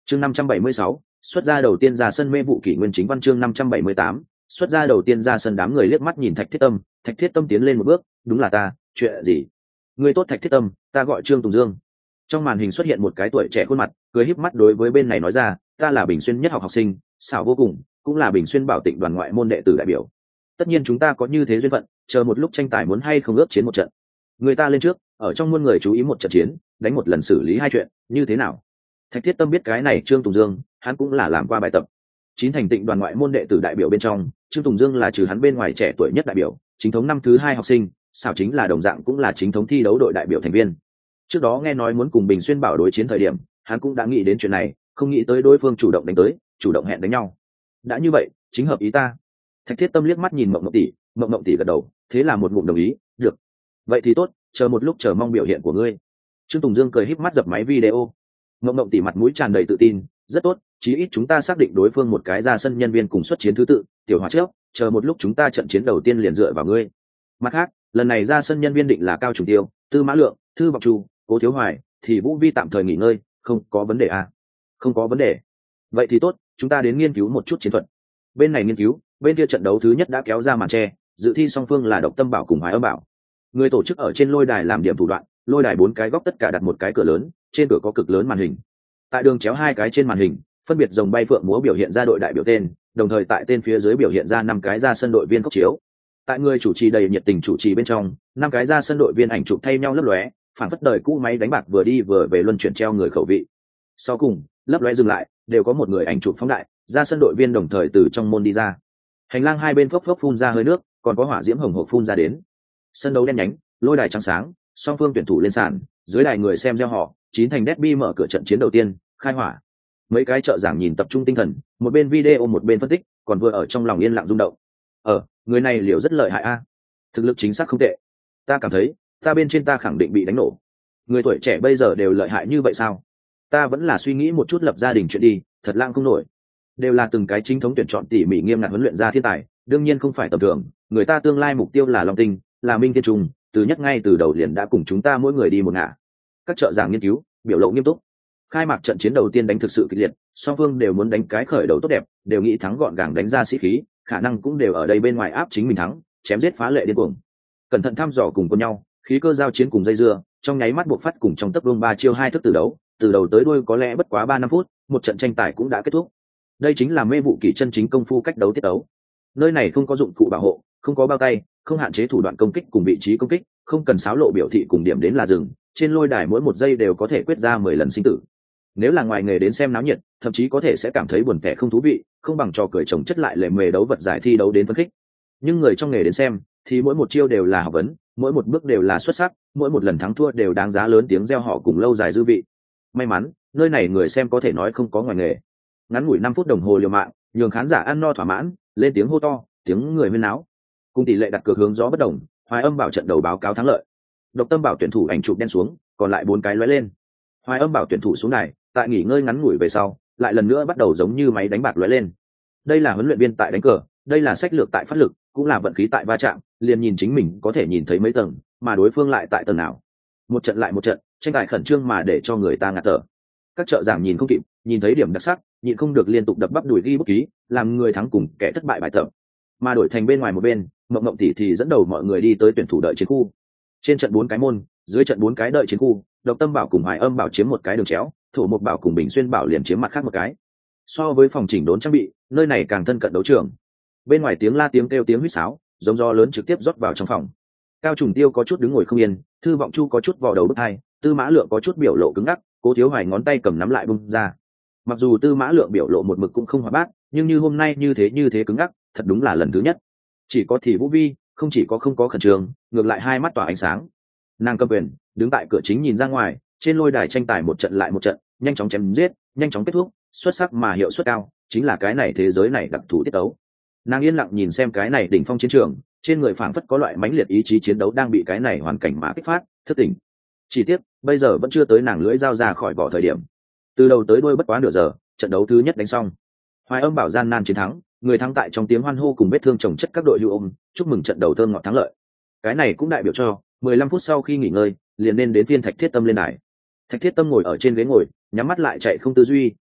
Chương 576, xuất ra đầu tiên ra sân mê vụ kỷ nguyên chính văn chương 578, xuất ra đầu tiên ra sân. Đám người liếc mắt nhìn Thạch Thiết Tâm tiến lên một bước, đúng là ta, chuyện gì? Người tốt Thạch Thiết Tâm, ta gọi Trương Tùng Dương. Trong màn hình xuất hiện một cái tuổi trẻ khuôn mặt, cười híp mắt đối với bên này nói ra, ta là Bình Xuyên nhất học sinh, xảo vô cùng, cũng là Bình Xuyên Bảo Tịnh đoàn ngoại môn đệ tử đại biểu. Tất nhiên chúng ta có như thế duyên phận, chờ một lúc tranh tài muốn hay không ước chiến một trận. Người ta lên trước, ở trong muôn người chú ý một trận chiến, đánh một lần xử lý hai chuyện, như thế nào? Thạch Thiết Tâm biết cái này Trương Tùng Dương, hắn cũng là làm qua bài tập. Chín thành tịnh đoàn ngoại môn đệ tử đại biểu bên trong, Trương Tùng Dương là trừ hắn bên ngoài trẻ tuổi nhất đại biểu, chính thống năm thứ 2 học sinh, xảo chính là đồng dạng cũng là chính thống thi đấu đội đại biểu thành viên. Trước đó nghe nói muốn cùng Bình Xuyên Bảo đối chiến thời điểm, hắn cũng đã nghĩ đến chuyện này, không nghĩ tới đối phương chủ động đánh tới, chủ động hẹn đánh nhau. Đã như vậy, chính hợp ý ta. Thạch Thiết Tâm liếc mắt nhìn Mộng Mộng tỷ gật đầu, thế là một ngụm đồng ý, được. Vậy thì tốt, chờ một lúc chờ mong biểu hiện của ngươi. Trương Tùng Dương cười híp mắt dập máy video. Mộng Mộng tỷ mặt mũi tràn đầy tự tin, rất tốt, chí ít chúng ta xác định đối phương một cái ra sân nhân viên cùng xuất chiến thứ tự, tiểu Hòa trước, chờ một lúc chúng ta trận chiến đầu tiên liền dựa vào ngươi. Mặt khác, lần này ra sân nhân viên định là Cao Trùng Tiêu, Tư Mã Lượng, Thư Vọng Chu, Cố Thiếu Hoài, thì Vũ Vi tạm thời nghỉ ngơi, không có vấn đề à? Không có vấn đề. Vậy thì tốt, chúng ta đến nghiên cứu một chút chiến thuật. Bên này nghiên cứu, bên kia trận đấu thứ nhất đã kéo ra màn che, dự thi song phương là Độc Tâm Bảo cùng Hoài Âm Bảo. Người tổ chức ở trên lôi đài làm điểm thủ đoạn, lôi đài 4 cái góc tất cả đặt một cái cửa lớn, trên cửa có cực lớn màn hình. Tại đường chéo 2 cái trên màn hình, phân biệt rồng bay phượng múa biểu hiện ra đội đại biểu tên, đồng thời tại tên phía dưới biểu hiện ra 5 cái ra sân đội viên cốc chiếu. Tại người chủ trì đầy nhiệt tình chủ trì bên trong, 5 cái ra sân đội viên ảnh chụp thay nhau lấp lóe, phản phất đời cũ máy đánh bạc vừa đi vừa về luân chuyển treo người khẩu vị. Sau cùng, lấp lóe dừng lại, đều có một người ảnh chụp phóng đại, ra sân đội viên đồng thời từ trong môn đi ra. Hành lang hai bên phốc phốc phun ra hơi nước, còn có hỏa diễm hồng hộc phun ra đến. Sân đấu đen nhánh, lôi đài trắng sáng, song phương tuyển thủ lên sàn, dưới đài người xem reo hò, chín thành derby mở cửa trận chiến đầu tiên, khai hỏa. Mấy cái trợ giảng nhìn tập trung tinh thần, một bên video một bên phân tích, còn vừa ở trong lòng yên lặng rung động. Người này liệu rất lợi hại a, thực lực chính xác không tệ. Ta cảm thấy, ta bên trên ta khẳng định bị đánh nổ. Người tuổi trẻ bây giờ đều lợi hại như vậy sao? Ta vẫn là suy nghĩ một chút lập gia đình chuyện đi, thật lãng không nổi. Đều là từng cái chính thống tuyển chọn tỉ mỉ nghiêm ngặt huấn luyện ra thiên tài, đương nhiên không phải tầm thường. Người ta tương lai mục tiêu là Long Tinh, là Minh Thiên Trung, từ nhất ngay từ đầu liền đã cùng chúng ta mỗi người đi một ngả. Các trợ giảng nghiên cứu, biểu lộ nghiêm túc. Khai mạc trận chiến đầu tiên đánh thực sự kịch liệt, song phương đều muốn đánh cái khởi đầu tốt đẹp, đều nghĩ thắng gọn gàng đánh ra sĩ khí, khả năng cũng đều ở đây bên ngoài áp chính mình thắng, chém giết phá lệ điên cuồng. Cẩn thận thăm dò cùng con nhau, khí cơ giao chiến cùng dây dưa, trong nháy mắt buộc phát cùng trong tấc vương 3 chiêu 2 thức từ đấu, từ đầu tới đuôi có lẽ bất quá 3-5 phút, một trận tranh tài cũng đã kết thúc. Đây chính là mê vụ kỷ chân chính công phu cách đấu tiết đấu. Nơi này không có dụng cụ bảo hộ, không có bao tay, không hạn chế thủ đoạn công kích cùng vị trí công kích, không cần xáo lộ biểu thị cùng điểm đến là dừng, trên lôi đài mỗi một giây đều có thể quyết ra 10 lần sinh tử. Nếu là ngoài nghề đến xem náo nhiệt, thậm chí có thể sẽ cảm thấy buồn tẻ không thú vị, không bằng trò cười chồng chất lại lệ mề đấu vật giải thi đấu đến phân khích. Nhưng người trong nghề đến xem, thì mỗi một chiêu đều là học vấn, mỗi một bước đều là xuất sắc, mỗi một lần thắng thua đều đáng giá lớn tiếng reo hò cùng lâu dài dư vị. May mắn, nơi này người xem có thể nói không có ngoài nghề. Ngắn ngủi 5 phút đồng hồ liều mạng, nhường khán giả ăn no thỏa mãn, lên tiếng hô to, tiếng người huyên náo. Cùng tỷ lệ đặt cược hướng gió bất đồng, Hoài Âm Bảo trận đầu báo cáo thắng lợi. Độc Tâm Bảo tuyển thủ ảnh chụp đen xuống, còn lại 4 cái lóe lên. Hoài Âm Bảo tuyển thủ xuống đài, tại nghỉ ngơi ngắn ngủi về sau, lại lần nữa bắt đầu giống như máy đánh bạc lóe lên. Đây là huấn luyện viên tại đánh cờ, đây là sách lược tại phát lực, cũng là vận khí tại va chạm, liền nhìn chính mình có thể nhìn thấy mấy tầng, mà đối phương lại tại tầng nào. Một trận lại một trận, tranh tài khẩn trương mà để cho người ta ngạt thở. Các trợ giảng nhìn không kịp, nhìn thấy điểm đặc sắc, nhịn không được liên tục đập bắp đùi ghi bút ký, làm người thắng cùng kẻ thất bại bài tập. Mà đổi thành bên ngoài một bên, Mộng Mộng tỷ thì dẫn đầu mọi người đi tới tuyển thủ đợi chiến khu. Trên trận 4 cái môn, dưới trận 4 cái đợi chiến khu, Độc Tâm Bảo cùng Hoài Âm Bảo chiếm một cái đường chéo, Thổ Mộc Bảo cùng Bình Xuyên Bảo liền chiếm mặt khác một cái. So với phòng chỉnh đốn trang bị, nơi này càng thân cận đấu trường. Bên ngoài tiếng la tiếng kêu tiếng huýt sáo, giống gió lớn trực tiếp rót vào trong phòng. Cao Trùng Tiêu có chút đứng ngồi không yên, Thư Vọng Chu có chút vò đầu bứt tai, Tư Mã Lượng có chút biểu lộ cứng ngắc, Cố Thiếu Hoài ngón tay cầm nắm lại bung ra. Mặc dù Tư Mã Lượng biểu lộ một mực cũng không hoạt bát, nhưng như hôm nay như thế cứng ngắc, thật đúng là lần thứ nhất. Chỉ có thì Vũ Vi, không chỉ có không có khẩn trương, ngược lại hai mắt tỏa ánh sáng. Nàng cầm quyền, đứng tại cửa chính nhìn ra ngoài, trên lôi đài tranh tài một trận lại một trận, nhanh chóng chém giết, nhanh chóng kết thúc, xuất sắc mà hiệu suất cao, chính là cái này thế giới này đặc thù tiết đấu. Nàng yên lặng nhìn xem cái này đỉnh phong chiến trường, trên người phảng phất có loại mãnh liệt ý chí chiến đấu đang bị cái này hoàn cảnh mà kích phát, thức tỉnh. Chỉ tiếc, bây giờ vẫn chưa tới nàng lưỡi dao ra khỏi vỏ thời điểm. Từ đầu tới đuôi bất quá nửa giờ, trận đấu thứ nhất đánh xong. Hoài Âm Bảo gian nan chiến thắng, người thắng tại trong tiếng hoan hô cùng vết thương chồng chất các đội hưu ôm, chúc mừng trận đầu thơm ngọt thắng lợi. Cái này cũng đại biểu cho 15 phút sau khi nghỉ ngơi, liền nên đến phiên Thạch Thiết Tâm lên đài. Thạch Thiết Tâm ngồi ở trên ghế ngồi, nhắm mắt lại chạy không tư duy,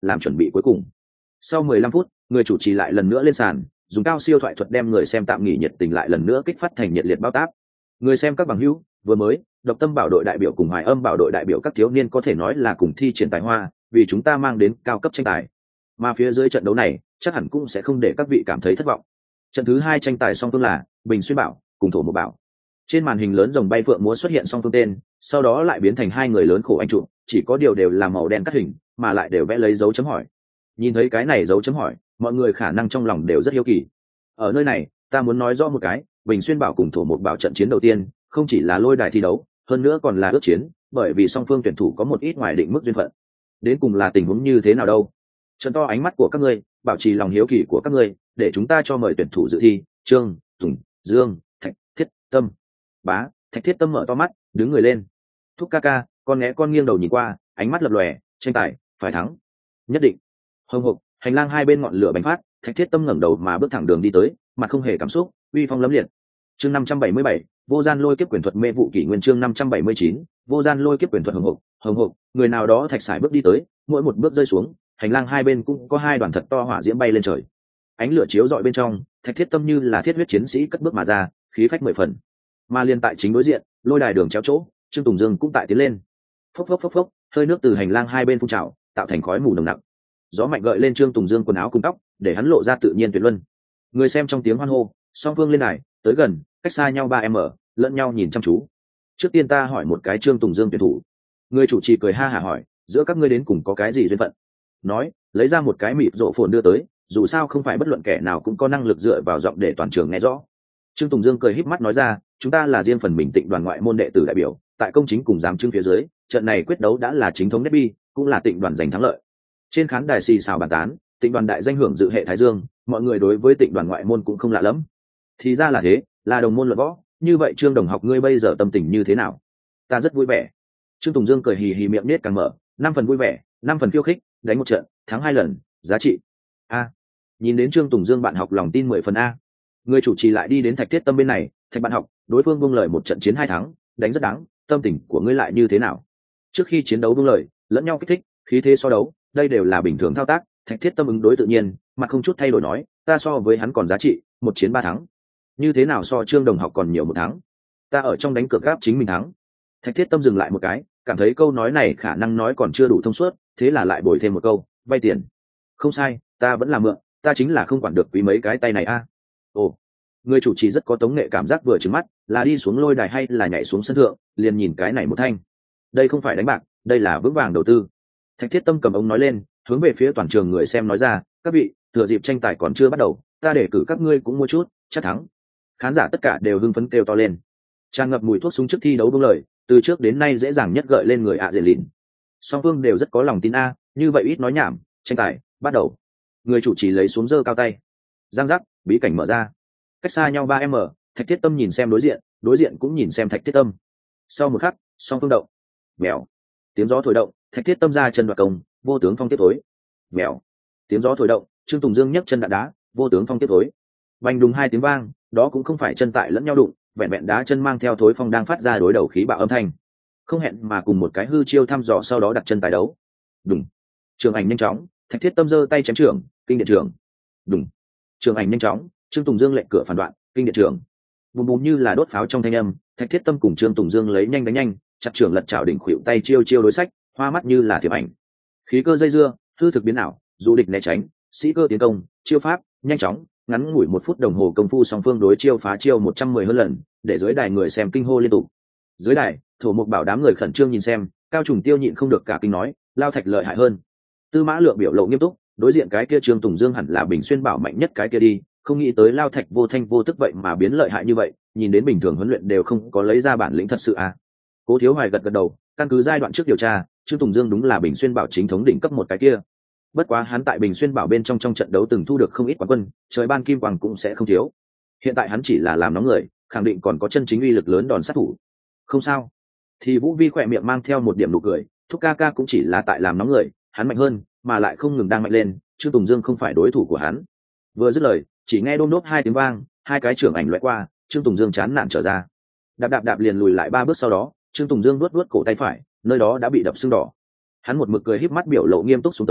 làm chuẩn bị cuối cùng. Sau 15 phút, người chủ trì lại lần nữa lên sàn, dùng cao siêu thoại thuật đem người xem tạm nghỉ nhiệt tình lại lần nữa kích phát thành nhiệt liệt bao táp. Người xem các bằng hữu, vừa mới, Độc Tâm Bảo đội đại biểu cùng Hoài Âm Bảo đội đại biểu các thiếu niên có thể nói là cùng thi triển tài hoa, vì chúng ta mang đến cao cấp tranh tài. Mà phía dưới trận đấu này, chắc hẳn cũng sẽ không để các vị cảm thấy thất vọng. Trận thứ 2 tranh tài song phương là Bình Xuyên Bảo cùng Thổ Một Bảo. Trên màn hình lớn rồng bay phượng múa xuất hiện song phương tên, sau đó lại biến thành hai người lớn khổ anh trụ, chỉ có điều đều là màu đen cắt hình, mà lại đều vẽ lấy dấu chấm hỏi. Nhìn thấy cái này dấu chấm hỏi, mọi người khả năng trong lòng đều rất hiếu kỳ. Ở nơi này, ta muốn nói rõ một cái, Bình Xuyên Bảo cùng Thổ Một Bảo trận chiến đầu tiên, không chỉ là lôi đài thi đấu, hơn nữa còn là ước chiến, bởi vì song phương tuyển thủ có một ít ngoài định mức duyên phận. Đến cùng là tình huống như thế nào đâu? Trợn to ánh mắt của các ngươi, bảo trì lòng hiếu kỳ của các ngươi, để chúng ta cho mời tuyển thủ dự thi. Trương, Tùng, Dương, Thạch Thiết Tâm. Bá, Thạch Thiết Tâm mở to mắt, đứng người lên. Thúc ca ca, con nghe con nghiêng đầu nhìn qua, ánh mắt lập lòe, tranh tài phải thắng, nhất định. Hồng hộc, hành lang hai bên ngọn lửa bánh phát, Thạch Thiết Tâm ngẩng đầu mà bước thẳng đường đi tới, mặt không hề cảm xúc, uy phong lẫm liệt. Chương 577, vô gian lôi kiếp quyền thuật mê vụ kỷ nguyên. Chương 579, vô gian lôi kiếp quyền thuật. Hồng hộc, người nào đó thạch sải bước đi tới, mỗi một bước rơi xuống, hành lang hai bên cũng có hai đoàn thật to hỏa diễm bay lên trời. Ánh lửa chiếu rọi bên trong, Thạch Thiết Tâm như là thiết huyết chiến sĩ cất bước mà ra, khí phách 10 phần. Mà liên tại chính đối diện, lôi đài đường chéo chỗ, Trương Tùng Dương cũng tại tiến lên. Phốc phốc phốc phốc, hơi nước từ hành lang hai bên phun trào, tạo thành khói mù nồng nặc. Gió mạnh gợi lên Trương Tùng Dương quần áo cùng tóc, để hắn lộ ra tự nhiên tuyệt luân. Người xem trong tiếng hoan hô, song phương lên đài, tới gần, cách xa nhau 3m, lẫn nhau nhìn chăm chú. Trước tiên ta hỏi một cái Trương Tùng Dương tuyển thủ. Người chủ trì cười ha hả hỏi, giữa các ngươi đến cùng có cái gì duyên phận? Nói, lấy ra một cái mịt rộ phồn đưa tới, dù sao không phải bất luận kẻ nào cũng có năng lực dựa vào giọng để toàn trường nghe rõ. Trương Tùng Dương cười híp mắt nói ra, chúng ta là riêng phần mình Tịnh đoàn ngoại môn đệ tử đại biểu, tại công chính cùng giám chứng phía dưới, trận này quyết đấu đã là chính thống derby, cũng là Tịnh đoàn giành thắng lợi. Trên khán đài xì xào bàn tán, Tịnh đoàn đại danh hưởng dự hệ Thái Dương, mọi người đối với Tịnh đoàn ngoại môn cũng không lạ lắm. Thì ra là thế, là đồng môn luận võ, như vậy Trương đồng học ngươi bây giờ tâm tình như thế nào? Ta rất vui vẻ. Trương Tùng Dương cười hì hì miệng nết càng mở, 5 phần vui vẻ, 5 phần khiêu khích, đánh một trận, thắng 2 lần, giá trị. A. Nhìn đến Trương Tùng Dương bạn học lòng tin 10 phần a. Người chủ trì lại đi đến Thạch Thiết Tâm bên này, Thạch bạn học, đối phương buông lời một trận chiến 2 thắng, đánh rất đáng, tâm tình của ngươi lại như thế nào? Trước khi chiến đấu buông lời, lẫn nhau kích thích, khí thế so đấu, đây đều là bình thường thao tác. Thạch Thiết Tâm ứng đối tự nhiên, mặt không chút thay đổi nói, ta so với hắn còn giá trị, 1 chiến 3 thắng. Như thế nào so Trương đồng học còn nhiều 1 thắng? Ta ở trong đánh cược gáp chính mình thắng. Thạch Thiết Tâm dừng lại một cái, cảm thấy câu nói này khả năng nói còn chưa đủ thông suốt, thế là lại bồi thêm một câu, vay tiền. Không sai, ta vẫn là mượn, ta chính là không quản được quý mấy cái tay này a. Ồ, người chủ trì rất có tống nghệ cảm giác, vừa trừng mắt, là đi xuống lôi đài hay là nhảy xuống sân thượng, liền nhìn cái này một thanh. Đây không phải đánh bạc, đây là vững vàng đầu tư. Thạch Thiết Tâm cầm ống nói lên, hướng về phía toàn trường người xem nói ra, các vị, thừa dịp tranh tài còn chưa bắt đầu, ta để cử các ngươi cũng mua chút, chắc thắng. Khán giả tất cả đều hưng phấn kêu to lên. Tràn ngập mùi thuốc súng trước thi đấu buông lời, từ trước đến nay dễ dàng nhất gợi lên người ạ dễ lìn. Song phương đều rất có lòng tin a, như vậy ít nói nhảm, tranh tài bắt đầu. Người chủ trì lấy xuống giơ cao tay. Giang giác, bí cảnh mở ra. Cách xa nhau 3m, Thạch Thiết Tâm nhìn xem đối diện cũng nhìn xem Thạch Thiết Tâm. Sau một khắc, song phương động. Mèo. Tiếng gió thổi động, Thạch Thiết Tâm ra chân đoạt công, vô tướng phong tiếp tối. Mèo. Tiếng gió thổi động, Trương Tùng Dương nhấc chân đạp đá, vô tướng phong tiếp tối. Vành đùng 2 tiếng vang, đó cũng không phải chân tại lẫn nhau đụng, vẹn vẹn đá chân mang theo thối phong đang phát ra đối đầu khí bạo âm thanh, không hẹn mà cùng một cái hư chiêu thăm dò, sau đó đặt chân tài đấu. Đùng. Trường ảnh nhanh chóng, Thạch Thiết Tâm giơ tay chém trường, kinh điện trường. Đùng. Trường ảnh nhanh chóng, Trương Tùng Dương lệnh cửa phản đoạn, kinh điện trường. Bùm bùm như là đốt pháo trong thanh âm, Thạch Thiết Tâm cùng Trương Tùng Dương lấy nhanh đánh nhanh, chặt trường lật chảo đỉnh khuỵu tay chiêu chiêu đối sách, hoa mắt như là thiểm ảnh. Khí cơ dây dưa, hư thực biến ảo, dụ địch né tránh, sĩ cơ tiến công, chiêu pháp nhanh chóng, ngắn ngủi 1 phút đồng hồ công phu song phương đối chiêu phá chiêu 110 hơn lần, để dưới đài người xem kinh hô liên tục. Dưới đài, Thổ Mục Bảo đám người khẩn trương nhìn xem, Cao Trùng Tiêu nhịn không được cả kinh nói, Lao Thạch lợi hại hơn. Tư Mã Lượng biểu lộ nghiêm túc, đối diện cái kia Trương Tùng Dương hẳn là Bình Xuyên Bảo mạnh nhất cái kia đi, không nghĩ tới Lao Thạch vô thanh vô tức vậy mà biến lợi hại như vậy, nhìn đến bình thường huấn luyện đều không có lấy ra bản lĩnh thật sự à. Cố Thiếu Hoài gật gật đầu, căn cứ giai đoạn trước điều tra, Trương Tùng Dương đúng là Bình Xuyên Bảo chính thống đỉnh cấp một cái kia. Bất quá hắn tại Bình Xuyên Bảo bên trong trận đấu từng thu được không ít quán quân, trời ban kim hoàng cũng sẽ không thiếu. Hiện tại hắn chỉ là làm nóng người, khẳng định còn có chân chính uy lực lớn đòn sát thủ. Không sao. Thì Vũ Vi khỏe miệng mang theo một điểm nụ cười, Thúc ca ca cũng chỉ là tại làm nóng người, hắn mạnh hơn, mà lại không ngừng đang mạnh lên, Trương Tùng Dương không phải đối thủ của hắn. Vừa dứt lời, chỉ nghe đôm đốp 2 tiếng vang, 2 cái trưởng ảnh lóe qua, Trương Tùng Dương chán nản trở ra. Đạp liền lùi lại 3 bước, sau đó, Trương Tùng Dương vuốt cổ tay phải, nơi đó đã bị đập sưng đỏ. Hắn một mực cười híp mắt biểu lộ nghiêm túc xuống tới,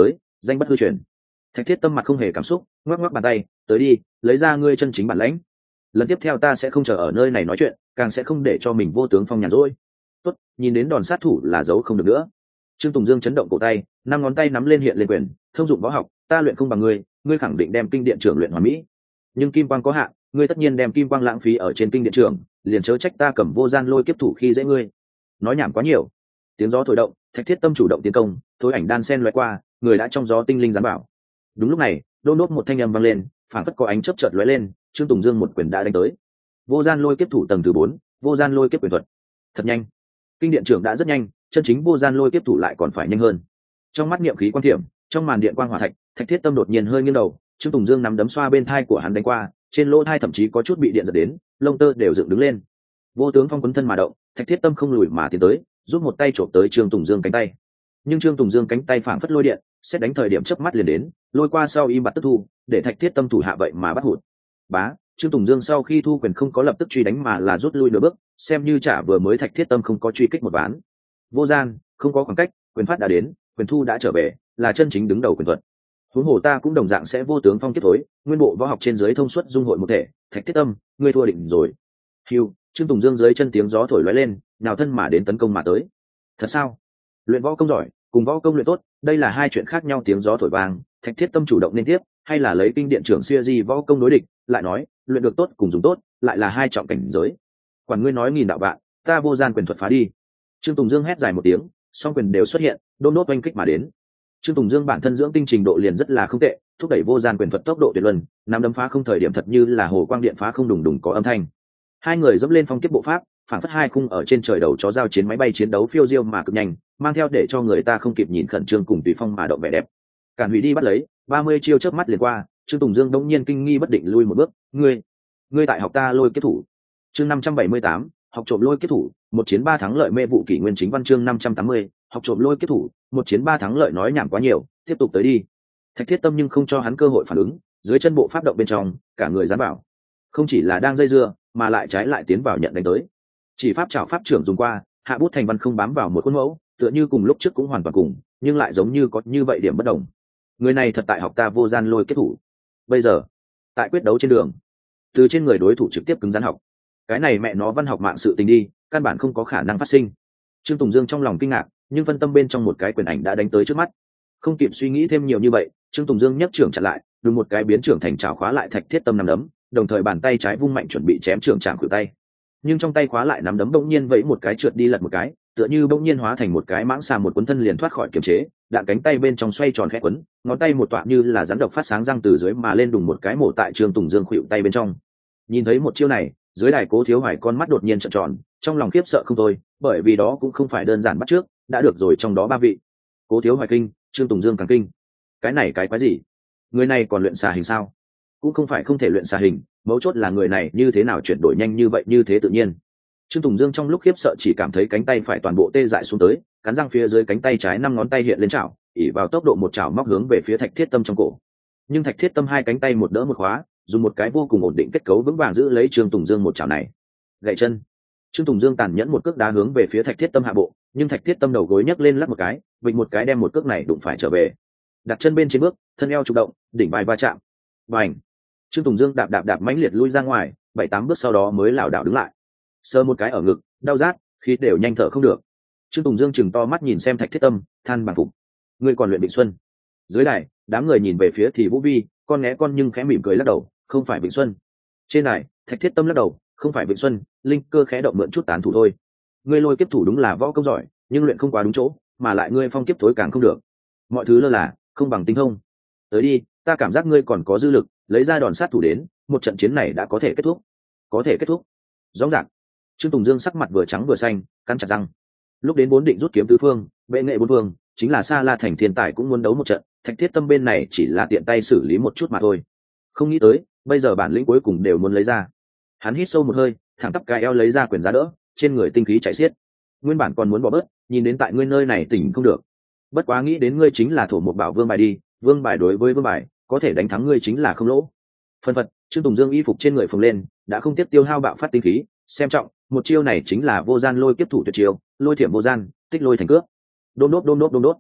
danh bất hư truyền. Thạch Thiết Tâm mặt không hề cảm xúc, ngoắc ngoắc bàn tay, tới đi, lấy ra ngươi chân chính bản lãnh. Lần tiếp theo ta sẽ không chờ ở nơi này nói chuyện, càng sẽ không để cho mình vô tướng phong nhàn rỗi. Tốt, nhìn đến đòn sát thủ là giấu không được nữa. Trương Tùng Dương chấn động cổ tay, năm ngón tay nắm lên hiện lên quyền, thông dụng võ học, ta luyện không bằng ngươi, ngươi khẳng định đem kinh điện trưởng luyện hoàn mỹ. Nhưng kim quang có hạn, ngươi tất nhiên đem kim quang lãng phí ở trên kinh điện trưởng, liền chớ trách ta cầm vô gian lôi kiếp thủ khi dễ ngươi. Nói nhảm quá nhiều. Tiếng gió thổi động, Thạch Thiết Tâm chủ động tiến công, thối ảnh đan sen lóe qua, người đã trong gió tinh linh giáng bảo. Đúng lúc này, đôn đốt một thanh âm vang lên, phảng phất có ánh chớp chợt lóe lên, Trương Tùng Dương một quyền đã đánh tới. Vô gian lôi kiếp thủ tầng thứ 4, vô gian lôi kiếp quyền thuật. Thật nhanh. Kinh điện trưởng đã rất nhanh, chân chính vô gian lôi kiếp thủ lại còn phải nhanh hơn. Trong mắt niệm khí quan thiểm, trong màn điện quang hỏa thạch, Thạch Thiết Tâm đột nhiên hơi nghiêng đầu, Trương Tùng Dương nắm đấm xoa bên thai của hắn đánh qua, trên lỗ thai thậm chí có chút bị điện giật đến, lông tơ đều dựng đứng lên. Vô tướng phong quấn thân mà động, Thạch Thiết Tâm không lùi mà tiến tới, giúp một tay chộp tới Trương Tùng Dương cánh tay. Nhưng Trương Tùng Dương cánh tay phảng phất lôi điện, xét đánh thời điểm chớp mắt liền đến, lôi qua sau im bặt tức thu, để Thạch Thiết Tâm thủ hạ vậy mà bắt hụt. Bá, Trương Tùng Dương sau khi thu quyền không có lập tức truy đánh mà là rút lui nửa bước, xem như trả vừa mới Thạch Thiết Tâm không có truy kích một ván. Vô gian, không có khoảng cách, quyền phát đã đến, quyền thu đã trở về, là chân chính đứng đầu quyền thuật. Huống hồ ta cũng đồng dạng sẽ vô tướng phong kiếp thối, nguyên bộ võ học trên dưới thông suốt dung hội một thể, Thạch Thiết Tâm, ngươi thua định rồi. Hưu, Trương Tùng Dương dưới chân tiếng gió thổi lóe lên, nào thân mà đến tấn công mà tới. Thật sao? Luyện võ công giỏi, cùng võ công luyện tốt, đây là hai chuyện khác nhau. Tiếng gió thổi vang, Thạch Thiết Tâm chủ động liên tiếp, hay là lấy kinh điện trưởng xưa di võ công đối địch, lại nói, luyện được tốt cùng dùng tốt, lại là hai trọng cảnh giới. Quản ngươi nói nghìn đạo bạn, ta vô gian quyền thuật phá đi. Trương Tùng Dương hét dài một tiếng, song quyền đều xuất hiện, đôn đốt oanh kích mà đến. Trương Tùng Dương bản thân dưỡng tinh trình độ liền rất là không tệ, thúc đẩy vô gian quyền thuật tốc độ tuyệt luân, nắm đấm phá không thời điểm thật như là hồ quang điện phá không đùng đùng có âm thanh. Hai người dẫm lên phong kiếp bộ pháp, phản phất hai khung ở trên trời đầu chó giao chiến máy bay chiến đấu phiêu diêu mà cực nhanh, mang theo để cho người ta không kịp nhìn khẩn trương cùng tùy phong mà động vẻ đẹp. Cản hủy đi bắt lấy, 30 chiêu chớp mắt liền qua, Trương Tùng Dương đống nhiên kinh nghi bất định lui một bước, ngươi tại học ta lôi kiếp thủ. Chương 578, học trộm lôi kiếp thủ, một chiến ba thắng lợi mê vụ kỷ nguyên chính văn chương 580, học trộm lôi kiếp thủ, một chiến ba thắng lợi nói nhảm quá nhiều, tiếp tục tới đi. Thạch Thiết Tâm nhưng không cho hắn cơ hội phản ứng, dưới chân bộ pháp động bên trong, cả người giáng bảo. Không chỉ là đang dây dưa, mà lại trái lại tiến vào nhận đánh tới. Chỉ pháp trảo pháp trưởng dùng qua, hạ bút thành văn không bám vào một khuôn mẫu, tựa như cùng lúc trước cũng hoàn toàn cùng, nhưng lại giống như có như vậy điểm bất đồng. Người này thật tại học ta vô gian lôi kiếp thủ. Bây giờ, tại quyết đấu trên đường, từ trên người đối thủ trực tiếp cứng rắn học. Cái này mẹ nó văn học mạng sự tình đi, căn bản không có khả năng phát sinh. Trương Tùng Dương trong lòng kinh ngạc, nhưng phân tâm bên trong một cái quyền ảnh đã đánh tới trước mắt. Không kịp suy nghĩ thêm nhiều như vậy, Trương Tùng Dương nhấc trưởng chặn lại, đùng một cái biến trưởng thành chảo khóa lại Thạch Thiết Tâm nắm đấm, đồng thời bàn tay trái vung mạnh chuẩn bị chém trưởng trạm khuỷu tay. Nhưng trong tay khóa lại nắm đấm bỗng nhiên vẫy một cái trượt đi lật một cái, tựa như bỗng nhiên hóa thành một cái mãng xà một cuốn thân liền thoát khỏi kiềm chế, đạn cánh tay bên trong xoay tròn khẽ quấn, ngón tay một tọa như là rắn độc phát sáng răng từ dưới mà lên đùng một cái mổ tại Trương Tùng Dương khuỷu tay bên trong. Nhìn thấy một chiêu này, dưới đài Cố Thiếu Hoài con mắt đột nhiên trợn tròn, trong lòng khiếp sợ không thôi, bởi vì đó cũng không phải đơn giản bắt trước, đã được rồi trong đó ba vị. Cố Thiếu Hoài kinh, Trương Tùng Dương càng kinh. Cái này cái quái gì? Người này còn luyện xà hình sao? Cũng không phải không thể luyện xà hình, mấu chốt là người này như thế nào chuyển đổi nhanh như vậy như thế tự nhiên. Trương Tùng Dương trong lúc khiếp sợ chỉ cảm thấy cánh tay phải toàn bộ tê dại xuống tới, cắn răng phía dưới cánh tay trái 5 ngón tay hiện lên chảo, ỉ vào tốc độ một chảo móc hướng về phía Thạch Thiết Tâm trong cổ. Nhưng Thạch Thiết Tâm hai cánh tay một đỡ một khóa, dùng một cái vô cùng ổn định kết cấu vững vàng giữ lấy Trương Tùng Dương một chảo này. Gậy chân. Trương Tùng Dương tàn nhẫn một cước đá hướng về phía Thạch Thiết Tâm hạ bộ, nhưng Thạch Thiết Tâm đầu gối nhấc lên lắc một cái, vịnh một cái đem một cước này đụng phải trở về. Đặt chân bên trên bước, thân eo chủ động, đỉnh vai va chạm. Bành. Trương Tùng Dương đạp đạp đạp mãnh liệt lui ra ngoài, 7-8 bước sau đó mới lảo đảo đứng lại. Sờ một cái ở ngực, đau rát, khí đều nhanh thở không được. Trương Tùng Dương chừng to mắt nhìn xem Thạch Thiết Tâm, than bằng phục. Ngươi còn luyện Vịnh Xuân? Dưới đài, đám người nhìn về phía thì Vũ Vi, con né con nhưng khẽ mỉm cười lắc đầu, không phải Vịnh Xuân. Trên đài, Thạch Thiết Tâm lắc đầu, không phải Vịnh Xuân, linh cơ khẽ động mượn chút tán thủ thôi. Ngươi lôi kiếp thủ đúng là võ công giỏi, nhưng luyện không quá đúng chỗ, mà lại ngươi phong kiếp thối càng không được. Mọi thứ lơ là, không bằng tinh thông. Tới đi, ta cảm giác ngươi còn có dư lực, lấy ra đòn sát thủ đến, một trận chiến này đã có thể kết thúc. Có thể kết thúc. Rõ ràng. Trương Tùng Dương sắc mặt vừa trắng vừa xanh, cắn chặt răng. Lúc đến bốn định rút kiếm tứ phương, bệ nghệ bốn phương, chính là Sa La Thành thiên tài cũng muốn đấu một trận, Thạch Thiết Tâm bên này chỉ là tiện tay xử lý một chút mà thôi. Không nghĩ tới, bây giờ bản lĩnh cuối cùng đều muốn lấy ra. Hắn hít sâu một hơi, thẳng tắp cái eo lấy ra quyền giá đỡ, trên người tinh khí chảy xiết. Nguyên bản còn muốn bỏ bớt, nhìn đến tại ngươi nơi này tỉnh không được. Bất quá nghĩ đến ngươi chính là thổ một bảo vương bài đi, vương bài đối với vương bài, có thể đánh thắng ngươi chính là không lỗ. Phân phật, Trương Tùng Dương y phục trên người phồng lên, đã không tiếp tiêu hao bạo phát tinh khí, xem trọng, một chiêu này chính là vô gian lôi kiếp thủ tuyệt chiêu, lôi thiểm vô gian, tích lôi thành cướp. Đôm đốt đôm đốt đôm đốt.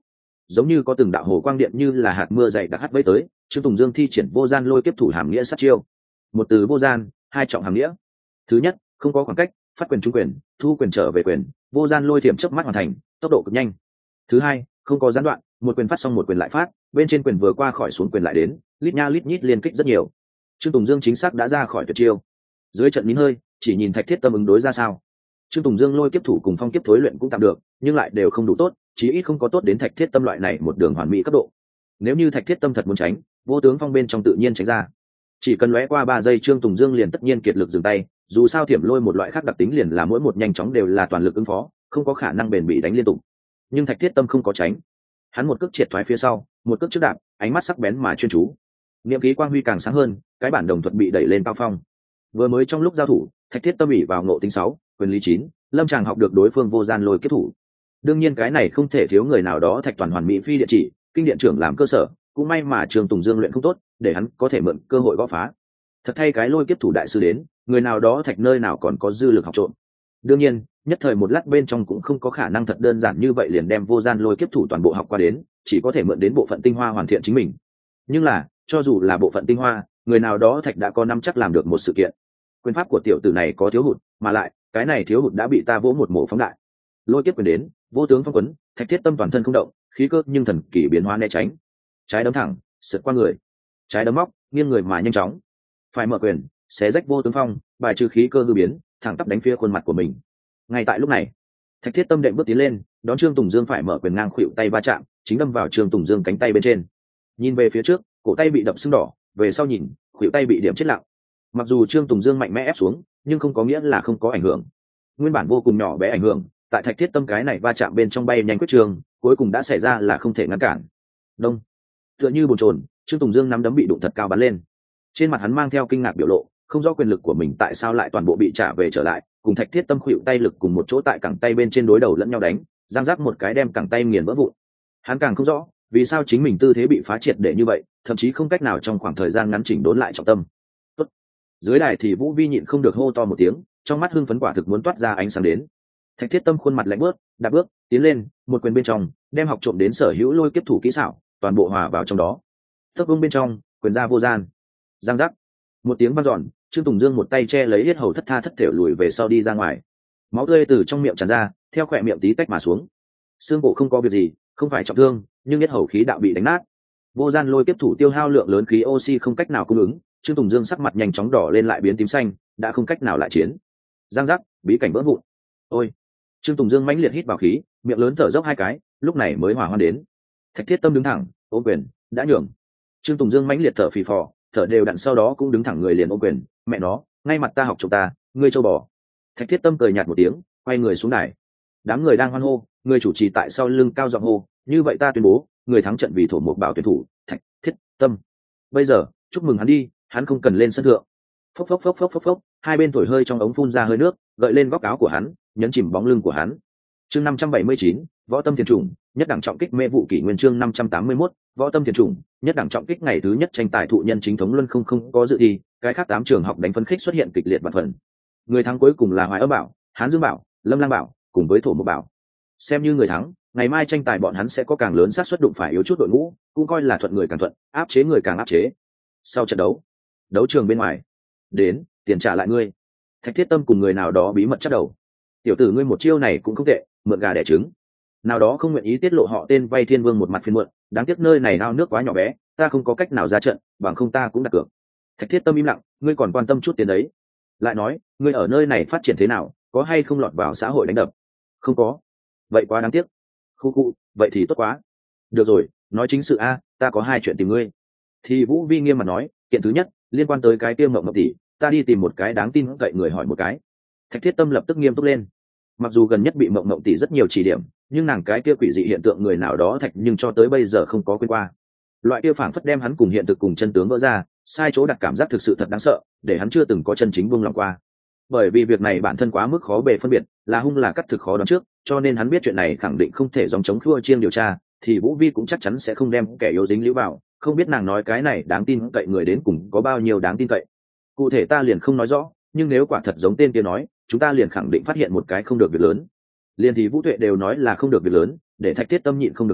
giống như có từng đạo hồ quang điện như là hạt mưa dày đặc hắt vây tới. Trương Tùng Dương thi triển vô gian lôi kiếp thủ hàm nghĩa sát chiêu. Một từ vô gian, hai trọng hàm nghĩa. Thứ nhất, không có khoảng cách, phát quyền trúng quyền, thu quyền trở về quyền, vô gian lôi thiểm chớp mắt hoàn thành, tốc độ cực nhanh. Thứ hai, không có gián đoạn, một quyền phát xong một quyền lại phát, bên trên quyền vừa qua khỏi xuống quyền lại đến, lít nha lít nhít liên kích rất nhiều. Trương Tùng Dương chính xác đã ra khỏi tuyệt chiêu. Dưới trận nín hơi, chỉ nhìn Thạch Thiết Tâm ứng đối ra sao. Trương Tùng Dương lôi kiếp thủ cùng phong kiếp thối luyện cũng tạm được, nhưng lại đều không đủ tốt, chí ít không có tốt đến Thạch Thiết Tâm loại này một đường hoàn mỹ cấp độ. Nếu như Thạch Thiết Tâm thật muốn tránh, vô tướng phong bên trong tự nhiên tránh ra. Chỉ cần lóe qua 3 giây Trương Tùng Dương liền tất nhiên kiệt lực dừng tay, dù sao thiểm lôi một loại khác đặc tính liền là mỗi một nhanh chóng đều là toàn lực ứng phó, không có khả năng bền bỉ đánh liên tục. Nhưng Thạch Thiết Tâm không có tránh, hắn một cước triệt thoái phía sau, một cước trước đạp, ánh mắt sắc bén mà chuyên chú. Niệm khí quang huy càng sáng hơn, cái bản đồng thuật bị đẩy lên cao phong. Vừa mới trong lúc giao thủ, Thạch Thiết Tâm ỷ vào ngộ tính 6, quyền lý 9, lâm tràng học được đối phương vô gian lôi kết thủ. Đương nhiên cái này không thể thiếu người nào đó Thạch toàn hoàn mỹ phi địa chỉ, kinh điện trưởng làm cơ sở, cũng may mà Trường Tùng Dương luyện không tốt, để hắn có thể mượn cơ hội gõ phá. Thật thay cái lôi kiếp thủ đại sư đến, người nào đó Thạch nơi nào còn có dư lực học trộn. Đương nhiên, nhất thời một lát bên trong cũng không có khả năng thật đơn giản như vậy liền đem vô gian lôi kiếp thủ toàn bộ học qua đến, chỉ có thể mượn đến bộ phận tinh hoa hoàn thiện chính mình. Nhưng là, cho dù là bộ phận tinh hoa, người nào đó Thạch đã có năm chắc làm được một sự kiện. Quyền pháp của tiểu tử này có thiếu hụt, mà lại cái này thiếu hụt đã bị ta vỗ một mổ phóng đại. Lôi kiếp quyền đến, vô tướng phong quấn, Thạch Thiết Tâm toàn thân không động, khí cơ nhưng thần kỳ biến hóa né tránh. Trái đấm thẳng, sượt qua người, trái đấm móc, nghiêng người mà nhanh chóng. Phải mở quyền, xé rách vô tướng phong, bài trừ khí cơ hư biến, thẳng tắp đánh phía khuôn mặt của mình. Ngay tại lúc này, Thạch Thiết Tâm đệm bước tiến lên, đón Trương Tùng Dương phải mở quyền ngang khuỵu tay va chạm, chính đâm vào Trương Tùng Dương cánh tay bên trên. Nhìn về phía trước, cổ tay bị đập sưng đỏ, về sau nhìn, khuỵu tay bị điểm chết lặng. Mặc dù Trương Tùng Dương mạnh mẽ ép xuống, nhưng không có nghĩa là không có ảnh hưởng. Nguyên bản vô cùng nhỏ bé ảnh hưởng, tại Thạch Thiết Tâm cái này va chạm bên trong bay nhanh quyết trường, cuối cùng đã xảy ra là không thể ngăn cản. Đông, tựa như bồn chồn, Trương Tùng Dương nắm đấm bị đụng thật cao bắn lên. Trên mặt hắn mang theo kinh ngạc biểu lộ, không rõ quyền lực của mình tại sao lại toàn bộ bị trả về trở lại, cùng Thạch Thiết Tâm khuỵu tay lực cùng một chỗ tại cẳng tay bên trên đối đầu lẫn nhau đánh, giang giác một cái đem cẳng tay nghiền vỡ vụn. Hắn càng không rõ, vì sao chính mình tư thế bị phá triệt để như vậy, thậm chí không cách nào trong khoảng thời gian ngắn chỉnh đốn lại trọng tâm. Tốt. Dưới đài thì Vũ Vi nhịn không được hô to một tiếng, trong mắt hưng phấn quả thực muốn toát ra ánh sáng đến. Thạch Thiết Tâm khuôn mặt lạnh bước, đạp bước tiến lên, một quyền bên trong đem học trộm đến sở hữu lôi kiếp thủ kỹ xảo toàn bộ hòa vào trong đó. Tốc vương bên trong, quyền ra vô gian. Giang giác. Một tiếng vang dọn, Trương Tùng Dương một tay che lấy yết hầu thất tha thất thểu lùi về sau đi ra ngoài. Máu tươi từ trong miệng tràn ra, theo khỏe miệng tí tách mà xuống. Xương cổ không có việc gì, không phải trọng thương, nhưng yết hầu khí đạo bị đánh nát. Vô gian lôi kiếp thủ tiêu hao lượng lớn khí oxy không cách nào cung ứng, Trương Tùng Dương sắc mặt nhanh chóng đỏ lên lại biến tím xanh, đã không cách nào lại chiến. Giang giác, bí cảnh vỡ vụn. Ôi. Trương Tùng Dương mãnh liệt hít vào khí, miệng lớn thở dốc 2 cái, lúc này mới hòa hoan đến. Thạch Thiết Tâm đứng thẳng, ôm quyền, đã nhường. Trương Tùng Dương mãnh liệt thở phì phò, thở đều đặn sau đó cũng đứng thẳng người liền ôm quyền, mẹ nó, ngay mặt ta học chụp ta, ngươi châu bò. Thạch Thiết Tâm cười nhạt một tiếng, quay người xuống đài. Đám người đang hoan hô, người chủ trì tại sau lưng cao giọng hô, như vậy ta tuyên bố, người thắng trận vì thổ mục bảo tuyển thủ, Thạch Thiết Tâm. Bây giờ, chúc mừng hắn đi, hắn không cần lên sân thượng. Phốc phốc phốc phốc phốc phốc, hai bên thổi hơi trong ống phun ra hơi nước, gợi lên góc áo của hắn, nhấn chìm bóng lưng của hắn. Chương 579, Võ Tâm Thiền Trùng, nhất đẳng trọng kích mê vụ kỷ nguyên chương 581, Võ Tâm Thiền Trùng, nhất đẳng trọng kích ngày thứ nhất tranh tài thụ nhân chính thống luân không có dự thi, cái khác 8 trường học đánh phân khích xuất hiện kịch liệt và phần. Người thắng cuối cùng là Hoài Âm Bảo, Hán Dương Bảo, Lâm Lang Bảo, cùng với Thổ Mộc Bảo. Xem như người thắng, ngày mai tranh tài bọn hắn sẽ có càng lớn xác suất đụng phải yếu chút đội ngũ, cũng coi là thuận người càng thuận, áp chế người càng áp chế. Sau trận đấu, đấu trường bên ngoài, đến, tiền trả lại ngươi. Thạch Thiết Tâm cùng người nào đó bí mật chắc đầu. Tiểu tử ngươi một chiêu này cũng không tệ, mượn gà đẻ trứng. Nào đó không nguyện ý tiết lộ họ tên vay Thiên Vương một mặt phiền muộn, đáng tiếc nơi này ao nước quá nhỏ bé, ta không có cách nào ra trận, bằng không ta cũng đặt cược. Thạch Thiết Tâm im lặng, ngươi còn quan tâm chút tiền đấy? Lại nói, ngươi ở nơi này phát triển thế nào, có hay không lọt vào xã hội đánh đập? Không có. Vậy quá đáng tiếc. Khu, vậy thì tốt quá. Được rồi, nói chính sự a, ta có 2 chuyện tìm ngươi. Thì Vũ Vi nghiêm mặt nói, kiện thứ nhất, liên quan tới cái tiêu Mộng tỷ, ta đi tìm một cái đáng tin cậy người hỏi một cái. Thạch Thiết Tâm lập tức nghiêm túc lên. Mặc dù gần nhất bị Mộng tỷ rất nhiều chỉ điểm, nhưng nàng cái kia quỷ dị hiện tượng người nào đó Thạch nhưng cho tới bây giờ không có quên qua. Loại kia phảng phất đem hắn cùng hiện thực cùng chân tướng vỡ ra, sai chỗ đặt cảm giác thực sự thật đáng sợ, để hắn chưa từng có chân chính buông lòng qua. Bởi vì việc này bản thân quá mức khó bề phân biệt, là hung là cắt thực khó đoán trước, cho nên hắn biết chuyện này khẳng định không thể dòng chống khua chiêng điều tra, thì Vũ Vi cũng chắc chắn sẽ không đem kẻ yếu dính líu vào, không biết nàng nói cái này đáng tin cậy người đến cùng có bao nhiêu đáng tin cậy. Cụ thể ta liền không nói rõ, nhưng nếu quả thật giống tên kia nói, chúng ta liền khẳng định phát hiện một cái không được việc lớn. Liền thì Vũ Tuệ đều nói là không được việc lớn, để Thạch Thiết Tâm nhịn không được hỏi,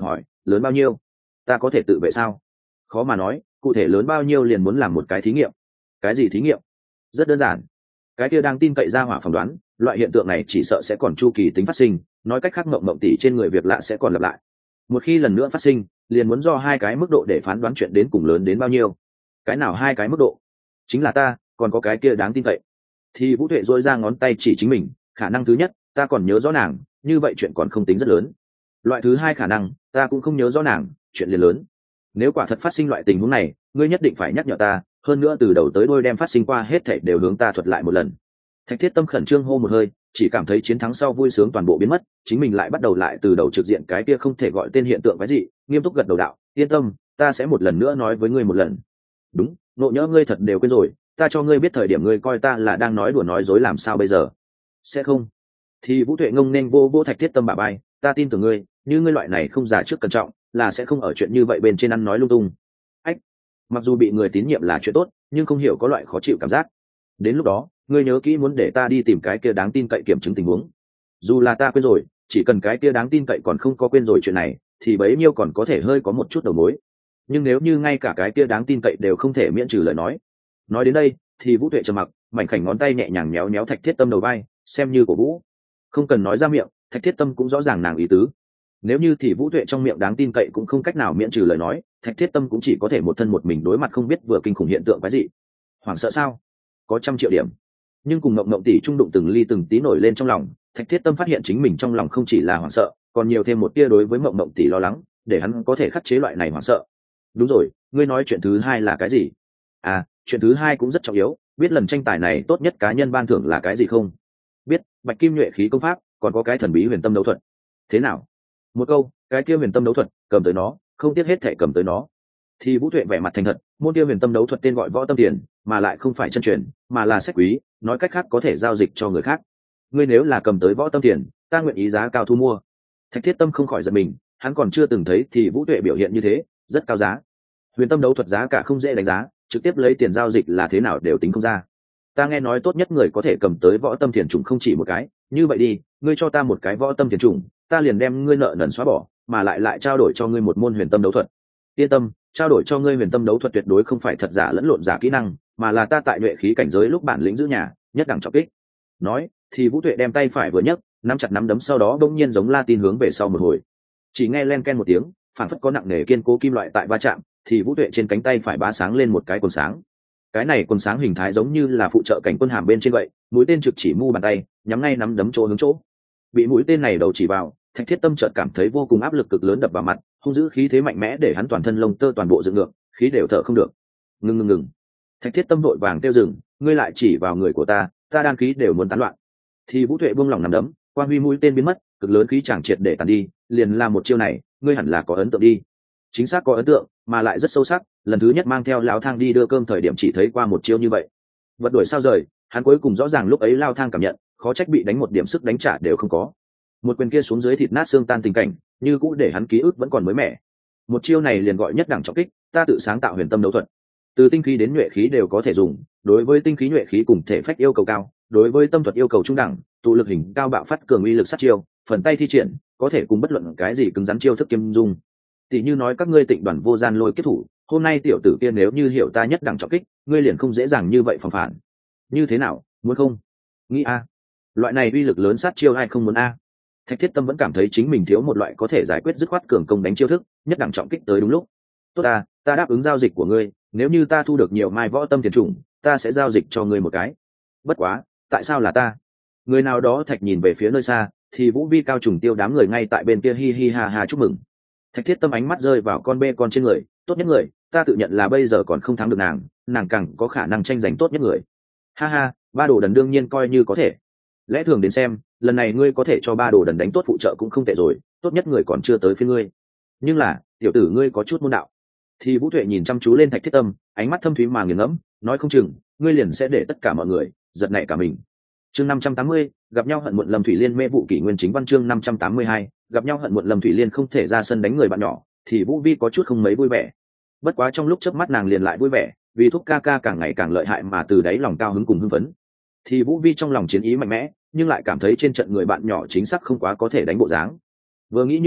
Lớn bao nhiêu? Ta có thể tự vệ sao? Khó mà nói, cụ thể lớn bao nhiêu liền muốn làm một cái thí nghiệm. Cái gì thí nghiệm? Rất đơn giản. Cái kia đang tin cậy ra hỏa phỏng đoán, loại hiện tượng này chỉ sợ sẽ còn chu kỳ tính phát sinh, nói cách khác mộng mộng tỷ trên người việc lạ sẽ còn lặp lại. Một khi lần nữa phát sinh, liền muốn do hai cái mức độ để phán đoán chuyện đến cùng lớn đến bao nhiêu. Cái nào hai cái mức độ? Chính là ta, còn có cái kia đáng tin cậy. Thì Vũ Tuệ dỗi ra ngón tay chỉ chính mình, khả năng thứ nhất, ta còn nhớ rõ nàng, như vậy chuyện còn không tính rất lớn. Loại thứ hai khả năng, ta cũng không nhớ rõ nàng, chuyện liền lớn. Nếu quả thật phát sinh loại tình huống này, ngươi nhất định phải nhắc nhở ta, hơn nữa từ đầu tới đôi đem phát sinh qua hết thảy đều hướng ta thuật lại một lần. Thạch Thiết Tâm khẩn trương hô một hơi, chỉ cảm thấy chiến thắng sau vui sướng toàn bộ biến mất, chính mình lại bắt đầu lại từ đầu trực diện cái kia không thể gọi tên hiện tượng cái gì, nghiêm túc gật đầu đạo, yên tâm, ta sẽ một lần nữa nói với ngươi một lần. Đúng, nộ nhỡ ngươi thật đều quên rồi, ta cho ngươi biết thời điểm ngươi coi ta là đang nói đùa nói dối làm sao bây giờ. Sẽ không. Thì Vũ Tuệ ngông nên vô Thạch Thiết Tâm bả vai, ta tin tưởng ngươi, như ngươi loại này không giả trước cẩn trọng, là sẽ không ở chuyện như vậy bên trên ăn nói lung tung. Ách, mặc dù bị người tín nhiệm là chuyện tốt, nhưng không hiểu có loại khó chịu cảm giác. Đến lúc đó, ngươi nhớ kỹ muốn để ta đi tìm cái kia đáng tin cậy kiểm chứng tình huống. Dù là ta quên rồi, chỉ cần cái kia đáng tin cậy còn không có quên rồi chuyện này, thì bấy nhiêu còn có thể hơi có một chút đầu mối. Nhưng nếu như ngay cả cái kia đáng tin cậy đều không thể miễn trừ lời nói đến đây, thì Vũ Tuệ trầm mặc, mảnh khảnh ngón tay nhẹ nhàng méo méo Thạch Thiết Tâm đầu vai, xem như cổ vũ. Không cần nói ra miệng, Thạch Thiết Tâm cũng rõ ràng nàng ý tứ. Nếu như thì Vũ Tuệ trong miệng đáng tin cậy cũng không cách nào miễn trừ lời nói, Thạch Thiết Tâm cũng chỉ có thể một thân một mình đối mặt không biết vừa kinh khủng hiện tượng cái gì. Hoảng sợ sao? Có 100 triệu điểm. Nhưng cùng mộng mộng tỷ trung đụng từng ly từng tí nổi lên trong lòng, Thạch Thiết Tâm phát hiện chính mình trong lòng không chỉ là hoảng sợ, còn nhiều thêm một tia đối với mộng mộng tỷ lo lắng, để hắn có thể khắc chế loại này hoảng sợ. Đúng rồi, ngươi nói chuyện thứ hai là cái gì? À, chuyện thứ hai cũng rất trọng yếu, biết lần tranh tài này tốt nhất cá nhân ban thưởng là cái gì không? Biết, Bạch Kim Nhuệ khí công pháp, còn có cái thần bí huyền tâm đấu thuật. Thế nào? Một câu, cái kia huyền tâm đấu thuật, cầm tới nó, không tiếc hết thảy cầm tới nó. Thì Vũ Tuệ vẻ mặt thành thật, môn kia huyền tâm đấu thuật tên gọi võ tâm tiền, mà lại không phải chân truyền, mà là sách quý, nói cách khác có thể giao dịch cho người khác. Ngươi nếu là cầm tới võ tâm tiền, ta nguyện ý giá cao thu mua. Thạch Thiết Tâm không khỏi giật mình, hắn còn chưa từng thấy thì Vũ Tuệ biểu hiện như thế, rất cao giá. Huyền tâm đấu thuật giá cả không dễ đánh giá, trực tiếp lấy tiền giao dịch là thế nào đều tính không ra. Ta nghe nói tốt nhất người có thể cầm tới võ tâm tiền trùng không chỉ một cái, như vậy đi, ngươi cho ta một cái võ tâm tiền trùng, ta liền đem ngươi nợ nần xóa bỏ, mà lại trao đổi cho ngươi một môn huyền tâm đấu thuật. Yên tâm, trao đổi cho ngươi huyền tâm đấu thuật tuyệt đối không phải thật giả lẫn lộn giả kỹ năng, mà là ta tại nhuệ khí cảnh giới lúc bản lĩnh giữ nhà, nhất đẳng trọng kích. Nói, thì Vũ Tuệ đem tay phải vừa nhấc, nắm chặt nắm đấm, sau đó bỗng nhiên giống la tin hướng về sau một hồi. Chỉ nghe len ken một tiếng, phản phất có nặng nề kiên cố kim loại tại va chạm, thì Vũ Tuệ trên cánh tay phải bá sáng lên một cái quần sáng. Cái này quần sáng hình thái giống như là phụ trợ cảnh quân hàm bên trên vậy, mũi tên trực chỉ mu bàn tay, nhắm ngay nắm đấm chỗ hướng chỗ. Bị mũi tên này đầu chỉ vào, Thạch Thiết Tâm chợt cảm thấy vô cùng áp lực cực lớn đập vào mặt, hung dữ khí thế mạnh mẽ để hắn toàn thân lông tơ toàn bộ dựng ngược, khí đều thở không được. Ngừng. Thạch Thiết Tâm vội vàng kêu dừng, ngươi lại chỉ vào người của ta đan khí đều muốn tán loạn. Thì Vũ Tuệ buông lỏng nắm đấm, quang huy mũi tên biến mất, cực lớn khí chẳng triệt để tàn đi, liền làm một chiêu này, ngươi hẳn là có ấn tượng đi. Chính xác có ấn tượng, mà lại rất sâu sắc, lần thứ nhất mang theo lão thang đi đưa cơm thời điểm chỉ thấy qua một chiêu như vậy. Vật đuổi sao rời, hắn cuối cùng rõ ràng lúc ấy Lao Thang cảm nhận, khó trách bị đánh một điểm sức đánh trả đều không có. Một quyền kia xuống dưới thịt nát xương tan tình cảnh, như cũ để hắn ký ức vẫn còn mới mẻ. Một chiêu này liền gọi nhất đẳng trọng kích, ta tự sáng tạo huyền tâm đấu thuật. Từ tinh khí đến nhuệ khí đều có thể dùng, đối với tinh khí nhuệ khí cùng thể phách yêu cầu cao, đối với tâm thuật yêu cầu trung đẳng, tụ lực hình cao bạo phát cường uy lực sát chiêu, phần tay thi triển, có thể cùng bất luận cái gì cứng rắn chiêu thức kiêm dung. Tỷ như nói các ngươi Tịnh Đoàn vô gian lôi kết thủ, hôm nay tiểu tử kia nếu như hiểu ta nhất đẳng trọng kích, ngươi liền không dễ dàng như vậy phòng phản. Như thế nào, muốn không? Nghĩ a. Loại này uy lực lớn sát chiêu ai không muốn a? Thạch Thiết Tâm vẫn cảm thấy chính mình thiếu một loại có thể giải quyết dứt khoát cường công đánh chiêu thức, nhất đẳng trọng kích tới đúng lúc. Tốt ta đáp ứng giao dịch của ngươi, nếu như ta thu được nhiều mai võ tâm tiền trùng, ta sẽ giao dịch cho ngươi một cái. Bất quá, tại sao là ta? Người nào đó Thạch nhìn về phía nơi xa, thì Vũ Vi Cao Trùng Tiêu đám người ngay tại bên kia hi hi ha ha chúc mừng. Thạch Thiết Tâm ánh mắt rơi vào con bê con trên người, tốt nhất người, ta tự nhận là bây giờ còn không thắng được nàng càng có khả năng tranh giành tốt nhất người. Ha ha, Ba Đồ Đần đương nhiên coi như có thể. Lẽ thường đến xem, lần này ngươi có thể cho Ba Đồ Đần đánh tốt phụ trợ cũng không tệ rồi, tốt nhất người còn chưa tới phía ngươi. Nhưng là, tiểu tử ngươi có chút môn đạo. Thì Vũ Tuệ nhìn chăm chú lên Thạch Thiết Tâm, ánh mắt thâm thúy mà nghiền ngẫm, nói không chừng, ngươi liền sẽ để tất cả mọi người giật nảy cả mình. Chương 580, gặp nhau hận muộn Lâm Thủy Liên mê vụ kỷ nguyên chính văn chương 582, gặp nhau hận muộn Lâm Thủy Liên không thể ra sân đánh người bạn nhỏ, thì Vũ Vi có chút không mấy vui vẻ. Bất quá trong lúc chớp mắt nàng liền lại vui vẻ, vì thúc ca ca càng ngày càng lợi hại mà từ đáy lòng cao hứng cùng hưng phấn. Thì Vũ Vi trong lòng chiến ý mạnh mẽ, nhưng lại cảm thấy trên trận người bạn nhỏ chính xác không quá có thể đánh bộ dáng. Vừa nghĩ như thế,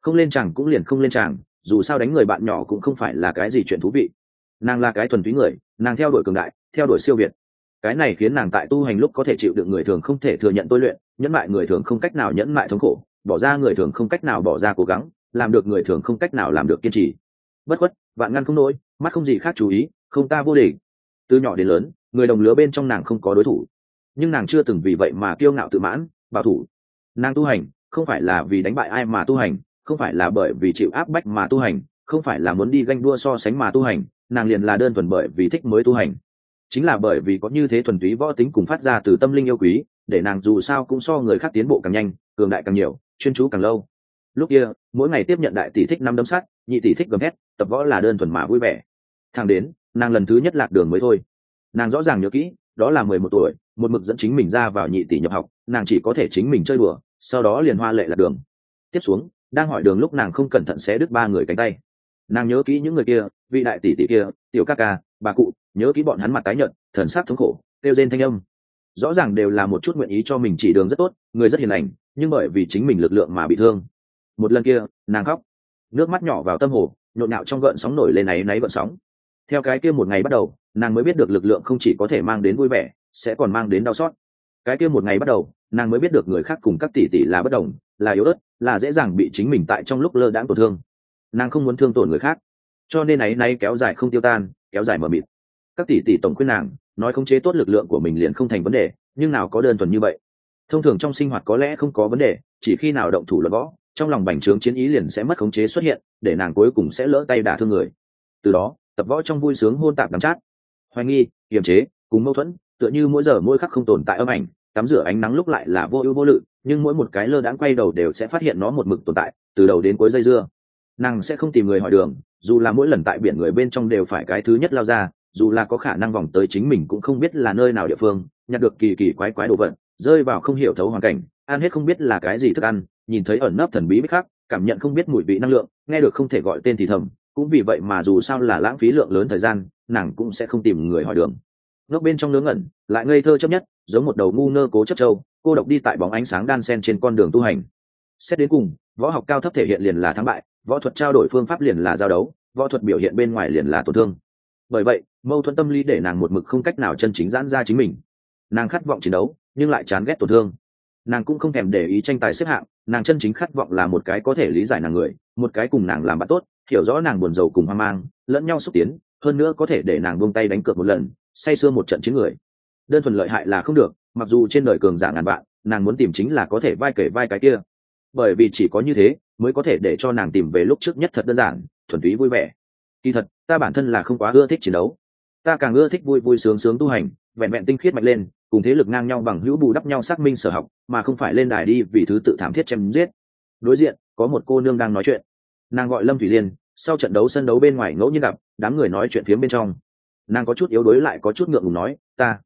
không lên chàng cũng liền không lên chàng, dù sao đánh người bạn nhỏ cũng không phải là cái gì chuyện thú vị. Nàng là cái thuần túy người, nàng theo đuổi cường đại, theo đuổi siêu việt. Cái này khiến nàng tại tu hành lúc có thể chịu đựng người thường không thể thừa nhận tôi luyện, nhẫn mại người thường không cách nào nhẫn mại thống khổ, bỏ ra người thường không cách nào bỏ ra cố gắng, làm được người thường không cách nào làm được kiên trì. Bất khuất, vạn ngăn không nổi, mắt không gì khác chú ý, không ta vô địch. Từ nhỏ đến lớn, người đồng lứa bên trong nàng không có đối thủ, nhưng nàng chưa từng vì vậy mà kiêu ngạo tự mãn, bảo thủ. Nàng tu hành không phải là vì đánh bại ai mà tu hành, không phải là bởi vì chịu áp bách mà tu hành, không phải là muốn đi ganh đua so sánh mà tu hành, nàng liền là đơn thuần bởi vì thích mới tu hành. Chính là bởi vì có như thế thuần túy võ tính cùng phát ra từ tâm linh yêu quý, để nàng dù sao cũng so người khác tiến bộ càng nhanh, cường đại càng nhiều, chuyên chú càng lâu. Lúc kia mỗi ngày tiếp nhận đại tỷ thích năm đấm sắt, nhị tỷ thích gầm hét, tập võ là đơn thuần mà vui vẻ. Thẳng đến nàng lần thứ nhất lạc đường mới thôi. Nàng rõ ràng nhớ kỹ, đó là 11 tuổi, một mực dẫn chính mình ra vào nhị tỷ nhập học, nàng chỉ có thể chính mình chơi đùa, sau đó liền hoa lệ lạc đường. Tiếp xuống đang hỏi đường lúc nàng không cẩn thận sẽ đứt 3 người cánh tay. Nàng nhớ kỹ những người kia, vị đại tỷ tỷ kia, tiểu ca ca, bà cụ, nhớ kỹ bọn hắn mặt tái nhợt, thần sắc thống khổ, kêu rên thanh âm. Rõ ràng đều là một chút nguyện ý cho mình chỉ đường rất tốt, người rất hiền lành, nhưng bởi vì chính mình lực lượng mà bị thương. Một lần kia nàng khóc, nước mắt nhỏ vào tâm hồ, nhộn nhạo trong gợn sóng nổi lên náy gợn sóng. Theo cái kia một ngày bắt đầu, nàng mới biết được lực lượng không chỉ có thể mang đến vui vẻ, sẽ còn mang đến đau xót. Cái kia một ngày bắt đầu, nàng mới biết được người khác cùng các tỷ tỷ là bất đồng, là yếu ớt, là dễ dàng bị chính mình tại trong lúc lơ đãng tổn thương. Nàng không muốn thương tổn người khác, cho nên náy kéo dài không tiêu tan, kéo dài mờ mịt. Các tỷ tỷ tổng khuyên nàng nói khống chế tốt lực lượng của mình liền không thành vấn đề, nhưng nào có đơn thuần như vậy. Thông thường trong sinh hoạt có lẽ không có vấn đề, chỉ khi nào động thủ luận võ, trong lòng bành trướng chiến ý liền sẽ mất khống chế xuất hiện, để nàng cuối cùng sẽ lỡ tay đả thương người. Từ đó tập võ trong vui sướng hôn tạp đắm chát, hoài nghi, kiềm chế cùng mâu thuẫn, tựa như mỗi giờ mỗi khắc không tồn tại âm ảnh, tắm rửa ánh nắng lúc lại là vô ưu vô lự, nhưng mỗi một cái lơ đãng quay đầu đều sẽ phát hiện nó một mực tồn tại, từ đầu đến cuối dây dưa. Nàng sẽ không tìm người hỏi đường, dù là mỗi lần tại biển người bên trong đều phải cái thứ nhất lao ra, dù là có khả năng vòng tới chính mình cũng không biết là nơi nào địa phương, nhặt được kỳ kỳ quái quái đồ vật, rơi vào không hiểu thấu hoàn cảnh, ăn hết không biết là cái gì thức ăn, nhìn thấy ẩn nấp thần bí bích khác, cảm nhận không biết mùi vị năng lượng, nghe được không thể gọi tên thì thầm. Cũng vì vậy mà dù sao là lãng phí lượng lớn thời gian, nàng cũng sẽ không tìm người hỏi đường. Ngốc bên trong ngớ ngẩn, lại ngây thơ chấp nhất, giống một đầu ngu ngơ cố chấp trâu, cô độc đi tại bóng ánh sáng đan sen trên con đường tu hành. Xét đến cùng, võ học cao thấp thể hiện liền là thắng bại, võ thuật trao đổi phương pháp liền là giao đấu, võ thuật biểu hiện bên ngoài liền là tổn thương. Bởi vậy mâu thuẫn tâm lý để nàng một mực không cách nào chân chính giãn ra chính mình. Nàng khát vọng chiến đấu nhưng lại chán ghét tổn thương. Nàng cũng không thèm để ý tranh tài xếp hạng, nàng chân chính khát vọng là một cái có thể lý giải nàng người, một cái cùng nàng làm bạn tốt, hiểu rõ nàng buồn rầu cùng hoang mang, lẫn nhau xúc tiến, hơn nữa có thể để nàng buông tay đánh cược một lần, say sưa một trận chiến người. Đơn thuần lợi hại là không được, mặc dù trên đời cường giả ngàn vạn, nàng muốn tìm chính là có thể vai kể vai cái kia. Bởi vì chỉ có như thế mới có thể để cho nàng tìm về lúc trước nhất thật đơn giản, thuần túy vui vẻ. Kỳ thật ta bản thân là không quá ưa thích chiến đấu, ta càng ưa thích vui vui sướng sướng tu hành, vẹn vẹn tinh khiết mạnh lên, cùng thế lực ngang nhau bằng hữu bù đắp nhau xác minh sở học, mà không phải lên đài đi vì thứ tự thảm thiết chém giết. Đối diện có một cô nương đang nói chuyện, nàng gọi Lâm Thủy Liên. Sau trận đấu sân đấu bên ngoài ngẫu nhiên gặp, đám người nói chuyện phía bên trong, nàng có chút yếu đuối lại có chút ngượng ngùng nói,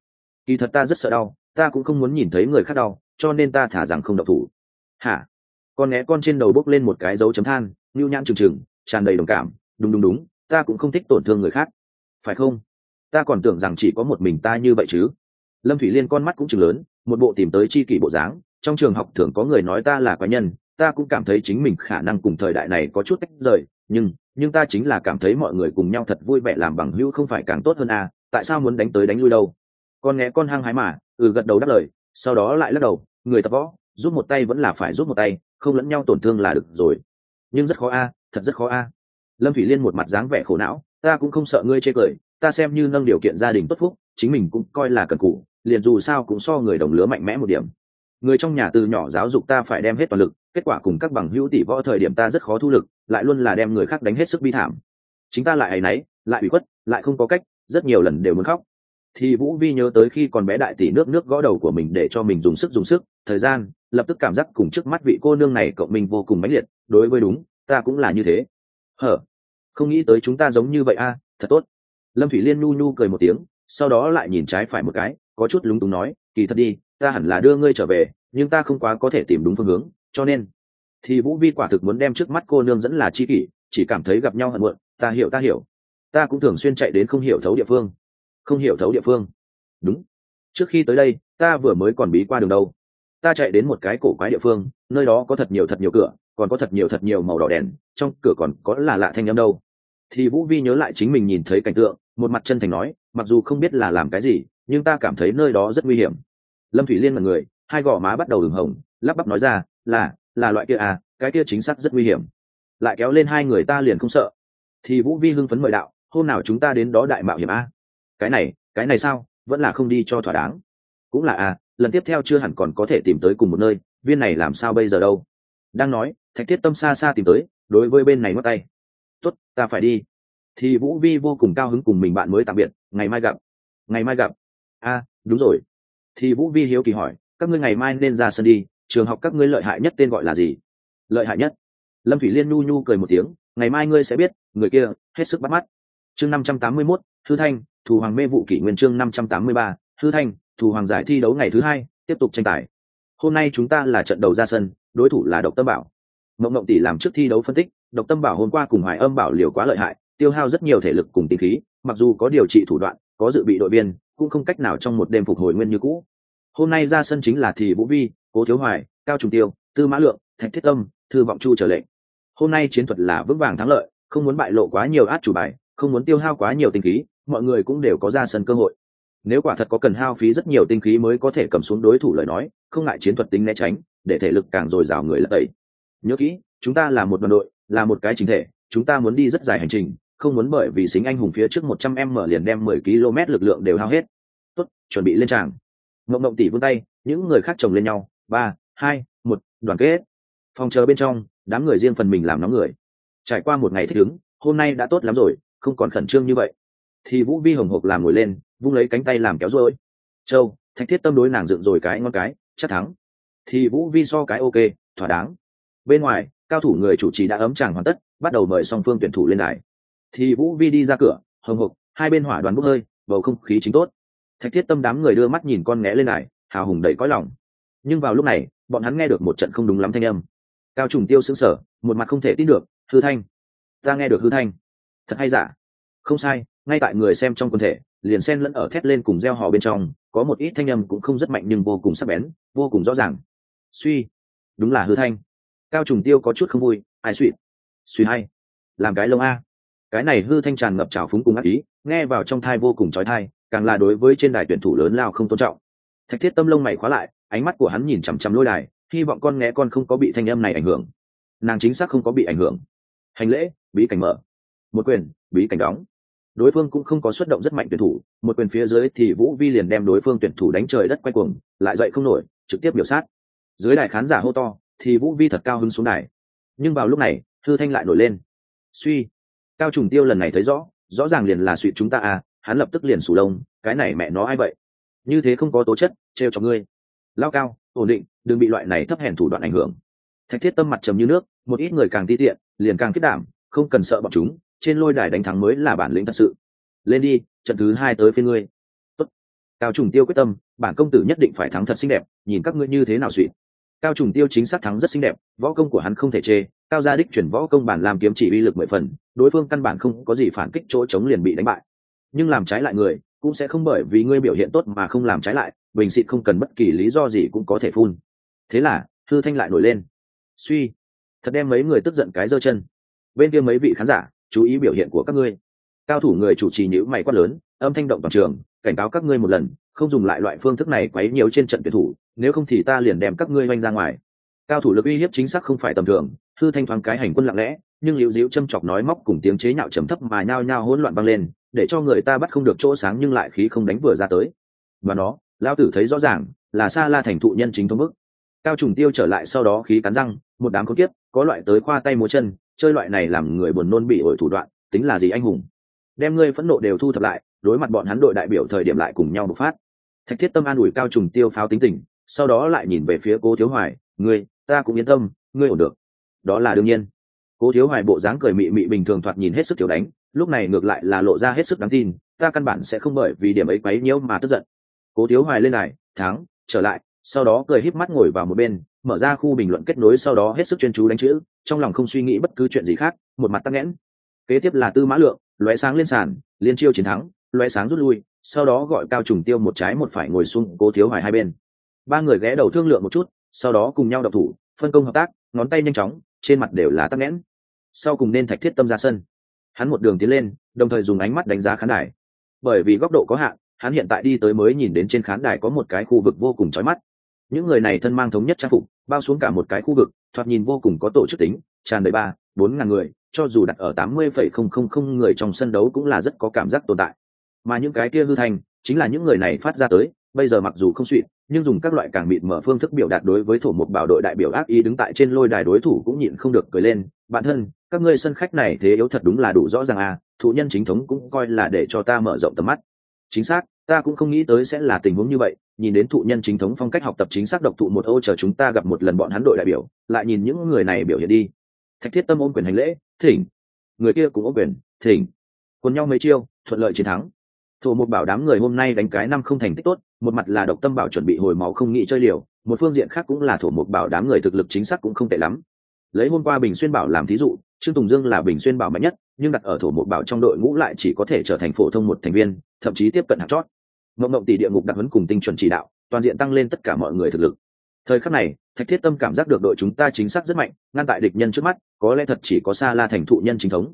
kỳ thật ta rất sợ đau, ta cũng không muốn nhìn thấy người khác đau, cho nên ta thả rằng không động thủ. Hả? Con né con trên đầu bốc lên một cái dấu chấm than, nhu nhãn trừng trừng, tràn đầy đồng cảm. Đúng, ta cũng không thích tổn thương người khác, phải không? Ta còn tưởng rằng chỉ có một mình ta như vậy chứ. Lâm Thủy Liên con mắt cũng trừng lớn, một bộ tìm tới chi kỷ bộ dáng. Trong trường học thường có người nói ta là quái nhân, ta cũng cảm thấy chính mình khả năng cùng thời đại này có chút tách rời, nhưng ta chính là cảm thấy mọi người cùng nhau thật vui vẻ làm bằng hữu không phải càng tốt hơn à, tại sao muốn đánh tới đánh lui đâu. Con nghe con hăng hái mà gật đầu đáp lời, sau đó lại lắc đầu, người tập võ giúp một tay vẫn là phải giúp một tay, không lẫn nhau tổn thương là được rồi. Nhưng rất khó a, thật rất khó a. Lâm Thủy Liên một mặt dáng vẻ khổ não, ta cũng không sợ ngươi chê cười, ta xem như nâng điều kiện gia đình tốt phúc, chính mình cũng coi là cần cù, liền dù sao cũng so người đồng lứa mạnh mẽ một điểm. Người trong nhà từ nhỏ giáo dục ta phải đem hết toàn lực, kết quả cùng các bằng hữu tỷ võ thời điểm ta rất khó thu lực, lại luôn là đem người khác đánh hết sức bi thảm. Chính ta lại áy náy, lại ủy khuất, lại không có cách, rất nhiều lần đều muốn khóc. Thì Vũ Vi nhớ tới khi còn bé đại tỷ nước gõ đầu của mình để cho mình dùng sức, thời gian lập tức cảm giác cùng trước mắt vị cô nương này cộng mình vô cùng mãnh liệt. Đối với đúng, ta cũng là như thế. Không nghĩ tới chúng ta giống như vậy a, thật tốt. Lâm Thủy Liên nhu cười một tiếng, sau đó lại nhìn trái phải một cái, có chút lúng túng nói, kỳ thật đi, ta hẳn là đưa ngươi trở về, nhưng ta không quá có thể tìm đúng phương hướng, cho nên thì Vũ Vi quả thực muốn đem trước mắt cô nương dẫn là chi kỷ, chỉ cảm thấy gặp nhau hận muộn. Ta hiểu, ta cũng thường xuyên chạy đến không hiểu thấu địa phương. Đúng, trước khi tới đây ta vừa mới còn bí qua đường đâu, ta chạy đến một cái cổ quái địa phương, nơi đó có thật nhiều cửa, còn có thật nhiều màu đỏ đèn, trong cửa còn có là lạ thanh âm đâu. Thì Vũ Vi nhớ lại chính mình nhìn thấy cảnh tượng, một mặt chân thành nói, mặc dù không biết là làm cái gì, nhưng ta cảm thấy nơi đó rất nguy hiểm. Lâm Thủy Liên là người, hai gò má bắt đầu ửng hồng, lắp bắp nói ra, là loại kia à, cái kia chính xác rất nguy hiểm. Lại kéo lên hai người ta liền không sợ. Thì Vũ Vi hưng phấn mời đạo, hôm nào chúng ta đến đó đại mạo hiểm a. Cái này sao, vẫn là không đi cho thỏa đáng. Cũng là à, lần tiếp theo chưa hẳn còn có thể tìm tới cùng một nơi, viên này làm sao bây giờ đâu. Đang nói, Thạch Thiết Tâm xa xa tìm tới, đối với bên này ngoắc tay. Tốt, ta phải đi. Thì Vũ Vi vô cùng cao hứng cùng mình bạn mới tạm biệt, ngày mai gặp. A, đúng rồi. Thì Vũ Vi hiếu kỳ hỏi, các ngươi ngày mai nên ra sân đi, trường học các ngươi lợi hại nhất tên gọi là gì? Lợi hại nhất? Lâm Thủy Liên nhu nhu cười một tiếng, ngày mai ngươi sẽ biết, người kia hết sức bắt mắt. Chương 581, Hư Thanh, Thủ Hoàng mê vụ kỷ nguyên. Chương 583, Hư Thanh, Thủ Hoàng giải thi đấu ngày thứ hai, tiếp tục tranh tài. Hôm nay chúng ta là trận đầu ra sân, đối thủ là Độc Tâm Bảo. Mộng Mộng tỷ làm trước thi đấu phân tích, Độc Tâm Bảo hôm qua cùng Hoài Âm Bảo liều quá lợi hại, tiêu hao rất nhiều thể lực cùng tinh khí, mặc dù có điều trị thủ đoạn, có dự bị đội viên, cũng không cách nào trong một đêm phục hồi nguyên như cũ. Hôm nay ra sân chính là Thì Vũ Vi, Cố Thiếu Hoài, Cao Trùng Tiêu, Tư Mã Lượng, Thạch Thiết Tâm, Thư Vọng Chu trở lệnh. Hôm nay chiến thuật là vững vàng thắng lợi, không muốn bại lộ quá nhiều át chủ bài, không muốn tiêu hao quá nhiều tinh khí, mọi người cũng đều có ra sân cơ hội. Nếu quả thật có cần hao phí rất nhiều tinh khí mới có thể cầm xuống đối thủ lời nói, không ngại chiến thuật tính né tránh, để thể lực càng dồi dào người lật tẩy. Nhớ kỹ, chúng ta là một đoàn đội, là một cái chỉnh thể, chúng ta muốn đi rất dài hành trình, không muốn bởi vì xính anh hùng phía trước 100m liền đem 10 km lực lượng đều hao hết. Tốt, chuẩn bị lên tràng. Mộng Mộng tỷ vươn tay, những người khác chồng lên nhau, 3, 2, 1, đoàn kết. Phòng chờ bên trong, đám người riêng phần mình làm nóng người. Trải qua một ngày thích ứng, hôm nay đã tốt lắm rồi, không còn khẩn trương như vậy. Thì Vũ Vi hồng hộc làm ngồi lên, vung lấy cánh tay làm kéo rối. Châu, Thạch Thiết Tâm đối nàng dựng rồi cái ngón cái, chắc thắng. Thì Vũ Vi so cái ok, thỏa đáng. Bên ngoài, cao thủ người chủ trì đã ấm tràng hoàn tất, bắt đầu mời song phương tuyển thủ lên đài. Thì Vũ Vi đi ra cửa, hồng hộc, hai bên hỏa đoàn bốc hơi, bầu không khí chính tốt. Thạch Thiết Tâm đám người đưa mắt nhìn con nghé lên đài, hào hùng đầy cõi lòng. Nhưng vào lúc này, bọn hắn nghe được một trận không đúng lắm thanh âm. Cao Trùng Tiêu sững sờ, một mặt không thể tin được, hư thanh. Ta nghe được hư thanh. Thật hay giả? Không sai, ngay tại người xem trong quần thể, liền xen lẫn ở thét lên cùng reo hò bên trong, có một ít thanh âm cũng không rất mạnh nhưng vô cùng sắc bén, vô cùng rõ ràng. Suy, đúng là hư thanh. Cao Trùng Tiêu có chút không vui, ai suy hay, làm cái lông a. Cái này hư thanh tràn ngập trào phúng cùng ác ý, nghe vào trong thai vô cùng chói tai, càng là đối với trên đài tuyển thủ lớn lao không tôn trọng. Thạch Thiết Tâm lông mày khóa lại, ánh mắt của hắn nhìn chằm chằm lôi đài, hy vọng con nghe con không có bị thanh âm này ảnh hưởng. Nàng chính xác không có bị ảnh hưởng. Hành lễ, bí cảnh mở. Một quyền, bí cảnh đóng. Đối phương cũng không có xuất động rất mạnh tuyển thủ, một quyền phía dưới thì Vũ Vi liền đem đối phương tuyển thủ đánh trời đất quay cuồng, lại dậy không nổi, trực tiếp biểu sát. Dưới đài khán giả hô to, thì Vũ Vi thật cao hứng xuống đài. Nhưng vào lúc này, hư thanh lại nổi lên. Suy, Cao Trùng Tiêu lần này thấy rõ ràng liền là suy chúng ta à, hắn lập tức liền sủ lông, cái này mẹ nó ai vậy? Như thế không có tố chất, trêu cho ngươi. Lao cao, ổn định, đừng bị loại này thấp hèn thủ đoạn ảnh hưởng. Thạch Thiết Tâm mặt trầm như nước, một ít người càng ti tiện, liền càng kết đảm, không cần sợ bọn chúng, trên lôi đài đánh thắng mới là bản lĩnh thật sự. Lên đi, trận thứ 2 tới phiên ngươi. Tốt. Cao Trùng Tiêu quyết tâm, bản công tử nhất định phải thắng thật xinh đẹp, nhìn các ngươi như thế nào suy. Cao Trùng Tiêu chính xác thắng rất xinh đẹp, võ công của hắn không thể chê, cao gia đích chuyển võ công bản làm kiếm chỉ uy lực 10 phần, đối phương căn bản không có gì phản kích chỗ chống liền bị đánh bại. Nhưng làm trái lại người, cũng sẽ không bởi vì ngươi biểu hiện tốt mà không làm trái lại, bình xịt không cần bất kỳ lý do gì cũng có thể phun. Thế là, hư thanh lại nổi lên. Suy, thật đem mấy người tức giận cái giơ chân. Bên kia mấy vị khán giả, chú ý biểu hiện của các ngươi. Cao thủ người chủ trì nhíu mày quát lớn, âm thanh động toàn trường, cảnh cáo các ngươi một lần, không dùng lại loại phương thức này quấy nhiều trên trận tuyển thủ, nếu không thì ta liền đem các ngươi oanh ra ngoài. Cao thủ lực uy hiếp chính xác không phải tầm thường, hư thanh thoáng cái hành quân lặng lẽ, nhưng liễu diễu châm chọc nói móc cùng tiếng chế nhạo trầm thấp mà nhao nhao hỗn loạn vang lên, để cho người ta bắt không được chỗ sáng nhưng lại khí không đánh vừa ra tới. Và nó, lão tử thấy rõ ràng, là Sa La thành thụ nhân chính thống bức. Cao Trùng Tiêu trở lại sau đó khí cắn răng, một đám khốn kiếp, có loại tới khoa tay múa chân, chơi loại này làm người buồn nôn bị ổi thủ đoạn, tính là gì anh hùng? Đem ngươi phẫn nộ đều thu thập lại, đối mặt bọn hắn đội đại biểu thời điểm lại cùng nhau bộc phát. Thạch Thiết Tâm an ủi Cao Trùng Tiêu pháo tính tình, sau đó lại nhìn về phía Cố Thiếu Hoài, ngươi, ta cũng yên tâm, ngươi ổn được. Đó là đương nhiên. Cố Thiếu Hoài bộ dáng cười mị mị bình thường thoạt nhìn hết sức thiếu đánh, lúc này ngược lại là lộ ra hết sức đáng tin, ta căn bản sẽ không bởi vì điểm ấy quấy nhiễu mà tức giận. Cố Thiếu Hoài lên này, thắng, trở lại, sau đó cười híp mắt ngồi vào một bên, mở ra khu bình luận kết nối sau đó hết sức chuyên chú đánh chữ, trong lòng không suy nghĩ bất cứ chuyện gì khác, một mặt tắc nghẽn. Kế tiếp là Tư Mã Lượng, lóe sáng lên sàn, liên chiêu chiến thắng, lóe sáng rút lui, sau đó gọi Cao Trùng Tiêu một trái một phải ngồi xuống Cố Thiếu Hoài hai bên. Ba người ghé đầu thương lượng một chút, sau đó cùng nhau độc thủ, phân công hợp tác, ngón tay nhanh chóng, trên mặt đều là tắc nghẽn. Sau cùng nên Thạch Thiết Tâm ra sân. Hắn một đường tiến lên, đồng thời dùng ánh mắt đánh giá khán đài. Bởi vì góc độ có hạn, hắn hiện tại đi tới mới nhìn đến trên khán đài có một cái khu vực vô cùng chói mắt. Những người này thân mang thống nhất trang phục, bao xuống cả một cái khu vực, thoạt nhìn vô cùng có tổ chức tính, tràn đầy 3-4 ngàn người, cho dù đặt ở 80,000 người trong sân đấu cũng là rất có cảm giác tồn tại. Mà những cái kia hư thành, chính là những người này phát ra tới, bây giờ mặc dù không suy, nhưng dùng các loại càng mịt mở phương thức biểu đạt đối với Thổ Mục Bảo đội đại biểu ác ý, đứng tại trên lôi đài đối thủ cũng nhịn không được cười lên. Bạn thân, các ngươi sân khách này thế yếu thật đúng là đủ rõ ràng à, thụ nhân chính thống cũng coi là để cho ta mở rộng tầm mắt. Chính xác, ta cũng không nghĩ tới sẽ là tình huống như vậy, nhìn đến thụ nhân chính thống phong cách học tập chính xác độc thụ một ô, chờ chúng ta gặp một lần bọn hắn đội đại biểu, lại nhìn những người này biểu hiện đi. Thạch Thiết Tâm ôm quyền hành lễ, thỉnh. Người kia cũng ôm quyền, thỉnh. Quân nhau mấy chiêu, thuận lợi chiến thắng. Thổ Mục Bảo đám người hôm nay đánh cái năm không thành tích tốt, một mặt là Độc Tâm Bảo chuẩn bị hồi máu không nghĩ chơi liều, một phương diện khác cũng là Thổ Mục Bảo đám người thực lực chính xác cũng không tệ lắm. Lấy hôm qua Bình Xuyên Bảo làm thí dụ, Trương Tùng Dương là Bình Xuyên Bảo mạnh nhất, nhưng đặt ở Thổ Mục Bảo trong đội ngũ lại chỉ có thể trở thành phổ thông một thành viên, thậm chí tiếp cận hạng chót. Mộng Mộng tỷ địa ngục đặc huấn cùng tinh chuẩn chỉ đạo, toàn diện tăng lên tất cả mọi người thực lực. Thời khắc này, Thạch Thiết Tâm cảm giác được đội chúng ta chính xác rất mạnh, ngăn tại địch nhân trước mắt, có lẽ thật chỉ có Sa La thành thụ nhân chính thống.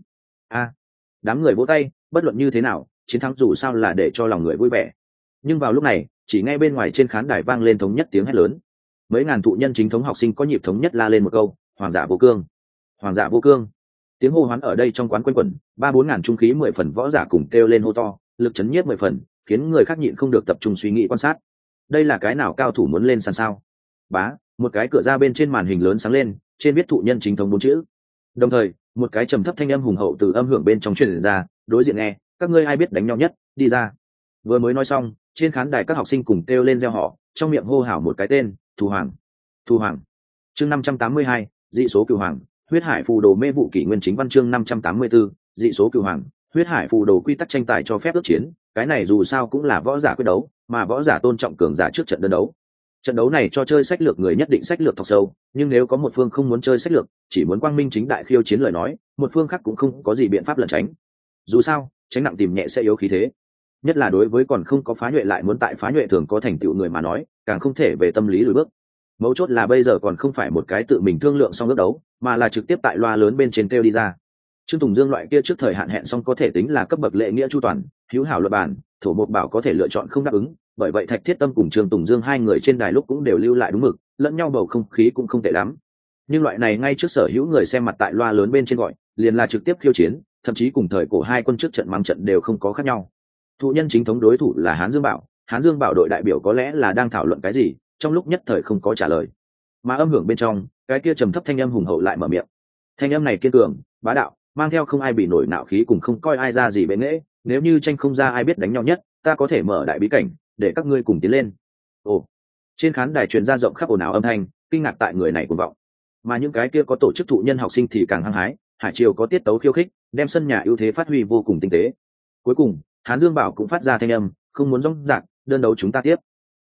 Đám người vỗ tay, bất luận như thế nào, chiến thắng dù sao là để cho lòng người vui vẻ. Nhưng vào lúc này, chỉ nghe bên ngoài trên khán đài vang lên thống nhất tiếng hét lớn. Mấy ngàn thụ nhân chính thống học sinh có nhịp thống nhất la lên một câu: Hoàng giả vô cương, Hoàng giả vô cương. Tiếng hô hoán ở đây trong quán quanh quẩn, 3-4 ngàn trung khí 10 phần võ giả cùng kêu lên hô to, lực chấn nhiếp 10 phần, khiến người khác nhịn không được tập trung suy nghĩ quan sát. Đây là cái nào cao thủ muốn lên sàn sao? Bá, một cái cửa ra bên trên màn hình lớn sáng lên, trên viết thụ nhân chính thống 4 chữ. Đồng thời, một cái trầm thấp thanh âm hùng hậu từ âm hưởng bên trong truyền ra, đối diện nghe, các ngươi ai biết đánh nhau nhất, đi ra. Vừa mới nói xong, trên khán đài các học sinh cùng kêu lên reo hò, trong miệng hô hào một cái tên: Thu Hoàng, Thu Hoàng. Chương 582, dị số cửu hoàng, huyết hải phù đồ mê vụ kỷ nguyên chính văn. Chương 584, dị số cửu hoàng, huyết hải phù đồ quy tắc tranh tài cho phép ước chiến, cái này dù sao cũng là võ giả quyết đấu, mà võ giả tôn trọng cường giả trước trận đơn đấu. Trận đấu này cho chơi sách lược người nhất định sách lược thọc sâu, nhưng nếu có một phương không muốn chơi sách lược, chỉ muốn quang minh chính đại khiêu chiến lời nói, một phương khác cũng không có gì biện pháp lẩn tránh. Dù sao, tránh nặng tìm nhẹ sẽ yếu khí thế, nhất là đối với còn không có phá nhuệ lại muốn tại phá nhuệ thường có thành tựu người mà nói, càng không thể về tâm lý lùi bước. Mấu chốt là bây giờ còn không phải một cái tự mình thương lượng xong ước đấu, mà là trực tiếp tại loa lớn bên trên kêu đi ra. Trương Tùng Dương loại kia trước thời hạn hẹn xong có thể tính là cấp bậc lễ nghĩa chu toàn, hữu hảo luật bản, Thổ Mục Bảo có thể lựa chọn không đáp ứng, bởi vậy Thạch Thiết Tâm cùng Trương Tùng Dương hai người trên đài lúc cũng đều lưu lại đúng mực, lẫn nhau bầu không khí cũng không tệ lắm. Nhưng loại này ngay trước sở hữu người xem mặt tại loa lớn bên trên gọi, liền là trực tiếp khiêu chiến, thậm chí cùng thời cổ hai quân trước trận mắng trận đều không có khác nhau. Thụ nhân chính thống đối thủ là Hán Dương Bảo, Hán Dương Bảo đội đại biểu có lẽ là đang thảo luận cái gì, trong lúc nhất thời không có trả lời. Mà âm hưởng bên trong, cái kia trầm thấp thanh âm hùng hậu lại mở miệng. Thanh âm này kiên cường, bá đạo, mang theo không ai bị nổi nạo khí cùng không coi ai ra gì bệ nghễ, nếu như tranh không ra ai biết đánh nhau nhất, ta có thể mở đại bí cảnh để các ngươi cùng tiến lên. Ồ, trên khán đài truyền ra rộng khắp ồn ào âm thanh, kinh ngạc tại người này cuồng vọng. Mà những cái kia có tổ chức thụ nhân học sinh thì càng hăng hái, hải triều có tiết tấu khiêu khích, đem sân nhà ưu thế phát huy vô cùng tinh tế. Cuối cùng, Hán Dương Bảo cũng phát ra thanh âm, không muốn rong rạc, đơn đấu chúng ta tiếp.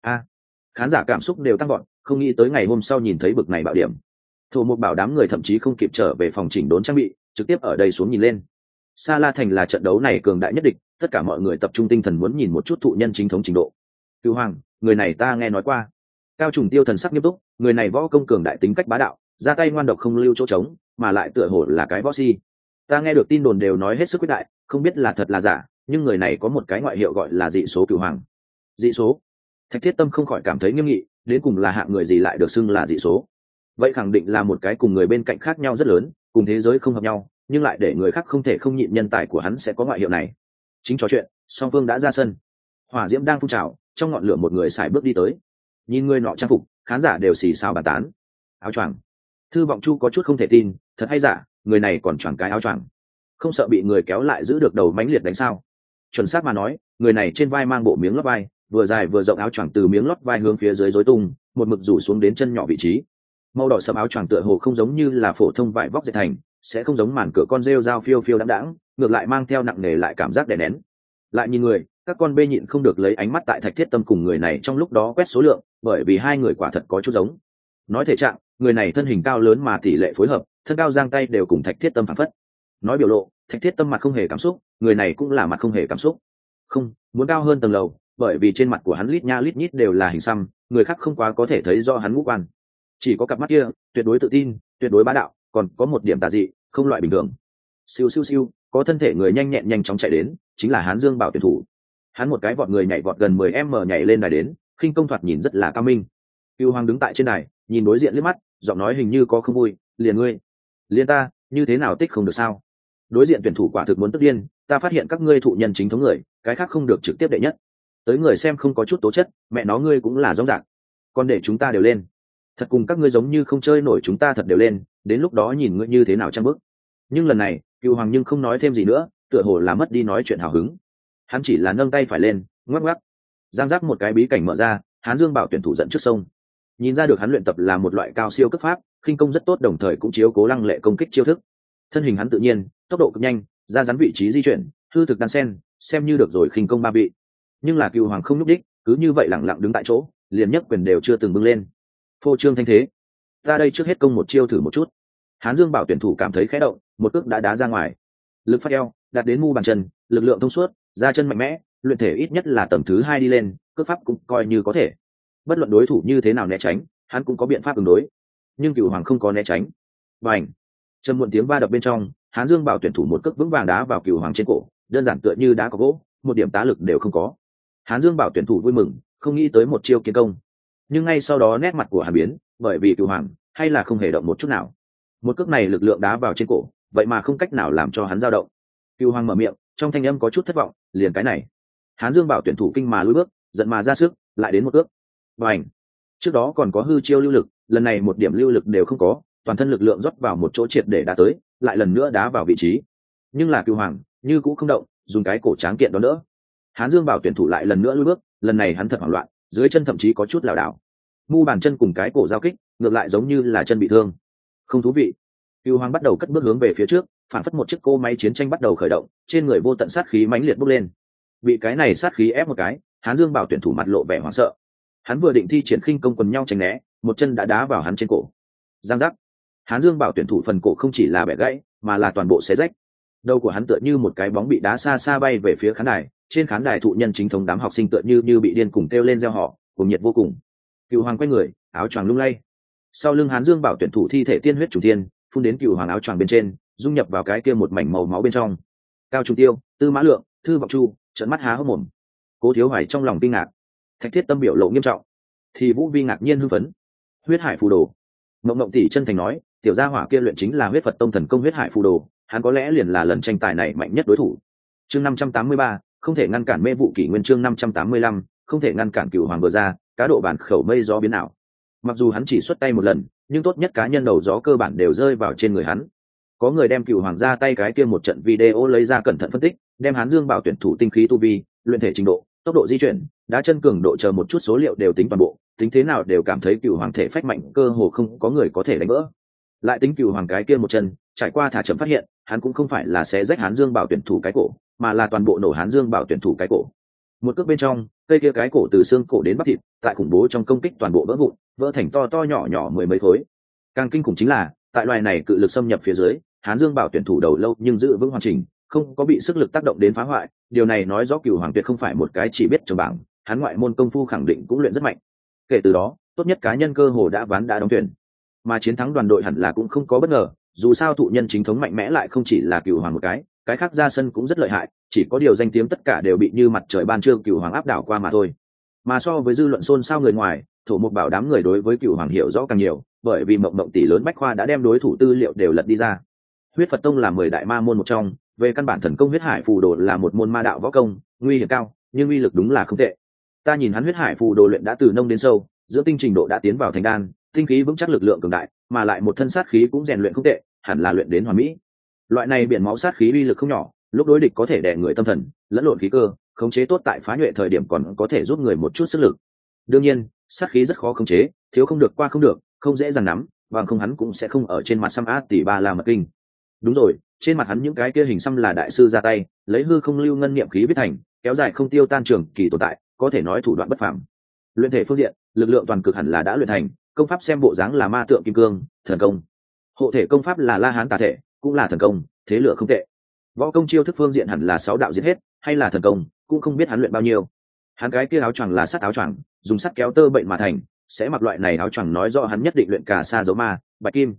Khán giả cảm xúc đều tăng vọt, không nghĩ tới ngày hôm sau nhìn thấy bực này bạo điểm. Thổ Mục Bảo đám người thậm chí không kịp trở về phòng chỉnh đốn trang bị, trực tiếp ở đây xuống nhìn lên. Sa La thành là trận đấu này cường đại nhất địch, tất cả mọi người tập trung tinh thần muốn nhìn một chút thụ nhân chính thống trình độ. Cửu Hoàng, người này ta nghe nói qua. Cao Trùng Tiêu thần sắc nghiêm túc, người này võ công cường đại, tính cách bá đạo, ra tay ngoan độc không lưu chỗ trống, mà lại tựa hồ là cái võ si. Ta nghe được tin đồn đều nói hết sức quyết đại, không biết là thật là giả, nhưng người này có một cái ngoại hiệu gọi là dị số Cửu Hoàng. Dị số? Thạch Thiết Tâm không khỏi cảm thấy nghiêm nghị, đến cùng là hạng người gì lại được xưng là dị số? Vậy khẳng định là một cái cùng người bên cạnh khác nhau rất lớn, cùng thế giới không hợp nhau, nhưng lại để người khác không thể không nhịn, nhân tài của hắn sẽ có ngoại hiệu này. Chính trò chuyện, song phương đã ra sân, hỏa diễm đang phun trào, trong ngọn lửa một người sải bước đi tới. Nhìn người nọ trang phục, khán giả đều xì xào bàn tán. Áo choàng. Thư Vọng Chu có chút không thể tin, thật hay giả, người này còn choàng cái áo choàng, không sợ bị người kéo lại giữ được đầu mãnh liệt đánh sao? Chuẩn xác mà nói, người này trên vai mang bộ miếng lót vai, vừa dài vừa rộng áo choàng từ miếng lót vai hướng phía dưới rối tung, một mực rủ xuống đến chân nhỏ vị trí. Màu đỏ sẫm áo choàng tựa hồ không giống như là phổ thông vải vóc dệt thành, sẽ không giống màn cửa con rêu dao phiêu phiêu đãng đãng, ngược lại mang theo nặng nề lại cảm giác đè nén. Lại nhìn người, các con bê nhịn không được lấy ánh mắt tại Thạch Thiết Tâm cùng người này trong lúc đó quét số lượng, bởi vì hai người quả thật có chút giống. Nói thể trạng, người này thân hình cao lớn mà tỷ lệ phối hợp, thân cao giang tay đều cùng Thạch Thiết Tâm phản phất. Nói biểu lộ, Thạch Thiết Tâm mặt không hề cảm xúc, người này cũng là mặt không hề cảm xúc. Không, muốn cao hơn tầng lầu, bởi vì trên mặt của hắn lít nha lít nhít đều là hình xăm, người khác không quá có thể thấy do hắn ngũ quan. Chỉ có cặp mắt kia, tuyệt đối tự tin, tuyệt đối bá đạo, còn có một điểm tà dị, không loại bình thường. Siêu siêu siêu, có thân thể người nhanh nhẹn nhanh chóng chạy đến, chính là Hán Dương Bảo tuyển thủ. Hắn một cái vọt người nhảy vọt gần 10m nhảy lên đài đến, khinh công thoạt nhìn rất là cao minh. Cửu Hoàng đứng tại trên đài, nhìn đối diện liếc mắt, giọng nói hình như có không vui, liền ngươi, liền ta, như thế nào tích không được sao? Đối diện tuyển thủ quả thực muốn tức điên, ta phát hiện các ngươi thụ nhân chính thống người, cái khác không được trực tiếp đệ nhất. Tới người xem không có chút tố chất, mẹ nó ngươi cũng là rõ ràng. Còn để chúng ta đều lên. Thật cùng các ngươi giống như không chơi nổi, chúng ta thật đều lên, đến lúc đó nhìn ngươi như thế nào trăm bước. Nhưng lần này, Cửu Hoàng nhưng không nói thêm gì nữa, tựa hồ là mất đi nói chuyện hào hứng. Hắn chỉ là nâng tay phải lên, ngoắc ngoắc. Giang giác một cái bí cảnh mở ra, Hán Dương Bảo tuyển thủ dẫn trước sông. Nhìn ra được hắn luyện tập là một loại cao siêu cấp pháp, khinh công rất tốt, đồng thời cũng chiếu cố lăng lệ công kích chiêu thức. Thân hình hắn tự nhiên, tốc độ cực nhanh, ra dán vị trí di chuyển, hư thực đan sen, xem như được rồi khinh công ba vị. Nhưng là Cửu Hoàng không nhúc đích, cứ như vậy lặng lặng đứng tại chỗ, liền nhấc quyền đều chưa từng bưng lên. Phô trương thanh thế. Ta đây trước hết công một chiêu thử một chút. Hán Dương Bảo tuyển thủ cảm thấy khẽ động, một cước đã đá ra ngoài. Lực phát eo, đạt đến mu bàn chân, lực lượng thông suốt, ra chân mạnh mẽ, luyện thể ít nhất là tầng thứ 2 đi lên, cước pháp cũng coi như có thể. Bất luận đối thủ như thế nào né tránh, hắn cũng có biện pháp ứng đối. Nhưng Cửu Hoàng không có né tránh. Bành! Trầm muộn tiếng va đập bên trong, Hán Dương Bảo tuyển thủ một cước vững vàng đá vào Cửu Hoàng trên cổ, đơn giản tựa như đá có gỗ, một điểm tá lực đều không có. Hán Dương Bảo tuyển thủ vui mừng, không nghĩ tới một chiêu kiến công. Nhưng ngay sau đó nét mặt của hắn biến, bởi vì Cửu Hoàng hay là không hề động một chút nào. Một cước này lực lượng đá vào trên cổ, vậy mà không cách nào làm cho hắn dao động. Cửu Hoàng mở miệng, trong thanh âm có chút thất vọng, liền cái này. Hán Dương Bảo tuyển thủ kinh mà lùi bước, giận mà ra sức, lại đến một cước. Bành! Trước đó còn có hư chiêu lưu lực, lần này một điểm lưu lực đều không có, toàn thân lực lượng rót vào một chỗ triệt để đá tới, lại lần nữa đá vào vị trí. Nhưng là Cửu Hoàng như cũng không động, dùng cái cổ tráng kiện đó đỡ. Hán Dương Bảo tuyển thủ lại lần nữa lùi bước, lần này hắn thật hoảng loạn, dưới chân thậm chí có chút lảo đảo. Mu bàn chân cùng cái cổ giao kích, ngược lại giống như là chân bị thương. Không thú vị. Cửu Hoàng bắt đầu cất bước hướng về phía trước, phản phất một chiếc cô máy chiến tranh bắt đầu khởi động, trên người vô tận sát khí mãnh liệt bốc lên. Bị cái này sát khí ép một cái, Hán Dương Bảo tuyển thủ mặt lộ vẻ hoảng sợ. Hắn vừa định thi triển khinh công quần nhau tránh né, một chân đã đá vào hắn trên cổ. Giang giác. Hán Dương Bảo tuyển thủ phần cổ không chỉ là bẻ gãy, mà là toàn bộ xé rách. Đầu của hắn tựa như một cái bóng bị đá xa xa bay về phía khán đài, trên khán đài thụ nhân chính thống đám học sinh tựa như bị điên cùng kêu lên reo hò, cùng nhiệt vô cùng. Cửu Hoàng quay người, áo choàng lung lay. Sau lưng Hán Dương Bảo tuyển thủ thi thể tiên huyết chủ thiên, phun đến Cửu Hoàng áo choàng bên trên, dung nhập vào cái kia một mảnh màu máu bên trong. Cao Trung Tiêu, Tư Mã Lượng, Thư Vọng Chu trợn mắt há hốc mồm. Cố Thiếu Hoài trong lòng kinh ngạc. Thạch Thiết Tâm biểu lộ nghiêm trọng. Thì Vũ Vi ngạc nhiên hưng phấn. Huyết Hải phù đồ. Mộng Mộng tỷ chân thành nói, tiểu gia hỏa kia luyện chính là Huyết Phật Tông thần công Huyết Hải phù đồ, hắn có lẽ liền là lần tranh tài này mạnh nhất đối thủ. Chương 583, không thể ngăn cản mê vụ kỷ nguyên. Chương 585, không thể ngăn cản Cửu Hoàng vừa ra, cá độ bản khẩu mây gió biến ảo. Mặc dù hắn chỉ xuất tay một lần, nhưng tốt nhất cá nhân đầu gió cơ bản đều rơi vào trên người hắn. Có người đem Cửu Hoàng ra tay cái kia một trận video lấy ra cẩn thận phân tích, đem Hán Dương Bảo tuyển thủ tinh khí tu vi, luyện thể trình độ, tốc độ di chuyển, đá chân cường độ chờ một chút số liệu đều tính toàn bộ, tính thế nào đều cảm thấy Cửu Hoàng thể phách mạnh, cơ hồ không có người có thể đánh vỡ. Lại tính Cửu Hoàng cái kia một chân, trải qua thả chậm phát hiện, hắn cũng không phải là sẽ rách Hán Dương Bảo tuyển thủ cái cổ, mà là toàn bộ nổ Hán Dương Bảo tuyển thủ cái cổ. Một cước bên trong, cây kia cái cổ từ xương cổ đến bắp thịt, tại khủng bố trong công kích toàn bộ vỡ vụn, vỡ thành to to nhỏ nhỏ mười mấy khối. Càng kinh khủng chính là, tại loài này cự lực xâm nhập phía dưới, Hán Dương Bảo tuyển thủ đầu lâu nhưng giữ vững hoàn chỉnh, không có bị sức lực tác động đến phá hoại. Điều này nói rõ Cửu Hoàng tuyệt không phải một cái chỉ biết trồng bảng, hắn ngoại môn công phu khẳng định cũng luyện rất mạnh. Kể từ đó, tốt nhất cá nhân cơ hồ đã ván đã đóng tuyển, mà chiến thắng đoàn đội hẳn là cũng không có bất ngờ. Dù sao thụ nhân chính thống mạnh mẽ lại không chỉ là Cửu Hoàng một cái khác ra sân cũng rất lợi hại, chỉ có điều danh tiếng tất cả đều bị như mặt trời ban trưa Cửu Hoàng áp đảo qua mà thôi. Mà so với dư luận xôn xao người ngoài, Thổ Mục Bảo đám người đối với Cửu Hoàng hiểu rõ càng nhiều, bởi vì Mộng Mộng tỷ lớn bách khoa đã đem đối thủ tư liệu đều lật đi ra. Huyết Phật Tông là 10 đại ma môn một trong, về căn bản thần công Huyết Hải phù đồ là một môn ma đạo võ công, nguy hiểm cao, nhưng uy lực đúng là không tệ. Ta nhìn hắn Huyết Hải phù đồ luyện đã từ nông đến sâu, giữa tinh trình độ đã tiến vào thành đan, tinh khí vững chắc, lực lượng cường đại, mà lại một thân sát khí cũng rèn luyện không tệ, hẳn là luyện đến hoàn mỹ. Loại này biển máu sát khí uy lực không nhỏ, lúc đối địch có thể đè người tâm thần, lẫn lộn khí cơ, khống chế tốt tại phá nhuệ thời điểm còn có thể giúp người một chút sức lực. Đương nhiên, sát khí rất khó khống chế, thiếu không được qua không được, không dễ dàng nắm, bằng không hắn cũng sẽ không ở trên mặt xăm át tỷ ba la mật kinh. Đúng rồi, trên mặt hắn những cái kia hình xăm là đại sư ra tay, lấy hư không lưu ngân niệm khí viết thành, kéo dài không tiêu tan trường kỳ tồn tại, có thể nói thủ đoạn bất phàm. Luyện thể phương diện, lực lượng toàn cực hẳn là đã luyện thành, công pháp xem bộ dáng là ma tượng kim cương, thần công. Hộ thể công pháp là La Hán tà thể, cũng là thần công, thế lửa không tệ. Võ công chiêu thức phương diện hẳn là 6 đạo giết hết, hay là thần công, cũng không biết hắn luyện bao nhiêu. Hắn cái kia áo choàng là sắt áo choàng, dùng sắt kéo tơ bệnh mà thành, sẽ mặc loại này áo choàng nói rõ hắn nhất định luyện cả sa dấu ma, bạch kim.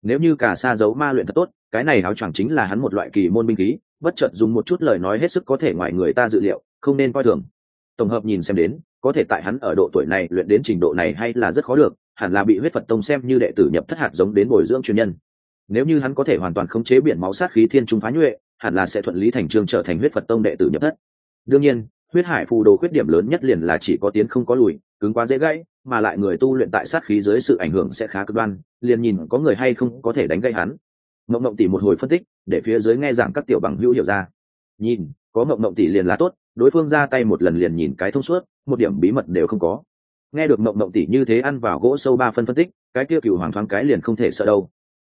Nếu như cả sa giấu ma luyện thật tốt, cái này áo choàng chính là hắn một loại kỳ môn binh khí, bất chợt dùng một chút lời nói hết sức có thể ngoài người ta dự liệu, không nên coi thường. Tổng hợp nhìn xem đến, có thể tại hắn ở độ tuổi này luyện đến trình độ này hay là rất khó được, hẳn là bị huyết Phật tông xem như đệ tử nhập thất hạt giống đến bồi dưỡng truyền nhân. Nếu như hắn có thể hoàn toàn khống chế biển máu sát khí thiên trung phá nhuệ, hẳn là sẽ thuận lý thành chương trở thành huyết Phật tông đệ tử nhập thất. Đương nhiên, huyết hải phù đồ khuyết điểm lớn nhất liền là chỉ có tiến không có lùi, cứng quá dễ gãy, mà lại người tu luyện tại sát khí dưới sự ảnh hưởng sẽ khá cực đoan, liền nhìn có người hay không có thể đánh gãy hắn. Mộng Mộng tỷ một hồi phân tích, để phía dưới nghe giảng các tiểu bằng hữu hiểu ra. Nhìn, có Mộng Mộng tỷ liền là tốt, đối phương ra tay một lần liền nhìn cái thông suốt, một điểm bí mật đều không có. Nghe được Mộng Mộng tỷ như thế ăn vào gỗ sâu 3 phân phân tích, cái kia Cửu Hoàng thoáng cái liền không thể sợ đâu.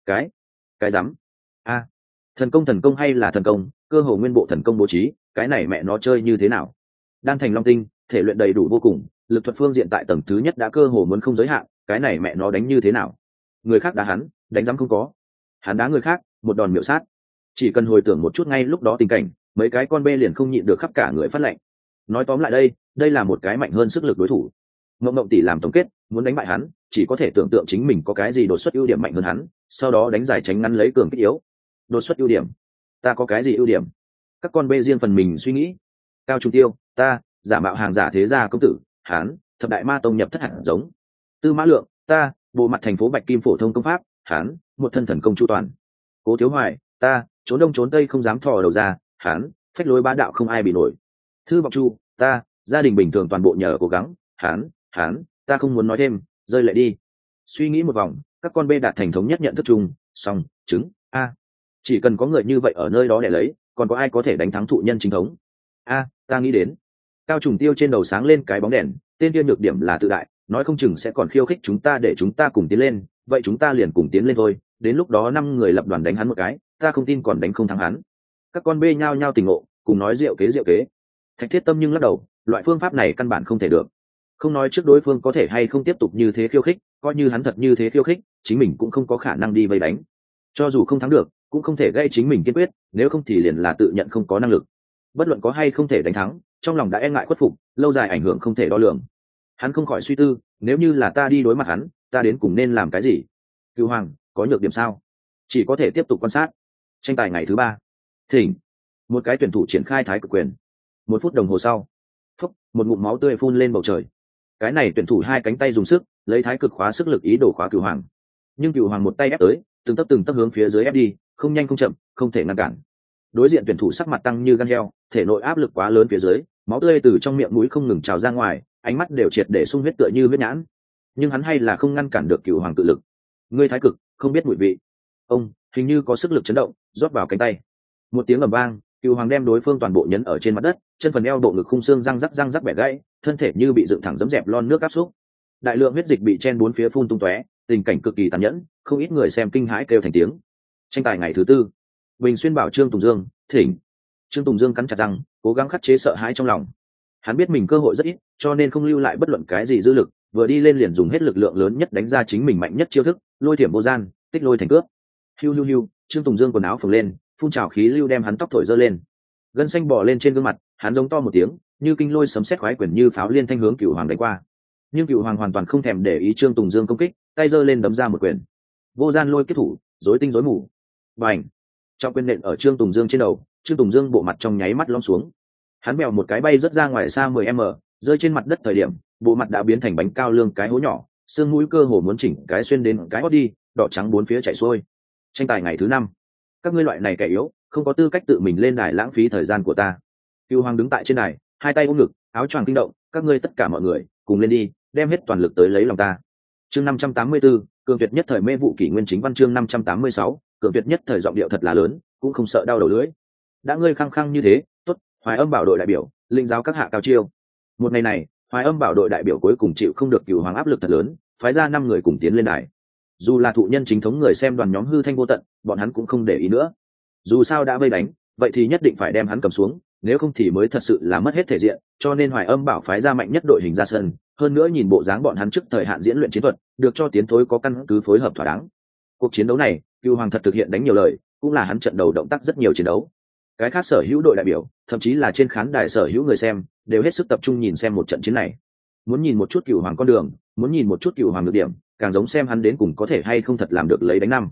Cái rắm. A, thần công hay là thần công, cơ hồ nguyên bộ thần công bố trí, cái này mẹ nó chơi như thế nào? Đan thành long tinh, thể luyện đầy đủ vô cùng, lực thuật phương diện tại tầng thứ nhất đã cơ hồ muốn không giới hạn, cái này mẹ nó đánh như thế nào? Người khác đá hắn, đánh rắm không có. Hắn đá người khác, một đòn miểu sát. Chỉ cần hồi tưởng một chút ngay lúc đó tình cảnh, mấy cái con bê liền không nhịn được khắp cả người phát lệnh. Nói tóm lại đây là một cái mạnh hơn sức lực đối thủ. Mộng Mộng tỷ làm tổng kết, muốn đánh bại hắn, chỉ có thể tưởng tượng chính mình có cái gì đột xuất ưu điểm mạnh hơn hắn, sau đó đánh giải tránh ngắn lấy cường kích yếu. Đột xuất ưu điểm, ta có cái gì ưu điểm? Các con bê riêng phần mình suy nghĩ. Cao Trung Tiêu, ta, giả mạo hàng giả thế gia công tử, hắn, thập đại ma tông nhập thất hạt giống. Tư Mã Lượng, ta, bộ mặt thành phố Bạch Kim phổ thông công pháp, hắn, một thân thần công chu toàn. Cố Thiếu Hoài, ta, trốn đông trốn tây không dám thò đầu ra, hắn, phách lối bá đạo không ai bị nổi. Thư Vọng Chu, ta, gia đình bình thường toàn bộ nhờ cố gắng, hắn, ta không muốn nói thêm, rơi lại đi. Suy nghĩ một vòng, các con bê đạt thành thống nhất nhận thức chung, xong, chứng, a, chỉ cần có người như vậy ở nơi đó để lấy, còn có ai có thể đánh thắng thụ nhân chính thống? A, ta nghĩ đến. Cao Trùng Tiêu trên đầu sáng lên cái bóng đèn, tên kia nhược điểm là tự đại, nói không chừng sẽ còn khiêu khích chúng ta để chúng ta cùng tiến lên, vậy chúng ta liền cùng tiến lên thôi, đến lúc đó 5 người lập đoàn đánh hắn một cái, ta không tin còn đánh không thắng hắn. Các con bê nhao nhao tỉnh ngộ, cùng nói diệu kế. Thạch Thiết Tâm nhưng lắc đầu, loại phương pháp này căn bản không thể được. Không nói trước đối phương có thể hay không tiếp tục như thế khiêu khích, coi như hắn thật như thế khiêu khích, chính mình cũng không có khả năng đi vây đánh. Cho dù không thắng được, cũng không thể gây chính mình kiên quyết, nếu không thì liền là tự nhận không có năng lực. Bất luận có hay không thể đánh thắng, trong lòng đã e ngại khuất phục, lâu dài ảnh hưởng không thể đo lường. Hắn không khỏi suy tư, nếu như là ta đi đối mặt hắn, ta đến cùng nên làm cái gì? Cửu Hoàng, có nhược điểm sao? Chỉ có thể tiếp tục quan sát. Tranh tài ngày thứ 3. Thỉnh. Một cái tuyển thủ triển khai thái cực quyền. 1 phút đồng hồ sau, phốc, một ngụm máu tươi phun lên bầu trời. Cái này tuyển thủ 2 cánh tay dùng sức, lấy thái cực khóa sức lực ý đồ khóa Cửu Hoàng. Nhưng Cửu Hoàng một tay ép tới, từng tấc hướng phía dưới ép đi, không nhanh không chậm, không thể ngăn cản. Đối diện tuyển thủ sắc mặt tăng như gan heo, thể nội áp lực quá lớn phía dưới, máu tươi từ trong miệng mũi không ngừng trào ra ngoài, ánh mắt đều triệt để sung huyết tựa như huyết nhãn. Nhưng hắn hay là không ngăn cản được Cửu Hoàng cự lực. Ngươi thái cực, không biết mùi vị. Ông, hình như có sức lực chấn động, rót vào cánh tay. Một tiếng ầm vang, Cửu Hoàng đem đối phương toàn bộ nhấn ở trên mặt đất, chân phần eo bộ ngực khung xương răng rắc bẻ gãy, thân thể như bị dựng thẳng giẫm dẹp lon nước áp xúc. Đại lượng huyết dịch bị chen bốn phía phun tung tóe, tình cảnh cực kỳ tàn nhẫn, không ít người xem kinh hãi kêu thành tiếng. Tranh tài ngày thứ 4. Bình Xuyên bảo Trương Tùng Dương, thỉnh. Trương Tùng Dương cắn chặt răng, cố gắng khắc chế sợ hãi trong lòng. Hắn biết mình cơ hội rất ít, cho nên không lưu lại bất luận cái gì dư lực, vừa đi lên liền dùng hết lực lượng lớn nhất đánh ra chính mình mạnh nhất chiêu thức, lôi thiểm vô gian, tích lôi thành cướp. Hiu, Trương Tùng Dương quần áo phồng lên, phun trào khí lưu đem hắn tóc thổi dơ lên. Gân xanh bò lên trên gương mặt, hắn giống to một tiếng, như kinh lôi sấm sét khoái quyền như pháo liên thanh hướng Cửu Hoàng đánh qua. Nhưng Cửu Hoàng hoàn toàn không thèm để ý Trương Tùng Dương công kích, tay giơ lên đấm ra một quyền. Vô gian lôi kết thủ, rối tinh rối mù. Bành! Trọng quyền nện ở Trương Tùng Dương trên đầu, Trương Tùng Dương bộ mặt trong nháy mắt lõm xuống. Hắn bèo một cái bay rất ra ngoài xa 10m, rơi trên mặt đất thời điểm, bộ mặt đã biến thành bánh cao lương cái hố nhỏ, xương mũi cơ hồ muốn chỉnh cái xuyên đến cái hót đi, đỏ trắng bốn phía chảy xuôi. Tranh tài ngày thứ 5. Các ngươi loại này kẻ yếu, không có tư cách tự mình lên đài lãng phí thời gian của ta. Cửu Hoàng đứng tại trên đài, 2 tay ôm ngực, áo choàng kinh động, các ngươi tất cả mọi người, cùng lên đi, đem hết toàn lực tới lấy lòng ta. Chương 584, cường tuyệt nhất thời mê vụ kỷ nguyên chính văn chương 586, cường tuyệt nhất thời giọng điệu thật là lớn, cũng không sợ đau đầu lưỡi. Đã ngươi khăng khăng như thế, tốt, Hoài Âm bảo đội đại biểu, linh giáo các hạ cao chiêu. Một ngày này, Hoài Âm bảo đội đại biểu cuối cùng chịu không được Cửu Hoàng áp lực thật lớn, phái ra 5 người cùng tiến lên đài. Dù là thụ nhân chính thống người xem đoàn nhóm hư thanh vô tận, bọn hắn cũng không để ý nữa. Dù sao đã vây đánh, vậy thì nhất định phải đem hắn cầm xuống, nếu không thì mới thật sự là mất hết thể diện, cho nên Hoài Âm bảo phái ra mạnh nhất đội hình ra sân, hơn nữa nhìn bộ dáng bọn hắn trước thời hạn diễn luyện chiến thuật, được cho tiến thối có căn cứ phối hợp thỏa đáng. Cuộc chiến đấu này, Cửu Hoàng thật thực hiện đánh nhiều lời, cũng là hắn trận đầu động tác rất nhiều chiến đấu. Cái khác sở hữu đội đại biểu, thậm chí là trên khán đài sở hữu người xem, đều hết sức tập trung nhìn xem một trận chiến này. Muốn nhìn một chút Cửu Hoàng con đường, muốn nhìn một chút Cửu Hoàng được điểm, càng giống xem hắn đến cùng có thể hay không thật làm được lấy đánh năm.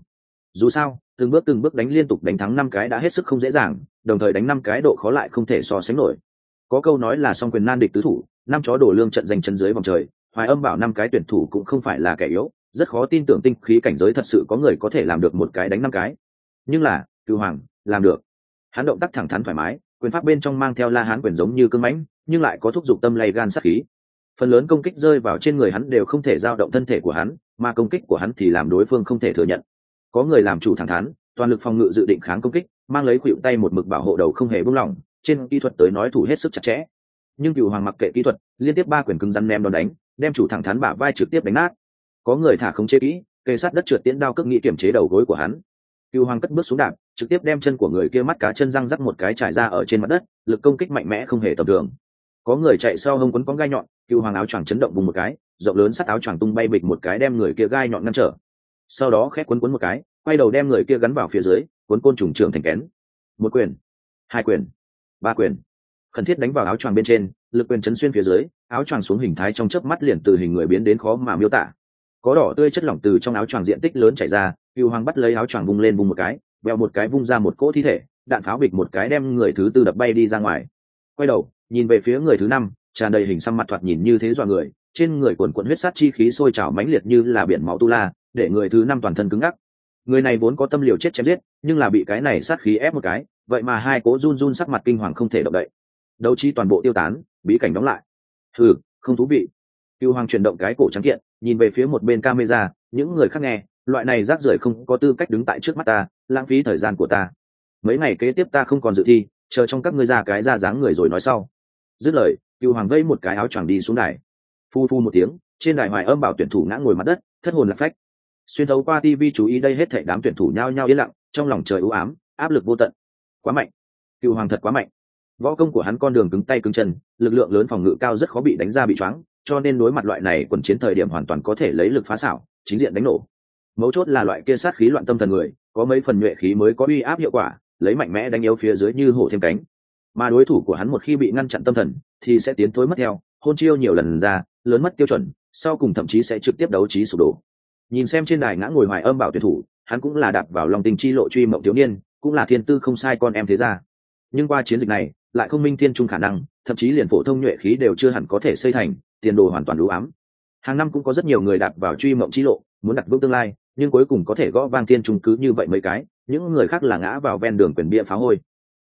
Dù sao từng bước đánh liên tục đánh thắng 5 cái đã hết sức không dễ dàng, đồng thời đánh 5 cái độ khó lại không thể so sánh nổi. Có câu nói là song quyền nan địch tứ thủ, năm chó đổ lương trận giành chân dưới vòng trời. Hoài Âm bảo 5 cái tuyển thủ cũng không phải là kẻ yếu, rất khó tin tưởng tinh khí cảnh giới thật sự có người có thể làm được 1 cái đánh 5 cái. Nhưng là Cửu Hoàng làm được. Hắn động tác thẳng thắn thoải mái, quyền pháp bên trong mang theo La Hán quyền giống như cương mãnh, nhưng lại có thúc giục tâm lay gan sát khí. Phần lớn công kích rơi vào trên người hắn đều không thể dao động thân thể của hắn, mà công kích của hắn thì làm đối phương không thể thừa nhận. Có người làm chủ thẳng thắn, toàn lực phòng ngự dự định kháng công kích, mang lấy khuỷu tay một mực bảo hộ đầu không hề buông lỏng, trên kỹ thuật tới nói thủ hết sức chặt chẽ. Nhưng Cửu Hoàng mặc kệ kỹ thuật, liên tiếp 3 quyền cứng rắn ném đòn đánh, đem chủ thẳng thắn bả vai trực tiếp đánh nát. Có người thả không chế kỹ, kề sát đất trượt tiễn đao cước nghị kiểm chế đầu gối của hắn. Cửu Hoàng cất bước xuống đạp, trực tiếp đem chân của người kia mắt cá chân răng rắc 1 cái trải ra ở trên mặt đất, lực công kích mạnh mẽ không hề tầm thường. Có người chạy sau hông quấn có gai nhọn, Cửu Hoàng áo choàng chấn động vùng 1 cái, rộng lớn sắt áo choàng tung bay bịch 1 cái đem người kia gai nhọn ngăn trở. Sau đó khét quấn 1 cái, quay đầu đem người kia gắn vào phía dưới, cuốn côn trùng trưởng thành kén. 1 quyền, 2 quyền, 3 quyền, khẩn thiết đánh vào áo choàng bên trên, lực quyền chấn xuyên phía dưới, áo choàng xuống hình thái trong chớp mắt liền từ hình người biến đến khó mà miêu tả. Có đỏ tươi chất lỏng từ trong áo choàng diện tích lớn chảy ra, Cửu Hoàng bắt lấy áo choàng vung lên vung 1 cái, vèo 1 cái vung ra một cỗ thi thể, đạn pháo bịch 1 cái đem người thứ tư đập bay đi ra ngoài. Quay đầu nhìn về phía người thứ 5, tràn đầy hình xăm mặt thoạt nhìn như thế dọa người, trên người quần quần huyết sát chi khí sôi trào mãnh liệt như là biển máu tu la, để người thứ 5 toàn thân cứng ngắc. Người này vốn có tâm liều chết chém giết, nhưng là bị cái này sát khí ép 1 cái, vậy mà hai cố run run sắc mặt kinh hoàng không thể động đậy. Đấu trí toàn bộ tiêu tán, bí cảnh đóng lại. Không thú vị. Cửu Hoàng chuyển động cái cổ trắng kiện, nhìn về phía một bên camera, những người khác nghe, loại này rác rưởi không có tư cách đứng tại trước mắt ta, lãng phí thời gian của ta. Mấy ngày kế tiếp ta không còn dự thi, chờ trong các ngươi ra cái ra dáng người rồi nói sau. Dứt lời, Cửu Hoàng vây 1 cái áo choàng đi xuống đài. Phu phu một tiếng, trên đài Hoài Âm bảo tuyển thủ ngã ngồi mặt đất, thất hồn lạc phách. Xuyên thấu qua TV chú ý đây hết thảy đám tuyển thủ nhao nhao yên lặng, trong lòng trời u ám, áp lực vô tận. Quá mạnh, Cửu Hoàng thật quá mạnh. Võ công của hắn con đường cứng tay cứng chân, lực lượng lớn phòng ngự cao rất khó bị đánh ra bị choáng, cho nên đối mặt loại này quần chiến thời điểm hoàn toàn có thể lấy lực phá xảo, chính diện đánh nổ. Mấu chốt là loại kia sát khí loạn tâm thần người, có mấy phần nhuệ khí mới có uy áp hiệu quả, lấy mạnh mẽ đánh yếu phía dưới như hổ thêm cánh. Mà đối thủ của hắn một khi bị ngăn chặn tâm thần, thì sẽ tiến thối mất theo, hôn chiêu nhiều lần ra, lớn mất tiêu chuẩn, sau cùng thậm chí sẽ trực tiếp đấu trí sụp đổ. Nhìn xem trên đài ngã ngồi Hoài Âm bảo tuyển thủ, hắn cũng là đạp vào lòng tình chi lộ truy mộng thiếu niên, cũng là thiên tư không sai con em thế gia. Nhưng qua chiến dịch này, lại không minh thiên trung khả năng, thậm chí liền phổ thông nhuệ khí đều chưa hẳn có thể xây thành, tiền đồ hoàn toàn u ám. Hàng năm cũng có rất nhiều người đạp vào truy mộng chi lộ, muốn đặt vững tương lai, nhưng cuối cùng có thể gõ vang thiên trung cứ như vậy mấy cái, những người khác là ngã vào ven đường quyền bia phá hôi.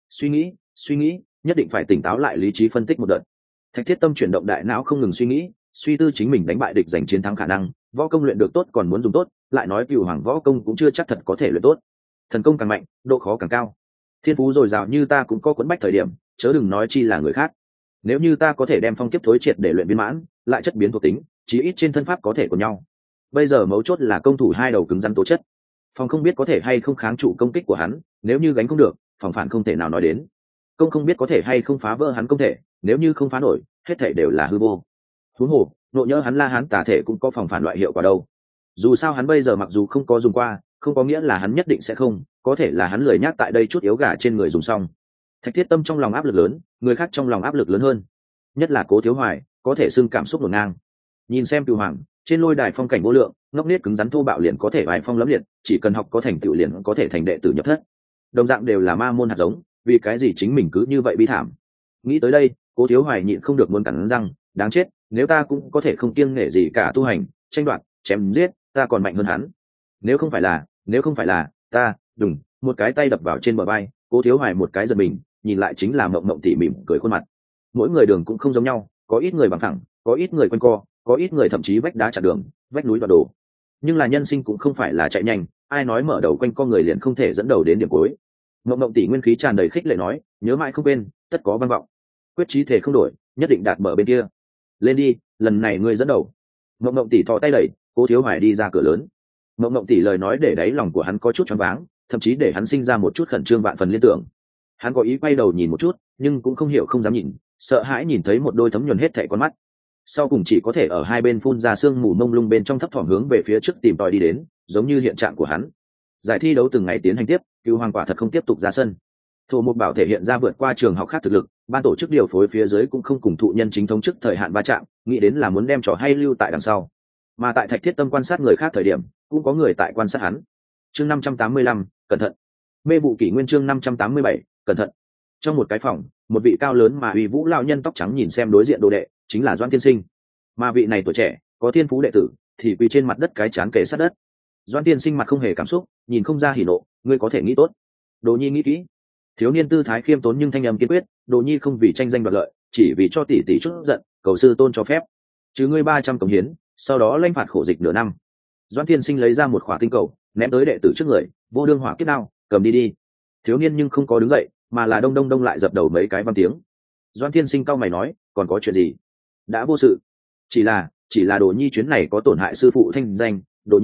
Suy nghĩ, nhất định phải tỉnh táo lại lý trí phân tích một đợt. Thạch Thiết Tâm chuyển động đại não không ngừng suy nghĩ, suy tư chính mình đánh bại địch giành chiến thắng khả năng, võ công luyện được tốt còn muốn dùng tốt, lại nói Cửu Hoàng võ công cũng chưa chắc thật có thể luyện tốt. Thần công càng mạnh, độ khó càng cao. Thiên phú dồi dào như ta cũng có quấn bách thời điểm, chớ đừng nói chi là người khác. Nếu như ta có thể đem phong kiếp thối triệt để luyện viên mãn, lại chất biến thuộc tính, chí ít trên thân pháp có thể của nhau. Bây giờ mấu chốt là công thủ hai đầu cứng rắn tố chất. Phòng không biết có thể hay không kháng trụ công kích của hắn, nếu như gánh không được, phòng phản không thể nào nói đến. Công không biết có thể hay không phá vỡ hắn công thể, nếu như không phá nổi, hết thể đều là hư vô. Huống hồ, nộ nhỡ hắn La Hán tả thể cũng có phòng phản loại hiệu quả đâu. Dù sao hắn bây giờ mặc dù không có dùng qua, không có nghĩa là hắn nhất định sẽ không, có thể là hắn lười nhác tại đây chút yếu gà trên người dùng xong. Thạch Thiết Tâm trong lòng áp lực lớn, người khác trong lòng áp lực lớn hơn, nhất là Cố Thiếu Hoài, có thể xưng cảm xúc đổ ngang. Nhìn xem Cửu Hoàng trên lôi đài phong cảnh vô lượng, ngốc nết cứng rắn thô bạo liền có thể bài phong lẫm liệt, chỉ cần học có thành tựu liền có thể thành đệ tử nhập thất. Đồng dạng đều là ma môn hạt giống, vì cái gì chính mình cứ như vậy bi thảm. Nghĩ tới đây, Cố Thiếu Hoài nhịn không được muốn cắn răng, đáng chết, nếu ta cũng có thể không kiêng nể gì cả tu hành, tranh đoạt, chém giết, ta còn mạnh hơn hắn. Nếu không phải là ta, đùng, một cái tay đập vào trên bờ vai, Cố Thiếu Hoài một cái giật mình, nhìn lại chính là Mộng Mộng tỉ mỉm cười khuôn mặt. Mỗi người đường cũng không giống nhau, có ít người bằng thẳng, có ít người quanh co, có ít người thậm chí vách đá chặn đường, vách núi đoạt đổ. Nhưng là nhân sinh cũng không phải là chạy nhanh, ai nói mở đầu quanh co người liền không thể dẫn đầu đến điểm cuối. Mộng Mộng tỷ nguyên khí tràn đầy khích lệ nói, nhớ mãi không quên, tất có văn vọng. Quyết chí thể không đổi, nhất định đạt bờ bên kia. Lên đi, lần này ngươi dẫn đầu. Mộng Mộng tỷ thò tay đẩy, Cố Thiếu Hoài đi ra cửa lớn. Mộng Mộng tỷ lời nói để đáy lòng của hắn có chút choáng váng, thậm chí để hắn sinh ra một chút khẩn trương vạn phần liên tưởng. Hắn có ý quay đầu nhìn một chút, nhưng cũng không hiểu không dám nhìn, sợ hãi nhìn thấy một đôi thấm nhuần hết thảy con mắt. Sau cùng chỉ có thể ở hai bên phun ra sương mù mông lung bên trong thấp thỏm hướng về phía trước tìm tòi đi đến, giống như hiện trạng của hắn. Giải thi đấu từng ngày tiến hành tiếp, Cửu Hoàng quả thật không tiếp tục ra sân. Thổ Mục Bảo thể hiện ra vượt qua trường học khác thực lực, ban tổ chức điều phối phía dưới cũng không cùng thụ nhân chính thống trước thời hạn va chạm, nghĩ đến là muốn đem trò hay lưu tại đằng sau. Mà tại Thạch Thiết Tâm quan sát người khác thời điểm, cũng có người tại quan sát hắn. chương 585, cẩn thận. Mê vụ kỷ nguyên chương 587, cẩn thận. Trong một cái phòng, một vị cao lớn mà uy vũ lão nhân tóc trắng nhìn xem đối diện đồ đệ, chính là Doãn Tiên Sinh. Mà vị này tuổi trẻ, có thiên phú đệ tử, thì quỳ trên mặt đất cái chán kề sát đất. Doãn Tiên Sinh mặt không hề cảm xúc, nhìn không ra hỉ nộ, ngươi có thể nghĩ tốt. Đồ Nhi nghĩ kỹ. Thiếu niên tư thái khiêm tốn nhưng thanh âm kiên quyết, Đồ Nhi không vì tranh danh đoạt lợi, chỉ vì cho tỷ tỷ chút giận, cầu sư tôn cho phép. Chứ ngươi 300 cống hiến, sau đó lãnh phạt khổ dịch nửa năm. Doãn Tiên Sinh lấy ra một khỏa tinh cầu, ném tới đệ tử trước người, vô đương hỏa kiếp đao, cầm đi đi. Thiếu niên nhưng không có đứng dậy, mà là đông đông đông lại dập đầu mấy cái văn tiếng. Doãn Tiên Sinh cau mày nói, còn có chuyện gì? Đã vô sự. Chỉ là Đồ Nhi chuyến này có tổn hại sư phụ thanh danh.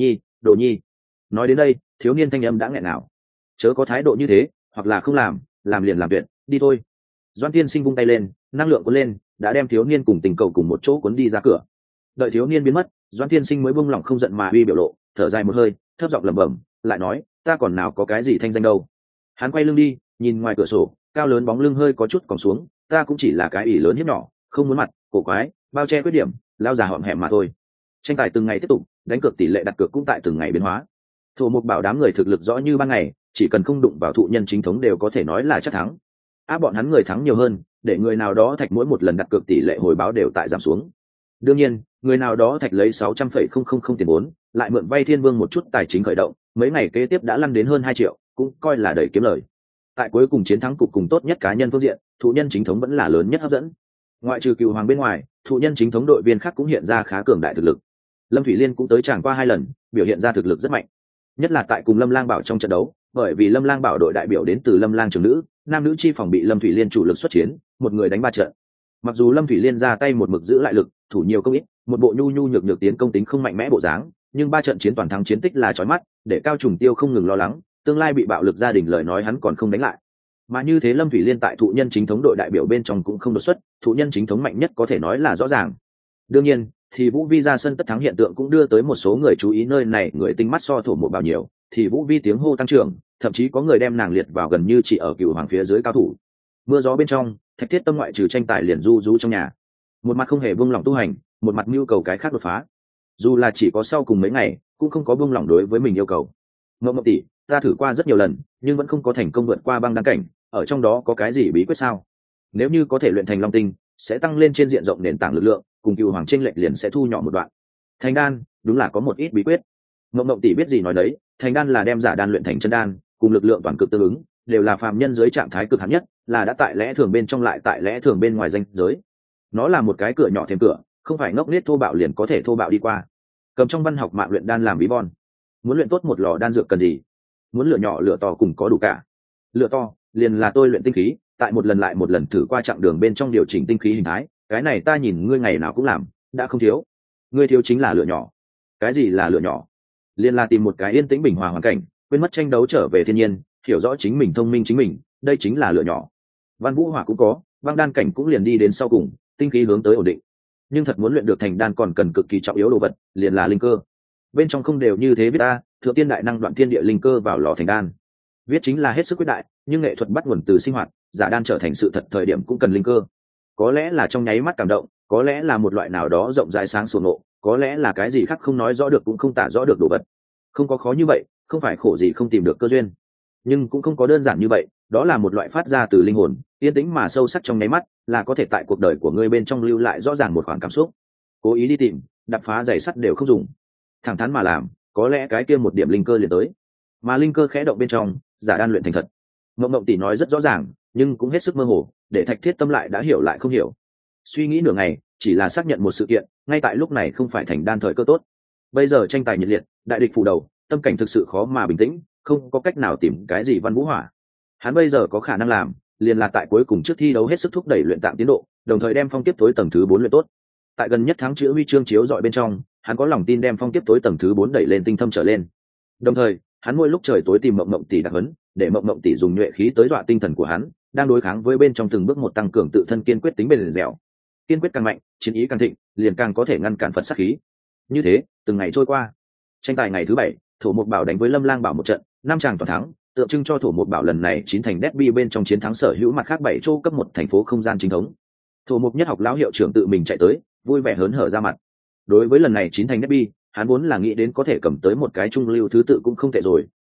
Đồ Nhi. Nói đến đây, thiếu niên thanh âm đã nghẹn ngào. Chớ có thái độ như thế, hoặc là không làm liền làm chuyện, đi thôi. Doãn Tiên Sinh vung tay lên, năng lượng cuốn lên, đã đem thiếu niên cùng tình cầu cùng một chỗ cuốn đi ra cửa. Đợi thiếu niên biến mất, Doãn Tiên Sinh mới buông lỏng không giận mà uy biểu lộ, thở dài một hơi, thấp giọng lẩm bẩm, lại nói, ta còn nào có cái gì thanh danh đâu. Hắn quay lưng đi, nhìn ngoài cửa sổ, cao lớn bóng lưng hơi có chút còng xuống, ta cũng chỉ là cái ỷ lớn hiếp nhỏ, không muốn mặt, cổ quái, bao che khuyết điểm, lao già hõm hẹm mà thôi. Tranh tài từng ngày tiếp tục, đánh cược tỷ lệ đặt cược cũng tại từng ngày biến hóa. Thổ Mục Bảo đám người thực lực rõ như ban ngày, chỉ cần không đụng vào thụ nhân chính thống đều có thể nói là chắc thắng. Áp bọn hắn người thắng nhiều hơn, để người nào đó thạch mỗi một lần đặt cược tỷ lệ hồi báo đều tại giảm xuống. Đương nhiên, người nào đó thạch lấy 600,000 tiền vốn, lại mượn vay Thiên Vương một chút tài chính khởi động, mấy ngày kế tiếp đã lăn đến hơn 2 triệu, cũng coi là đầy kiếm lời. Tại cuối cùng chiến thắng cục cùng tốt nhất cá nhân phương diện, thụ nhân chính thống vẫn là lớn nhất hấp dẫn. Ngoại trừ Cựu Hoàng bên ngoài, thụ nhân chính thống đội viên khác cũng hiện ra khá cường đại thực lực. Lâm Thủy Liên cũng tới tràng qua 2 lần, biểu hiện ra thực lực rất mạnh. Nhất là tại cùng Lâm Lang Bảo trong trận đấu, bởi vì Lâm Lang Bảo đội đại biểu đến từ Lâm Lang trường nữ, nam nữ chi phòng bị Lâm Thủy Liên chủ lực xuất chiến, một người đánh 3 trận. Mặc dù Lâm Thủy Liên ra tay một mực giữ lại lực, thủ nhiều công ít, một bộ nhu nhu nhược nhược tiến công tính không mạnh mẽ bộ dáng, nhưng 3 trận chiến toàn thắng chiến tích là chói mắt, để Cao Trùng Tiêu không ngừng lo lắng, tương lai bị bạo lực gia đình lời nói hắn còn không đánh lại. Mà như thế Lâm Thủy Liên tại thụ nhân chính thống đội đại biểu bên trong cũng không đột xuất, thụ nhân chính thống mạnh nhất có thể nói là rõ ràng. Đương nhiên, thì Vũ Vi ra sân tất thắng hiện tượng cũng đưa tới một số người chú ý nơi này, người tinh mắt so Thổ Mục Bảo nhiều, thì Vũ Vi tiếng hô tăng trưởng, thậm chí có người đem nàng liệt vào gần như chỉ ở Cựu Hoàng phía dưới cao thủ. Mưa gió bên trong, Thạch Thiết Tâm ngoại trừ tranh tài liền du rú trong nhà, một mặt không hề buông lỏng tu hành, một mặt mưu cầu cái khác đột phá. Dù là chỉ có sau cùng mấy ngày, cũng không có buông lỏng đối với mình yêu cầu. Mộng Mộng tỷ, ta thử qua rất nhiều lần, nhưng vẫn không có thành công vượt qua băng đăng cảnh, ở trong đó có cái gì bí quyết sao? Nếu như có thể luyện thành Long Tinh, sẽ tăng lên trên diện rộng nền tảng lực lượng, cùng Cựu Hoàng chênh lệch liền sẽ thu nhỏ một đoạn. Thành đan, đúng là có một ít bí quyết. Mộng Mộng tỷ biết gì nói đấy, thành đan là đem giả đan luyện thành chân đan, cùng lực lượng toàn cực tương ứng, đều là phàm nhân dưới trạng thái cực hạn nhất, là đã tại lẽ thường bên trong lại tại lẽ thường bên ngoài danh giới. Nó là một cái cửa nhỏ thêm cửa, không phải ngốc nghếch thô bạo liền có thể thô bạo đi qua. Cầm trong văn học mạng luyện đan làm ví von. Muốn luyện tốt một lò đan dược cần gì? Muốn lửa nhỏ lửa to cùng có đủ cả. Lửa to liền là tôi luyện tinh khí, tại một lần lại một lần thử qua chặng đường bên trong điều chỉnh tinh khí hình thái, cái này ta nhìn ngươi ngày nào cũng làm, đã không thiếu. Ngươi thiếu chính là lửa nhỏ. Cái gì là lửa nhỏ? Liên là tìm một cái yên tĩnh bình hòa hoàn cảnh, quên mất tranh đấu, trở về thiên nhiên, hiểu rõ chính mình, thông minh chính mình, đây chính là lửa nhỏ. Văn Vũ Hỏa cũng có, băng đan cảnh cũng liền đi đến sau cùng, tinh khí hướng tới ổn định. Nhưng thật muốn luyện được thành đan còn cần cực kỳ trọng yếu đồ vật, liền là linh cơ. Bên trong không đều như thế viết ta, thượng tiên đại năng đoạn thiên địa linh cơ vào lò thành đan. Viết chính là hết sức quyết đại, nhưng nghệ thuật bắt nguồn từ sinh hoạt, giả đan trở thành sự thật thời điểm cũng cần linh cơ. Có lẽ là trong nháy mắt cảm động, có lẽ là một loại nào đó rộng rãi sáng sủa ngộ, có lẽ là cái gì khác không nói rõ được cũng không tả rõ được đồ vật. Không có khó như vậy, không phải khổ gì không tìm được cơ duyên, nhưng cũng không có đơn giản như vậy. Đó là một loại phát ra từ linh hồn, yên tĩnh mà sâu sắc trong nháy mắt, là có thể tại cuộc đời của ngươi bên trong lưu lại rõ ràng một khoảng cảm xúc. Cố ý đi tìm, đập phá giày sắt đều không dùng, thẳng thắn mà làm, có lẽ cái kia một điểm linh cơ liền tới. Mà linh cơ khẽ động bên trong, giả đan luyện thành thật. Mộng Mộng tỷ nói rất rõ ràng, nhưng cũng hết sức mơ hồ, để Thạch Thiết Tâm lại đã hiểu lại không hiểu. Suy nghĩ nửa ngày, chỉ là xác nhận một sự kiện, ngay tại lúc này không phải thành đan thời cơ tốt. Bây giờ tranh tài nhiệt liệt, đại địch phủ đầu, tâm cảnh thực sự khó mà bình tĩnh, không có cách nào tìm cái gì Văn Vũ Hỏa. Hắn bây giờ có khả năng làm, liền là tại cuối cùng trước thi đấu hết sức thúc đẩy luyện tạng tiến độ, đồng thời đem phong kiếp tối tầng thứ 4 luyện tốt. Tại gần nhất thắng chữ huy chương chiếu dọi bên trong, hắn có lòng tin đem phong kiếp tối tầng thứ 4 đẩy lên tinh thâm trở lên. Đồng thời, hắn mỗi lúc trời tối tìm Mộng Mộng tỷ đặc huấn, để Mộng Mộng tỷ dùng nhuệ khí tới dọa tinh thần của hắn, đang đối kháng với bên trong từng bước một tăng cường tự thân kiên quyết tính bền dẻo. Kiên quyết càng mạnh, chiến ý càng thịnh, liền càng có thể ngăn cản Phật sát khí. Như thế, từng ngày trôi qua. Tranh tài ngày thứ 7, Thổ Mục Bảo đánh với Lâm Lang Bảo một trận, 5 tràng toàn thắng, tượng trưng cho Thổ Mục Bảo lần này chín thành derby bên trong chiến thắng sở hữu mặt khác 7 châu cấp 1 thành phố không gian chính thống. Thổ Mục Nhất Học lão hiệu trưởng tự mình chạy tới, vui vẻ hớn hở ra mặt. Đối với lần này chín thành derby, hắn vốn là nghĩ đến có thể cầm tới một cái trung lưu thứ tự cũng không tệ rồi,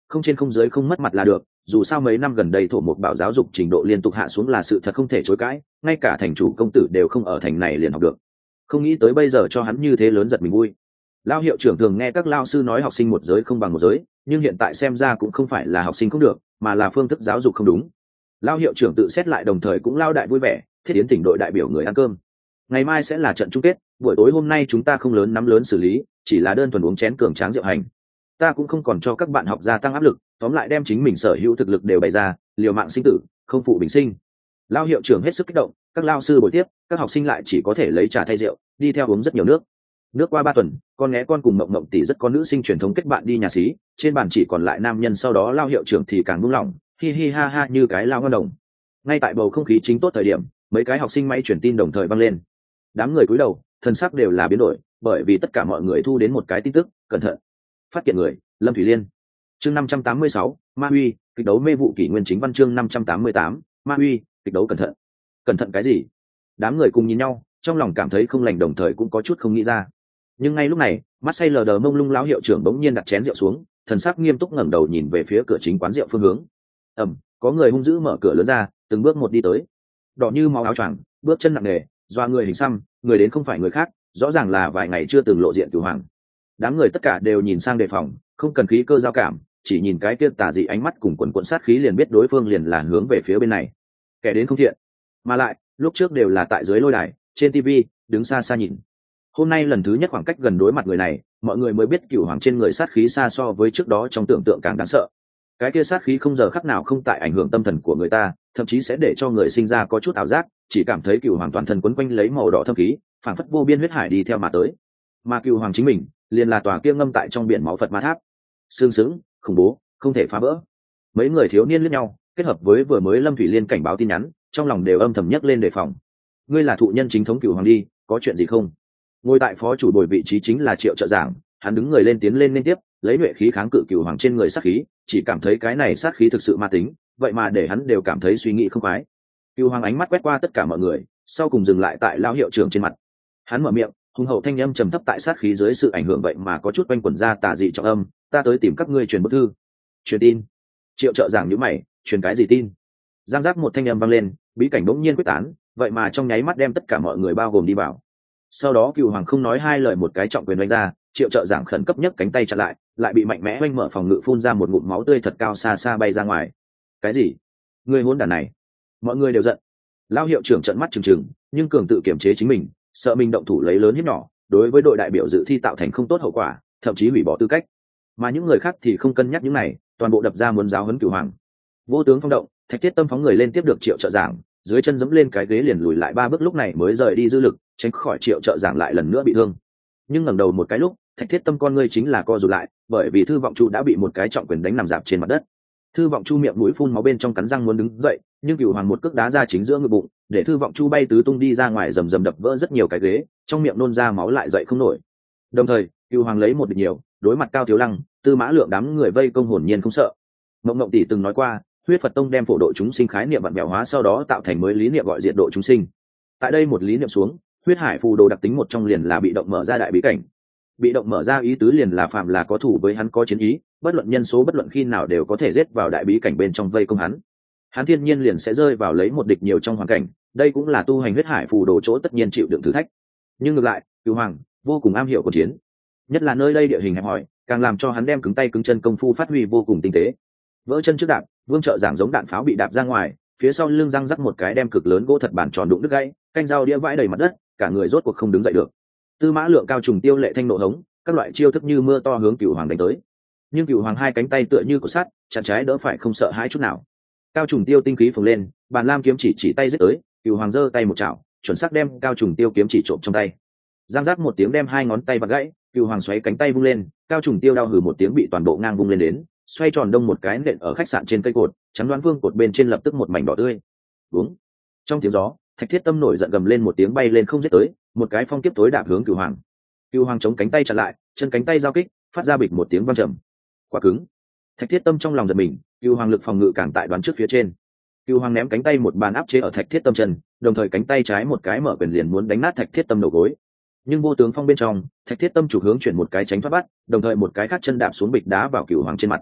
không trên không dưới không mất mặt là được, dù sao mấy năm gần đây thổ mục bảo giáo dục trình độ liên tục hạ xuống là sự thật không thể chối cãi, ngay cả thành chủ công tử đều không ở thành này liền học được. Không nghĩ tới bây giờ cho hắn như thế lớn giật mình vui. Lao hiệu trưởng thường nghe các lao sư nói học sinh một giới không bằng một giới, nhưng hiện tại xem ra cũng không phải là học sinh không được, mà là phương thức giáo dục không đúng. Lao hiệu trưởng tự xét lại đồng thời cũng lao đại vui vẻ, thiết yến tỉnh đội đại biểu người ăn cơm. Ngày mai sẽ là trận chung kết, buổi tối hôm nay chúng ta không lớn nắm lớn xử lý, chỉ là đơn thuần uống chén cường tráng rượu hành. Ta cũng không còn cho các bạn học gia tăng áp lực, tóm lại đem chính mình sở hữu thực lực đều bày ra, liều mạng sinh tử, không phụ bình sinh. Lao hiệu trưởng hết sức kích động, các lao sư buổi tiếp, các học sinh lại chỉ có thể lấy trà thay rượu, đi theo uống rất nhiều nước. Nước qua 3 tuần, con nghé con cùng mộng mộng tỷ rất có nữ sinh truyền thống kết bạn đi nhà xí, trên bàn chỉ còn lại nam nhân, sau đó Lao hiệu trưởng thì càng buông lỏng, hi hi ha ha như cái lao ngon đồng. Ngay tại bầu không khí chính tốt thời điểm, mấy cái học sinh máy truyền tin đồng thời vang lên. Đám người cúi đầu, thần sắc đều là biến đổi, bởi vì tất cả mọi người thu đến một cái tin tức, cẩn thận. Phát hiện người, Lâm Thủy Liên. Chương 586, Ma Huy, kịch đấu mê vụ kỷ nguyên chính văn chương 588, Ma Huy, kịch đấu cẩn thận. Cẩn thận cái gì? Đám người cùng nhìn nhau, trong lòng cảm thấy không lành đồng thời cũng có chút không nghĩ ra. Nhưng ngay lúc này, mắt say lờ đờ mông lung lão hiệu trưởng bỗng nhiên đặt chén rượu xuống, thần sắc nghiêm túc ngẩng đầu nhìn về phía cửa chính quán rượu phương hướng. Có người hung dữ mở cửa lớn ra, từng bước một đi tới. Đỏ như máu áo choàng, bước chân nặng nề, doa người hình xăm, người đến không phải người khác, rõ ràng là vài ngày chưa từng lộ diện Cửu Hoàng. Đám người tất cả đều nhìn sang đề phòng, không cần khí cơ giao cảm, chỉ nhìn cái kia tà dị ánh mắt cùng quần quần sát khí liền biết đối phương liền là hướng về phía bên này. Kẻ đến không thiện, mà lại lúc trước đều là tại dưới lôi đài, trên TV, đứng xa xa nhìn. Hôm nay lần thứ nhất khoảng cách gần đối mặt người này, mọi người mới biết Cửu Hoàng trên người sát khí xa so với trước đó trong tưởng tượng càng đáng sợ. Cái kia sát khí không giờ khắc nào không tại ảnh hưởng tâm thần của người ta, thậm chí sẽ để cho người sinh ra có chút ảo giác, chỉ cảm thấy Cửu Hoàng toàn thân quấn quanh lấy màu đỏ thâm khí, phảng phất vô biên huyết hải đi theo mà tới. Mà Cửu Hoàng chính mình, liền là tòa kia ngâm tại trong biển máu Phật Ma Tháp. Sương sững, khủng bố, không thể phá vỡ. Mấy người thiếu niên liếc nhau, kết hợp với vừa mới Lâm Thủy Liên cảnh báo tin nhắn, trong lòng đều âm thầm nhấc lên đề phòng. Ngươi là thụ nhân chính thống Cửu Hoàng đi, có chuyện gì không? Ngồi tại phó chủ bồi vị trí chính là Triệu Trợ Giảng, hắn đứng người lên tiến lên liên tiếp, lấy nhuệ khí kháng cự Cửu Hoàng trên người sát khí, chỉ cảm thấy cái này sát khí thực sự ma tính, vậy mà để hắn đều cảm thấy suy nghĩ không khoái. Cửu Hoàng ánh mắt quét qua tất cả mọi người, sau cùng dừng lại tại lão hiệu trưởng trên mặt. Hắn mở miệng, hùng hậu thanh âm trầm thấp tại sát khí dưới sự ảnh hưởng vậy mà có chút quanh quẩn ra tà dị trọng âm, ta tới tìm các ngươi truyền bức thư. Truyền tin? Triệu Trợ Giảng nhíu mày, truyền cái gì tin? Giang giác một thanh âm vang lên, bí cảnh bỗng nhiên quyết tán, vậy mà trong nháy mắt đem tất cả mọi người bao gồm đi vào. Sau đó Cửu Hoàng không nói hai lời một cái trọng quyền đánh ra, Triệu Trợ Giảng khẩn cấp nhấc cánh tay chặn lại bị mạnh mẽ oanh mở phòng ngự, phun ra một ngụm máu tươi thật cao, xa xa bay ra ngoài. Cái gì? Ngươi hỗn đản này! Mọi người đều giận. Lão hiệu trưởng trợn mắt trừng trừng, nhưng cường tự kiểm chế chính mình, sợ mình động thủ lấy lớn hiếp nhỏ, đối với đội đại biểu dự thi tạo thành không tốt hậu quả, thậm chí hủy bỏ tư cách. Mà những người khác thì không cân nhắc những này, toàn bộ đập ra muốn giáo huấn Cửu Hoàng. Vô tướng phong động, Thạch Thiết Tâm phóng người lên tiếp được Triệu Trợ Giảng, dưới chân giẫm lên cái ghế liền lùi lại 3 bước, lúc này mới rời đi dư lực, tránh khỏi Triệu Trợ Giảng lại lần nữa bị thương. Nhưng ngẩng đầu một cái lúc, Thạch Thiết Tâm con ngươi chính là co rụt lại, bởi vì Thư Vọng Chu đã bị một cái trọng quyền đánh nằm rạp trên mặt đất. Thư Vọng Chu miệng mũi phun máu, bên trong cắn răng muốn đứng dậy, nhưng Cửu Hoàng một cước đá ra chính giữa ngực bụng, để Thư Vọng Chu bay tứ tung đi ra ngoài, rầm rầm đập vỡ rất nhiều cái ghế, trong miệng nôn ra máu lại dậy không nổi. Đồng thời, Cửu Hoàng lấy một địch nhiều, đối mặt Cao Thiếu Lăng, Tư Mã Lượng đám người vây công hồn nhiên không sợ. Mộng Mộng tỷ từng nói qua, Huyết Phật Tông đem phổ độ chúng sinh khái niệm vặn vẹo hóa, sau đó tạo thành mới lý niệm gọi diệt độ chúng sinh. Tại đây một lý niệm xuống, huyết hải phù đồ đặc tính một trong liền là bị động mở ra đại bí cảnh. Bị động mở ra ý tứ liền là phạm là có thủ với hắn có chiến ý, bất luận nhân số bất luận khi nào đều có thể giết vào đại bí cảnh bên trong vây công hắn. Hắn thiên nhiên liền sẽ rơi vào lấy một địch nhiều trong hoàn cảnh, đây cũng là tu hành huyết hải phù đồ chỗ tất nhiên chịu đựng thử thách. Nhưng ngược lại, Cửu Hoàng vô cùng am hiểu cuộc chiến, nhất là nơi đây địa hình hẹp hòi, càng làm cho hắn đem cứng tay cứng chân công phu phát huy vô cùng tinh tế. Vỡ chân trước đạp, Vương Trợ Giảng giống đạn pháo bị đạp ra ngoài, phía sau lưng răng rắc một cái đem cực lớn gỗ thật bàn tròn đụng đứt gãy, canh dao đĩa vãi đầy mặt đất, cả người rốt cuộc không đứng dậy được. Tư Mã Lượng Cao Trùng Tiêu lệ thanh nộ hống, các loại chiêu thức như mưa to hướng Cửu Hoàng đánh tới. Nhưng Cửu Hoàng hai cánh tay tựa như cột sắt, chặn trái đỡ phải, không sợ hãi chút nào. Cao Trùng Tiêu tinh khí phồng lên, bàn lam kiếm chỉ tay giết tới, Cửu Hoàng giơ tay một chảo, chuẩn xác đem Cao Trùng Tiêu kiếm chỉ trộm trong tay. Giang giác một tiếng đem hai ngón tay vặn gãy, Cửu Hoàng xoáy cánh tay vung lên, Cao Trùng Tiêu đau hừ một tiếng bị toàn bộ ngang vung lên đến, xoay tròn đông một cái nện ở khách sạn trên cây cột, chắn đoán vương cột bên trên lập tức một mảnh đỏ tươi. Đúng. Trong tiếng gió, Thạch Thiết Tâm nổi giận gầm lên một tiếng bay lên không giết tới, một cái phong kiếp tối đạp hướng Cửu Hoàng. Cửu Hoàng chống cánh tay chặn lại, chân cánh tay giao kích, phát ra bịch một tiếng vang trầm. Quá cứng. Thạch Thiết Tâm trong lòng giật mình, Cửu Hoàng lực phòng ngự càng tại đoán trước phía trên. Cửu Hoàng ném cánh tay một bàn áp chế ở Thạch Thiết Tâm chân, đồng thời cánh tay trái một cái mở quyền liền muốn đánh nát Thạch Thiết Tâm đầu gối. Nhưng vô tướng phong bên trong, Thạch Thiết Tâm chủ hướng chuyển một cái tránh thoát bắt, đồng thời một cái khác chân đạp xuống bịch đá vào Cửu Hoàng trên mặt.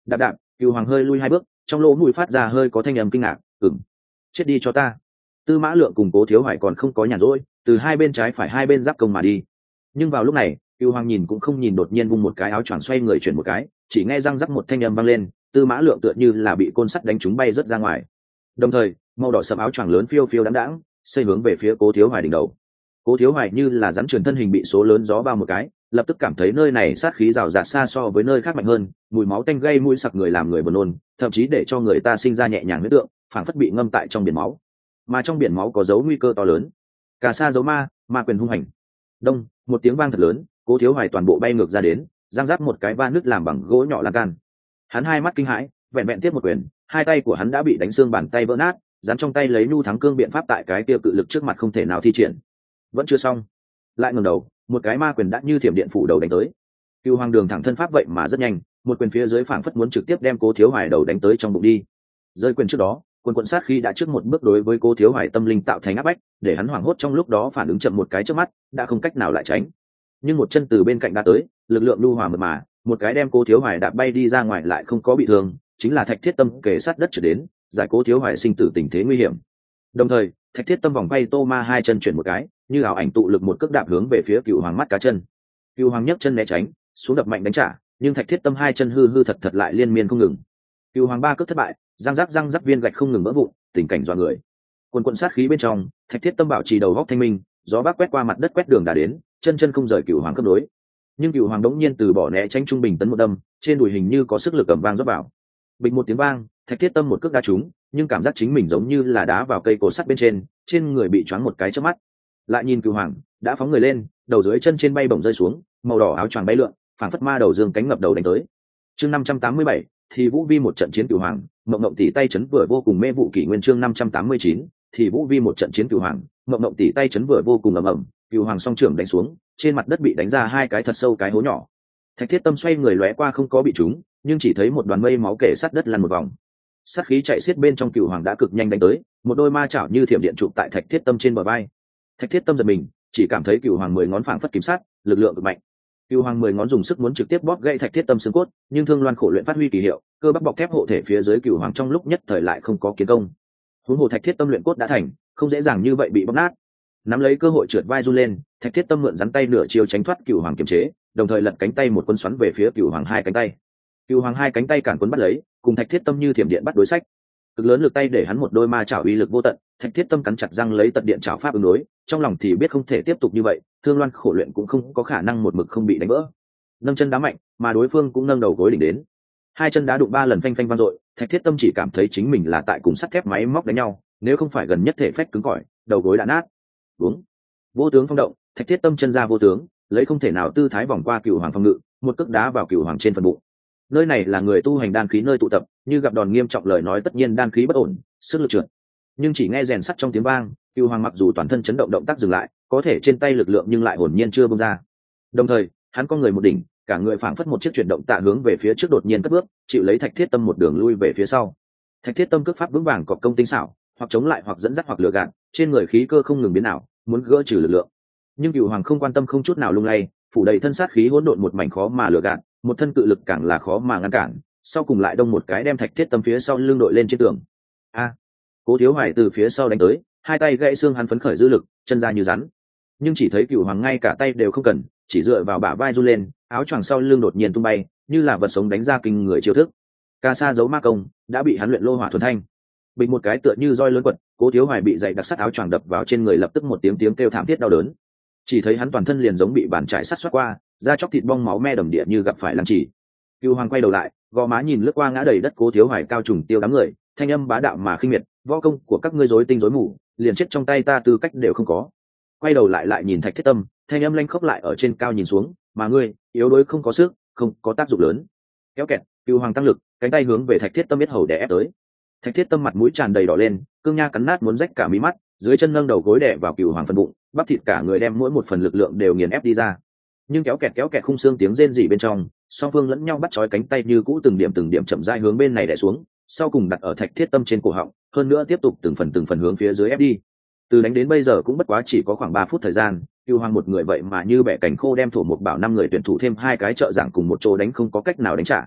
Đạp đạp, Cửu Hoàng hơi lui hai bước, trong lỗ mũi phát ra hơi có thanh âm kinh ngạc. Chết đi cho ta. Tư Mã Lượng cùng Cố Thiếu Hoài còn không có nhàn rỗi, từ hai bên trái phải hai bên giáp công mà đi. Nhưng vào lúc này, Cửu Hoàng nhìn cũng không nhìn, đột nhiên vung một cái áo choàng xoay người chuyển một cái, chỉ nghe răng rắc một thanh âm vang lên, Tư Mã Lượng tựa như là bị côn sắt đánh trúng bay rất ra ngoài. Đồng thời, màu đỏ sẫm áo choàng lớn phiêu phiêu đãng đãng, xây hướng về phía Cố Thiếu Hoài đỉnh đầu. Cố Thiếu Hoài như là rắn truyền thân hình bị số lớn gió bao một cái, lập tức cảm thấy nơi này sát khí rào rạt xa so với nơi khác mạnh hơn, mùi máu tanh gây mũi sặc người làm người buồn nôn, thậm chí để cho người ta sinh ra nhẹ nhàng huyết tượng, phảng phất bị ngâm tại trong biển máu. Mà trong biển máu có dấu nguy cơ to lớn. Cà sa dấu ma, ma quyền hung hành. Đông, một tiếng vang thật lớn, Cố Thiếu Hoài toàn bộ bay ngược ra đến, giang giáp một cái va nứt làm bằng gỗ nhỏ lan can. Hắn hai mắt kinh hãi, vẹn vẹn tiếp một quyền, hai tay của hắn đã bị đánh xương bàn tay vỡ nát, dán trong tay lấy nhu thắng cương biện pháp tại cái kia cự lực trước mặt không thể nào thi triển. Vẫn chưa xong, lại ngẩng đầu, một cái ma quyền đã như thiểm điện phủ đầu đánh tới. Cửu Hoàng đường thẳng thân pháp vậy mà rất nhanh, một quyền phía dưới phảng phất muốn trực tiếp đem Cố Thiếu Hoài đầu đánh tới trong bụng đi. Rơi quyền trước đó, quần quận sát khi đã trước một bước đối với Cố Thiếu Hoài tâm linh tạo thành áp bách, để hắn hoảng hốt trong lúc đó phản ứng chậm một cái trước mắt, đã không cách nào lại tránh. Nhưng một chân từ bên cạnh đã tới, lực lượng nhu hòa mượt mà, một cái đem Cố Thiếu Hoài đạp bay đi ra ngoài lại không có bị thương, chính là Thạch Thiết Tâm kề sát đất trở đến, giải Cố Thiếu Hoài sinh tử tình thế nguy hiểm. Đồng thời, Thạch Thiết Tâm vòng bay tô ma hai chân chuyển một cái, như ảo ảnh tụ lực một cước đạp hướng về phía Cửu Hoàng mắt cá chân. Cửu Hoàng nhấc chân né tránh, xuống đập mạnh đánh trả, nhưng Thạch Thiết Tâm hai chân hư hư thật thật lại liên miên không ngừng. Cửu Hoàng ba cước thất bại, răng rắc viên gạch không ngừng vỡ vụn, tình cảnh dọa người. Quần quần sát khí bên trong, Thạch Thiết Tâm bảo trì đầu góc thanh minh, gió bắc quét qua mặt đất quét đường đã đến, chân không rời Cửu Hoàng cấp đối. Nhưng Cửu Hoàng đống nhiên từ bỏ né tránh trung bình tấn một đâm, trên đùi hình như có sức lực cầm vang rót vào. Bịch một tiếng vang, Thạch Thiết Tâm một cước đá trúng, nhưng cảm giác chính mình giống như là đá vào cây cột sắt bên trên người bị choáng một cái chớp mắt. Lại nhìn Cửu Hoàng, đã phóng người lên, đầu dưới chân trên bay bổng rơi xuống, màu đỏ áo choàng bay lượn, phảng phất ma đầu dương cánh ngập đầu đánh tới. Chương 587, thì Vũ Vi một trận chiến Cửu Hoàng, mộng mộng tỷ tay chấn vừa vô cùng mê vụ kỷ nguyên. Chương 589, thì Vũ Vi một trận chiến Cửu Hoàng, mộng mộng tỷ tay chấn vừa vô cùng ầm ầm, Cửu Hoàng song trưởng đánh xuống, trên mặt đất bị đánh ra hai cái thật sâu cái hố nhỏ. Thạch Thiết Tâm xoay người lóe qua không có bị trúng, nhưng chỉ thấy một đoàn mây máu kể sát đất lăn một vòng. Sát khí chạy xiết bên trong Cửu Hoàng đã cực nhanh đánh tới, một đôi ma chảo như thiểm điện chụp tại Thạch Thiết Tâm trên bờ vai. Thạch Thiết Tâm giật mình, chỉ cảm thấy Cửu Hoàng 10 ngón phảng phất kiếm sát, lực lượng cực mạnh. Cửu Hoàng 10 ngón dùng sức muốn trực tiếp bóp gãy Thạch Thiết Tâm xương cốt, nhưng thương loan khổ luyện phát huy kỳ hiệu, cơ bắp bọc thép hộ thể phía dưới Cửu Hoàng trong lúc nhất thời lại không có kiến công. Huống hồ Thạch Thiết Tâm luyện cốt đã thành, không dễ dàng như vậy bị bóp nát. Nắm lấy cơ hội trượt vai run lên, Thạch Thiết Tâm mượn rắn tay nửa chiều tránh thoát Cửu Hoàng kiềm chế, đồng thời lật cánh tay một quân xoắn về phía Cửu Hoàng hai cánh tay. Cửu Hoàng hai cánh tay cản quấn bắt lấy, cùng Thạch Thiết Tâm như thiểm điện bắt đối sách. Cực lớn lực tay để hắn một đôi ma chảo uy lực vô tận, Thạch Thiết Tâm cắn chặt răng lấy tật điện chảo pháp ứng đối, trong lòng thì biết không thể tiếp tục như vậy, thương loan khổ luyện cũng không có khả năng một mực không bị đánh vỡ. Nâng chân đá mạnh, mà đối phương cũng nâng đầu gối đỉnh đến. Hai chân đá đụng 3 lần phanh phanh vang dội, Thạch Thiết Tâm chỉ cảm thấy chính mình là tại cùng sắt thép máy móc đánh nhau, nếu không phải gần nhất thể phách cứng cỏi, đầu gối đã nát. Đúng. Vô tướng phong động, Thạch Thiết Tâm chân ra vô tướng, lấy không thể nào tư thái vòng qua Cửu Hoàng phòng ngự, một cước đá vào Cửu Hoàng trên phần bụng. Nơi này là người tu hành đan khí nơi tụ tập, như gặp đòn nghiêm trọng lời nói tất nhiên đan khí bất ổn, sức lực trượt. Nhưng chỉ nghe rèn sắt trong tiếng vang, Cửu Hoàng mặc dù toàn thân chấn động, động tác dừng lại, có thể trên tay lực lượng nhưng lại hồn nhiên chưa bung ra. Đồng thời, hắn có người một đỉnh, cả người phảng phất một chiếc chuyển động tạ hướng về phía trước đột nhiên cất bước, chịu lấy Thạch Thiết Tâm một đường lui về phía sau. Thạch Thiết Tâm cước pháp vững vàng cọp công tinh xảo, hoặc chống lại hoặc dẫn dắt hoặc lừa gạt, trên người khí cơ không ngừng biến ảo, muốn gỡ trừ lực lượng. Nhưng Cửu Hoàng không quan tâm, không chút nào lung lay, phủ đầy thân sát khí hỗn độn một mảnh khó mà lừa gạt, một thân cự lực càng là khó mà ngăn cản, sau cùng lại đông một cái đem Thạch Thiết Tâm phía sau lưng đội lên trên tường. Cố Thiếu Hoài từ phía sau đánh tới, hai tay gãy xương, hắn phấn khởi dư lực, chân ra như rắn. Nhưng chỉ thấy Cửu Hoàng ngay cả tay đều không cần, chỉ dựa vào bả vai run lên, áo choàng sau lưng đột nhiên tung bay, như là vật sống đánh ra kinh người chiêu thức. Ca sa giấu ma công đã bị hắn luyện lô hỏa thuần thanh. Bình một cái tựa như roi lớn quật, Cố Thiếu Hoài bị dày đặc sắt áo choàng đập vào trên người, lập tức một tiếng kêu thảm thiết đau đớn. Chỉ thấy hắn toàn thân liền giống bị bàn chải sắt xoát qua, da chóc thịt bong máu me đầm địa như gặp phải lăng chỉ. Cửu Hoàng quay đầu lại, gò má nhìn lướt qua ngã đầy đất Cố Thiếu Hoài cao trùng tiêu đám người, thanh âm bá đạo mà khinh miệt, võ công của các ngươi rối tinh rối mù, liền chết trong tay ta tư cách đều không có. Quay đầu lại nhìn Thạch Thiết Tâm, thanh âm lanh khốc lại ở trên cao nhìn xuống, mà ngươi yếu đuối không có sức, không có tác dụng lớn. Kéo kẹt, Cửu Hoàng tăng lực, cánh tay hướng về Thạch Thiết Tâm biết hầu đè ép tới. Thạch Thiết Tâm mặt mũi tràn đầy đỏ lên, cương nha cắn nát muốn rách cả mí mắt, dưới chân nâng đầu gối đè vào Cửu Hoàng phần bụng, bắp thịt cả người đem mỗi một phần lực lượng đều nghiền ép đi ra. Nhưng kéo kẹt khung xương tiếng rên rỉ bên trong, song phương lẫn nhau bắt chói cánh tay như cũ từng điểm chậm rãi hướng bên này đè xuống, sau cùng đặt ở Thạch Thiết Tâm trên cổ họng, hơn nữa tiếp tục từng phần hướng phía dưới ép đi. Từ đánh đến bây giờ cũng bất quá chỉ có khoảng 3 phút thời gian, Cửu Hoàng một người vậy mà như bẻ cành khô đem thổ một bảo 5 người tuyển thủ thêm 2 cái trợ giảng cùng một chỗ đánh không có cách nào đánh trả.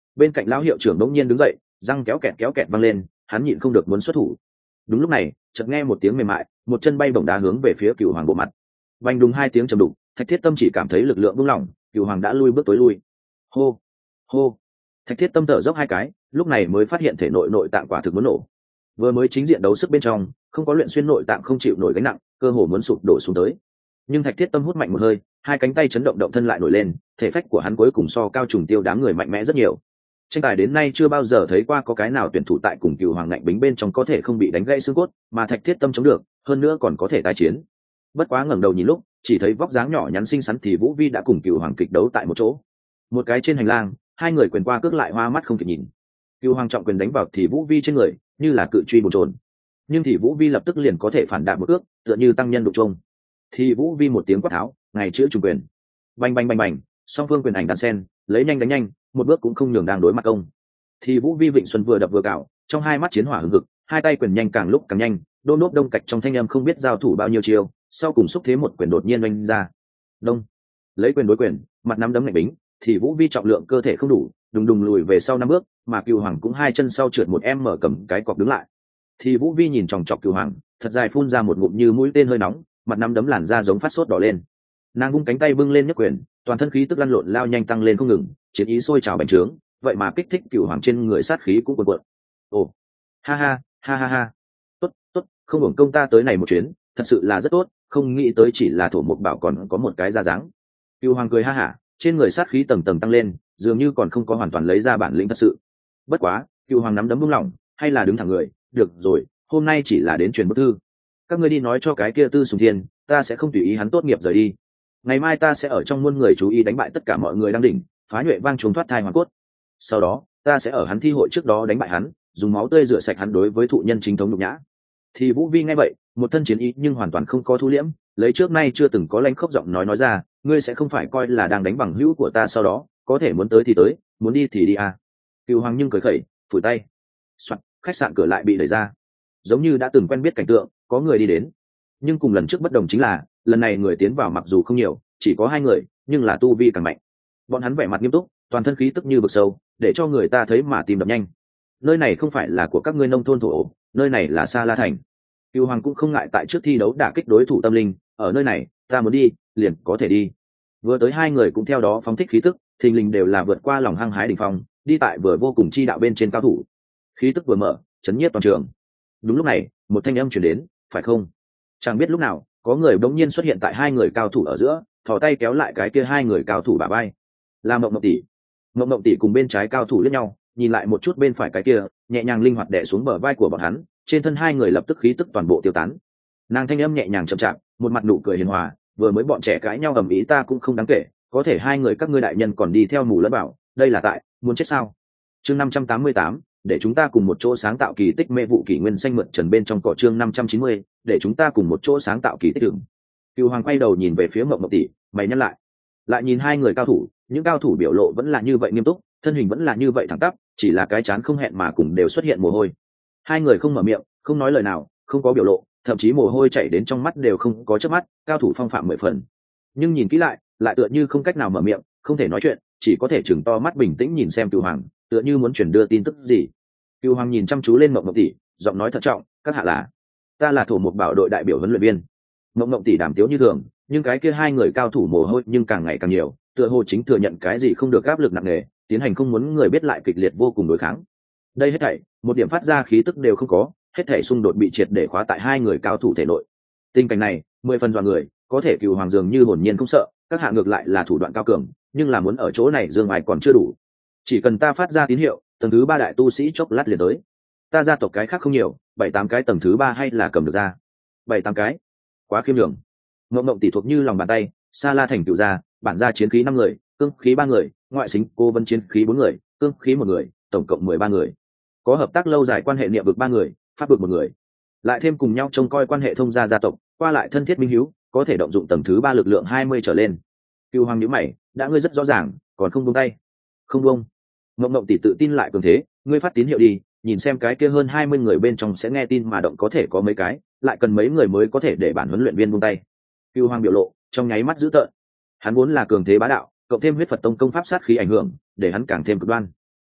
bên cạnh lão hiệu trưởng đống nhiên đứng dậy, răng kéo kẹt văng lên, hắn nhịn không được muốn xuất thủ. Đúng lúc này, chợt nghe một tiếng mềm mại, một chân bay bổng đá hướng về phía Cửu Hoàng bộ mặt. Vành đùng hai tiếng trầm đục, Thạch Thiết Tâm chỉ cảm thấy lực lượng buông lỏng, Cửu Hoàng đã lui bước tối lui. Hô, hô. Thạch Thiết Tâm thở dốc hai cái, lúc này mới phát hiện thể nội nội tạng quả thực muốn nổ. Vừa mới chính diện đấu sức bên trong, không có luyện xuyên nội tạng không chịu nổi gánh nặng, cơ hồ muốn sụp đổ xuống tới. Nhưng Thạch Thiết Tâm hút mạnh một hơi, hai cánh tay chấn động động thân lại nổi lên, thể phách của hắn cuối cùng so Cao Trùng Tiêu đám người mạnh mẽ rất nhiều. Tranh tài đến nay chưa bao giờ thấy qua có cái nào tuyển thủ tại cùng Cửu Hoàng ngạnh bính bên trong có thể không bị đánh gãy xương cốt, mà Thạch Thiết Tâm chống được, hơn nữa còn có thể tái chiến. Bất quá ngẩng đầu nhìn lúc, chỉ thấy vóc dáng nhỏ nhắn xinh xắn thì Vũ Vi đã cùng Cửu Hoàng kịch đấu tại một chỗ. Một cái trên hành lang, hai người quyền qua cước lại hoa mắt không kịp nhìn. Cửu Hoàng trọng quyền đánh vào thì Vũ Vi trên người, như là cự truy bồn chồn. Nhưng thì Vũ Vi lập tức liền có thể phản đạp một cước, tựa như tăng nhân đục chung. Thì Vũ Vi một tiếng quát tháo, ngày chữa trùng quyền. Bành bành bành bành, song phương quyền ảnh đan sen, lấy nhanh đánh nhanh, một bước cũng không nhường đang đối mặt công. Thì Vũ Vi Vịnh Xuân vừa đập vừa cạo, trong hai mắt chiến hỏa hừng hực, hai tay quyền nhanh càng lúc càng nhanh, đôn đốt đông cạch trong thanh âm không biết giao thủ bao nhiêu chiêu, sau cùng xúc thế một quyền đột nhiên oanh ra. Đông, lấy quyền đối quyền, mặt nắm đấm ngạnh bính, thì Vũ Vi trọng lượng cơ thể không đủ, đùng đùng lùi về sau 5 bước, mà Cửu Hoàng cũng hai chân sau trượt một em mở cầm cái cọc đứng lại. Thì Vũ Vi nhìn chòng chọc Cửu Hoàng, thật dài phun ra một ngụm như mũi tên hơi nóng, mặt nắm đấm làn da giống phát sốt đỏ lên. Nàng vung cánh tay bưng lên nhất quyền, toàn thân khí tức lăn lộn lao nhanh tăng lên không ngừng, chiến ý sôi trào bành trướng, vậy mà kích thích Cửu Hoàng trên người sát khí cũng cuồn cuộn. Ồ, ha ha, ha ha ha. Tốt, tốt, không hưởng công ta tới này một chuyến, thật sự là rất tốt, không nghĩ tới chỉ là thổ mục bảo còn có một cái ra dáng. Cửu Hoàng cười ha hả, trên người sát khí tầng tầng tăng lên, dường như còn không có hoàn toàn lấy ra bản lĩnh thật sự. Bất quá, Cửu Hoàng nắm đấm buông lỏng, hay là đứng thẳng người, được rồi, hôm nay chỉ là đến truyền bức thư. Các ngươi đi nói cho cái kia Tư Sùng Thiên, ta sẽ không tùy ý hắn tốt nghiệp rời đi. Ngày mai ta sẽ ở trong muôn người chú ý đánh bại tất cả mọi người đang đỉnh, phá nhuệ vang trùng thoát thai hoàn cốt. Sau đó, ta sẽ ở hắn thi hội trước đó đánh bại hắn, dùng máu tươi rửa sạch hắn đối với thụ nhân chính thống nhục nhã. Thì Vũ Vi nghe vậy, một thân chiến ý nhưng hoàn toàn không có thu liễm, lấy trước nay chưa từng có lãnh khốc giọng nói ra, ngươi sẽ không phải coi là đang đánh bằng hữu của ta sau đó, có thể muốn tới thì tới, muốn đi thì đi à. Cửu Hoàng nhưng cười khẩy, phủi tay. Soạt, khách sạn cửa lại bị đẩy ra. Giống như đã từng quen biết cảnh tượng, có người đi đến. Nhưng cùng lần trước bất đồng chính là, lần này người tiến vào mặc dù không nhiều, chỉ có 2 người, nhưng là tu vi càng mạnh. Bọn hắn vẻ mặt nghiêm túc, toàn thân khí tức như vực sâu, để cho người ta thấy mà tìm đập nhanh. Nơi này không phải là của các ngươi nông thôn thổ ổ, nơi này là Sa La Thành. Cửu Hoàng cũng không ngại tại trước thi đấu đả kích đối thủ tâm linh, ở nơi này, ta muốn đi, liền có thể đi. Vừa tới 2 người cũng theo đó phóng thích khí tức, thình lình đều là vượt qua lòng hăng hái đỉnh phong, đi tại vừa vô cùng chi đạo bên trên cao thủ. Khí tức vừa mở, chấn nhiếp toàn trường. Đúng lúc này, một thanh âm truyền đến, phải không? Chẳng biết lúc nào, có người bỗng nhiên xuất hiện tại 2 người cao thủ ở giữa, thò tay kéo lại cái kia 2 người cao thủ bả vai. Là Mộng Mộng tỷ. Mộng Mộng tỷ cùng bên trái cao thủ liếc nhau, nhìn lại một chút bên phải cái kia, nhẹ nhàng linh hoạt đè xuống bờ vai của bọn hắn, trên thân 2 người lập tức khí tức toàn bộ tiêu tán. Nàng thanh âm nhẹ nhàng chậm chạp, một mặt nụ cười hiền hòa, vừa mới bọn trẻ cãi nhau ầm ĩ ta cũng không đáng kể, có thể 2 người các ngươi đại nhân còn đi theo mù lẫn bảo, đây là tại muốn chết sao? Chương 588, để chúng ta cùng một chỗ sáng tạo kỳ tích mê vụ kỷ nguyên xanh mượn trần bên trong cỏ. Chương 590, để chúng ta cùng một chỗ sáng tạo kỳ tích đường. Cửu Hoàng quay đầu nhìn về phía Mộng Mộng tỷ, mày nhăn lại nhìn 2 người cao thủ, những cao thủ biểu lộ vẫn là như vậy nghiêm túc, thân hình vẫn là như vậy thẳng tắp, chỉ là cái chán không hẹn mà cùng đều xuất hiện mồ hôi. 2 người không mở miệng, không nói lời nào, không có biểu lộ, thậm chí mồ hôi chảy đến trong mắt đều không có chớp mắt, cao thủ phong phạm 10 phần. Nhưng nhìn kỹ lại tựa như không cách nào mở miệng, không thể nói chuyện, chỉ có thể chừng to mắt bình tĩnh nhìn xem Cửu Hoàng, tựa như muốn truyền đưa tin tức gì. Cửu Hoàng nhìn chăm chú lên Mộng Mộng tỷ, giọng nói thận trọng, các hạ là? Ta là Thổ Mục Bảo đội đại biểu huấn luyện viên. Mộng Mộng tỷ đàm tiếu như thường, nhưng cái kia 2 người cao thủ mồ hôi nhưng càng ngày càng nhiều, tựa hồ chính thừa nhận cái gì không được áp lực nặng nề, tiến hành không muốn người biết lại kịch liệt vô cùng đối kháng. Đây hết thảy, một điểm phát ra khí tức đều không có, hết thảy xung đột bị triệt để khóa tại 2 người cao thủ thể nội. Tình cảnh này, 10 phần dọa người, có thể Cửu Hoàng dường như hồn nhiên không sợ, các hạ ngược lại là thủ đoạn cao cường, nhưng là muốn ở chỗ này dương ai còn chưa đủ. Chỉ cần ta phát ra tín hiệu, tầng thứ 3 đại tu sĩ chốc lát liền tới. Ta gia tộc cái khác không nhiều, 7-8 cái tầng thứ 3 hay là cầm được ra. 7-8 cái, quá khiêm nhường. Mộng Mộng tỷ thuộc như lòng bàn tay, Sa La Thành Cửu gia, bản gia chiến khí 5 người, cương khí 3 người, ngoại xính cô vân chiến khí 4 người, cương khí 1 người, tổng cộng 13 người. Có hợp tác lâu dài quan hệ niệm vực 3 người, pháp vực 1 người. Lại thêm cùng nhau trông coi quan hệ thông gia gia tộc, qua lại thân thiết minh hiếu, có thể động dụng tầng thứ 3 lực lượng 20 trở lên. Cửu Hoàng nhíu mày, đã ngươi rất rõ ràng, còn không buông tay. Không buông. Mộng Mộng tỷ tự tin lại cường thế, ngươi phát tín hiệu đi, nhìn xem cái kia hơn 20 người bên trong sẽ nghe tin mà động có thể có mấy cái, lại cần mấy người mới có thể để bản huấn luyện viên buông tay. Cửu Hoàng biểu lộ trong nháy mắt dữ tợn. Hắn vốn là cường thế bá đạo, cộng thêm huyết Phật tông công pháp sát khí ảnh hưởng, để hắn càng thêm cực đoan.